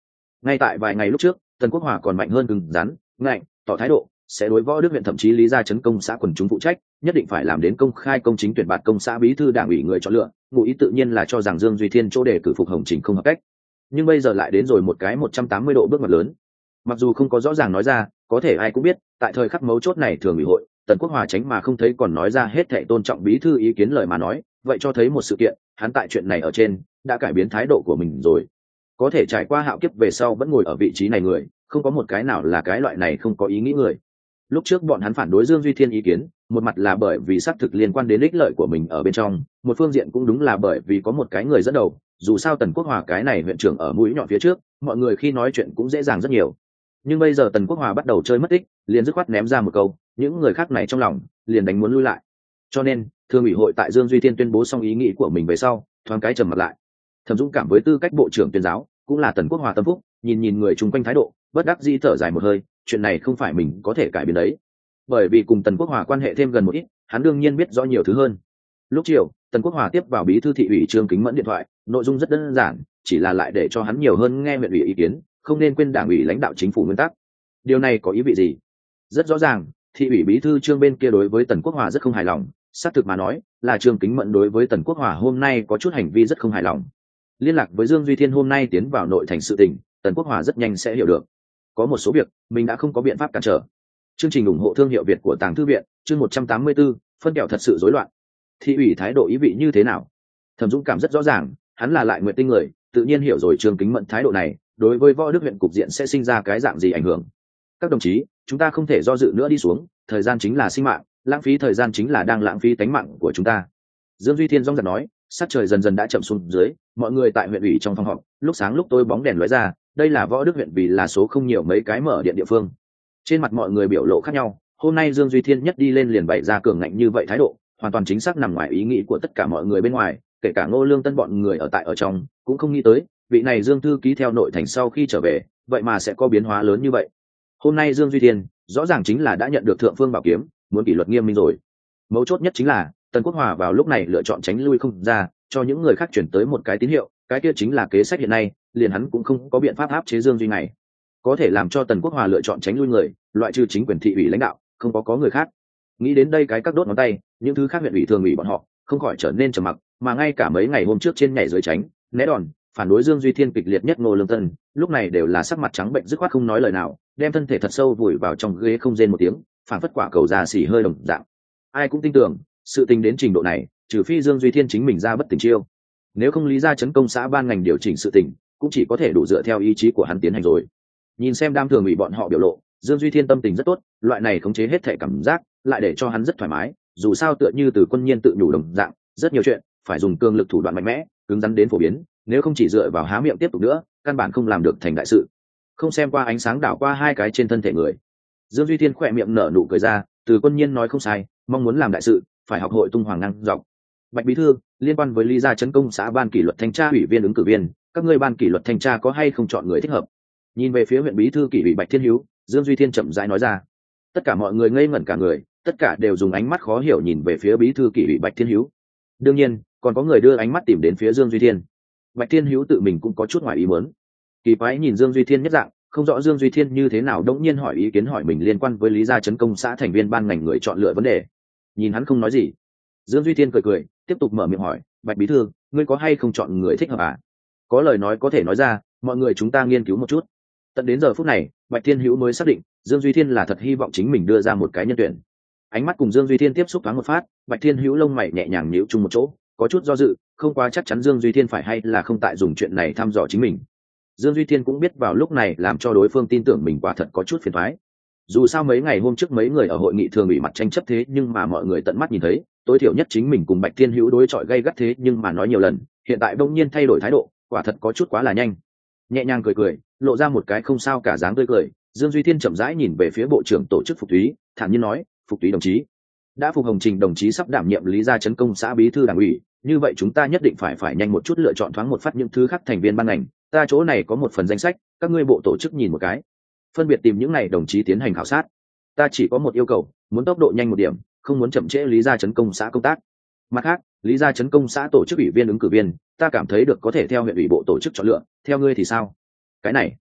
Ngay tại vài ngày lúc trước, Tần Quốc Hòa còn mạnh hơn cứng rắn ngạnh tỏ thái độ sẽ đối võ đức huyện thậm chí lý gia chấn công xã quần chúng phụ trách, nhất định phải làm đến công khai công chính tuyển bạt công xã bí thư đảng ủy người chọn lựa. Ngụ ý tự nhiên là cho rằng Dương Duy Thiên chỗ đề cử Phục Hồng Trình không hợp cách. Nhưng bây giờ lại đến rồi một cái một trăm tám mươi độ bước ngoặt lớn. Mặc dù không có rõ ràng nói ra, có thể ai cũng biết, tại thời khắc mấu chốt này thường ủy hội, Tần Quốc Hòa tránh mà không thấy còn nói ra hết thảy tôn trọng bí thư ý kiến lời mà nói, vậy cho thấy một sự kiện, hắn tại chuyện này ở trên đã cải biến thái độ của mình rồi. Có thể trải qua hạo kiếp về sau vẫn ngồi ở vị trí này người, không có một cái nào là cái loại này không có ý nghĩ người. Lúc trước bọn hắn phản đối Dương Duy Thiên ý kiến, một mặt là bởi vì xác thực liên quan đến ích lợi của mình ở bên trong, một phương diện cũng đúng là bởi vì có một cái người dẫn đầu, dù sao Tần Quốc Hòa cái này huyện trưởng ở mũi nhọn phía trước, mọi người khi nói chuyện cũng dễ dàng rất nhiều. Nhưng bây giờ Tần Quốc Hòa bắt đầu chơi mất tích, liền dứt khoát ném ra một câu, những người khác này trong lòng liền đánh muốn lui lại. Cho nên, thường ủy hội tại Dương Duy Thiên tuyên bố xong ý nghĩ của mình về sau, thoáng cái trầm mặt lại. Thẩm Dũng cảm với tư cách bộ trưởng tuyên giáo, cũng là Tần Quốc Hòa tâm phúc, nhìn nhìn người chung quanh thái độ, bất đắc dĩ thở dài một hơi, chuyện này không phải mình có thể cải biến đấy. Bởi vì cùng Tần Quốc Hòa quan hệ thêm gần một ít, hắn đương nhiên biết rõ nhiều thứ hơn. Lúc chiều, Tần Quốc Hòa tiếp vào bí thư thị ủy Trương Kính Mẫn điện thoại, nội dung rất đơn giản, chỉ là lại để cho hắn nhiều hơn nghe huyện ủy ý kiến, không nên quên đảng ủy lãnh đạo chính phủ nguyên tắc. Điều này có ý vị gì? Rất rõ ràng, thị ủy bí thư Trương bên kia đối với Tần Quốc Hòa rất không hài lòng, xác thực mà nói, là Trương Kính Mẫn đối với Tần Quốc Hòa hôm nay có chút hành vi rất không hài lòng. Liên lạc với Dương Duy Thiên hôm nay tiến vào nội thành sự tình, Tần Quốc Hòa rất nhanh sẽ hiểu được. Có một số việc, mình đã không có biện pháp cản trở. Chương trình ủng hộ thương hiệu Việt của Tàng Thư viện, chương một trăm tám mươi tư, phân kẹo thật sự rối loạn. Thị ủy thái độ ý vị như thế nào? Thẩm Dũng cảm rất rõ ràng, hắn là Lại Nguyện Tinh người, tự nhiên hiểu rồi Trương Kính Mẫn thái độ này, đối với võ đức huyện cục diện sẽ sinh ra cái dạng gì ảnh hưởng. Các đồng chí, chúng ta không thể do dự nữa đi xuống, thời gian chính là sinh mạng, lãng phí thời gian chính là đang lãng phí tánh mạng của chúng ta. Dương Duy Thiên rong rạc nói, sắc trời dần dần đã chậm xuống dưới, mọi người tại huyện ủy trong phòng họp, lúc sáng lúc tối bóng đèn lóe ra, đây là võ đức huyện vì là số không nhiều mấy cái mở điện địa phương. Trên mặt mọi người biểu lộ khác nhau, hôm nay Dương Duy Thiên nhất đi lên liền bày ra cường ngạnh như vậy thái độ, hoàn toàn chính xác nằm ngoài ý nghĩ của tất cả mọi người bên ngoài, kể cả Ngô Lương Tân bọn người ở tại ở trong, cũng không nghĩ tới, vị này Dương thư ký theo nội thành sau khi trở về, vậy mà sẽ có biến hóa lớn như vậy. Hôm nay Dương Duy Thiên, rõ ràng chính là đã nhận được thượng phương bảo kiếm, muốn kỷ luật nghiêm minh rồi. Mấu chốt nhất chính là, Tần Quốc Hòa vào lúc này lựa chọn tránh lui không ra, cho những người khác chuyển tới một cái tín hiệu, cái kia chính là kế sách hiện nay, liền hắn cũng không có biện pháp áp chế Dương Duy này. Có thể làm cho Tần Quốc Hòa lựa chọn tránh lui người, loại trừ chính quyền thị ủy lãnh đạo, không có có người khác. Nghĩ đến đây cái các đốt ngón tay, những thứ khác huyện ủy thường ủy bọn họ không khỏi trở nên trầm mặc, mà ngay cả mấy ngày hôm trước trên nhảy dưới tránh, né đòn, phản đối Dương Duy Thiên kịch liệt nhất Ngô Lương Tân, lúc này đều là sắc mặt trắng bệnh dứt khoát không nói lời nào, đem thân thể thật sâu vùi vào trong ghế không rên một tiếng, phản phất quả cầu già xỉ hơi đồng dạng. Ai cũng tin tưởng, sự tình đến trình độ này, trừ phi Dương Duy Thiên chính mình ra bất tình chiêu, nếu không lý ra chấn công xã ban ngành điều chỉnh sự tình, cũng chỉ có thể đủ dựa theo ý chí của hắn tiến hành rồi. Nhìn xem đam thường ủy bọn họ biểu lộ, Dương Duy Thiên tâm tình rất tốt, loại này khống chế hết thể cảm giác, lại để cho hắn rất thoải mái, dù sao tựa như từ quân nhiên tự nhủ đồng dạng, rất nhiều chuyện phải dùng cường lực thủ đoạn mạnh mẽ, cứng rắn đến phổ biến, nếu không chỉ dựa vào há miệng tiếp tục nữa, căn bản không làm được thành đại sự. Không xem qua ánh sáng đảo qua hai cái trên thân thể người, Dương Duy Thiên khỏe miệng nở nụ cười ra, từ quân nhiên nói không sai, mong muốn làm đại sự, phải học hội tung hoàng năng dọc. Bạch bí thư, liên quan với lý gia chấn công xã ban kỷ luật thanh tra ủy viên ứng cử viên, các ngươi ban kỷ luật thanh tra có hay không chọn người thích hợp? Nhìn về phía huyện bí thư kỷ ủy Bạch Thiên Hữu, Dương Duy Thiên chậm rãi nói ra. Tất cả mọi người ngây ngẩn cả người, tất cả đều dùng ánh mắt khó hiểu nhìn về phía bí thư kỷ ủy Bạch Thiên Hữu. Đương nhiên, còn có người đưa ánh mắt tìm đến phía Dương Duy Thiên. Bạch Thiên Hữu tự mình cũng có chút ngoài ý muốn. Kỳ quái nhìn Dương Duy Thiên nhất dạng, không rõ Dương Duy Thiên như thế nào đống nhiên hỏi ý kiến hỏi mình liên quan với lý gia chấn công xã thành viên ban ngành người chọn lựa vấn đề. Nhìn hắn không nói gì, Dương Duy Thiên cười cười, tiếp tục mở miệng hỏi, Bạch bí thư, ngươi có hay không chọn người thích hợp à? Có lời nói có thể nói ra, mọi người chúng ta nghiên cứu một chút. Tận đến giờ phút này, Bạch Thiên Hữu mới xác định, Dương Duy Thiên là thật hy vọng chính mình đưa ra một cái nhân tuyển. Ánh mắt cùng Dương Duy Thiên tiếp xúc thoáng một phát, Bạch Thiên Hữu lông mày nhẹ nhàng nhíu chung một chỗ, có chút do dự, không quá chắc chắn Dương Duy Thiên phải hay là không tại dùng chuyện này thăm dò chính mình. Dương Duy Thiên cũng biết vào lúc này làm cho đối phương tin tưởng mình quả thật có chút phiền toái. Dù sao mấy ngày hôm trước mấy người ở hội nghị thường ủy mặt tranh chấp thế nhưng mà mọi người tận mắt nhìn thấy, tối thiểu nhất chính mình cùng Bạch Thiên Hữu đối chọi gay gắt thế nhưng mà nói nhiều lần, hiện tại bỗng nhiên thay đổi thái độ, quả thật có chút quá là nhanh. Nhẹ nhàng cười cười, lộ ra một cái không sao cả dáng tươi cười, Dương Duy Thiên chậm rãi nhìn về phía bộ trưởng tổ chức Phục Túy, thản nhiên nói, Phục Túy đồng chí, đã Phục Hồng Trình đồng chí sắp đảm nhiệm lý gia chấn công xã bí thư đảng ủy, như vậy chúng ta nhất định phải phải nhanh một chút lựa chọn thoáng một phát những thứ khác thành viên ban ngành, ta chỗ này có một phần danh sách, các ngươi bộ tổ chức nhìn một cái, phân biệt tìm những này đồng chí tiến hành khảo sát. Ta chỉ có một yêu cầu, muốn tốc độ nhanh một điểm, không muốn chậm trễ lý gia chấn công xã công tác. Mặt khác, lý gia chấn công xã tổ chức ủy viên ứng cử viên, ta cảm thấy được có thể theo huyện ủy bộ tổ chức chọn lựa, theo ngươi thì sao? Cái này,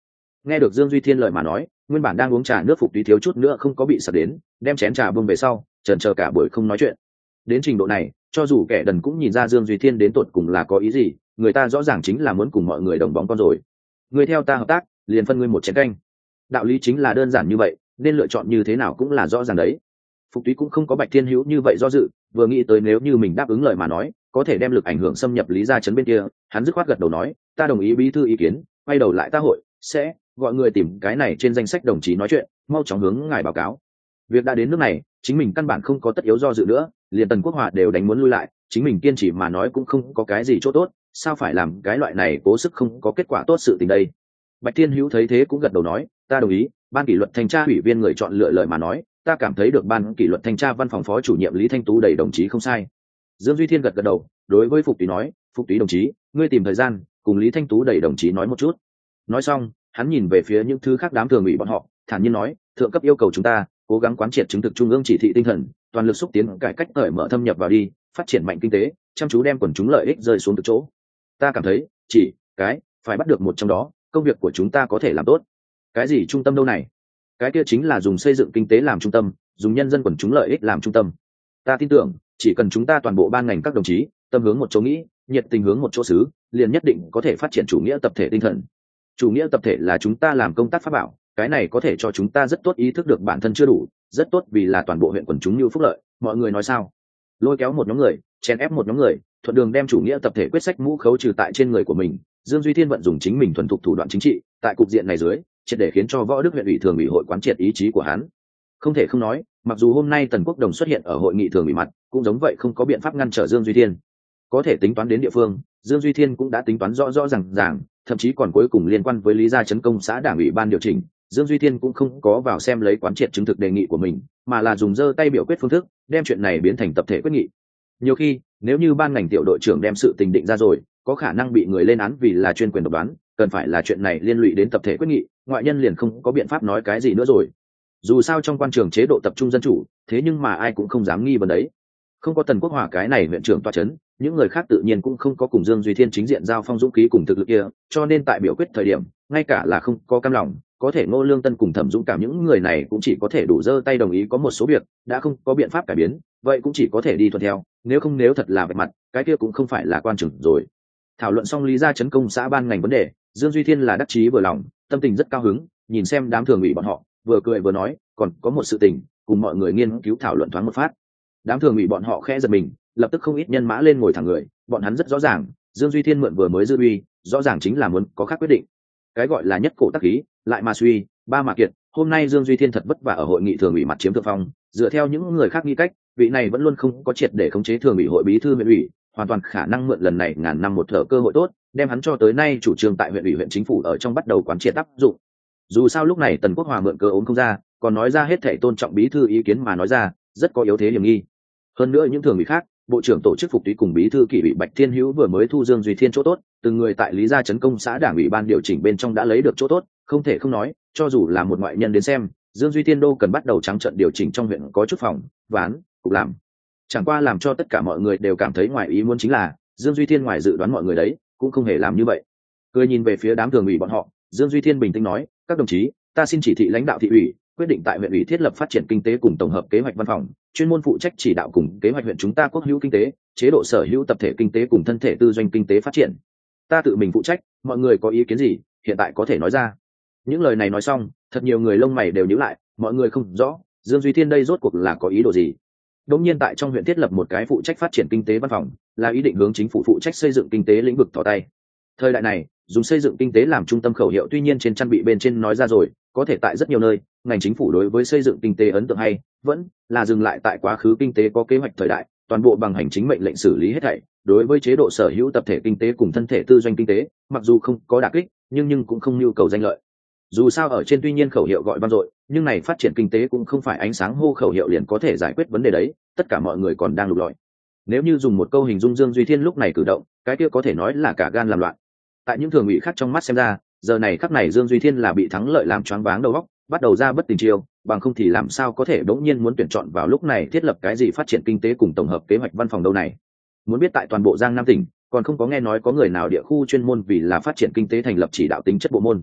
Nghe được Dương Duy Thiên lời mà nói, nguyên bản đang uống trà nước Phục Túy thiếu chút nữa không có bị sặc đến, đem chén trà bưng về sau, chần chờ cả buổi không nói chuyện. Đến trình độ này, cho dù kẻ đần cũng nhìn ra Dương Duy Thiên đến tột cùng là có ý gì, người ta rõ ràng chính là muốn cùng mọi người đồng bóng con rồi. Người theo ta hợp tác, liền phân ngươi một chén canh. Đạo lý chính là đơn giản như vậy, nên lựa chọn như thế nào cũng là rõ ràng đấy. Phục Túy cũng không có Bạch Thiên Hữu như vậy do dự, vừa nghĩ tới nếu như mình đáp ứng lời mà nói, có thể đem lực ảnh hưởng xâm nhập Lý Gia Trấn bên kia, hắn dứt khoát gật đầu nói, ta đồng ý bí thư ý kiến, quay đầu lại ta hội sẽ gọi người tìm cái này trên danh sách đồng chí nói chuyện, mau chóng hướng ngài báo cáo. Việc đã đến nước này, chính mình căn bản không có tất yếu do dự nữa, liền Tần Quốc Hòa đều đánh muốn lui lại, chính mình kiên trì mà nói cũng không có cái gì chỗ tốt, sao phải làm cái loại này cố sức không có kết quả tốt sự tình đây. Bạch Thiên Hữu thấy thế cũng gật đầu nói, ta đồng ý, ban kỷ luật thanh tra ủy viên người chọn lựa lời mà nói, ta cảm thấy được ban kỷ luật thanh tra văn phòng phó chủ nhiệm Lý Thanh Tú đầy đồng chí không sai. Dương Duy Thiên gật gật đầu, đối với Phục Túy nói, Phục Túy đồng chí, ngươi tìm thời gian cùng Lý Thanh Tú đầy đồng chí nói một chút. Nói xong, hắn nhìn về phía những thứ khác đám thường ủy bọn họ, thản nhiên nói, thượng cấp yêu cầu chúng ta cố gắng quán triệt chứng thực trung ương chỉ thị tinh thần, toàn lực xúc tiến cải cách cởi mở thâm nhập vào đi, phát triển mạnh kinh tế, chăm chú đem quần chúng lợi ích rơi xuống từ chỗ. Ta cảm thấy, chỉ cái phải bắt được một trong đó, công việc của chúng ta có thể làm tốt. Cái gì trung tâm đâu này? Cái kia chính là dùng xây dựng kinh tế làm trung tâm, dùng nhân dân quần chúng lợi ích làm trung tâm. Ta tin tưởng, chỉ cần chúng ta toàn bộ ban ngành các đồng chí tâm hướng một chỗ nghĩ, nhiệt tình hướng một chỗ xứ, liền nhất định có thể phát triển chủ nghĩa tập thể tinh thần. Chủ nghĩa tập thể là chúng ta làm công tác pháp bảo, cái này có thể cho chúng ta rất tốt ý thức được bản thân chưa đủ, rất tốt vì là toàn bộ huyện quần chúng như phúc lợi. Mọi người nói sao? Lôi kéo một nhóm người, chèn ép một nhóm người, thuận đường đem chủ nghĩa tập thể quyết sách mũ khấu trừ tại trên người của mình. Dương Duy Thiên vận dùng chính mình thuần thục thủ đoạn chính trị, tại cục diện này dưới, triệt để khiến cho Võ Đức huyện ủy thường ủy hội quán triệt ý chí của hắn. Không thể không nói, mặc dù hôm nay Tần Quốc Đồng xuất hiện ở hội nghị thường ủy mặt, cũng giống vậy không có biện pháp ngăn trở Dương Duy Thiên. Có thể tính toán đến địa phương, Dương Duy Thiên cũng đã tính toán rõ rõ ràng ràng, thậm chí còn cuối cùng liên quan với Lý Gia Trấn công xã đảng ủy ban điều chỉnh, Dương Duy Thiên cũng không có vào xem lấy quán triệt chứng thực đề nghị của mình, mà là dùng giơ tay biểu quyết phương thức, đem chuyện này biến thành tập thể quyết nghị. Nhiều khi, nếu như ban ngành tiểu đội trưởng đem sự tình định ra rồi, có khả năng bị người lên án vì là chuyên quyền độc đoán, cần phải là chuyện này liên lụy đến tập thể quyết nghị, ngoại nhân liền không có biện pháp nói cái gì nữa rồi. Dù sao trong quan trường chế độ tập trung dân chủ, thế nhưng mà ai cũng không dám nghi vấn đấy. Không có Tần Quốc Hòa cái này huyện trưởng tọa chấn, những người khác tự nhiên cũng không có cùng Dương Duy Thiên chính diện giao phong dũng khí cùng thực lực kia, cho nên tại biểu quyết thời điểm, ngay cả là không có cam lòng, có thể Ngô Lương Tân cùng Thẩm Dũng cảm những người này cũng chỉ có thể đủ giơ tay đồng ý có một số việc, đã không có biện pháp cải biến, vậy cũng chỉ có thể đi thuận theo, nếu không nếu thật là vạch mặt, cái kia cũng không phải là quan trường rồi. Thảo luận xong Lý Gia Trấn công xã ban ngành vấn đề, Dương Duy Thiên là đắc chí vừa lòng, tâm tình rất cao hứng, nhìn xem đám thường ủy bọn họ, vừa cười vừa nói, còn có một sự tình, cùng mọi người nghiên cứu thảo luận thoáng một phát. Đám thường ủy bọn họ khẽ giật mình, lập tức không ít nhân mã lên ngồi thẳng người, bọn hắn rất rõ ràng, Dương Duy Thiên mượn vừa mới dư uy, rõ ràng chính là muốn có khác quyết định. Cái gọi là nhất cổ tác khí, lại mà suy, ba mà kiệt, hôm nay Dương Duy Thiên thật vất vả ở hội nghị thường ủy mặt chiếm thượng phong, dựa theo những người khác nghĩ cách, vị này vẫn luôn không có triệt để khống chế thường ủy hội bí thư huyện ủy, hoàn toàn khả năng mượn lần này ngàn năm một thở cơ hội tốt, đem hắn cho tới nay chủ trương tại huyện ủy huyện chính phủ ở trong bắt đầu quán triệt áp dụng. Dù sao lúc này Tần Quốc Hòa mượn cơ ốm không ra, còn nói ra hết thảy tôn trọng bí thư ý kiến mà nói ra, rất có yếu thế hiểm nghi. Hơn nữa những thường ủy khác, bộ trưởng tổ chức Phục Túy cùng bí thư kỷ ủy Bạch Thiên Hữu vừa mới thu Dương Duy Thiên chỗ tốt, từng người tại Lý Gia Trấn công xã đảng ủy ban điều chỉnh bên trong đã lấy được chỗ tốt, không thể không nói, cho dù là một ngoại nhân đến xem, Dương Duy Thiên đô cần bắt đầu trắng trợn điều chỉnh trong huyện có chút phòng, ván, cục làm. Chẳng qua làm cho tất cả mọi người đều cảm thấy ngoài ý muốn chính là, Dương Duy Thiên ngoài dự đoán mọi người đấy, cũng không hề làm như vậy. Cười nhìn về phía đám thường ủy bọn họ, Dương Duy Thiên bình tĩnh nói, các đồng chí, ta xin chỉ thị lãnh đạo thị ủy, quyết định tại huyện ủy thiết lập phát triển kinh tế cùng tổng hợp kế hoạch văn phòng, chuyên môn phụ trách chỉ đạo cùng kế hoạch huyện chúng ta quốc hữu kinh tế, chế độ sở hữu tập thể kinh tế cùng thân thể tư doanh kinh tế phát triển. Ta tự mình phụ trách, mọi người có ý kiến gì, hiện tại có thể nói ra. Những lời này nói xong, thật nhiều người lông mày đều nhíu lại, mọi người không rõ, Dương Duy Thiên đây rốt cuộc là có ý đồ gì. Đống nhiên tại trong huyện thiết lập một cái phụ trách phát triển kinh tế văn phòng, là ý định hướng chính phủ phụ trách xây dựng kinh tế lĩnh vực tỏ tay. Thời đại này, dùng xây dựng kinh tế làm trung tâm khẩu hiệu tuy nhiên trên trang bị bên trên nói ra rồi, có thể tại rất nhiều nơi, ngành chính phủ đối với xây dựng kinh tế ấn tượng hay, vẫn là dừng lại tại quá khứ kinh tế có kế hoạch thời đại, toàn bộ bằng hành chính mệnh lệnh xử lý hết thảy. Đối với chế độ sở hữu tập thể kinh tế cùng thân thể tư doanh kinh tế, mặc dù không có đả kích, nhưng nhưng cũng không nhu cầu danh lợi. Dù sao ở trên tuy nhiên khẩu hiệu gọi vang dội, nhưng này phát triển kinh tế cũng không phải ánh sáng hô khẩu hiệu liền có thể giải quyết vấn đề đấy, tất cả mọi người còn đang lục lọi. Nếu như dùng một câu hình dung Dương Duy Thiên lúc này cử động, cái kia có thể nói là cả gan làm loạn. Tại những thường ủy khác trong mắt xem ra, giờ này khắc này Dương Duy Thiên là bị thắng lợi làm choáng váng đầu óc, bắt đầu ra bất tình chiêu, bằng không thì làm sao có thể đống nhiên muốn tuyển chọn vào lúc này thiết lập cái gì phát triển kinh tế cùng tổng hợp kế hoạch văn phòng đâu này. Muốn biết tại toàn bộ Giang Nam tỉnh, còn không có nghe nói có người nào địa khu chuyên môn vì là phát triển kinh tế thành lập chỉ đạo tính chất bộ môn.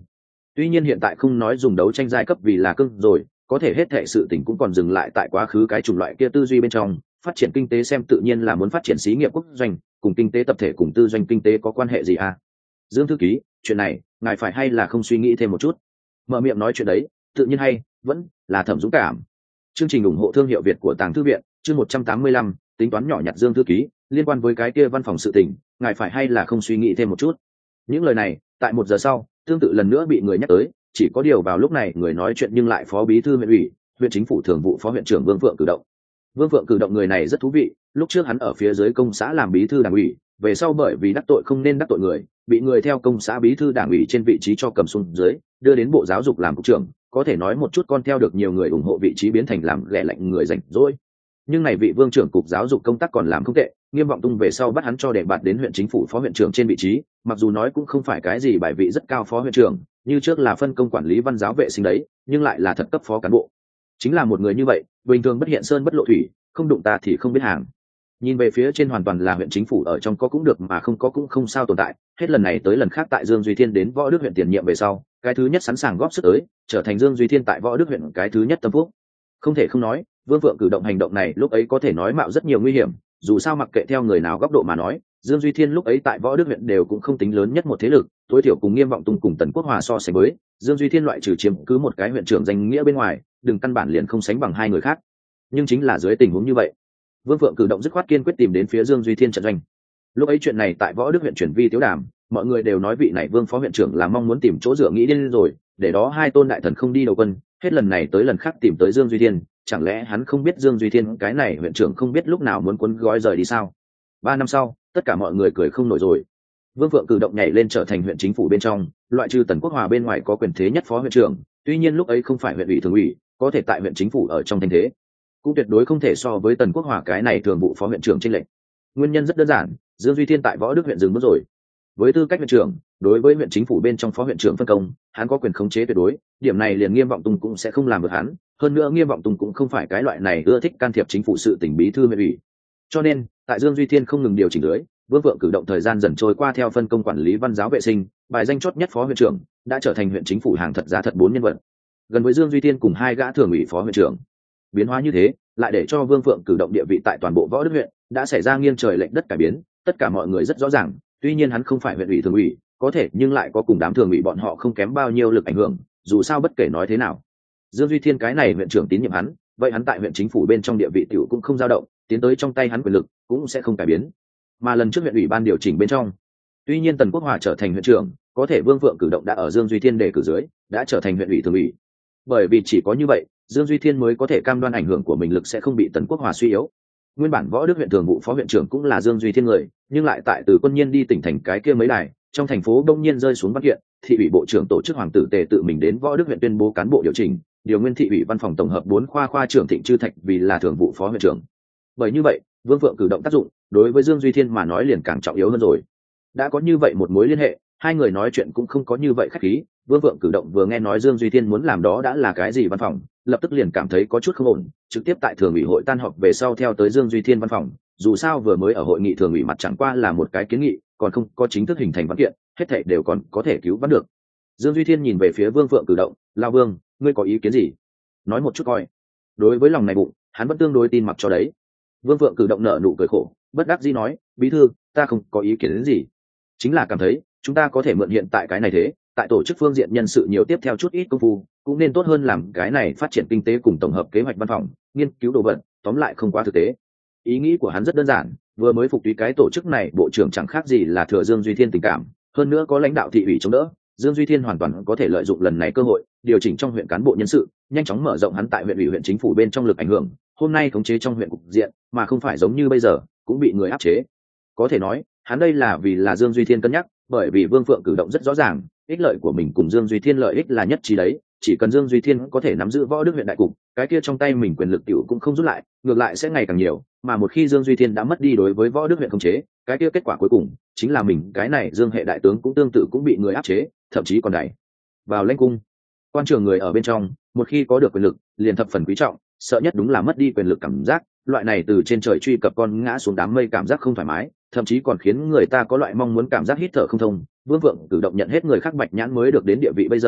Tuy nhiên hiện tại không nói dùng đấu tranh giai cấp vì là cưng rồi, có thể hết thệ sự tình cũng còn dừng lại tại quá khứ cái chủng loại kia tư duy bên trong. Phát triển kinh tế xem tự nhiên là muốn phát triển xí nghiệp quốc doanh, cùng kinh tế tập thể cùng tư doanh kinh tế có quan hệ gì à? Dương thư ký, chuyện này ngài phải hay là không suy nghĩ thêm một chút? Mở miệng nói chuyện đấy tự nhiên hay vẫn là Thẩm Dũng Cảm. Chương trình ủng hộ thương hiệu Việt của Tàng Thư viện, chương một trăm tám mươi lăm, tính toán nhỏ nhặt. Dương thư ký, liên quan với cái kia văn phòng sự tình, ngài phải hay là không suy nghĩ thêm một chút? Những lời này tại một giờ sau tương tự lần nữa bị người nhắc tới, chỉ có điều vào lúc này người nói chuyện nhưng lại phó bí thư huyện ủy, huyện chính phủ thường vụ phó huyện trưởng Vương Phượng Cử Động. Vương Phượng Cử Động người này rất thú vị, lúc trước hắn ở phía dưới công xã làm bí thư đảng ủy, về sau bởi vì đắc tội không nên đắc tội người, bị người theo công xã bí thư đảng ủy trên vị trí cho cầm xuống dưới, đưa đến bộ giáo dục làm cục trưởng, có thể nói một chút con theo được nhiều người ủng hộ vị trí biến thành làm ghẻ lạnh người rảnh rỗi. Nhưng này vị Vương trưởng cục giáo dục công tác còn làm không tệ, Nghiêm Vọng Tung về sau bắt hắn cho đề bạt đến huyện chính phủ phó huyện trưởng trên vị trí, mặc dù nói cũng không phải cái gì bài vị rất cao phó huyện trưởng, như trước là phân công quản lý văn giáo vệ sinh đấy, nhưng lại là thật cấp phó cán bộ. Chính là một người như vậy, bình thường bất hiện sơn bất lộ thủy, không đụng ta thì không biết hàng. Nhìn về phía trên hoàn toàn là huyện chính phủ ở trong có cũng được mà không có cũng không sao tồn tại, hết lần này tới lần khác tại Dương Duy Thiên đến Võ Đức huyện tiền nhiệm về sau, cái thứ nhất sẵn sàng góp sức tới, trở thành Dương Duy Thiên tại Võ Đức huyện cái thứ nhất tâm phúc. Không thể không nói, Vương Vượng cử động hành động này lúc ấy có thể nói mạo rất nhiều nguy hiểm, dù sao mặc kệ theo người nào góc độ mà nói, Dương Duy Thiên lúc ấy tại Võ Đức huyện đều cũng không tính lớn nhất một thế lực, tối thiểu cùng Nghiêm Vọng Tung cùng Tần Quốc Hòa so sánh với, Dương Duy Thiên loại trừ chiếm cứ một cái huyện trưởng danh nghĩa bên ngoài, đừng căn bản liền không sánh bằng hai người khác. Nhưng chính là dưới tình huống như vậy, Vương Phượng cử động dứt khoát kiên quyết tìm đến phía Dương Duy Thiên trận doanh. Lúc ấy chuyện này tại Võ Đức huyện chuyển vi tiếu đàm, mọi người đều nói vị này Vương phó huyện trưởng là mong muốn tìm chỗ dựa nghĩ điên rồi, để đó hai tôn đại thần không đi đầu quân, hết lần này tới lần khác tìm tới Dương Duy Thiên, chẳng lẽ hắn không biết Dương Duy Thiên cái này huyện trưởng không biết lúc nào muốn cuốn gói rời đi sao? Ba năm sau, tất cả mọi người cười không nổi rồi. Vương Phượng cử động nhảy lên trở thành huyện chính phủ bên trong, loại trừ Tần Quốc Hòa bên ngoài có quyền thế nhất phó huyện trưởng, tuy nhiên lúc ấy không phải huyện ủy thường ủy, có thể tại huyện chính phủ ở trong thanh thế, cũng tuyệt đối không thể so với Tần Quốc Hòa cái này thường vụ phó huyện trưởng trên lệnh. Nguyên nhân rất đơn giản, Dương Duy Thiên tại Võ Đức huyện dừng bước rồi. Với tư cách huyện trưởng, đối với huyện chính phủ bên trong phó huyện trưởng phân công, hắn có quyền khống chế tuyệt đối, điểm này liền Nghiêm Vọng Tung cũng sẽ không làm được hắn, hơn nữa Nghiêm Vọng Tung cũng không phải cái loại này ưa thích can thiệp chính phủ sự tình bí thư huyện ủy. Cho nên, tại Dương Duy Thiên không ngừng điều chỉnh dưới, Vương Vượng cử động thời gian dần trôi qua theo phân công quản lý văn giáo vệ sinh, bài danh chót nhất phó huyện trưởng, đã trở thành huyện chính phủ hàng thật giá thật bốn nhân vật. Gần với Dương Duy Thiên cùng hai gã thường ủy phó huyện trưởng. Biến hóa như thế, lại để cho Vương Phượng cử động địa vị tại toàn bộ Võ Đức huyện đã xảy ra nghiêng trời lệch đất cải biến, tất cả mọi người rất rõ ràng, tuy nhiên hắn không phải huyện ủy thường ủy, có thể nhưng lại có cùng đám thường ủy bọn họ không kém bao nhiêu lực ảnh hưởng, dù sao bất kể nói thế nào, Dương Duy Thiên cái này huyện trưởng tín nhiệm hắn, vậy hắn tại huyện chính phủ bên trong địa vị tiểu cũng không dao động, tiến tới trong tay hắn quyền lực cũng sẽ không cải biến. Mà lần trước huyện ủy ban điều chỉnh bên trong, tuy nhiên Tần Quốc Hòa trở thành huyện trưởng, có thể Vương Phượng cử động đã ở Dương Duy Thiên đề cử dưới, đã trở thành huyện ủy thường ủy. Bởi vì chỉ có như vậy, Dương Duy Thiên mới có thể cam đoan ảnh hưởng của mình lực sẽ không bị Tần Quốc Hòa suy yếu. Nguyên bản Võ Đức huyện thường vụ phó huyện trưởng cũng là Dương Duy Thiên người, nhưng lại tại từ Quân Nhiên đi tỉnh thành cái kia mấy đài, trong thành phố đông nhiên rơi xuống văn kiện, thị ủy bộ trưởng tổ chức hoàng tử tề tự mình đến Võ Đức huyện tuyên bố cán bộ điều chỉnh, điều nguyên thị ủy văn phòng tổng hợp bốn khoa khoa trưởng Thịnh Chư Thạch vì là thường vụ phó huyện trưởng. Bởi như vậy, Vương Phượng cử động tác dụng, đối với Dương Duy Thiên mà nói liền càng trọng yếu hơn rồi. Đã có như vậy một mối liên hệ, hai người nói chuyện cũng không có như vậy khách khí. Vương Phượng cử động vừa nghe nói Dương Duy Thiên muốn làm đó đã là cái gì văn phòng, lập tức liền cảm thấy có chút không ổn, trực tiếp tại thường ủy hội tan họp về sau theo tới Dương Duy Thiên văn phòng. Dù sao vừa mới ở hội nghị thường ủy mặt chẳng qua là một cái kiến nghị, còn không có chính thức hình thành văn kiện, hết thảy đều còn có thể cứu vãn được. Dương Duy Thiên nhìn về phía Vương Phượng cử động, "Lão Vương, ngươi có ý kiến gì? Nói một chút coi." Đối với lòng này bụng, hắn vẫn tương đối tin mặc cho đấy. Vương Phượng cử động nở nụ cười khổ, bất đắc dĩ nói, "Bí thư, ta không có ý kiến gì, chính là cảm thấy chúng ta có thể mượn hiện tại cái này thế, tại tổ chức phương diện nhân sự nhiều tiếp theo chút ít công phu, cũng nên tốt hơn làm cái này phát triển kinh tế cùng tổng hợp kế hoạch văn phòng, nghiên cứu đồ vật, tóm lại không quá thực tế." Ý nghĩ của hắn rất đơn giản, vừa mới phục tùy cái tổ chức này bộ trưởng chẳng khác gì là thừa Dương Duy Thiên tình cảm, hơn nữa có lãnh đạo thị ủy chống đỡ, Dương Duy Thiên hoàn toàn có thể lợi dụng lần này cơ hội, điều chỉnh trong huyện cán bộ nhân sự, nhanh chóng mở rộng hắn tại huyện ủy huyện chính phủ bên trong lực ảnh hưởng, hôm nay khống chế trong huyện cục diện, mà không phải giống như bây giờ, cũng bị người áp chế. Có thể nói, hắn đây là vì là Dương Duy Thiên cân nhắc, bởi vì Vương Phượng cử động rất rõ ràng, ích lợi của mình cùng Dương Duy Thiên lợi ích là nhất trí đấy, chỉ cần Dương Duy Thiên có thể nắm giữ Võ Đức huyện đại cục, cái kia trong tay mình quyền lực tiểu cũng không rút lại, ngược lại sẽ ngày càng nhiều, mà một khi Dương Duy Thiên đã mất đi đối với Võ Đức huyện khống chế, cái kia kết quả cuối cùng chính là mình cái này Dương hệ đại tướng cũng tương tự cũng bị người áp chế, thậm chí còn đẩy vào lãnh cung. Quan trường người ở bên trong, một khi có được quyền lực, liền thập phần quý trọng, sợ nhất đúng là mất đi quyền lực cảm giác, loại này từ trên trời truy cập con ngã xuống đám mây cảm giác không thoải mái, thậm chí còn khiến người ta có loại mong muốn cảm giác hít thở không thông. Vương Vượng cử động nhận hết người khác bạch nhãn mới được đến địa vị bây giờ,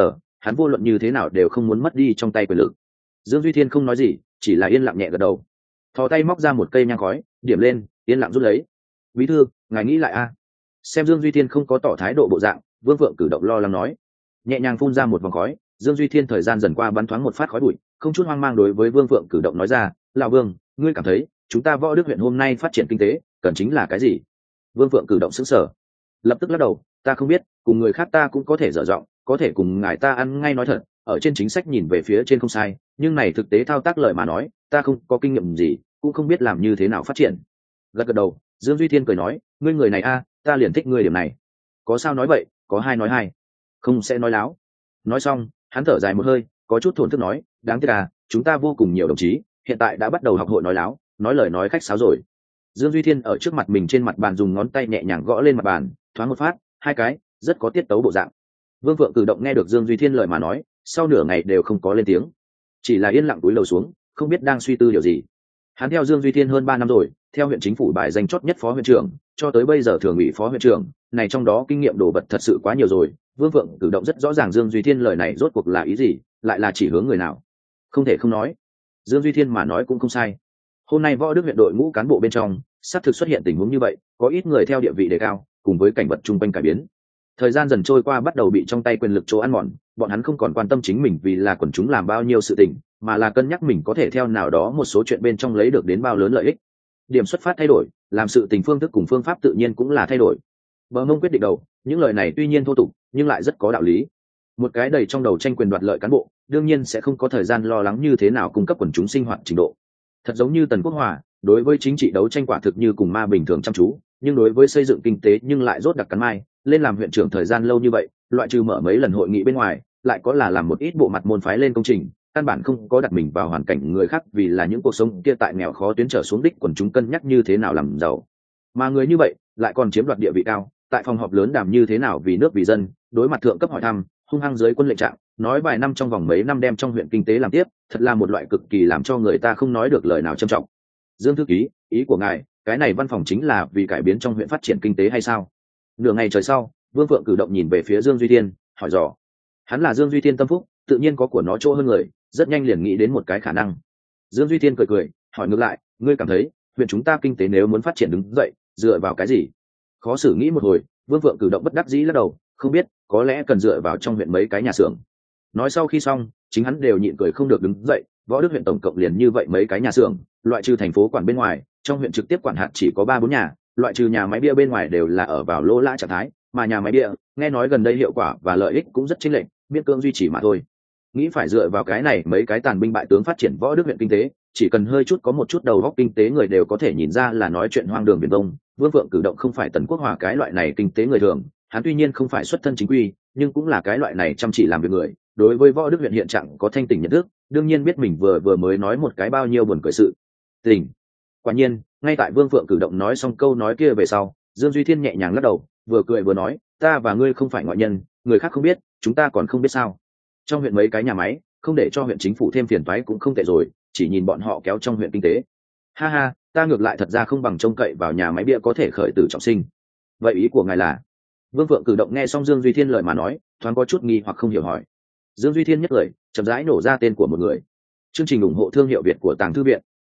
hắn vô luận như thế nào đều không muốn mất đi trong tay quyền lực. Dương Duy Thiên không nói gì, chỉ là yên lặng nhẹ gật đầu, thò tay móc ra một cây nhang khói, điểm lên, yên lặng rút lấy. Bí thư, ngài nghĩ lại a? Xem Dương Duy Thiên không có tỏ thái độ bộ dạng, Vương Phượng cử động lo lắng nói, nhẹ nhàng phun ra một vòng khói. Dương Duy Thiên thời gian dần qua bắn thoáng một phát khói bụi, không chút hoang mang đối với Vương Phượng cử động nói ra, lão Vương, ngươi cảm thấy chúng ta Võ Đức huyện hôm nay phát triển kinh tế cần chính là cái gì? Vương Phượng cử động sững sờ, lập tức lắc đầu, ta không biết, cùng người khác ta cũng có thể dở giọng, có thể cùng ngài ta ăn ngay nói thật, ở trên chính sách nhìn về phía trên không sai, nhưng này thực tế thao tác lời mà nói, ta không có kinh nghiệm gì, cũng không biết làm như thế nào phát triển. Gật gật đầu, Dương Duy Thiên cười nói, ngươi người này a, ta liền thích ngươi điểm này. Có sao nói vậy, có hai nói hai, không sẽ nói láo. Nói xong, hắn thở dài một hơi, có chút thổn thức nói, đáng tiếc à, chúng ta vô cùng nhiều đồng chí, hiện tại đã bắt đầu học hội nói láo, nói lời nói khách sáo rồi. Dương Duy Thiên ở trước mặt mình trên mặt bàn dùng ngón tay nhẹ nhàng gõ lên mặt bàn, thoáng một phát, hai cái, rất có tiết tấu bộ dạng. Vương Phượng cử động nghe được Dương Duy Thiên lời mà nói, sau nửa ngày đều không có lên tiếng, chỉ là yên lặng cúi đầu xuống, không biết đang suy tư điều gì. Hắn theo Dương Duy Thiên hơn ba năm rồi, theo huyện chính phủ bài danh chót nhất phó huyện trưởng, cho tới bây giờ thường ủy phó huyện trưởng, này trong đó kinh nghiệm đồ vật thật sự quá nhiều rồi. Vương Phượng cử động rất rõ ràng Dương Duy Thiên lời này rốt cuộc là ý gì, lại là chỉ hướng người nào. Không thể không nói, Dương Duy Thiên mà nói cũng không sai. Hôm nay Võ Đức huyện đội ngũ cán bộ bên trong, xác thực xuất hiện tình huống như vậy, có ít người theo địa vị đề cao, cùng với cảnh vật chung quanh cải biến. Thời gian dần trôi qua bắt đầu bị trong tay quyền lực chỗ ăn mòn, bọn hắn không còn quan tâm chính mình vì là quần chúng làm bao nhiêu sự tình, mà là cân nhắc mình có thể theo nào đó một số chuyện bên trong lấy được đến bao lớn lợi ích. Điểm xuất phát thay đổi, làm sự tình phương thức cùng phương pháp tự nhiên cũng là thay đổi. Bờ Mông quyết định đầu, những lời này tuy nhiên thô tục, nhưng lại rất có đạo lý. Một cái đầy trong đầu tranh quyền đoạt lợi cán bộ, đương nhiên sẽ không có thời gian lo lắng như thế nào cung cấp quần chúng sinh hoạt trình độ. Thật giống như Tần Quốc Hòa, đối với chính trị đấu tranh quả thực như cùng ma bình thường chăm chú, nhưng đối với xây dựng kinh tế nhưng lại rốt đặc cắn mai. Lên làm huyện trưởng thời gian lâu như vậy, loại trừ mở mấy lần hội nghị bên ngoài, lại có là làm một ít bộ mặt môn phái lên công trình, căn bản không có đặt mình vào hoàn cảnh người khác, vì là những cuộc sống kia tại nghèo khó tuyến trở xuống đích quần chúng cân nhắc như thế nào làm giàu. Mà người như vậy lại còn chiếm đoạt địa vị cao, tại phòng họp lớn đàm như thế nào vì nước vì dân, đối mặt thượng cấp hỏi thăm, hung hăng dưới quân lệnh trạng, nói vài năm trong vòng mấy năm đem trong huyện kinh tế làm tiếp, thật là một loại cực kỳ làm cho người ta không nói được lời nào trân trọng. Dương thư ký, ý của ngài, cái này văn phòng chính là vì cải biến trong huyện phát triển kinh tế hay sao? Nửa ngày trời sau, Vương Phượng cử động nhìn về phía Dương Duy Thiên, hỏi dò. Hắn là Dương Duy Thiên tâm phúc, tự nhiên có của nó chỗ hơn người, rất nhanh liền nghĩ đến một cái khả năng. Dương Duy Thiên cười cười, hỏi ngược lại, ngươi cảm thấy huyện chúng ta kinh tế nếu muốn phát triển đứng dậy, dựa vào cái gì? Khó xử nghĩ một hồi, Vương Phượng cử động bất đắc dĩ lắc đầu, không biết, có lẽ cần dựa vào trong huyện mấy cái nhà xưởng. Nói sau khi xong, chính hắn đều nhịn cười không được đứng dậy. Võ Đức huyện tổng cộng liền như vậy mấy cái nhà xưởng, loại trừ thành phố quản bên ngoài, trong huyện trực tiếp quản hạt chỉ có ba bốn nhà, loại trừ nhà máy bia bên ngoài đều là ở vào lỗ lã trạng thái, mà nhà máy bia nghe nói gần đây hiệu quả và lợi ích cũng rất chênh lệch, miễn cưỡng duy trì mà thôi. Nghĩ phải dựa vào cái này mấy cái tàn binh bại tướng phát triển Võ Đức huyện kinh tế, chỉ cần hơi chút có một chút đầu óc kinh tế người đều có thể nhìn ra là nói chuyện hoang đường viển vông. Vương Phượng cử động không phải Tần Quốc Hòa cái loại này kinh tế người thường, hắn tuy nhiên không phải xuất thân chính quy, nhưng cũng là cái loại này chăm chỉ làm việc người, đối với Võ Đức huyện hiện trạng có thanh tỉnh nhận thức, đương nhiên biết mình vừa vừa mới nói một cái bao nhiêu buồn cười sự tình. Quả nhiên, ngay tại Vương Phượng cử động nói xong câu nói kia về sau, Dương Duy Thiên nhẹ nhàng lắc đầu, vừa cười vừa nói, ta và ngươi không phải ngoại nhân, người khác không biết, chúng ta còn không biết sao? Trong huyện mấy cái nhà máy, không để cho huyện chính phủ thêm phiền toái cũng không tệ rồi, chỉ nhìn bọn họ kéo trong huyện kinh tế. Ha ha, ta ngược lại thật ra không bằng trông cậy vào nhà máy bia có thể khởi tử trọng sinh. Vậy ý của ngài là? Vương Phượng cử động nghe xong Dương Duy Thiên lời mà nói, thoáng có chút nghi hoặc không hiểu hỏi. Dương Duy Thiên nhất lời, chậm rãi nổ ra tên của một người. Chương trình ủng hộ thương hiệu Việt của Tàng Thư Viện.